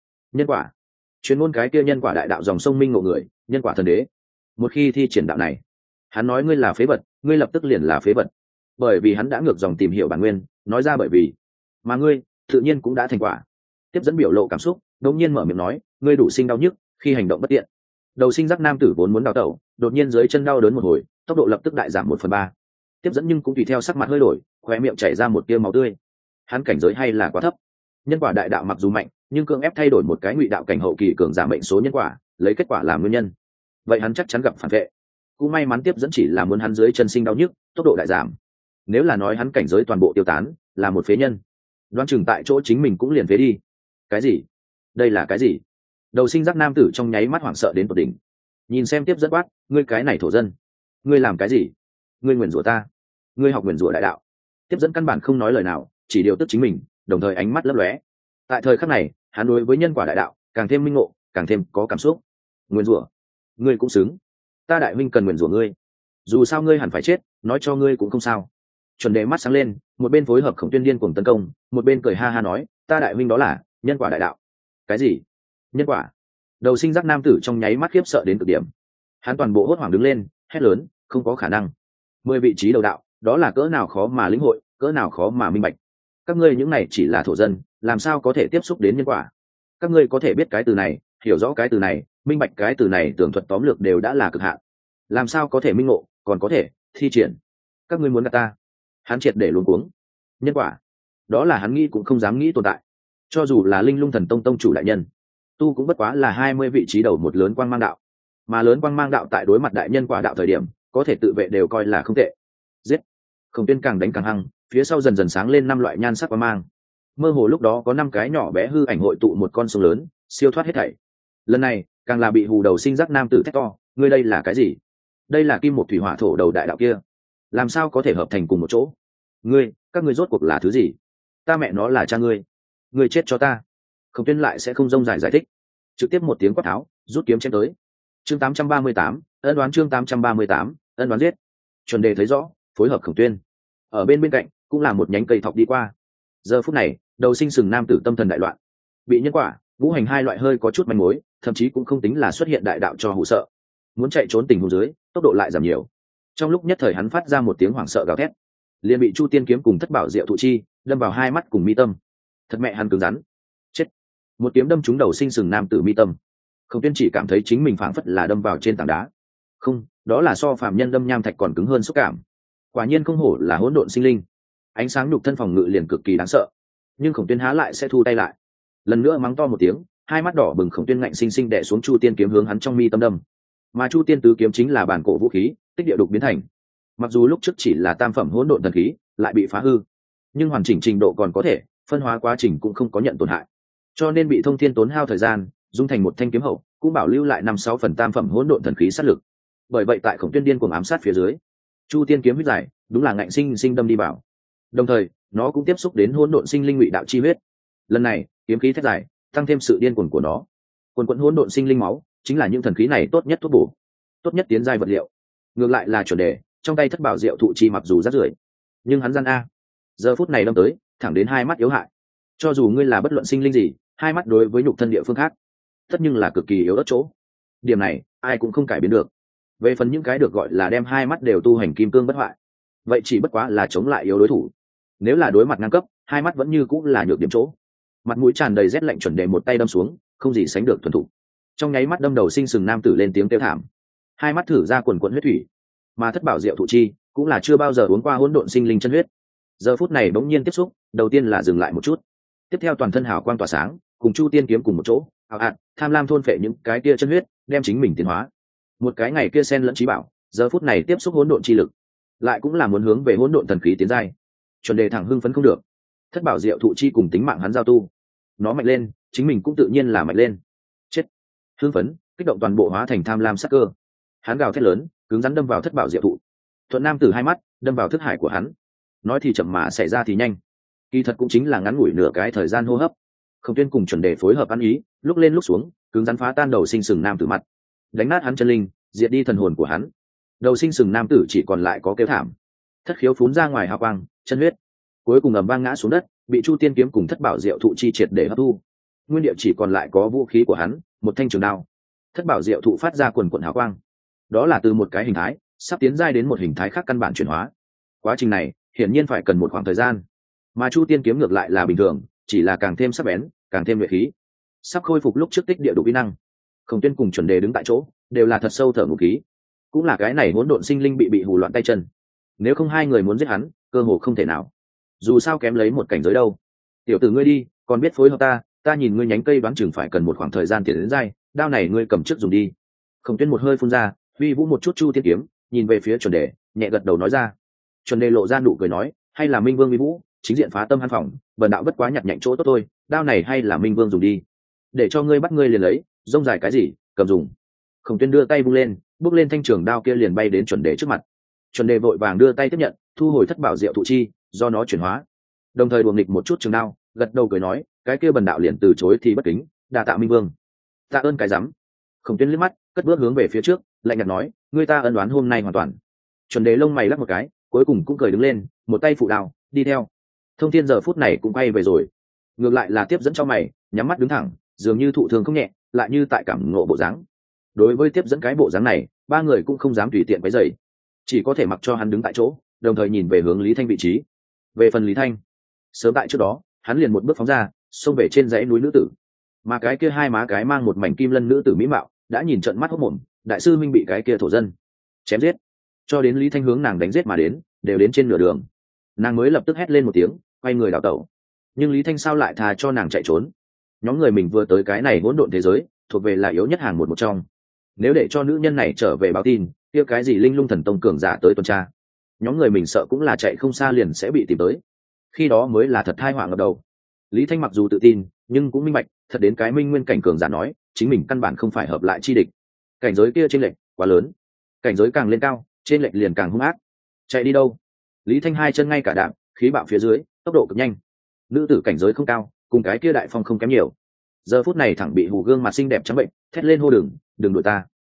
quả, chuyên môn cái kia nhân quả đại đạo dòng sông minh ngộ người, nhân quả thần đế. Một khi thi triển đạo này, hắn nói ngươi là phế vật, ngươi lập tức liền là phế vật, bởi vì hắn đã ngược dòng tìm hiểu bản nguyên, nói ra bởi vì mà ngươi tự nhiên cũng đã thành quả. Tiếp dẫn biểu lộ cảm xúc, đột nhiên mở miệng nói: ngươi đủ sinh đau nhức khi hành động bất tiện. Đầu sinh giác nam tử vốn muốn đào tẩu, đột nhiên dưới chân đau đớn một hồi, tốc độ lập tức đại giảm 1/3. Tiếp dẫn nhưng cũng tùy theo sắc mặt hơi đổi, khóe miệng chảy ra một tia máu tươi. Hắn cảnh giới hay là quá thấp. Nhân quả đại đạo mặc dù mạnh, nhưng cưỡng ép thay đổi một cái ngụy đạo cảnh hậu kỳ cường giả mệnh số nhân quả, lấy kết quả làm nguyên nhân, vậy hắn chắc chắn gặp phản vệ. cũng may mắn tiếp dẫn chỉ là muốn hắn dưới chân sinh đau nhức, tốc độ đại giảm. Nếu là nói hắn cảnh giới toàn bộ tiêu tán, là một phế nhân, đoán chừng tại chỗ chính mình cũng liền phế đi. Cái gì? Đây là cái gì? Đầu sinh giác nam tử trong nháy mắt hoảng sợ đến tột đỉnh. Nhìn xem tiếp dẫn quát, ngươi cái này thổ dân, ngươi làm cái gì? Ngươi nguyền rủa ta, ngươi học nguyền rủa đại đạo. Tiếp dẫn căn bản không nói lời nào, chỉ điều tức chính mình, đồng thời ánh mắt lấp lóe. Tại thời khắc này, hắn đối với nhân quả đại đạo càng thêm minh ngộ, càng thêm có cảm xúc. Nguyền rủa, ngươi cũng xứng. Ta đại minh cần nguyền rủa ngươi, dù sao ngươi hẳn phải chết, nói cho ngươi cũng không sao. Chuẩn Đề mắt sáng lên, một bên phối hợp Khổng Tuyên điên cuồng tấn công, một bên cười ha ha nói, ta đại minh đó là nhân quả đại đạo. Cái gì? Nhân quả? Đầu sinh giác nam tử trong nháy mắt khiếp sợ đến cực điểm. Hắn toàn bộ hốt hoảng đứng lên, hét lớn, không có khả năng. 10 vị trí đầu đạo, đó là cỡ nào khó mà lĩnh hội, cỡ nào khó mà minh bạch. Các ngươi những này chỉ là thổ dân, làm sao có thể tiếp xúc đến nhân quả? Các ngươi có thể biết cái từ này, hiểu rõ cái từ này, minh bạch cái từ này, tưởng thuật tóm lược đều đã là cực hạn. Làm sao có thể minh ngộ, còn có thể thi triển? Các ngươi muốn gạt ta? Hắn triệt để luống cuống. Nhân quả, đó là hắn nghĩ cũng không dám nghĩ tồn tại. Cho dù là Linh Lung Thần Tông tông chủ đại nhân, tu cũng bất quá là 20 vị trí đầu một lớn quang mang đạo, mà lớn quang mang đạo tại đối mặt đại nhân quả đạo thời điểm, có thể tự vệ đều coi là không tệ. Giết! Khổng Tuyên càng đánh càng hăng, phía sau dần dần sáng lên 5 loại nhan sắc quang mang. Mơ hồ lúc đó có 5 cái nhỏ bé hư ảnh hội tụ một con sông lớn, siêu thoát hết thảy. Lần này, càng là bị hù đầu sinh giác nam tử thét to, ngươi đây là cái gì? Đây là kim một thủy hỏa thổ đầu đại đạo kia, làm sao có thể hợp thành cùng một chỗ? Các ngươi rốt cuộc là thứ gì? Ta mẹ nó là cha ngươi, ngươi chết cho ta! Khổng Tuyên lại sẽ không rông dài giải thích, trực tiếp một tiếng quát tháo, rút kiếm chém tới. Chương 838, ân đoán. Chương 838, ân đoán giết. Chuẩn Đề thấy rõ, phối hợp Khổng Tuyên. Ở bên cạnh cũng là một nhánh cây thọc đi qua. Giờ phút này, đầu sinh sừng nam tử tâm thần đại loạn, bị nhân quả, ngũ hành hai loại hơi có chút manh mối, thậm chí cũng không tính là xuất hiện đại đạo cho hù sợ. Muốn chạy trốn tình huống dưới, tốc độ lại giảm nhiều. Trong lúc nhất thời hắn phát ra một tiếng hoảng sợ gào thét, liền bị Chu Tiên kiếm cùng Thất Bảo Diệu Thụ Chi đâm vào hai mắt cùng mi tâm. Thật mẹ hắn cứng rắn. Chết. Một kiếm đâm trúng đầu sinh sừng nam tử mi tâm. Khổng Tuyên chỉ cảm thấy chính mình phảng phất là đâm vào trên tảng đá. Không, đó là so phàm nhân đâm nham thạch còn cứng hơn xúc cảm. Quả nhiên không hổ là hỗn độn sinh linh. Ánh sáng nhục thân phòng ngự liền cực kỳ đáng sợ. Nhưng Khổng Tuyên há lại sẽ thu tay lại. Lần nữa mắng to một tiếng, hai mắt đỏ bừng Khổng Tuyên ngạnh sinh sinh đè xuống Chu Tiên kiếm hướng hắn trong mi tâm đâm. Mà Chu Tiên tứ kiếm chính là bản cổ vũ khí, tích địa đục biến thành. Mặc dù lúc trước chỉ là tam phẩm hỗn độn thần khí, lại bị phá hư, nhưng hoàn chỉnh trình độ còn có thể, phân hóa quá trình cũng không có nhận tổn hại, cho nên bị Thông Thiên tốn hao thời gian, dung thành một thanh kiếm hậu, cũng bảo lưu lại 5-6 phần tam phẩm hỗn độn thần khí sát lực. Bởi vậy tại Khổng Tuyên điên cuồng ám sát phía dưới, Chu Tiên kiếm huyết dài, đúng là ngạnh sinh sinh đâm đi vào. Đồng thời, nó cũng tiếp xúc đến hỗn độn sinh linh ngụy đạo chi huyết. Lần này, kiếm khí thét dài, tăng thêm sự điên cuồng của nó. Quần quần hỗn độn sinh linh máu, chính là những thần khí này tốt nhất thuốc bổ, tốt nhất tiến giai vật liệu. Ngược lại là Chuẩn Đề, trong tay Thất Bảo Diệu Thụ Chi mặc dù rất rưởi, nhưng hắn gian a, giờ phút này đâm tới, thẳng đến hai mắt yếu hại. Cho dù ngươi là bất luận sinh linh gì, hai mắt đối với nhục thân địa phương khác, tất nhưng là cực kỳ yếu ớt chỗ. Điểm này, ai cũng không cải biến được. Về phần những cái được gọi là đem hai mắt đều tu hành kim cương bất hoại, vậy chỉ bất quá là chống lại yếu đối thủ. Nếu là đối mặt ngang cấp, hai mắt vẫn như cũng là nhược điểm chỗ. Mặt mũi tràn đầy rét lạnh, Chuẩn Đề một tay đâm xuống, không gì sánh được thuần thục. Trong nháy mắt đâm đầu sinh sừng nam tử lên tiếng kêu thảm, hai mắt thử ra quần quần huyết thủy. Mà Thất Bảo Diệu Thụ Chi cũng là chưa bao giờ uống qua hỗn độn sinh linh chân huyết, giờ phút này bỗng nhiên tiếp xúc, đầu tiên là dừng lại một chút, tiếp theo toàn thân hào quang tỏa sáng, cùng Chu Tiên kiếm cùng một chỗ, tham lam thôn phệ những cái kia chân huyết, đem chính mình tiến hóa. Một cái ngày kia sen lẫn trí bảo, giờ phút này tiếp xúc hỗn độn chi lực, lại cũng là muốn hướng về hỗn độn thần khí tiến giai. Chuẩn Đề thẳng hưng phấn không được. Thất Bảo Diệu Thụ Chi cùng tính mạng hắn giao tu, nó mạnh lên, chính mình cũng tự nhiên là mạnh lên. Chết. Hưng phấn, kích động toàn bộ hóa thành tham lam sắc cơ. Hắn gào thét lớn, cứng rắn đâm vào Thất Bảo Diệu Thụ. Thuận nam tử hai mắt đâm vào thức hải của hắn. Nói thì chậm mà xảy ra thì nhanh, kỳ thật cũng chính là ngắn ngủi nửa cái thời gian hô hấp. Khổng Tuyên cùng Chuẩn Đề phối hợp ăn ý, lúc lên lúc xuống, cứng rắn phá tan đầu sinh sừng nam tử mặt, đánh nát hắn chân linh, diệt đi thần hồn của hắn. Đầu sinh sừng nam tử chỉ còn lại có kêu thảm, thất khiếu phún ra ngoài hào quang, chân huyết, cuối cùng ầm vang ngã xuống đất, bị Chu Tiên kiếm cùng Thất Bảo Diệu Thụ Chi triệt để hấp thu. Nguyên địa chỉ còn lại có vũ khí của hắn, một thanh trường đao. Thất Bảo Diệu Thụ phát ra quần quần hào quang, đó là từ một cái hình thái sắp tiến giai đến một hình thái khác căn bản chuyển hóa. Quá trình này hiển nhiên phải cần một khoảng thời gian, mà Chu Tiên kiếm ngược lại là bình thường, chỉ là càng thêm sắc bén, càng thêm nhuệ khí, sắp khôi phục lúc trước tích địa đủ kỹ năng. Khổng Tuyên cùng Chuẩn Đề đứng tại chỗ, đều là thật sâu thở một khí. Cũng là cái này hỗn độn sinh linh bị hù loạn tay chân, nếu không hai người muốn giết hắn, cơ hồ không thể nào. Dù sao kém lấy một cảnh giới đâu. Tiểu tử ngươi đi, còn biết phối hợp ta nhìn ngươi nhánh cây đoán chừng phải cần một khoảng thời gian tiền đến giai, đao này ngươi cầm trước dùng đi. Khổng Tuyên một hơi phun ra, uy vũ một chút chu tiên kiếm, nhìn về phía chuẩn đề, nhẹ gật đầu nói ra. Chuẩn đề lộ ra nụ cười nói, hay là minh vương uy vũ chính diện phá tâm hắn phòng, bần đạo bất quá nhặt nhạnh chỗ tốt thôi, đao này hay là minh vương dùng đi, để cho ngươi bắt ngươi liền lấy, rông dài cái gì cầm dùng. Khổng Tuyên đưa tay vung lên, bước lên thanh trường đao kia liền bay đến chuẩn đề trước mặt. Chuẩn đề vội vàng đưa tay tiếp nhận, thu hồi thất bảo diệu thụ chi do nó chuyển hóa, đồng thời đùa nghịch một chút trường đao, gật đầu cười nói, cái kia bần đạo liền từ chối thì bất kính, đa tạ minh vương. Tạ ơn cái rắm. Khổng Tuyên liếc mắt, cất bước hướng về phía trước, lạnh nhạt nói, ngươi ta ân đoán hôm nay hoàn toàn. Chuẩn đề lông mày lắc một cái, cuối cùng cũng cười đứng lên, một tay phụ đao đi theo. Thông Thiên giờ phút này cũng quay về rồi, ngược lại là tiếp dẫn cho mày, nhắm mắt đứng thẳng, dường như thụ thương không nhẹ, lại như tại cảm ngộ bộ dáng. Đối với tiếp dẫn cái bộ dáng này, ba người cũng không dám tùy tiện quấy rầy, chỉ có thể mặc cho hắn đứng tại chỗ, đồng thời nhìn về hướng Lý Thanh vị trí. Về phần Lý Thanh, sớm tại trước đó, hắn liền một bước phóng ra, xông về trên dãy núi nữ tử, mà cái kia hai má cái mang một mảnh kim lân nữ tử mỹ mạo đã nhìn trận mắt hốc mồm, đại sư minh bị cái kia thổ dân chém giết, cho đến Lý Thanh hướng nàng đánh giết mà đến, đều đến trên nửa đường, nàng mới lập tức hét lên một tiếng, quay người đảo tẩu. Nhưng Lý Thanh sao lại thà cho nàng chạy trốn? Nhóm người mình vừa tới cái này hỗn độn thế giới, thuộc về là yếu nhất hàng một trong, nếu để cho nữ nhân này trở về báo tin, kia cái gì linh lung thần tông cường giả tới tuần tra, nhóm người mình sợ cũng là chạy không xa liền sẽ bị tìm tới, khi đó mới là thật tai họa ngập đầu. Lý Thanh mặc dù tự tin, nhưng cũng minh bạch, thật đến cái minh nguyên cảnh cường giả nói, chính mình căn bản không phải hợp lại chi địch. Cảnh giới kia chênh lệch quá lớn, cảnh giới càng lên cao, chênh lệch liền càng hung ác. Chạy đi đâu? Lý Thanh hai chân ngay cả đạp, khí bạo phía dưới, tốc độ cực nhanh. Nữ tử cảnh giới không cao, cùng cái kia đại phong không kém nhiều. Giờ phút này thẳng bị hù gương mặt xinh đẹp trắng bệnh, thét lên hô đừng đuổi ta,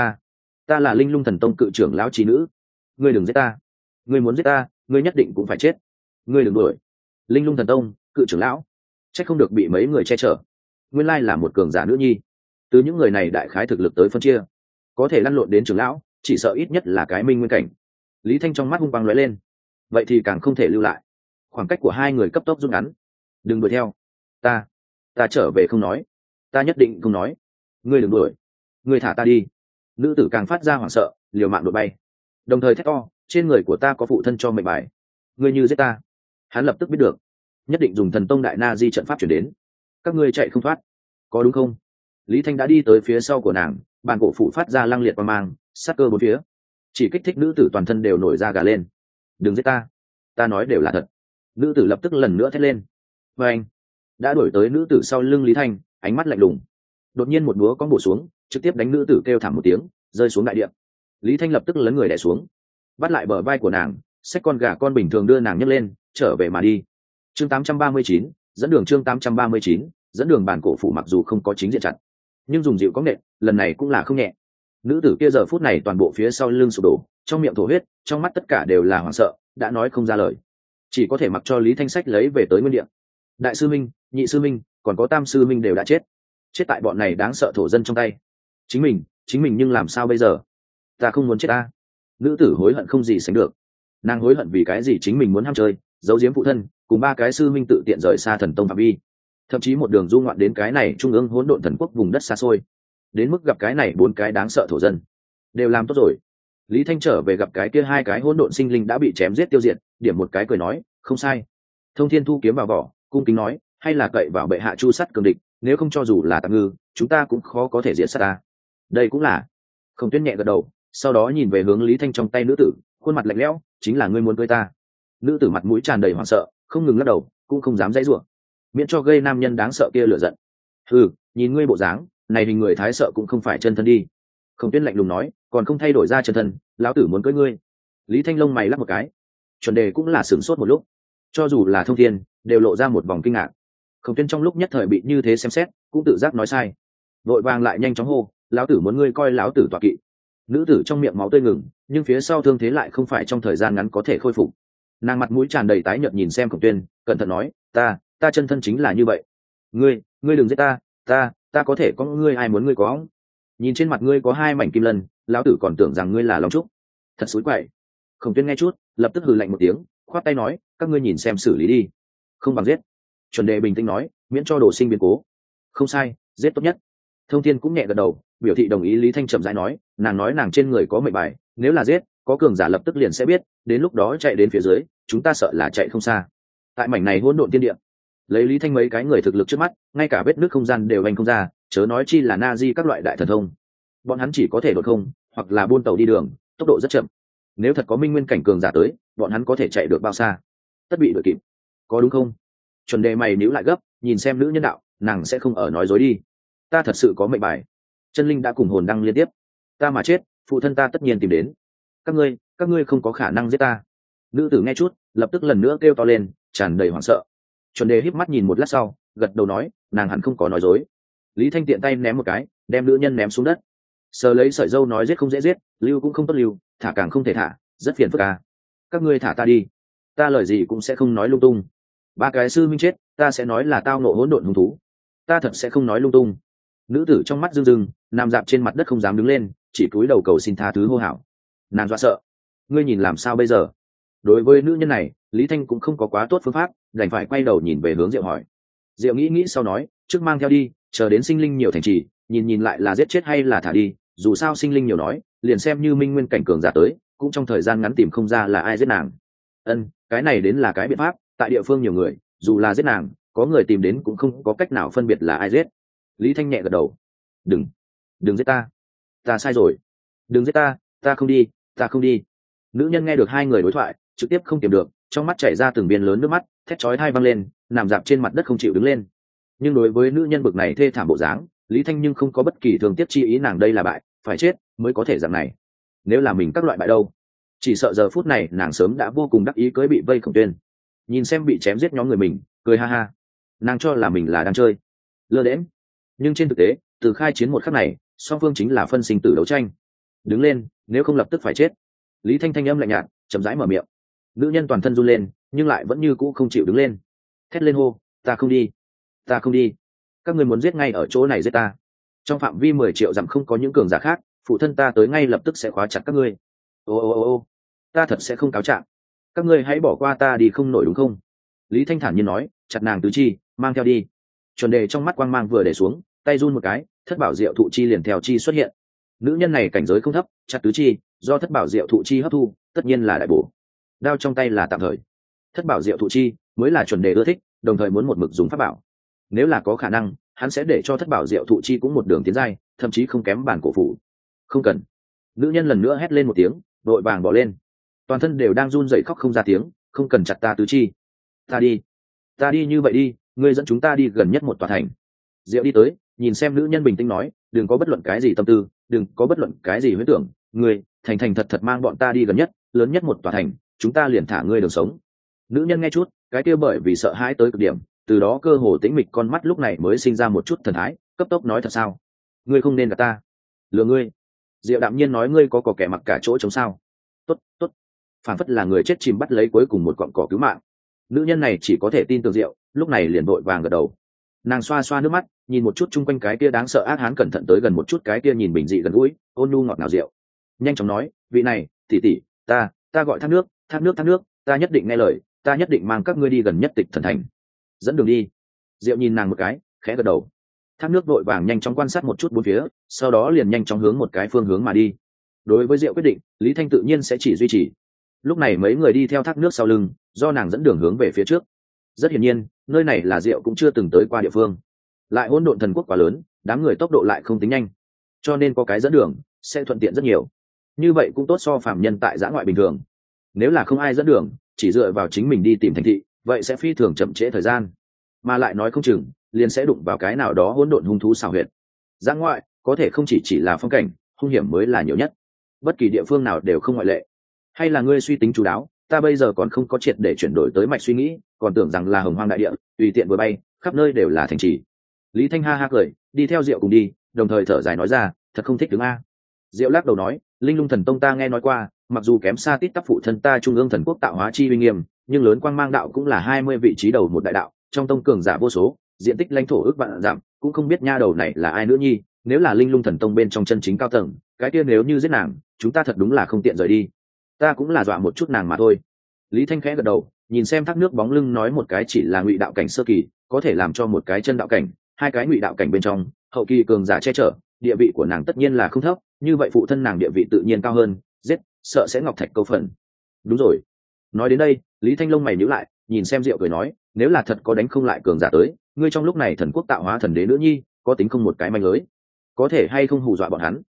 ta là linh lung thần tông cự trưởng lão trí nữ, ngươi đừng giết ta, ngươi muốn giết ta, ngươi nhất định cũng phải chết, ngươi đừng đuổi. Linh lung thần tông cự trưởng lão, chắc không được bị mấy người che chở, nguyên lai là một cường giả nữ nhi. Từ những người này đại khái thực lực tới phân chia, có thể lăn lộn đến trưởng lão, chỉ sợ ít nhất là cái minh nguyên cảnh. Lý Thanh trong mắt hung quang lóe lên, vậy thì càng không thể lưu lại. Khoảng cách của hai người cấp tốc rút ngắn. Đừng đuổi theo, ta trở về không nói, ta nhất định không nói, ngươi đừng đuổi, ngươi thả ta đi. Nữ tử càng phát ra hoảng sợ, liều mạng đội bay, đồng thời thét to, trên người của ta có phụ thân cho mệnh bài, ngươi như giết ta, hắn lập tức biết được, nhất định dùng thần tông đại na di trận pháp chuyển đến, các ngươi chạy không thoát, có đúng không? Lý Thanh đã đi tới phía sau của nàng, bàn cổ phủ phát ra lăng liệt quang mang, sát cơ bốn phía, chỉ kích thích nữ tử toàn thân đều nổi da gà lên. Đừng giết ta nói đều là thật. Nữ tử lập tức lần nữa thét lên. Và anh đã đuổi tới nữ tử sau lưng Lý Thanh, ánh mắt lạnh lùng, đột nhiên một búa có bổ xuống, trực tiếp đánh nữ tử kêu thảm một tiếng, rơi xuống đại địa. Lý Thanh lập tức lấn người đè xuống, bắt lại bờ vai của nàng, xách con gà con bình thường đưa nàng nhấc lên, trở về mà đi. Chương 839, dẫn đường. Chương 839, dẫn đường. Bản cổ phủ mặc dù không có chính diện chặn, nhưng dùng dịu có nện, lần này cũng là không nhẹ. Nữ tử kia giờ phút này toàn bộ phía sau lưng sụp đổ, trong miệng thổ huyết, trong mắt tất cả đều là hoảng sợ, đã nói không ra lời, chỉ có thể mặc cho Lý Thanh sách lấy về tới nguyên địa. Đại sư minh, nhị sư minh, còn có tam sư minh đều đã chết tại bọn này đáng sợ thổ dân trong tay. Chính mình nhưng làm sao bây giờ? Ta không muốn chết ta. Nữ tử hối hận không gì sánh được, nàng hối hận vì cái gì chính mình muốn ham chơi, giấu giếm phụ thân, cùng ba cái sư minh tự tiện rời xa thần tông phạm vi, thậm chí một đường du ngoạn đến cái này trung ương hỗn độn thần quốc vùng đất xa xôi, đến mức gặp cái này bốn cái đáng sợ thổ dân đều làm tốt rồi. Lý Thanh trở về gặp cái kia hai cái hỗn độn sinh linh đã bị chém giết tiêu diệt, điểm một cái cười nói, không sai. Thông Thiên thu kiếm vào vỏ, cung kính nói, hay là cậy vào bệ hạ chu sắt cường địch, nếu không cho dù là tạm ngư, chúng ta cũng khó có thể diệt sát ta. Đây cũng là. Không Tuyết nhẹ gật đầu, sau đó nhìn về hướng Lý Thanh trong tay nữ tử, khuôn mặt lạnh lẽo, chính là ngươi muốn cưới ta? Nữ tử mặt mũi tràn đầy hoảng sợ, không ngừng lắc đầu, cũng không dám dãy rủa, miễn cho gây nam nhân đáng sợ kia lửa giận. Ừ, nhìn ngươi bộ dáng này, hình người thái sợ cũng không phải chân thân đi. Không Tuyết lạnh lùng nói, còn không thay đổi ra chân thân, lão tử muốn cưới ngươi. Lý Thanh lông mày lắc một cái, chuẩn đề cũng là sửng sốt một lúc, cho dù là Thông Thiên đều lộ ra một vòng kinh ngạc. Không Tuyên trong lúc nhất thời bị như thế xem xét, cũng tự giác nói sai, vội vàng lại nhanh chóng hô, lão tử muốn ngươi coi lão tử tọa kỵ. Nữ tử trong miệng máu tươi ngừng, nhưng phía sau thương thế lại không phải trong thời gian ngắn có thể khôi phục. Nàng mặt mũi tràn đầy tái nhợt nhìn xem Khổng Tuyên, cẩn thận nói, ta chân thân chính là như vậy. Ngươi đừng giết ta có thể có ngươi, ai muốn ngươi có. Nhìn trên mặt ngươi có hai mảnh kim lân, lão tử còn tưởng rằng ngươi là Long Trúc. Thật xối quậy. Khổng Tuyên nghe chút, lập tức hừ lạnh một tiếng, khoát tay nói, các ngươi nhìn xem xử lý đi. Không bằng giết. Chuẩn đề bình tĩnh nói, miễn cho đồ sinh biến cố. Không sai, giết tốt nhất. Thông Thiên cũng nhẹ gật đầu, biểu thị đồng ý. Lý Thanh chậm rãi nói, nàng trên người có mệnh bài, nếu là giết, có cường giả lập tức liền sẽ biết, đến lúc đó chạy đến phía dưới, chúng ta sợ là chạy không xa. Tại mảnh này hỗn độn tiên địa, lấy Lý Thanh mấy cái người thực lực trước mắt, ngay cả vết nước không gian đều anh không ra, chớ nói chi là na di các loại đại thần thông. Bọn hắn chỉ có thể đột không, hoặc là buôn tàu đi đường, tốc độ rất chậm. Nếu thật có minh nguyên cảnh cường giả tới, bọn hắn có thể chạy được bao xa? Tất bị đuổi kịp, có đúng không? Chuẩn đề mày níu lại gấp, nhìn xem nữ nhân đạo, nàng sẽ không ở nói dối đi. Ta thật sự có mệnh bài. Chân linh đã cùng hồn đăng liên tiếp. Ta mà chết, phụ thân ta tất nhiên tìm đến. Các ngươi không có khả năng giết ta. Nữ tử nghe chút, lập tức lần nữa kêu to lên, tràn đầy hoảng sợ. Chuẩn đề híp mắt nhìn một lát sau, gật đầu nói, nàng hẳn không có nói dối. Lý Thanh tiện tay ném một cái, đem nữ nhân ném xuống đất. Sờ lấy sợi dâu nói giết không dễ giết, lưu cũng không tốt lưu, thả càng không thể thả, rất phiền phức à. Các ngươi thả ta đi, ta lời gì cũng sẽ không nói lung tung. Ba cái sư minh chết, ta sẽ nói là tao nộ hỗn độn hung thú, ta thật sẽ không nói lung tung. Nữ tử trong mắt rưng rưng, nằm dạp trên mặt đất không dám đứng lên, chỉ cúi đầu cầu xin tha thứ hô hào. Nàng dọa sợ. Ngươi nhìn làm sao bây giờ? Đối với nữ nhân này, Lý Thanh cũng không có quá tốt phương pháp, đành phải quay đầu nhìn về hướng Diệu hỏi. Diệu nghĩ nghĩ sau nói, trước mang theo đi, chờ đến sinh linh nhiều thành trì, nhìn lại là giết chết hay là thả đi, dù sao sinh linh nhiều nói, liền xem như minh nguyên cảnh cường giả tới, cũng trong thời gian ngắn tìm không ra là ai giết nàng. Cái này đến là cái biện pháp, tại địa phương nhiều người, dù là giết nàng, có người tìm đến cũng không có cách nào phân biệt là ai giết. Lý Thanh nhẹ gật đầu. Đừng giết ta, ta sai rồi. Đừng giết ta, ta không đi. Nữ nhân nghe được hai người đối thoại, trực tiếp không kiềm được, trong mắt chảy ra từng viên lớn nước mắt, thét chói tai vang lên, nằm dạp trên mặt đất không chịu đứng lên. Nhưng đối với nữ nhân bực này thê thảm bộ dáng, Lý Thanh nhưng không có bất kỳ thương tiếc chi ý, nàng đây là bại, phải chết mới có thể dạng này. Nếu là mình các loại bại đâu, chỉ sợ giờ phút này nàng sớm đã vô cùng đắc ý cưới bị vây Khổng Tuyên. Nhìn xem bị chém giết nhóm người mình, cười ha ha. Nàng cho là mình là đang chơi, lơ đễm. Nhưng trên thực tế, từ khai chiến một khắc này, song phương chính là phân sinh tử đấu tranh. Đứng lên, nếu không lập tức phải chết. Lý Thanh thanh âm lạnh nhạt, chậm rãi mở miệng. Nữ nhân toàn thân run lên, nhưng lại vẫn như cũ không chịu đứng lên. Thét lên hô, ta không đi. Các ngươi muốn giết ngay ở chỗ này giết ta. Trong phạm vi 10 triệu dặm không có những cường giả khác, phụ thân ta tới ngay lập tức sẽ khóa chặt các ngươi. Ô, ta thật sẽ không cáo trạng. Các ngươi hãy bỏ qua ta đi không nổi đúng không? Lý Thanh thản nhiên nói, chặt nàng tứ chi, mang theo đi. Chuẩn đề trong mắt quang mang vừa để xuống, tay run một cái, thất bảo diệu thụ chi liền theo chi xuất hiện. Nữ nhân này cảnh giới không thấp, chặt tứ chi, do thất bảo diệu thụ chi hấp thu, tất nhiên là đại bổ. Đao trong tay là tạm thời, thất bảo diệu thụ chi mới là chuẩn đề ưa thích, đồng thời muốn một mực dùng pháp bảo. Nếu là có khả năng, hắn sẽ để cho thất bảo diệu thụ chi cũng một đường tiến giai, thậm chí không kém bản cổ phủ. Không cần. Nữ nhân lần nữa hét lên một tiếng, đội vàng bỏ lên, toàn thân đều đang run rẩy khóc không ra tiếng. Không cần chặt ta tứ chi, ta đi như vậy đi, ngươi dẫn chúng ta đi gần nhất một tòa thành. Diệu đi tới, nhìn xem nữ nhân bình tĩnh nói, đừng có bất luận cái gì tâm tư, đừng có bất luận cái gì huyễn tưởng, ngươi thành thật mang bọn ta đi gần nhất, lớn nhất một tòa thành, chúng ta liền thả ngươi đường sống. Nữ nhân nghe chút, cái kia bởi vì sợ hãi tới cực điểm, từ đó cơ hồ tĩnh mịch con mắt lúc này mới sinh ra một chút thần thái, cấp tốc nói thật sao? Ngươi không nên gạt ta, lừa ngươi. Diệu đạm nhiên nói, ngươi có kẻ mặc cả chỗ chống sao? Tốt. Phản phất là người chết chìm bắt lấy cuối cùng một cọng cỏ cứu mạng. Nữ nhân này chỉ có thể tin tưởng Diệu, lúc này liền vội vàng gật đầu. Nàng xoa xoa nước mắt, nhìn một chút chung quanh cái kia đáng sợ ác hán, cẩn thận tới gần một chút cái kia nhìn bình dị gần gũi, ôn nhu ngọt ngào Diệu, nhanh chóng nói, vị này tỷ, ta gọi thác nước, ta nhất định nghe lời, ta nhất định mang các ngươi đi gần nhất Tịch Thần Thành. Dẫn đường đi. Diệu nhìn nàng một cái, khẽ gật đầu. Thác nước vội vàng nhanh chóng quan sát một chút bốn phía, sau đó liền nhanh chóng hướng một cái phương hướng mà đi. Đối với Diệu quyết định, Lý Thanh tự nhiên sẽ chỉ duy trì. Lúc này mấy người đi theo thác nước sau lưng, do nàng dẫn đường hướng về phía trước. Rất hiển nhiên, nơi này là Diệu cũng chưa từng tới qua địa phương, lại hỗn độn thần quốc quá lớn, đám người tốc độ lại không tính nhanh, cho nên có cái dẫn đường sẽ thuận tiện rất nhiều. Như vậy cũng tốt so phàm nhân tại dã ngoại bình thường. Nếu là không ai dẫn đường, chỉ dựa vào chính mình đi tìm thành thị, vậy sẽ phi thường chậm trễ thời gian, mà lại nói không chừng liền sẽ đụng vào cái nào đó hỗn độn hung thú xảo huyệt. Dã ngoại có thể không chỉ là phong cảnh, hung hiểm mới là nhiều nhất, bất kỳ địa phương nào đều không ngoại lệ. Hay là ngươi suy tính chú đáo, ta bây giờ còn không có triệt để chuyển đổi tới mạch suy nghĩ, còn tưởng rằng là hồng hoang đại địa, tùy tiện vừa bay, khắp nơi đều là thành trì. Lý Thanh ha ha cười, đi theo Diệu cùng đi, đồng thời thở dài nói ra, thật không thích đứng a. Diệu lắc đầu nói, Linh Lung Thần Tông ta nghe nói qua, mặc dù kém xa tít tắp phụ thân ta Trung ương thần quốc tạo hóa chi uy nghiêm, nhưng lớn quang mang đạo cũng là 20 vị trí đầu một đại đạo, trong tông cường giả vô số, diện tích lãnh thổ ước vạn dặm, cũng không biết nha đầu này là ai nữa nhi. Nếu là Linh Lung Thần Tông bên trong chân chính cao tầng, cái kia nếu như giết nàng, chúng ta thật đúng là không tiện rời đi. Ta cũng là dọa một chút nàng mà thôi. Lý Thanh khẽ gật đầu, nhìn xem thác nước bóng lưng nói, một cái chỉ là ngụy đạo cảnh sơ kỳ, có thể làm cho một cái chân đạo cảnh, hai cái ngụy đạo cảnh bên trong hậu kỳ cường giả che chở, địa vị của nàng tất nhiên là không thấp, như vậy phụ thân nàng địa vị tự nhiên cao hơn, giết sợ sẽ ngọc thạch câu phần. Đúng rồi. Nói đến đây, Lý Thanh lông mày nhíu lại, nhìn xem Diệu cười nói, nếu là thật có đánh không lại cường giả tới, ngươi trong lúc này thần quốc tạo hóa thần đế nữ nhi, có tính không một cái manh lưới, có thể hay không hù dọa bọn hắn?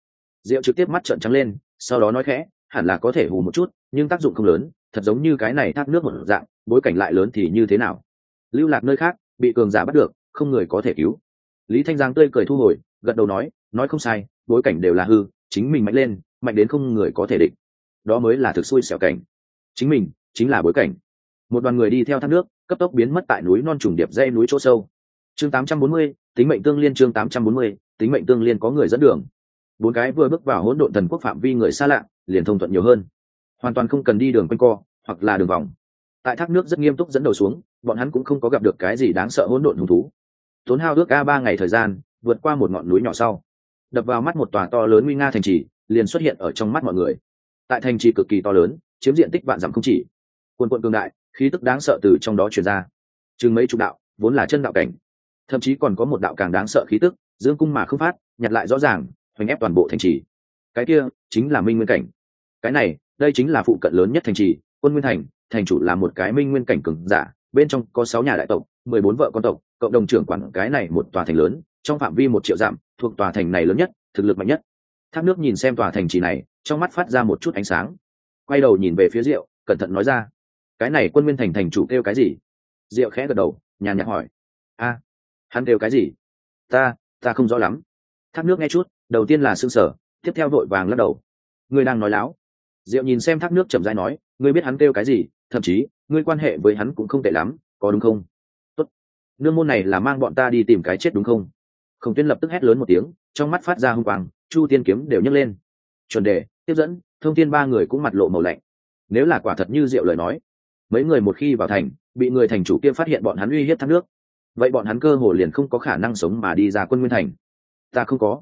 Diệu trực tiếp mắt trợn trắng lên, sau đó nói khẽ, hẳn là có thể hù một chút, nhưng tác dụng không lớn, thật giống như cái này thác nước một dạng, bối cảnh lại lớn thì như thế nào? Lưu lạc nơi khác, bị cường giả bắt được, không người có thể cứu. Lý Thanh Giang tươi cười thu hồi, gật đầu nói không sai, bối cảnh đều là hư, chính mình mạnh lên, mạnh đến không người có thể địch. Đó mới là thực xui xẻo cảnh. Chính mình chính là bối cảnh. Một đoàn người đi theo thác nước, cấp tốc biến mất tại núi non trùng điệp dãy núi chỗ sâu. Chương 840, tính mệnh tương liên. Chương 840, tính mệnh tương liên có người dẫn đường. Bốn cái vừa bước vào hỗn độn thần quốc phạm vi người xa lạ, liền thông thuận nhiều hơn, hoàn toàn không cần đi đường quanh co hoặc là đường vòng. Tại thác nước rất nghiêm túc dẫn đầu xuống, bọn hắn cũng không có gặp được cái gì đáng sợ hỗn độn hung thú. Tốn hao ước 3 ngày thời gian, vượt qua một ngọn núi nhỏ sau, đập vào mắt một tòa to lớn nguy nga thành trì liền xuất hiện ở trong mắt mọi người. Tại thành trì cực kỳ to lớn, chiếm diện tích vạn dặm không chỉ, quần quận cường đại, khí tức đáng sợ từ trong đó truyền ra. Chừng mấy chục đạo, vốn là chân đạo cảnh, thậm chí còn có một đạo càng đáng sợ khí tức, dương cung mà không phát, nhặt lại rõ ràng, hoành ép toàn bộ thành trì. Cái kia chính là minh nguyên cảnh. Cái này, đây chính là phụ cận lớn nhất thành trì, Quân Nguyên Thành. Thành chủ là một cái minh nguyên cảnh cường giả, bên trong có 6 nhà đại tộc, 14 vợ con tộc, cộng đồng trưởng quản cái này một tòa thành lớn, trong phạm vi 1 triệu dặm, thuộc tòa thành này lớn nhất, thực lực mạnh nhất. Thác nước nhìn xem tòa thành trì này, trong mắt phát ra một chút ánh sáng, quay đầu nhìn về phía Diệu, cẩn thận nói ra: cái này Quân Nguyên Thành thành chủ kêu cái gì? Diệu khẽ gật đầu, nhàn nhạt hỏi: a, hắn kêu cái gì? Ta không rõ lắm. Thác nước nghe chút, đầu tiên là sững sờ, tiếp theo vội vàng lắc đầu: ngươi đang nói láo. Diệu nhìn xem thác nước chậm rãi nói: ngươi biết hắn kêu cái gì, thậm chí ngươi quan hệ với hắn cũng không tệ lắm, có đúng không? Tốt, nương môn này là mang bọn ta đi tìm cái chết đúng không? Khổng Tuyên lập tức hét lớn một tiếng, trong mắt phát ra hung quang, Chu Tiên kiếm đều nhấc lên. Chuẩn đề, tiếp dẫn, Thông Thiên ba người cũng mặt lộ màu lạnh. Nếu là quả thật như Diệu lời nói, mấy người một khi vào thành, bị người thành chủ kia phát hiện bọn hắn uy hiếp thác nước, vậy bọn hắn cơ hồ liền không có khả năng sống mà đi ra Quân Nguyên Thành. Ta không có,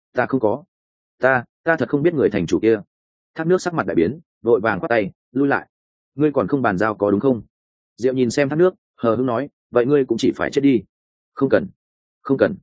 ta thật không biết người thành chủ kia. Thác nước sắc mặt đại biến, vội vàng quát tay, lui lại. Ngươi còn không bàn giao có đúng không? Diệu nhìn xem thác nước, hờ hững nói, vậy ngươi cũng chỉ phải chết đi. Không cần.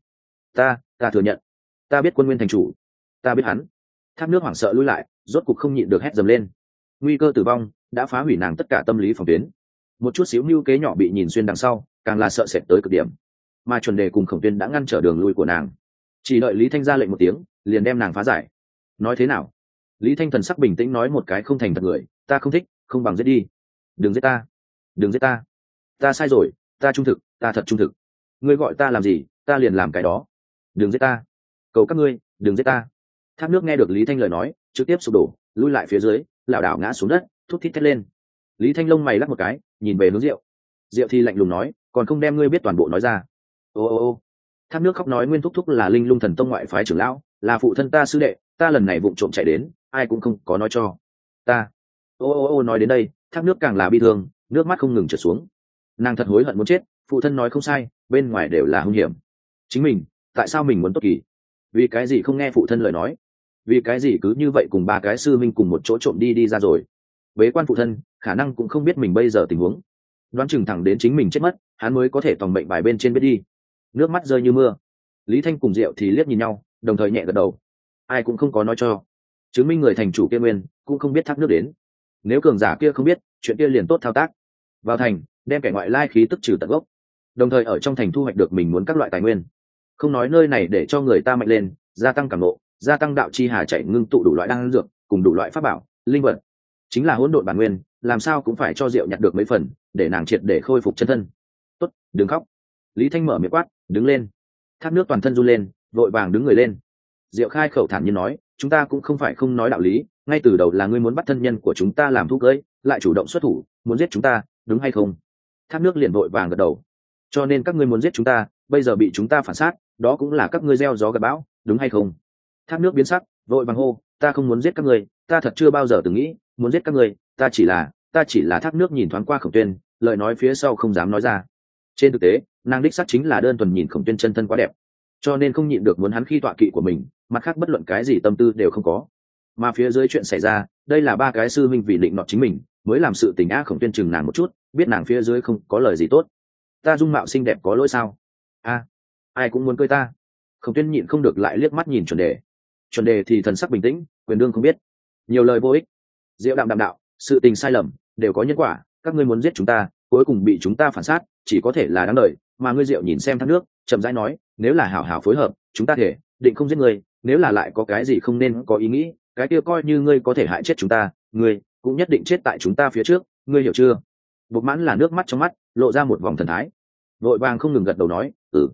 Ta thừa nhận. Ta biết Quân Nguyên thành chủ, ta biết hắn. Thác nước hoảng sợ lui lại, rốt cục không nhịn được hét dầm lên. Nguy cơ tử vong đã phá hủy nàng tất cả tâm lý phòng tuyến. Một chút xíu mưu kế nhỏ bị nhìn xuyên đằng sau, càng là sợ sệt tới cực điểm. Mà Chuẩn Đề cùng Khổng Tuyên đã ngăn trở đường lui của nàng, chỉ đợi Lý Thanh ra lệnh một tiếng, liền đem nàng phá giải. Nói thế nào? Lý Thanh thần sắc bình tĩnh nói, một cái không thành thật người, ta không thích, không bằng giết đi. Đừng giết ta. Ta sai rồi, ta trung thực, ta thật trung thực. Ngươi gọi ta làm gì, ta liền làm cái đó. Đừng giết ta. Cầu các ngươi, đừng giết ta. Thác nước nghe được Lý Thanh lời nói, trực tiếp sụp đổ, lui lại phía dưới, lảo đảo ngã xuống đất, thút thít thét lên. Lý Thanh lông mày lắc một cái, nhìn về hướng Diệu. Diệu thì lạnh lùng nói, còn không đem ngươi biết toàn bộ nói ra. Ô. Thác nước khóc nói, Nguyên thúc thúc là Linh Lung thần tông ngoại phái trưởng lão, là phụ thân ta sư đệ, ta lần này vụng trộm chạy đến, ai cũng không có nói cho ta. Ô nói đến đây, thác nước càng là bi thương, nước mắt không ngừng trượt xuống. Nàng thật hối hận muốn chết, phụ thân nói không sai, bên ngoài đều là hung hiểm. Chính mình, tại sao mình muốn tốt kỳ? Vì cái gì không nghe phụ thân lời nói? Vì cái gì cứ như vậy cùng 3 cái sư minh cùng một chỗ trộm đi ra rồi? Bế quan phụ thân, khả năng cũng không biết mình bây giờ tình huống. Đoán chừng thẳng đến chính mình chết mất, hắn mới có thể tòng mệnh bài bên trên biết đi. Nước mắt rơi như mưa. Lý Thanh cùng Diệu thì liếc nhìn nhau, đồng thời nhẹ gật đầu. Ai cũng không có nói cho, chứng minh người thành chủ kia nguyên cũng không biết thác nước đến. Nếu cường giả kia không biết, chuyện kia liền tốt thao tác. Vào thành, đem kẻ ngoại lai khí tức trừ tận gốc, đồng thời ở trong thành thu hoạch được mình muốn các loại tài nguyên. Không nói nơi này để cho người ta mạnh lên, gia tăng cảm ngộ, gia tăng đạo chi hà chạy ngưng tụ đủ loại đan dược, cùng đủ loại pháp bảo, linh vật. Chính là hỗn độn bản nguyên, làm sao cũng phải cho Diệu nhặt được mấy phần, để nàng triệt để khôi phục chân thân. Tốt, đừng khóc. Lý Thanh mở miệng quát, đứng lên. Thác nước toàn thân run lên, vội vàng đứng người lên. Diệu khai khẩu thản nhiên nói, chúng ta cũng không phải không nói đạo lý, ngay từ đầu là ngươi muốn bắt thân nhân của chúng ta làm thú cưới, lại chủ động xuất thủ, muốn giết chúng ta, đúng hay không? Thác nước liền vội vàng gật đầu. Cho nên các ngươi muốn giết chúng ta, bây giờ bị chúng ta phản sát, đó cũng là các ngươi gieo gió gặt bão, đúng hay không? Thác nước biến sắc, vội vàng hô, ta không muốn giết các ngươi, ta thật chưa bao giờ từng nghĩ muốn giết các ngươi, ta chỉ là. Thác nước nhìn thoáng qua Khổng Tuyên, lời nói phía sau không dám nói ra. Trên thực tế, nàng đích xác chính là đơn thuần nhìn Khổng Tuyên chân thân quá đẹp, cho nên không nhịn được muốn hắn khi tọa kỵ của mình, mặt khác bất luận cái gì tâm tư đều không có. Mà phía dưới chuyện xảy ra, đây là 3 cái sư minh vì định nọt chính mình mới làm sự tình ác. Khổng Tuyên chừng nàng một chút, biết nàng phía dưới không có lời gì tốt. Ta dung mạo xinh đẹp có lỗi sao? Ai cũng muốn cưới ta. Khổng Tuyên nhịn không được lại liếc mắt nhìn Chuẩn Đề thì thần sắc bình tĩnh, quyền đương không biết, nhiều lời vô ích. Diệu đạm đạo, sự tình sai lầm đều có nhân quả, các ngươi muốn giết chúng ta, cuối cùng bị chúng ta phản sát, chỉ có thể là đáng đời. Mà ngươi Diệu nhìn xem Thác nước, chậm rãi nói, nếu là hảo hảo phối hợp, chúng ta thể định không giết ngươi, nếu là lại có cái gì không nên có ý nghĩ, cái kia coi như ngươi có thể hại chết chúng ta, ngươi cũng nhất định chết tại chúng ta phía trước, ngươi hiểu chưa? Bộc Mãn là nước mắt trong mắt lộ ra một vòng thần thái, vội vàng không ngừng gật đầu nói,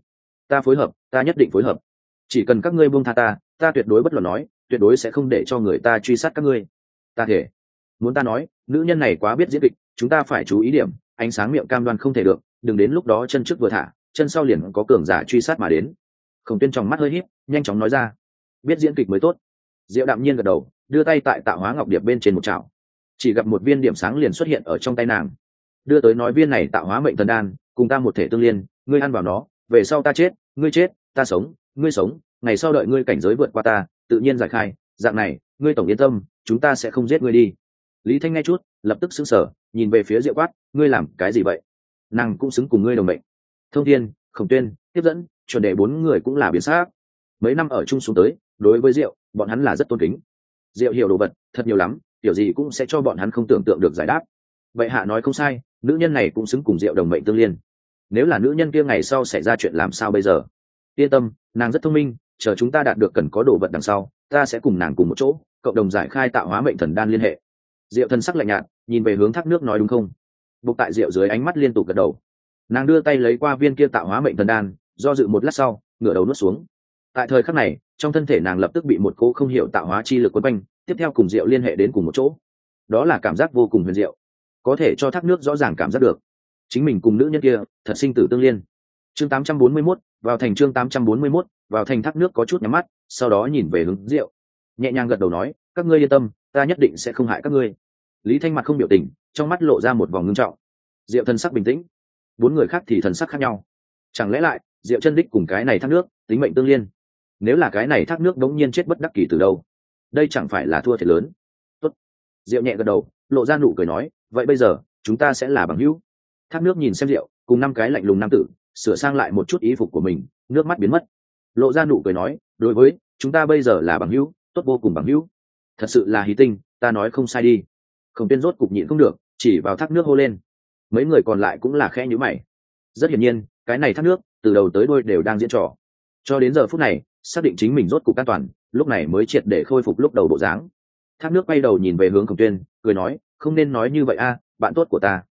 ta phối hợp, ta nhất định phối hợp, chỉ cần các ngươi buông tha ta, ta tuyệt đối bất luận nói, tuyệt đối sẽ không để cho người ta truy sát các ngươi, ta thể. Muốn ta nói, nữ nhân này quá biết diễn kịch, chúng ta phải chú ý điểm, ánh sáng miệng cam đoan không thể được, đừng đến lúc đó chân trước vừa thả, chân sau liền có cường giả truy sát mà đến. Khổng Tuyên trong mắt hơi híp, nhanh chóng nói ra, biết diễn kịch mới tốt. Diệu đạm nhiên gật đầu, đưa tay tại tạo hóa ngọc điệp bên trên một chảo, chỉ gặp một viên điểm sáng liền xuất hiện ở trong tay nàng, đưa tới nói viên này tạo hóa mệnh thần đan, cùng ta một thể tương liên, ngươi ăn vào nó, về sau ta chết, ngươi chết, ta sống, ngươi sống, ngày sau đợi ngươi cảnh giới vượt qua ta, tự nhiên giải khai, dạng này, ngươi tổng yên tâm, chúng ta sẽ không giết ngươi đi. Lý Thanh nghe chút, lập tức sững sờ, nhìn về phía Diệu quát, ngươi làm cái gì vậy? Nàng cũng xứng cùng ngươi đồng mệnh. Thông Thiên, Khổng Tuyên, Tiếp Dẫn, chuẩn đề bốn người cũng là biến sắc. Mấy năm ở chung xuống tới, đối với Diệu, bọn hắn là rất tôn kính. Diệu hiểu đồ vật thật nhiều lắm, tiểu gì cũng sẽ cho bọn hắn không tưởng tượng được giải đáp. Vậy hạ nói không sai, nữ nhân này cũng xứng cùng Diệu đồng mệnh tương liên. Nếu là nữ nhân kia ngày sau xảy ra chuyện làm sao bây giờ? Yên tâm, nàng rất thông minh, chờ chúng ta đạt được cần có đồ vật đằng sau, ta sẽ cùng nàng cùng một chỗ, cộng đồng giải khai tạo hóa mệnh thần đan liên hệ. Diệu thân sắc lạnh nhạt, nhìn về hướng thác nước nói đúng không? Bục tại Diệu dưới ánh mắt liên tục gật đầu. Nàng đưa tay lấy qua viên kia tạo hóa mệnh thần đan, do dự một lát sau, ngửa đầu nuốt xuống. Tại thời khắc này, trong thân thể nàng lập tức bị một cỗ không hiểu tạo hóa chi lực quấn quanh, tiếp theo cùng Diệu liên hệ đến cùng một chỗ. Đó là cảm giác vô cùng huyền diệu, có thể cho thác nước rõ ràng cảm giác được chính mình cùng nữ nhân kia thật sinh tử tương liên. Chương 841, vào thành. Chương 841, vào thành. Thác nước có chút nhắm mắt, sau đó nhìn về hướng Diệu, nhẹ nhàng gật đầu nói, các ngươi yên tâm, ta nhất định sẽ không hại các ngươi. Lý Thanh mặt không biểu tình, trong mắt lộ ra một vòng ngưng trọng. Diệu thần sắc bình tĩnh, bốn người khác thì thần sắc khác nhau. Chẳng lẽ lại Diệu chân đích cùng cái này thác nước tính mệnh tương liên? Nếu là cái này thác nước đống nhiên chết bất đắc kỳ từ đâu, đây chẳng phải là thua thiệt lớn. Tốt. Diệu nhẹ gật đầu, lộ ra nụ cười nói, vậy bây giờ chúng ta sẽ là bằng hữu. Thác nước nhìn xem Diệu cùng năm cái lạnh lùng nam tử, sửa sang lại một chút y phục của mình, nước mắt biến mất, lộ ra nụ cười nói, đối với chúng ta bây giờ là bằng hữu, tốt vô cùng bằng hữu. Thật sự là hí tinh, ta nói không sai đi. Khổng Tuyên rốt cục nhịn không được, chỉ vào thác nước hô lên. Mấy người còn lại cũng là khẽ nhíu mày. Rất hiển nhiên, cái này thác nước từ đầu tới đuôi đều đang diễn trò, cho đến giờ phút này xác định chính mình rốt cục an toàn, lúc này mới triệt để khôi phục lúc đầu bộ dáng. Thác nước quay đầu nhìn về hướng Khổng Tuyên, cười nói, không nên nói như vậy a, bạn tốt của ta.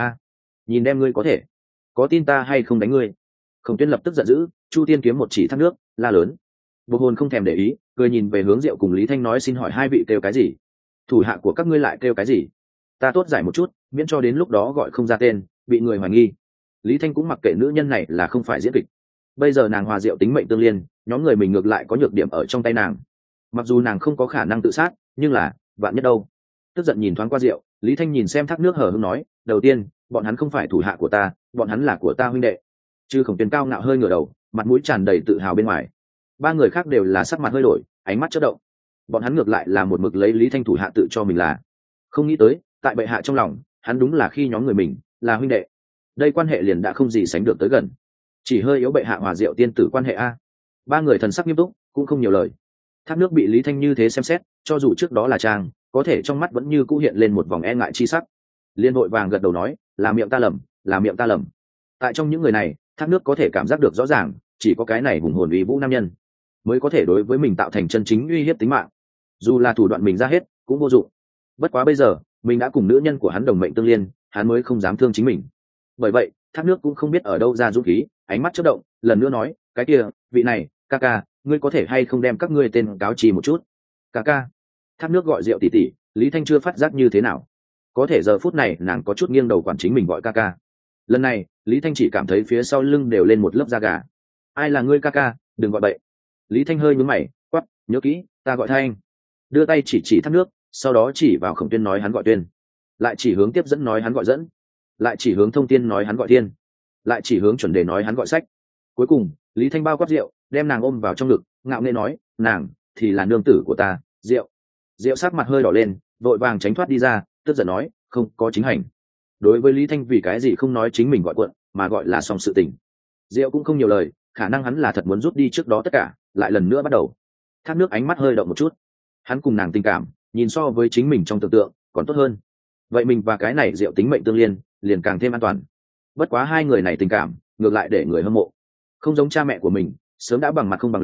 Nhìn đem ngươi có tin ta hay không đánh ngươi? Khổng Tuyên lập tức giận dữ, Chu Tiên kiếm một chỉ thác nước, la lớn. Bộc Hồn không thèm để ý, cười nhìn về hướng Diệu cùng Lý Thanh nói, xin hỏi hai vị kêu cái gì? Thủ hạ của các ngươi lại kêu cái gì? Ta tốt giải một chút, miễn cho đến lúc đó gọi không ra tên, bị người hoài nghi. Lý Thanh cũng mặc kệ nữ nhân này là không phải diễn kịch. Bây giờ nàng hòa Diệu tính mệnh tương liên, nhóm người mình ngược lại có nhược điểm ở trong tay nàng. Mặc dù nàng không có khả năng tự sát, nhưng là vạn nhất đâu? Tức giận nhìn thoáng qua Diệu, Lý Thanh nhìn xem thác nước hờ hững nói, đầu tiên, bọn hắn không phải thủ hạ của ta, bọn hắn là của ta huynh đệ. Chư Khổng Tuyên cao ngạo hơi ngửa đầu, mặt mũi tràn đầy tự hào bên ngoài. Ba người khác đều là sắc mặt hơi đổi, ánh mắt chớp động. Bọn hắn ngược lại là một mực lấy Lý Thanh thủ hạ tự cho mình là. Không nghĩ tới, tại bệ hạ trong lòng, hắn đúng là khi nhóm người mình là huynh đệ. Đây quan hệ liền đã không gì sánh được tới gần. Chỉ hơi yếu bệ hạ hòa Diệu tiên tử quan hệ a. Ba người thần sắc nghiêm túc, cũng không nhiều lời. Thác nước bị Lý Thanh như thế xem xét, cho dù trước đó là trang, có thể trong mắt vẫn như cũ hiện lên một vòng e ngại chi sắc. Liên vội vàng gật đầu nói, là miệng ta lầm, là miệng ta lầm. Tại trong những người này, thác nước có thể cảm giác được rõ ràng, chỉ có cái này hùng hồn uy vũ nam nhân mới có thể đối với mình tạo thành chân chính uy hiếp tính mạng. Dù là thủ đoạn mình ra hết, cũng vô dụng. Bất quá bây giờ, mình đã cùng nữ nhân của hắn đồng mệnh tương liên, hắn mới không dám thương chính mình. Bởi vậy, thác nước cũng không biết ở đâu ra dũng khí, ánh mắt chớp động, lần nữa nói, cái kia, vị này, ca ca, ngươi có thể hay không đem các ngươi tên cáo trì một chút? Ca ca. Thác nước gọi Diệu tỷ tỷ, Lý Thanh chưa phát giác như thế nào. Có thể giờ phút này nàng có chút nghiêng đầu quản chính mình gọi ca ca. Lần này, Lý Thanh chỉ cảm thấy phía sau lưng đều lên một lớp da gà. Ai là ngươi ca ca, đừng gọi bậy. Lý Thanh hơi nhướng mày, quắc, nhớ kỹ, ta gọi Thanh. Đưa tay chỉ thác nước, sau đó chỉ vào Khổng Tuyên nói hắn gọi Tuyên, lại chỉ hướng Tiếp Dẫn nói hắn gọi Dẫn, lại chỉ hướng Thông Tiên nói hắn gọi Tiên, lại chỉ hướng Chuẩn Đề nói hắn gọi Sách. Cuối cùng, Lý Thanh bao quát Diệu, đem nàng ôm vào trong ngực, ngạo nghễ nói, nàng thì là nương tử của ta, Diệu. Diệu sắc mặt hơi đỏ lên, vội vàng tránh thoát đi ra, tức giận nói, không có chính hành. Đối với Lý Thanh vì cái gì không nói chính mình gọi quận, mà gọi là xong sự tình. Diệu cũng không nhiều lời, khả năng hắn là thật muốn rút đi trước đó tất cả, lại lần nữa bắt đầu. Thác nước ánh mắt hơi động một chút, hắn cùng nàng tình cảm, nhìn so với chính mình trong tưởng tượng còn tốt hơn. Vậy mình và cái này Diệu tính mệnh tương liên, liền càng thêm an toàn. Bất quá hai người này tình cảm, ngược lại để người hâm mộ. Không giống cha mẹ của mình, sớm đã bằng mặt không bằng lòng,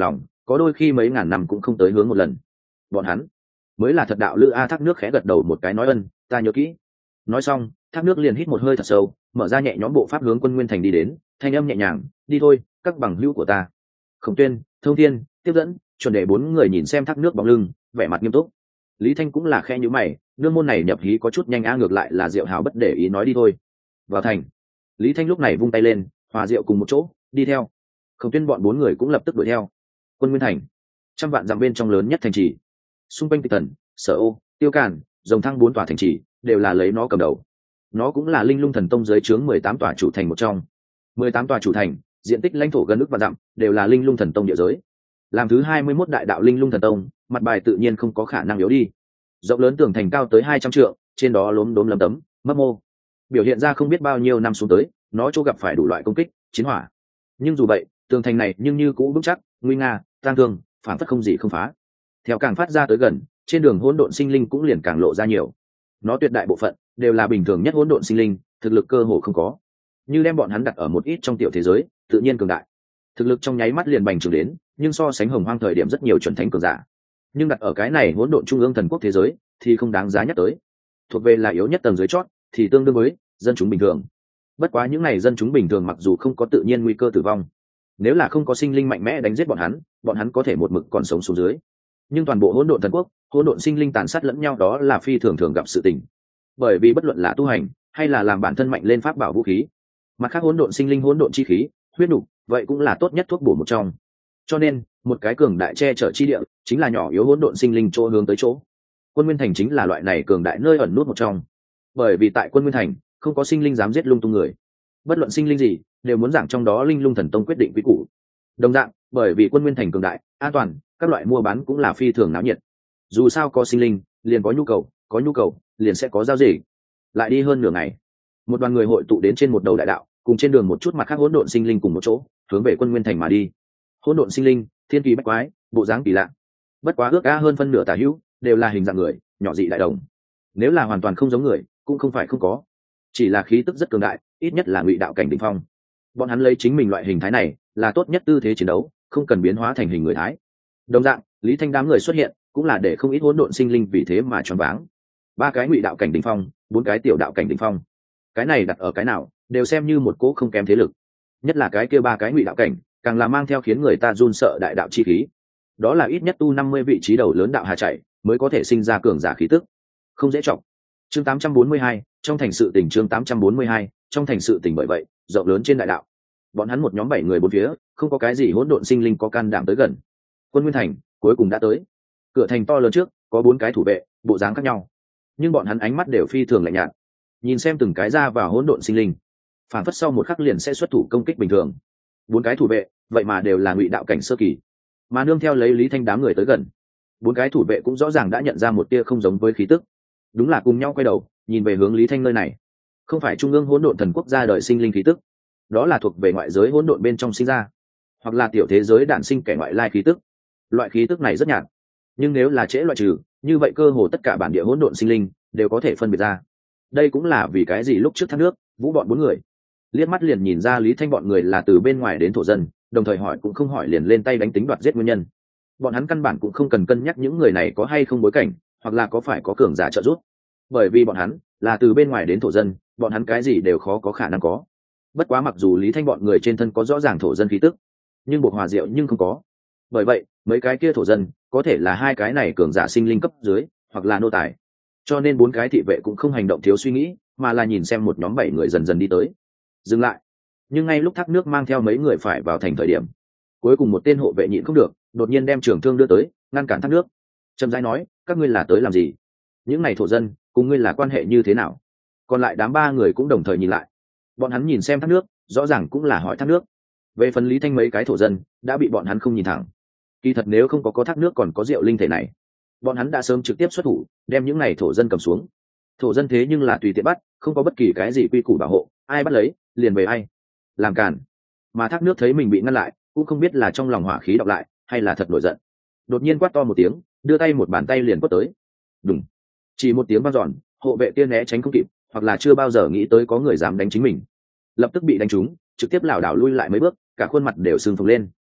có đôi khi mấy ngàn năm cũng không tới hướng một lần. Bọn hắn mới là thật đạo lữ a. Thác nước khẽ gật đầu một cái nói ân, ta nhớ kỹ. Nói xong thác nước liền hít một hơi thật sâu, mở ra nhẹ nhõm bộ pháp hướng Quân Nguyên Thành đi đến, thanh âm nhẹ nhàng, đi thôi các bằng hữu của ta. Khổng Tuyên, Thông Thiên, Tiếp Dẫn, chuẩn đề bốn người nhìn xem thác nước bóng lưng, vẻ mặt nghiêm túc. Lý Thanh cũng là khe nhíu mày, nương môn này nhập hí có chút nhanh a. Ngược lại là Diệu Hào bất để ý nói đi thôi. Vào thành. Lý Thanh lúc này vung tay lên, hòa Diệu cùng một chỗ đi theo. Khổng Tuyên bọn bốn người cũng lập tức đuổi theo. Quân Nguyên Thành, trăm vạn dặm bên trong lớn nhất thành trì, xung quanh Tịch Thần, Sở Ô, Tiêu Càn, Rồng Thăng bốn tòa thành trì đều là lấy nó cầm đầu. Nó cũng là Linh Lung Thần Tông dưới trướng 18 tòa chủ thành một trong. 18 tòa chủ thành, diện tích lãnh thổ gần ức vạn dặm, đều là Linh Lung Thần Tông địa giới. Làm thứ 21 đại đạo Linh Lung Thần Tông, mặt bài tự nhiên không có khả năng yếu đi. Rộng lớn tường thành cao tới 200 trượng, trên đó lốm đốm lấm tấm, mấp mô, biểu hiện ra không biết bao nhiêu năm xuống tới, nó chỗ gặp phải đủ loại công kích, chiến hỏa. Nhưng dù vậy, tường thành này nhưng như cũ vững chắc, nguy nga, tang thương, phản phất không gì không phá. Theo càng phát ra tới gần, trên đường hỗn độn sinh linh cũng liền càng lộ ra nhiều. Nó tuyệt đại bộ phận đều là bình thường nhất hỗn độn sinh linh, thực lực cơ hồ không có. Như đem bọn hắn đặt ở một ít trong tiểu thế giới, tự nhiên cường đại. Thực lực trong nháy mắt liền bành trướng đến, nhưng so sánh Hồng Hoang thời điểm rất nhiều chuẩn thánh cường giả. Nhưng đặt ở cái này hỗn độn trung ương thần quốc thế giới thì không đáng giá nhắc tới. Thuộc về là yếu nhất tầng dưới chót, thì tương đương với dân chúng bình thường. Bất quá những này dân chúng bình thường mặc dù không có tự nhiên nguy cơ tử vong, nếu là không có sinh linh mạnh mẽ đánh giết bọn hắn có thể một mực còn sống xuống dưới. Nhưng toàn bộ hỗn độn thần quốc, hỗn độn sinh linh tàn sát lẫn nhau đó là phi thường thường gặp sự tình. Bởi vì bất luận là tu hành hay là làm bản thân mạnh lên pháp bảo vũ khí, mặt khác hỗn độn sinh linh hỗn độn chi khí, huyết nục, vậy cũng là tốt nhất thuốc bổ một trong. Cho nên, một cái cường đại che chở chi địa chính là nhỏ yếu hỗn độn sinh linh chỗ hướng tới chỗ. Quân Nguyên Thành chính là loại này cường đại nơi ẩn nút một trong. Bởi vì tại Quân Nguyên Thành, không có sinh linh dám giết lung tung người. Bất luận sinh linh gì, đều muốn giảng trong đó Linh Lung Thần Tông quyết định quy củ. Đồng dạng, bởi vì Quân Nguyên Thành cường đại, an toàn, các loại mua bán cũng là phi thường náo nhiệt. Dù sao có sinh linh, liền có nhu cầu, liền sẽ có giao dịch. Lại đi hơn nửa ngày, một đoàn người hội tụ đến trên một đầu đại đạo, cùng trên đường một chút mặt khác hỗn độn sinh linh cùng một chỗ, hướng về Quân Nguyên Thành mà đi. Hỗn độn sinh linh, thiên kỳ bách quái, bộ dáng kỳ lạ. Bất quá ước á hơn phân nửa tà hữu, đều là hình dạng người, nhỏ dị đại đồng. Nếu là hoàn toàn không giống người, cũng không phải không có. Chỉ là khí tức rất cường đại, ít nhất là ngụy đạo cảnh đỉnh phong. Bọn hắn lấy chính mình loại hình thái này, là tốt nhất tư thế chiến đấu, không cần biến hóa thành hình người thái. Đồng dạng, Lý Thanh đám người xuất hiện, cũng là để không ít hỗn độn sinh linh vì thế mà choáng váng. 3 cái ngụy đạo cảnh đỉnh phong, 4 cái tiểu đạo cảnh đỉnh phong. Cái này đặt ở cái nào, đều xem như một cỗ không kém thế lực. Nhất là cái kia 3 cái ngụy đạo cảnh, càng là mang theo khiến người ta run sợ đại đạo chi khí. Đó là ít nhất tu 50 vị trí đầu lớn đạo hà chạy, mới có thể sinh ra cường giả khí tức. Không dễ trọng. Chương 842, trong thành sự tình chương 842, trong thành sự tình bởi vậy, rộng lớn trên đại đạo. Bọn hắn một nhóm 7 người bốn phía, không có cái gì hỗn độn sinh linh có can đảm tới gần. Quân Nguyên Thành cuối cùng đã tới. Cửa thành to lớn trước, có 4 cái thủ vệ, bộ dáng khác nhau. Nhưng bọn hắn ánh mắt đều phi thường lạnh nhạt. Nhìn xem từng cái ra vào hỗn độn sinh linh, phản phất sau một khắc liền sẽ xuất thủ công kích bình thường. 4 cái thủ vệ, vậy mà đều là ngụy đạo cảnh sơ kỳ. Mà nương theo lấy Lý Thanh đám người tới gần, 4 cái thủ vệ cũng rõ ràng đã nhận ra một tia không giống với khí tức. Đúng là cùng nhau quay đầu, nhìn về hướng Lý Thanh nơi này. Không phải trung ương hỗn độn thần quốc gia đời sinh linh khí tức, đó là thuộc về ngoại giới hỗn độn bên trong sinh ra, hoặc là tiểu thế giới đản sinh kẻ ngoại lai khí tức. Loại khí tức này rất nhạt, nhưng nếu là trễ loại trừ, như vậy cơ hồ tất cả bản địa hỗn độn sinh linh đều có thể phân biệt ra. Đây cũng là vì cái gì lúc trước thác nước, Vũ bọn 4 người liếc mắt liền nhìn ra Lý Thanh bọn người là từ bên ngoài đến thổ dân, đồng thời hỏi cũng không hỏi liền lên tay đánh tính đoạt giết nguyên nhân. Bọn hắn căn bản cũng không cần cân nhắc những người này có hay không bối cảnh, hoặc là có phải có cường giả trợ giúp, bởi vì bọn hắn là từ bên ngoài đến thổ dân, bọn hắn cái gì đều khó có khả năng có. Bất quá mặc dù Lý Thanh bọn người trên thân có rõ ràng thổ dân khí tức, nhưng buộc hòa diệu nhưng không có. Bởi vậy mấy cái kia thổ dân có thể là 2 cái này cường giả sinh linh cấp dưới, hoặc là nô tài. Cho nên 4 cái thị vệ cũng không hành động thiếu suy nghĩ, mà là nhìn xem một nhóm 7 người dần dần đi tới. Dừng lại. Nhưng ngay lúc thác nước mang theo mấy người phải vào thành thời điểm, cuối cùng một tên hộ vệ nhịn không được, đột nhiên đem trường thương đưa tới, ngăn cản thác nước. Trầm rãi nói, các ngươi là tới làm gì? Những này thổ dân cùng ngươi là quan hệ như thế nào? Còn lại đám 3 người cũng đồng thời nhìn lại. Bọn hắn nhìn xem thác nước, rõ ràng cũng là hỏi thác nước. Về phần Lý Thanh mấy cái thổ dân đã bị bọn hắn không nhìn thẳng. Kỳ thật nếu không có thác nước còn có Diệu linh thể này, bọn hắn đã sớm trực tiếp xuất thủ, đem những này thổ dân cầm xuống. Thổ dân thế nhưng là tùy tiện bắt, không có bất kỳ cái gì quy củ bảo hộ, ai bắt lấy liền về ai làm cản. Mà thác nước thấy mình bị ngăn lại, cũng không biết là trong lòng hỏa khí đọc lại hay là thật nổi giận, đột nhiên quát to một tiếng, đưa tay một bàn tay liền quất tới. Đùng, chỉ một tiếng vang dọn, hộ vệ tiên né tránh không kịp, hoặc là chưa bao giờ nghĩ tới có người dám đánh chính mình, lập tức bị đánh trúng, trực tiếp lảo đảo lui lại mấy bước, cả khuôn mặt đều sưng phồng lên.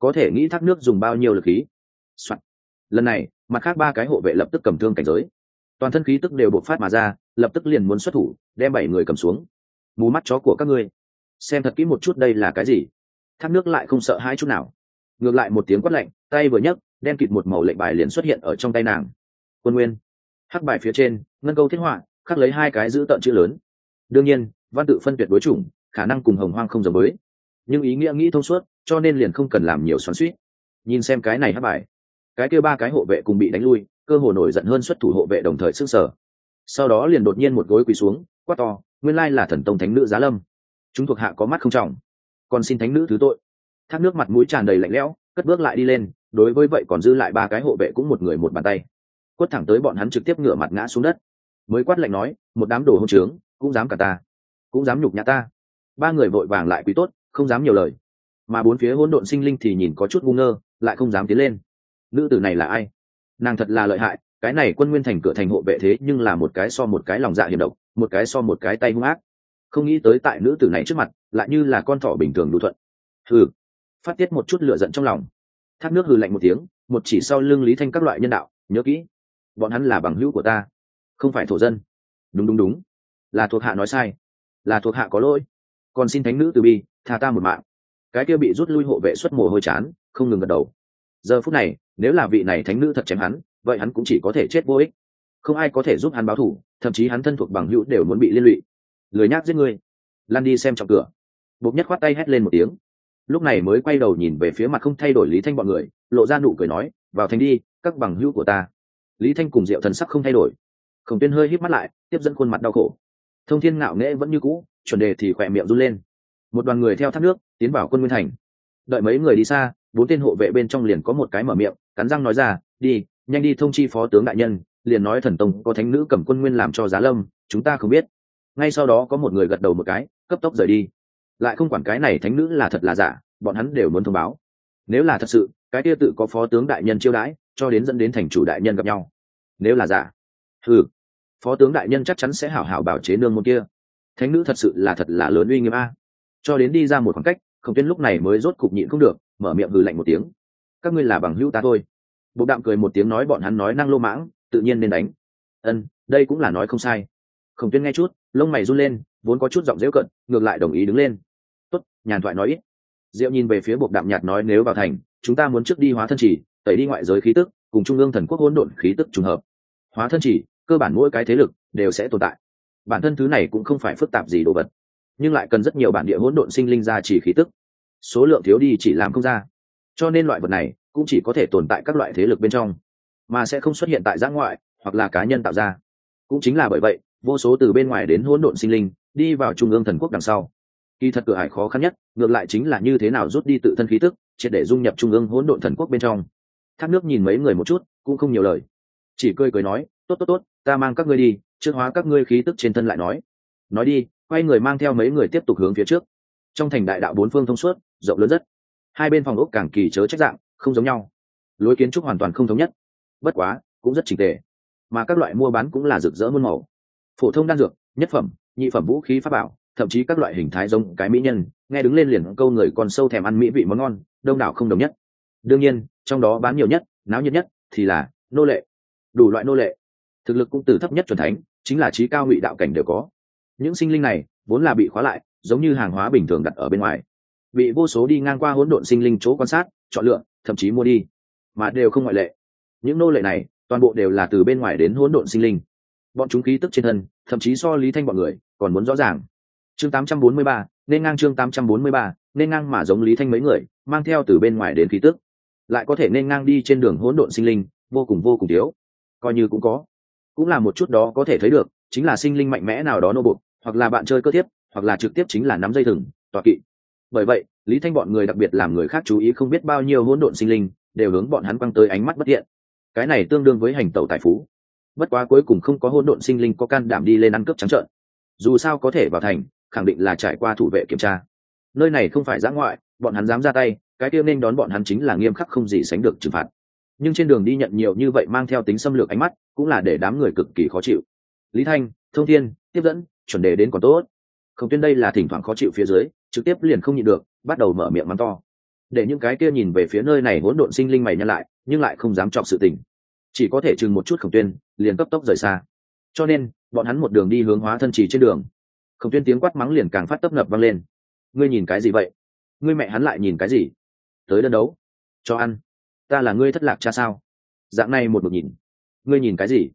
có thể nghĩ thác nước dùng bao nhiêu lực khí. Lần này mặt khác ba cái hộ vệ lập tức cầm thương cảnh giới, toàn thân khí tức đều bộc phát mà ra, lập tức liền muốn xuất thủ đem 7 người cầm xuống. Mù mắt chó của các ngươi, xem thật kỹ một chút đây là cái gì. Thác nước lại không sợ hãi chút nào, ngược lại một tiếng quát lạnh, tay vừa nhấc, đen kịt một màu lệnh bài liền xuất hiện ở trong tay nàng. Quân nguyên. Hắc bài phía trên ngân câu thiết họa khắc lấy 2 cái giữ tợn chữ lớn. Đương nhiên văn tự phân tuyệt đối chủng, khả năng cùng hồng hoang không giống với, nhưng ý nghĩa nghĩ thông suốt, cho nên liền không cần làm nhiều xoắn xuýt. Nhìn xem cái này hắc bài, cái kia 3 cái hộ vệ cùng bị đánh lui, cơ hồ nổi giận hơn xuất thủ hộ vệ đồng thời sững sờ. Sau đó liền đột nhiên một gối quỳ xuống, quát to, nguyên lai là thần tông thánh nữ Giá Lâm, chúng thuộc hạ có mắt không trọng, còn xin thánh nữ thứ tội. Thác nước mặt mũi tràn đầy lạnh lẽo, cất bước lại đi lên, đối với vậy còn dư lại 3 cái hộ vệ cũng một người một bàn tay quất thẳng tới bọn hắn, trực tiếp ngửa mặt ngã xuống đất. Mới quát lạnh nói, một đám đồ hỗn trướng, cũng dám cả ta, cũng dám nhục nhã ta. 3 người vội vàng lại quý tốt, không dám nhiều lời. Mà 4 phía hỗn độn sinh linh thì nhìn có chút ngu ngơ, lại không dám tiến lên. Nữ tử này là ai? Nàng thật là lợi hại, cái này quân nguyên thành cửa thành hộ vệ thế nhưng là một cái so một cái lòng dạ hiểm độc, một cái so một cái tay hung ác. Không nghĩ tới tại nữ tử này trước mặt lại như là con thỏ bình thường đủ thuận. Hừ, phát tiết một chút lửa giận trong lòng. Thác nước hừ lạnh một tiếng, một chỉ sau lưng Lý Thanh các loại nhân đạo, nhớ kỹ, bọn hắn là bằng hữu của ta, không phải thổ dân. Đúng, là thuộc hạ nói sai, là thuộc hạ có lỗi, còn xin thánh nữ từ bi tha ta một mạng. Cái kia bị rút lui hộ vệ xuất mồ hôi chán, không ngừng gật đầu. Giờ phút này nếu là vị này thánh nữ thật chém hắn, vậy hắn cũng chỉ có thể chết vô ích, không ai có thể giúp hắn báo thù, thậm chí hắn thân thuộc bằng hữu đều muốn bị liên lụy. Lười nhác giết ngươi, lan đi xem trọng cửa. Bộc Nhất khoát tay hét lên một tiếng, lúc này mới quay đầu nhìn về phía mặt không thay đổi Lý Thanh bọn người, lộ ra nụ cười nói, vào thành đi các bằng hữu của ta. Lý Thanh cùng Diệu thần sắc không thay đổi, Khổng Tuyên hơi híp mắt lại, tiếp dẫn khuôn mặt đau khổ. Thông Thiên ngạo nghễ vẫn như cũ, chuẩn đề thì khỏe miệng run lên. Một đoàn người theo thác nước tiến vào quân nguyên thành. Đợi mấy người đi xa, 4 tên hộ vệ bên trong liền có một cái mở miệng, cắn răng nói ra, đi nhanh đi thông chi phó tướng đại nhân, liền nói thần tông có thánh nữ cầm quân nguyên làm cho Giá Lâm, chúng ta không biết. Ngay sau đó có một người gật đầu một cái, cấp tốc rời đi. Lại không quản cái này thánh nữ là thật là giả, bọn hắn đều muốn thông báo. Nếu là thật sự, cái kia tự có phó tướng đại nhân chiêu đãi, cho đến dẫn đến thành chủ đại nhân gặp nhau. Nếu là giả, phó tướng đại nhân chắc chắn sẽ hảo hảo bảo chế nương môn kia. Thánh nữ thật sự là lớn uy nghiêm a. Cho đến đi ra một khoảng cách, Khổng Tuyên lúc này mới rốt cục nhịn không được, mở miệng hừ lạnh một tiếng, các ngươi là bằng hữu ta thôi. Bộ Đạm cười một tiếng nói, bọn hắn nói năng lô mãng, tự nhiên nên đánh. Đây cũng là nói không sai. Khổng Tuyên nghe chút, lông mày run lên, vốn có chút giọng giễu cận, ngược lại đồng ý đứng lên. Tốt, nhàn thoại nói ít. Diệu nhìn về phía Bộ Đạm nhạt nói, nếu vào thành, chúng ta muốn trước đi hóa thân chỉ, tẩy đi ngoại giới khí tức, cùng trung ương thần quốc hỗn độn khí tức trùng hợp. Hóa thân chỉ, cơ bản mỗi cái thế lực đều sẽ tồn tại. Bản thân thứ này cũng không phải phức tạp gì đồ vật, nhưng lại cần rất nhiều bản địa hỗn độn sinh linh ra chỉ khí tức. Số lượng thiếu đi chỉ làm không ra, cho nên loại vật này cũng chỉ có thể tồn tại các loại thế lực bên trong, mà sẽ không xuất hiện tại giã ngoại hoặc là cá nhân tạo ra. Cũng chính là bởi vậy, vô số từ bên ngoài đến hỗn độn sinh linh đi vào trung ương thần quốc đằng sau. Kỳ thật cửa ải khó khăn nhất, ngược lại chính là như thế nào rút đi tự thân khí tức, triệt để dung nhập trung ương hỗn độn thần quốc bên trong. Thác nước nhìn mấy người một chút, cũng không nhiều lời, chỉ cười nói, tốt, ta mang các ngươi đi, trước hóa các ngươi khí tức trên thân lại nói. Nói đi, quay người mang theo mấy người tiếp tục hướng phía trước. Trong thành đại đạo 4 phương thông suốt, rộng lớn rất. Hai bên phòng ốc càng kỳ chớ trách dạng, không giống nhau. Lối kiến trúc hoàn toàn không thống nhất, bất quá cũng rất chỉnh tề. Mà các loại mua bán cũng là rực rỡ muôn màu. Phổ thông đan dược, nhất phẩm, nhị phẩm vũ khí pháp bảo, thậm chí các loại hình thái giống cái mỹ nhân, nghe đứng lên liền câu người còn sâu thèm ăn mỹ vị món ngon, đông đảo không đồng nhất. Đương nhiên, trong đó bán nhiều nhất, náo nhiệt nhất thì là nô lệ. Đủ loại nô lệ, thực lực cũng từ thấp nhất chuẩn thánh, chính là chí cao ngụy đạo cảnh đều có. Những sinh linh này vốn là bị khóa lại, giống như hàng hóa bình thường đặt ở bên ngoài, bị vô số đi ngang qua hỗn độn sinh linh chỗ quan sát, chọn lựa, thậm chí mua đi, mà đều không ngoại lệ. Những nô lệ này toàn bộ đều là từ bên ngoài đến hỗn độn sinh linh, bọn chúng khí tức trên thân thậm chí so Lý Thanh bọn người còn muốn rõ ràng. Chương 843, nên ngang chương 843, nên ngang mà giống Lý Thanh mấy người, mang theo từ bên ngoài đến khí tức, lại có thể nên ngang đi trên đường hỗn độn sinh linh, vô cùng thiếu. Coi như cũng có, cũng là một chút đó có thể thấy được, chính là sinh linh mạnh mẽ nào đó nô buộc, hoặc là bạn chơi cơ thiếp, hoặc là trực tiếp chính là nắm dây thừng, tọa kỵ. Bởi vậy, Lý Thanh bọn người đặc biệt làm người khác chú ý, không biết bao nhiêu hỗn độn sinh linh đều hướng bọn hắn quăng tới ánh mắt bất thiện. Cái này tương đương với hành tẩu tài phú. Bất quá cuối cùng không có hỗn độn sinh linh có can đảm đi lên ăn cướp trắng trợn. Dù sao có thể vào thành, khẳng định là trải qua thủ vệ kiểm tra. Nơi này không phải giã ngoại, bọn hắn dám ra tay, cái kia nên đón bọn hắn chính là nghiêm khắc không gì sánh được trừng phạt. Nhưng trên đường đi nhận nhiều như vậy mang theo tính xâm lược ánh mắt, cũng là để đám người cực kỳ khó chịu. Lý Thanh, Thông Thiên, tiếp dẫn, chuẩn đề đến còn tốt. Không Tuyên đây là thỉnh thoảng khó chịu phía dưới, trực tiếp liền không nhịn được, bắt đầu mở miệng mắng to. để những cái kia nhìn về phía nơi này hỗn độn sinh linh mày nhăn lại, nhưng lại không dám chọc sự tình, chỉ có thể chừng một chút Khổng Tuyên, liền cấp tốc rời xa. Cho nên bọn hắn một đường đi hướng Hóa Thân Trì trên đường. Khổng Tuyên tiếng quát mắng liền càng phát tấp nập vang lên. Ngươi nhìn cái gì vậy? Ngươi mẹ hắn lại nhìn cái gì? Tới đơn đấu, cho ăn. Ta là ngươi thất lạc cha sao? Dạng này một mực nhìn, ngươi nhìn cái gì?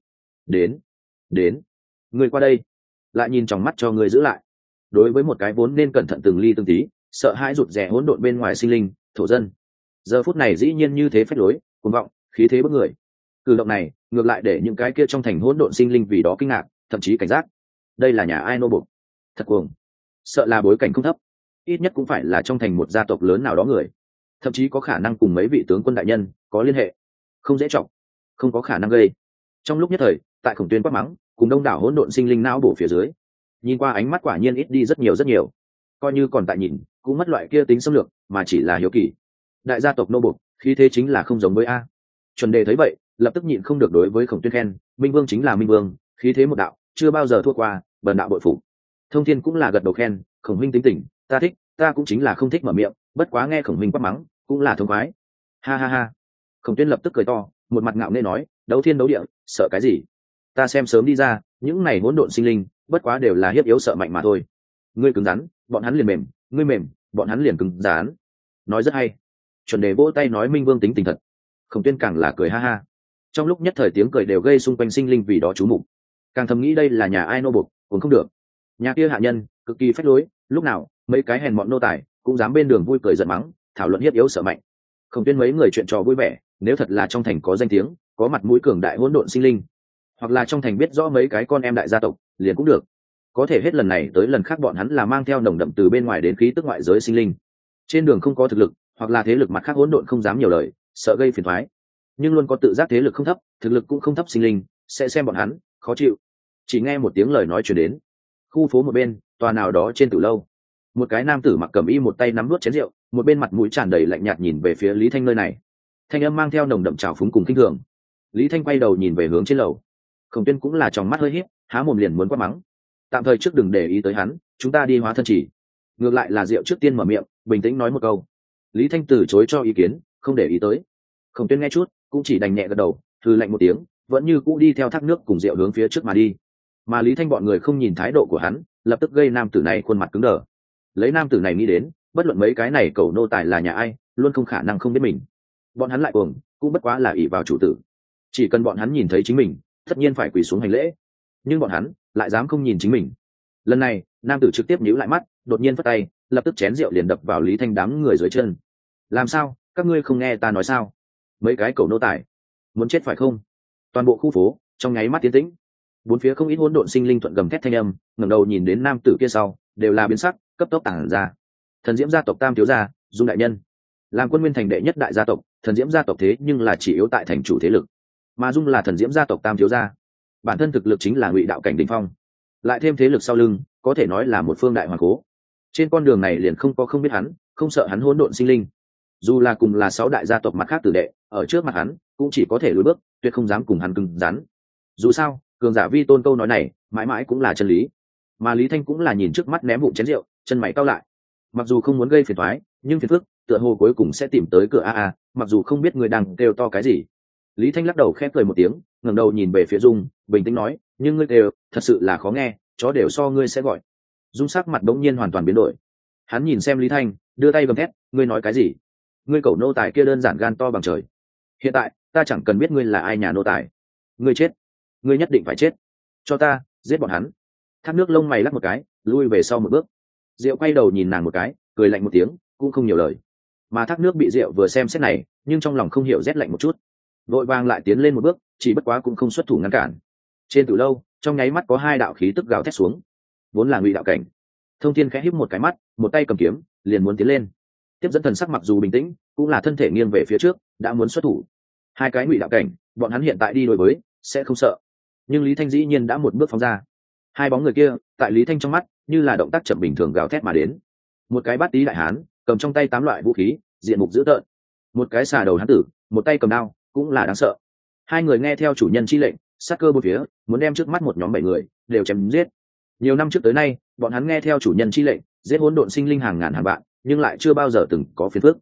Đến, ngươi qua đây, lại nhìn trong mắt cho ngươi giữ lại. Đối với một cái vốn nên cẩn thận từng ly từng tí, sợ hãi rụt rè hỗn độn bên ngoài sinh linh, thổ dân, giờ phút này dĩ nhiên như thế phách lối, cuồng vọng, khí thế bức người. Cử động này ngược lại để những cái kia trong thành hỗn độn sinh linh vì đó kinh ngạc, thậm chí cảnh giác. Đây là nhà ai nô bộc? Thật cuồng, sợ là bối cảnh không thấp, ít nhất cũng phải là trong thành một gia tộc lớn nào đó người, thậm chí có khả năng cùng mấy vị tướng quân đại nhân có liên hệ. Không dễ trọng, không có khả năng gây. Trong lúc nhất thời, tại Khổng Tuyên quát mắng cùng đông đảo hỗn độn sinh linh não bổ phía dưới, nhìn qua ánh mắt quả nhiên ít đi rất nhiều rất nhiều. Coi như còn tại nhìn, cũng mất loại kia tính xâm lược, mà chỉ là hiếu kỳ. Đại gia tộc nô bộc, khí thế chính là không giống với a. Chuẩn Đề thấy vậy, lập tức nhịn không được đối với Khổng Tuyên khen, Minh Vương chính là Minh Vương, khí thế một đạo, chưa bao giờ thua qua, bần đạo bội phục. Thông Thiên cũng là gật đầu khen, Khổng huynh tính tình, ta thích, ta cũng chính là không thích mở miệng, bất quá nghe Khổng huynh quát mắng, cũng là thông khoái. Ha ha ha. Khổng Tuyên lập tức cười to, một mặt ngạo nghễ nói, đấu thiên đấu địa, sợ cái gì? Ta xem sớm đi ra, những này hỗn độn sinh linh, bất quá đều là hiếp yếu sợ mạnh mà thôi. Ngươi cứng rắn, bọn hắn liền mềm, ngươi mềm, bọn hắn liền cứng rắn. Nói rất hay. Chuẩn Đề vỗ tay nói Minh Vương tính tình thật. Khổng Tuyên càng là cười ha ha. Trong lúc nhất thời tiếng cười đều gây xung quanh sinh linh vì đó chú mục, càng thầm nghĩ đây là nhà ai nô bộc, cũng không được. Nhà kia hạ nhân cực kỳ phách lối, lúc nào mấy cái hèn mọn nô tài cũng dám bên đường vui cười giận mắng, thảo luận hiếp yếu sợ mạnh. Khổng Tuyên mấy người chuyện trò vui vẻ, nếu thật là trong thành có danh tiếng, có mặt mũi cường đại hỗn độn sinh linh, hoặc là trong thành biết rõ mấy cái con em đại gia tộc, liền cũng được. Có thể hết lần này tới lần khác bọn hắn là mang theo nồng đậm từ bên ngoài đến khí tức ngoại giới sinh linh, trên đường không có thực lực, hoặc là thế lực mặt khác hỗn độn không dám nhiều lời, sợ gây phiền toái, nhưng luôn có tự giác thế lực không thấp, thực lực cũng không thấp sinh linh sẽ xem bọn hắn khó chịu. Chỉ nghe một tiếng lời nói truyền đến, khu phố một bên tòa nào đó trên tử lâu, một cái nam tử mặc cẩm y một tay nắm nuốt chén rượu, một bên mặt mũi tràn đầy lạnh nhạt nhìn về phía Lý Thanh nơi này, thanh âm mang theo nồng đậm trào phúng cùng kinh thường. Lý Thanh quay đầu nhìn về hướng trên lầu. Khổng Tuyên cũng là tròng mắt hơi híp, há mồm liền muốn quát mắng. Tạm thời trước đừng để ý tới hắn, chúng ta đi Hóa Thân Chỉ. Ngược lại là Diệu trước tiên mở miệng, bình tĩnh nói một câu. Lý Thanh từ chối cho ý kiến, không để ý tới. Khổng Tuyên nghe chút, cũng chỉ đành nhẹ gật đầu, hừ lạnh một tiếng, vẫn như cũ đi theo thác nước cùng Diệu hướng phía trước mà đi. Mà Lý Thanh bọn người không nhìn thái độ của hắn, lập tức gây nam tử này khuôn mặt cứng đờ. Lấy nam tử này nghĩ đến, bất luận mấy cái này cầu nô tài là nhà ai, luôn không khả năng không biết mình. Bọn hắn lại cuồng, cũng bất quá là ỷ vào chủ tử. Chỉ cần bọn hắn nhìn thấy chính mình, tất nhiên phải quỳ xuống hành lễ, nhưng bọn hắn lại dám không nhìn chính mình. Lần này nam tử trực tiếp nhíu lại mắt, đột nhiên vất tay, lập tức chén rượu liền đập vào Lý Thanh đám người dưới chân. Làm sao, các ngươi không nghe ta nói sao? Mấy cái cầu nô tài muốn chết phải không? Toàn bộ khu phố trong nháy mắt tiến tĩnh, bốn phía không ít hỗn độn sinh linh thuận gầm thét thanh âm, ngẩng đầu nhìn đến nam tử kia sau, đều là biến sắc, cấp tốc tản ra. Thần Diễm gia tộc tam thiếu gia, Dung đại nhân, làm Quân Nguyên thành đệ nhất đại gia tộc, Thần Diễm gia tộc thế nhưng là chỉ yếu tại thành chủ thế lực, mà Dung là Thần Diễm gia tộc tam thiếu gia, bản thân thực lực chính là ngụy đạo cảnh đỉnh phong, lại thêm thế lực sau lưng, có thể nói là một phương đại hoàng cố. Trên con đường này liền không có không biết hắn, không sợ hắn hỗn độn sinh linh. Dù là cùng là 6 đại gia tộc mặt khác tử đệ, ở trước mặt hắn cũng chỉ có thể lùi bước, tuyệt không dám cùng hắn cứng rắn. Dù sao, cường giả vi tôn câu nói này, mãi mãi cũng là chân lý. Mà Lý Thanh cũng là nhìn trước mắt ném vụn chén rượu, chân mày cau lại. Mặc dù không muốn gây phiền toái, nhưng phiền phức, tựa hồ cuối cùng sẽ tìm tới cửa a. Mặc dù không biết người đang kêu to cái gì. Lý Thanh lắc đầu khẽ cười một tiếng, ngẩng đầu nhìn về phía Dung, bình tĩnh nói, nhưng ngươi đều thật sự là khó nghe, chó đều so ngươi sẽ gọi. Dung sắc mặt đống nhiên hoàn toàn biến đổi. Hắn nhìn xem Lý Thanh, đưa tay gầm thét, ngươi nói cái gì? Ngươi cẩu nô tài kia đơn giản gan to bằng trời. Hiện tại ta chẳng cần biết ngươi là ai nhà nô tài, ngươi chết, ngươi nhất định phải chết, cho ta giết bọn hắn. Thác nước lông mày lắc một cái, lui về sau một bước. Diệu quay đầu nhìn nàng một cái, cười lạnh một tiếng, cũng không nhiều lời. Mà Thác nước bị Diệu vừa xem xét này, nhưng trong lòng không hiểu rét lạnh một chút, vội vàng lại tiến lên một bước, chỉ bất quá cũng không xuất thủ ngăn cản. Trên từ lâu, trong nháy mắt có 2 đạo khí tức gào thét xuống, vốn là ngụy đạo cảnh. Thông Thiên khẽ híp một cái mắt, một tay cầm kiếm, liền muốn tiến lên. Tiếp dẫn thần sắc mặc dù bình tĩnh, cũng là thân thể nghiêng về phía trước, đã muốn xuất thủ. 2 cái ngụy đạo cảnh, bọn hắn hiện tại đi đối với, sẽ không sợ. Nhưng Lý Thanh dĩ nhiên đã một bước phóng ra. 2 bóng người kia, tại Lý Thanh trong mắt, như là động tác chậm bình thường gào thét mà đến. Một cái bát tí đại hán, cầm trong tay 8 loại vũ khí, diện mục dữ tợn. Một cái xà đầu hán tử, một tay cầm đao, cũng là đáng sợ. 2 người nghe theo chủ nhân chi lệnh, sát cơ bốn phía, muốn đem trước mắt một nhóm 7 người đều chém giết. Nhiều năm trước tới nay, bọn hắn nghe theo chủ nhân chi lệnh, giết hỗn độn sinh linh hàng ngàn hàng vạn, nhưng lại chưa bao giờ từng có phiền phức.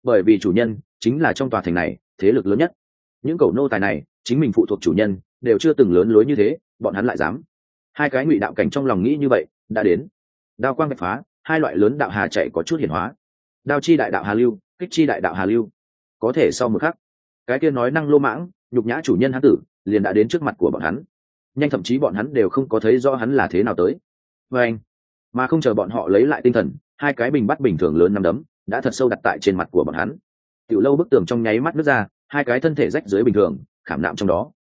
bởi vì chủ nhân chính là trong tòa thành này thế lực lớn nhất. Những cẩu nô tài này chính mình phụ thuộc chủ nhân đều chưa từng lớn lối như thế, bọn hắn lại dám. Hai cái ngụy đạo cảnh trong lòng nghĩ như vậy, đã đến. Đao quang bạch phá, hai loại lớn đạo hà chạy có chút hiển hóa. Đao chi đại đạo hà lưu, kích chi đại đạo hà lưu. Có thể sau một khắc, cái kia nói năng lô mãng nhục nhã chủ nhân hán tử liền đã đến trước mặt của bọn hắn. Nhanh thậm chí bọn hắn đều không có thấy rõ hắn là thế nào tới. Và anh, mà không chờ bọn họ lấy lại tinh thần, hai cái bình bắt bình thường lớn nắm đấm đã thật sâu đặt tại trên mặt của bọn hắn. Tiểu lâu bức tường trong nháy mắt nứt ra, hai cái thân thể rách dưới bình thường khảm nạm trong đó.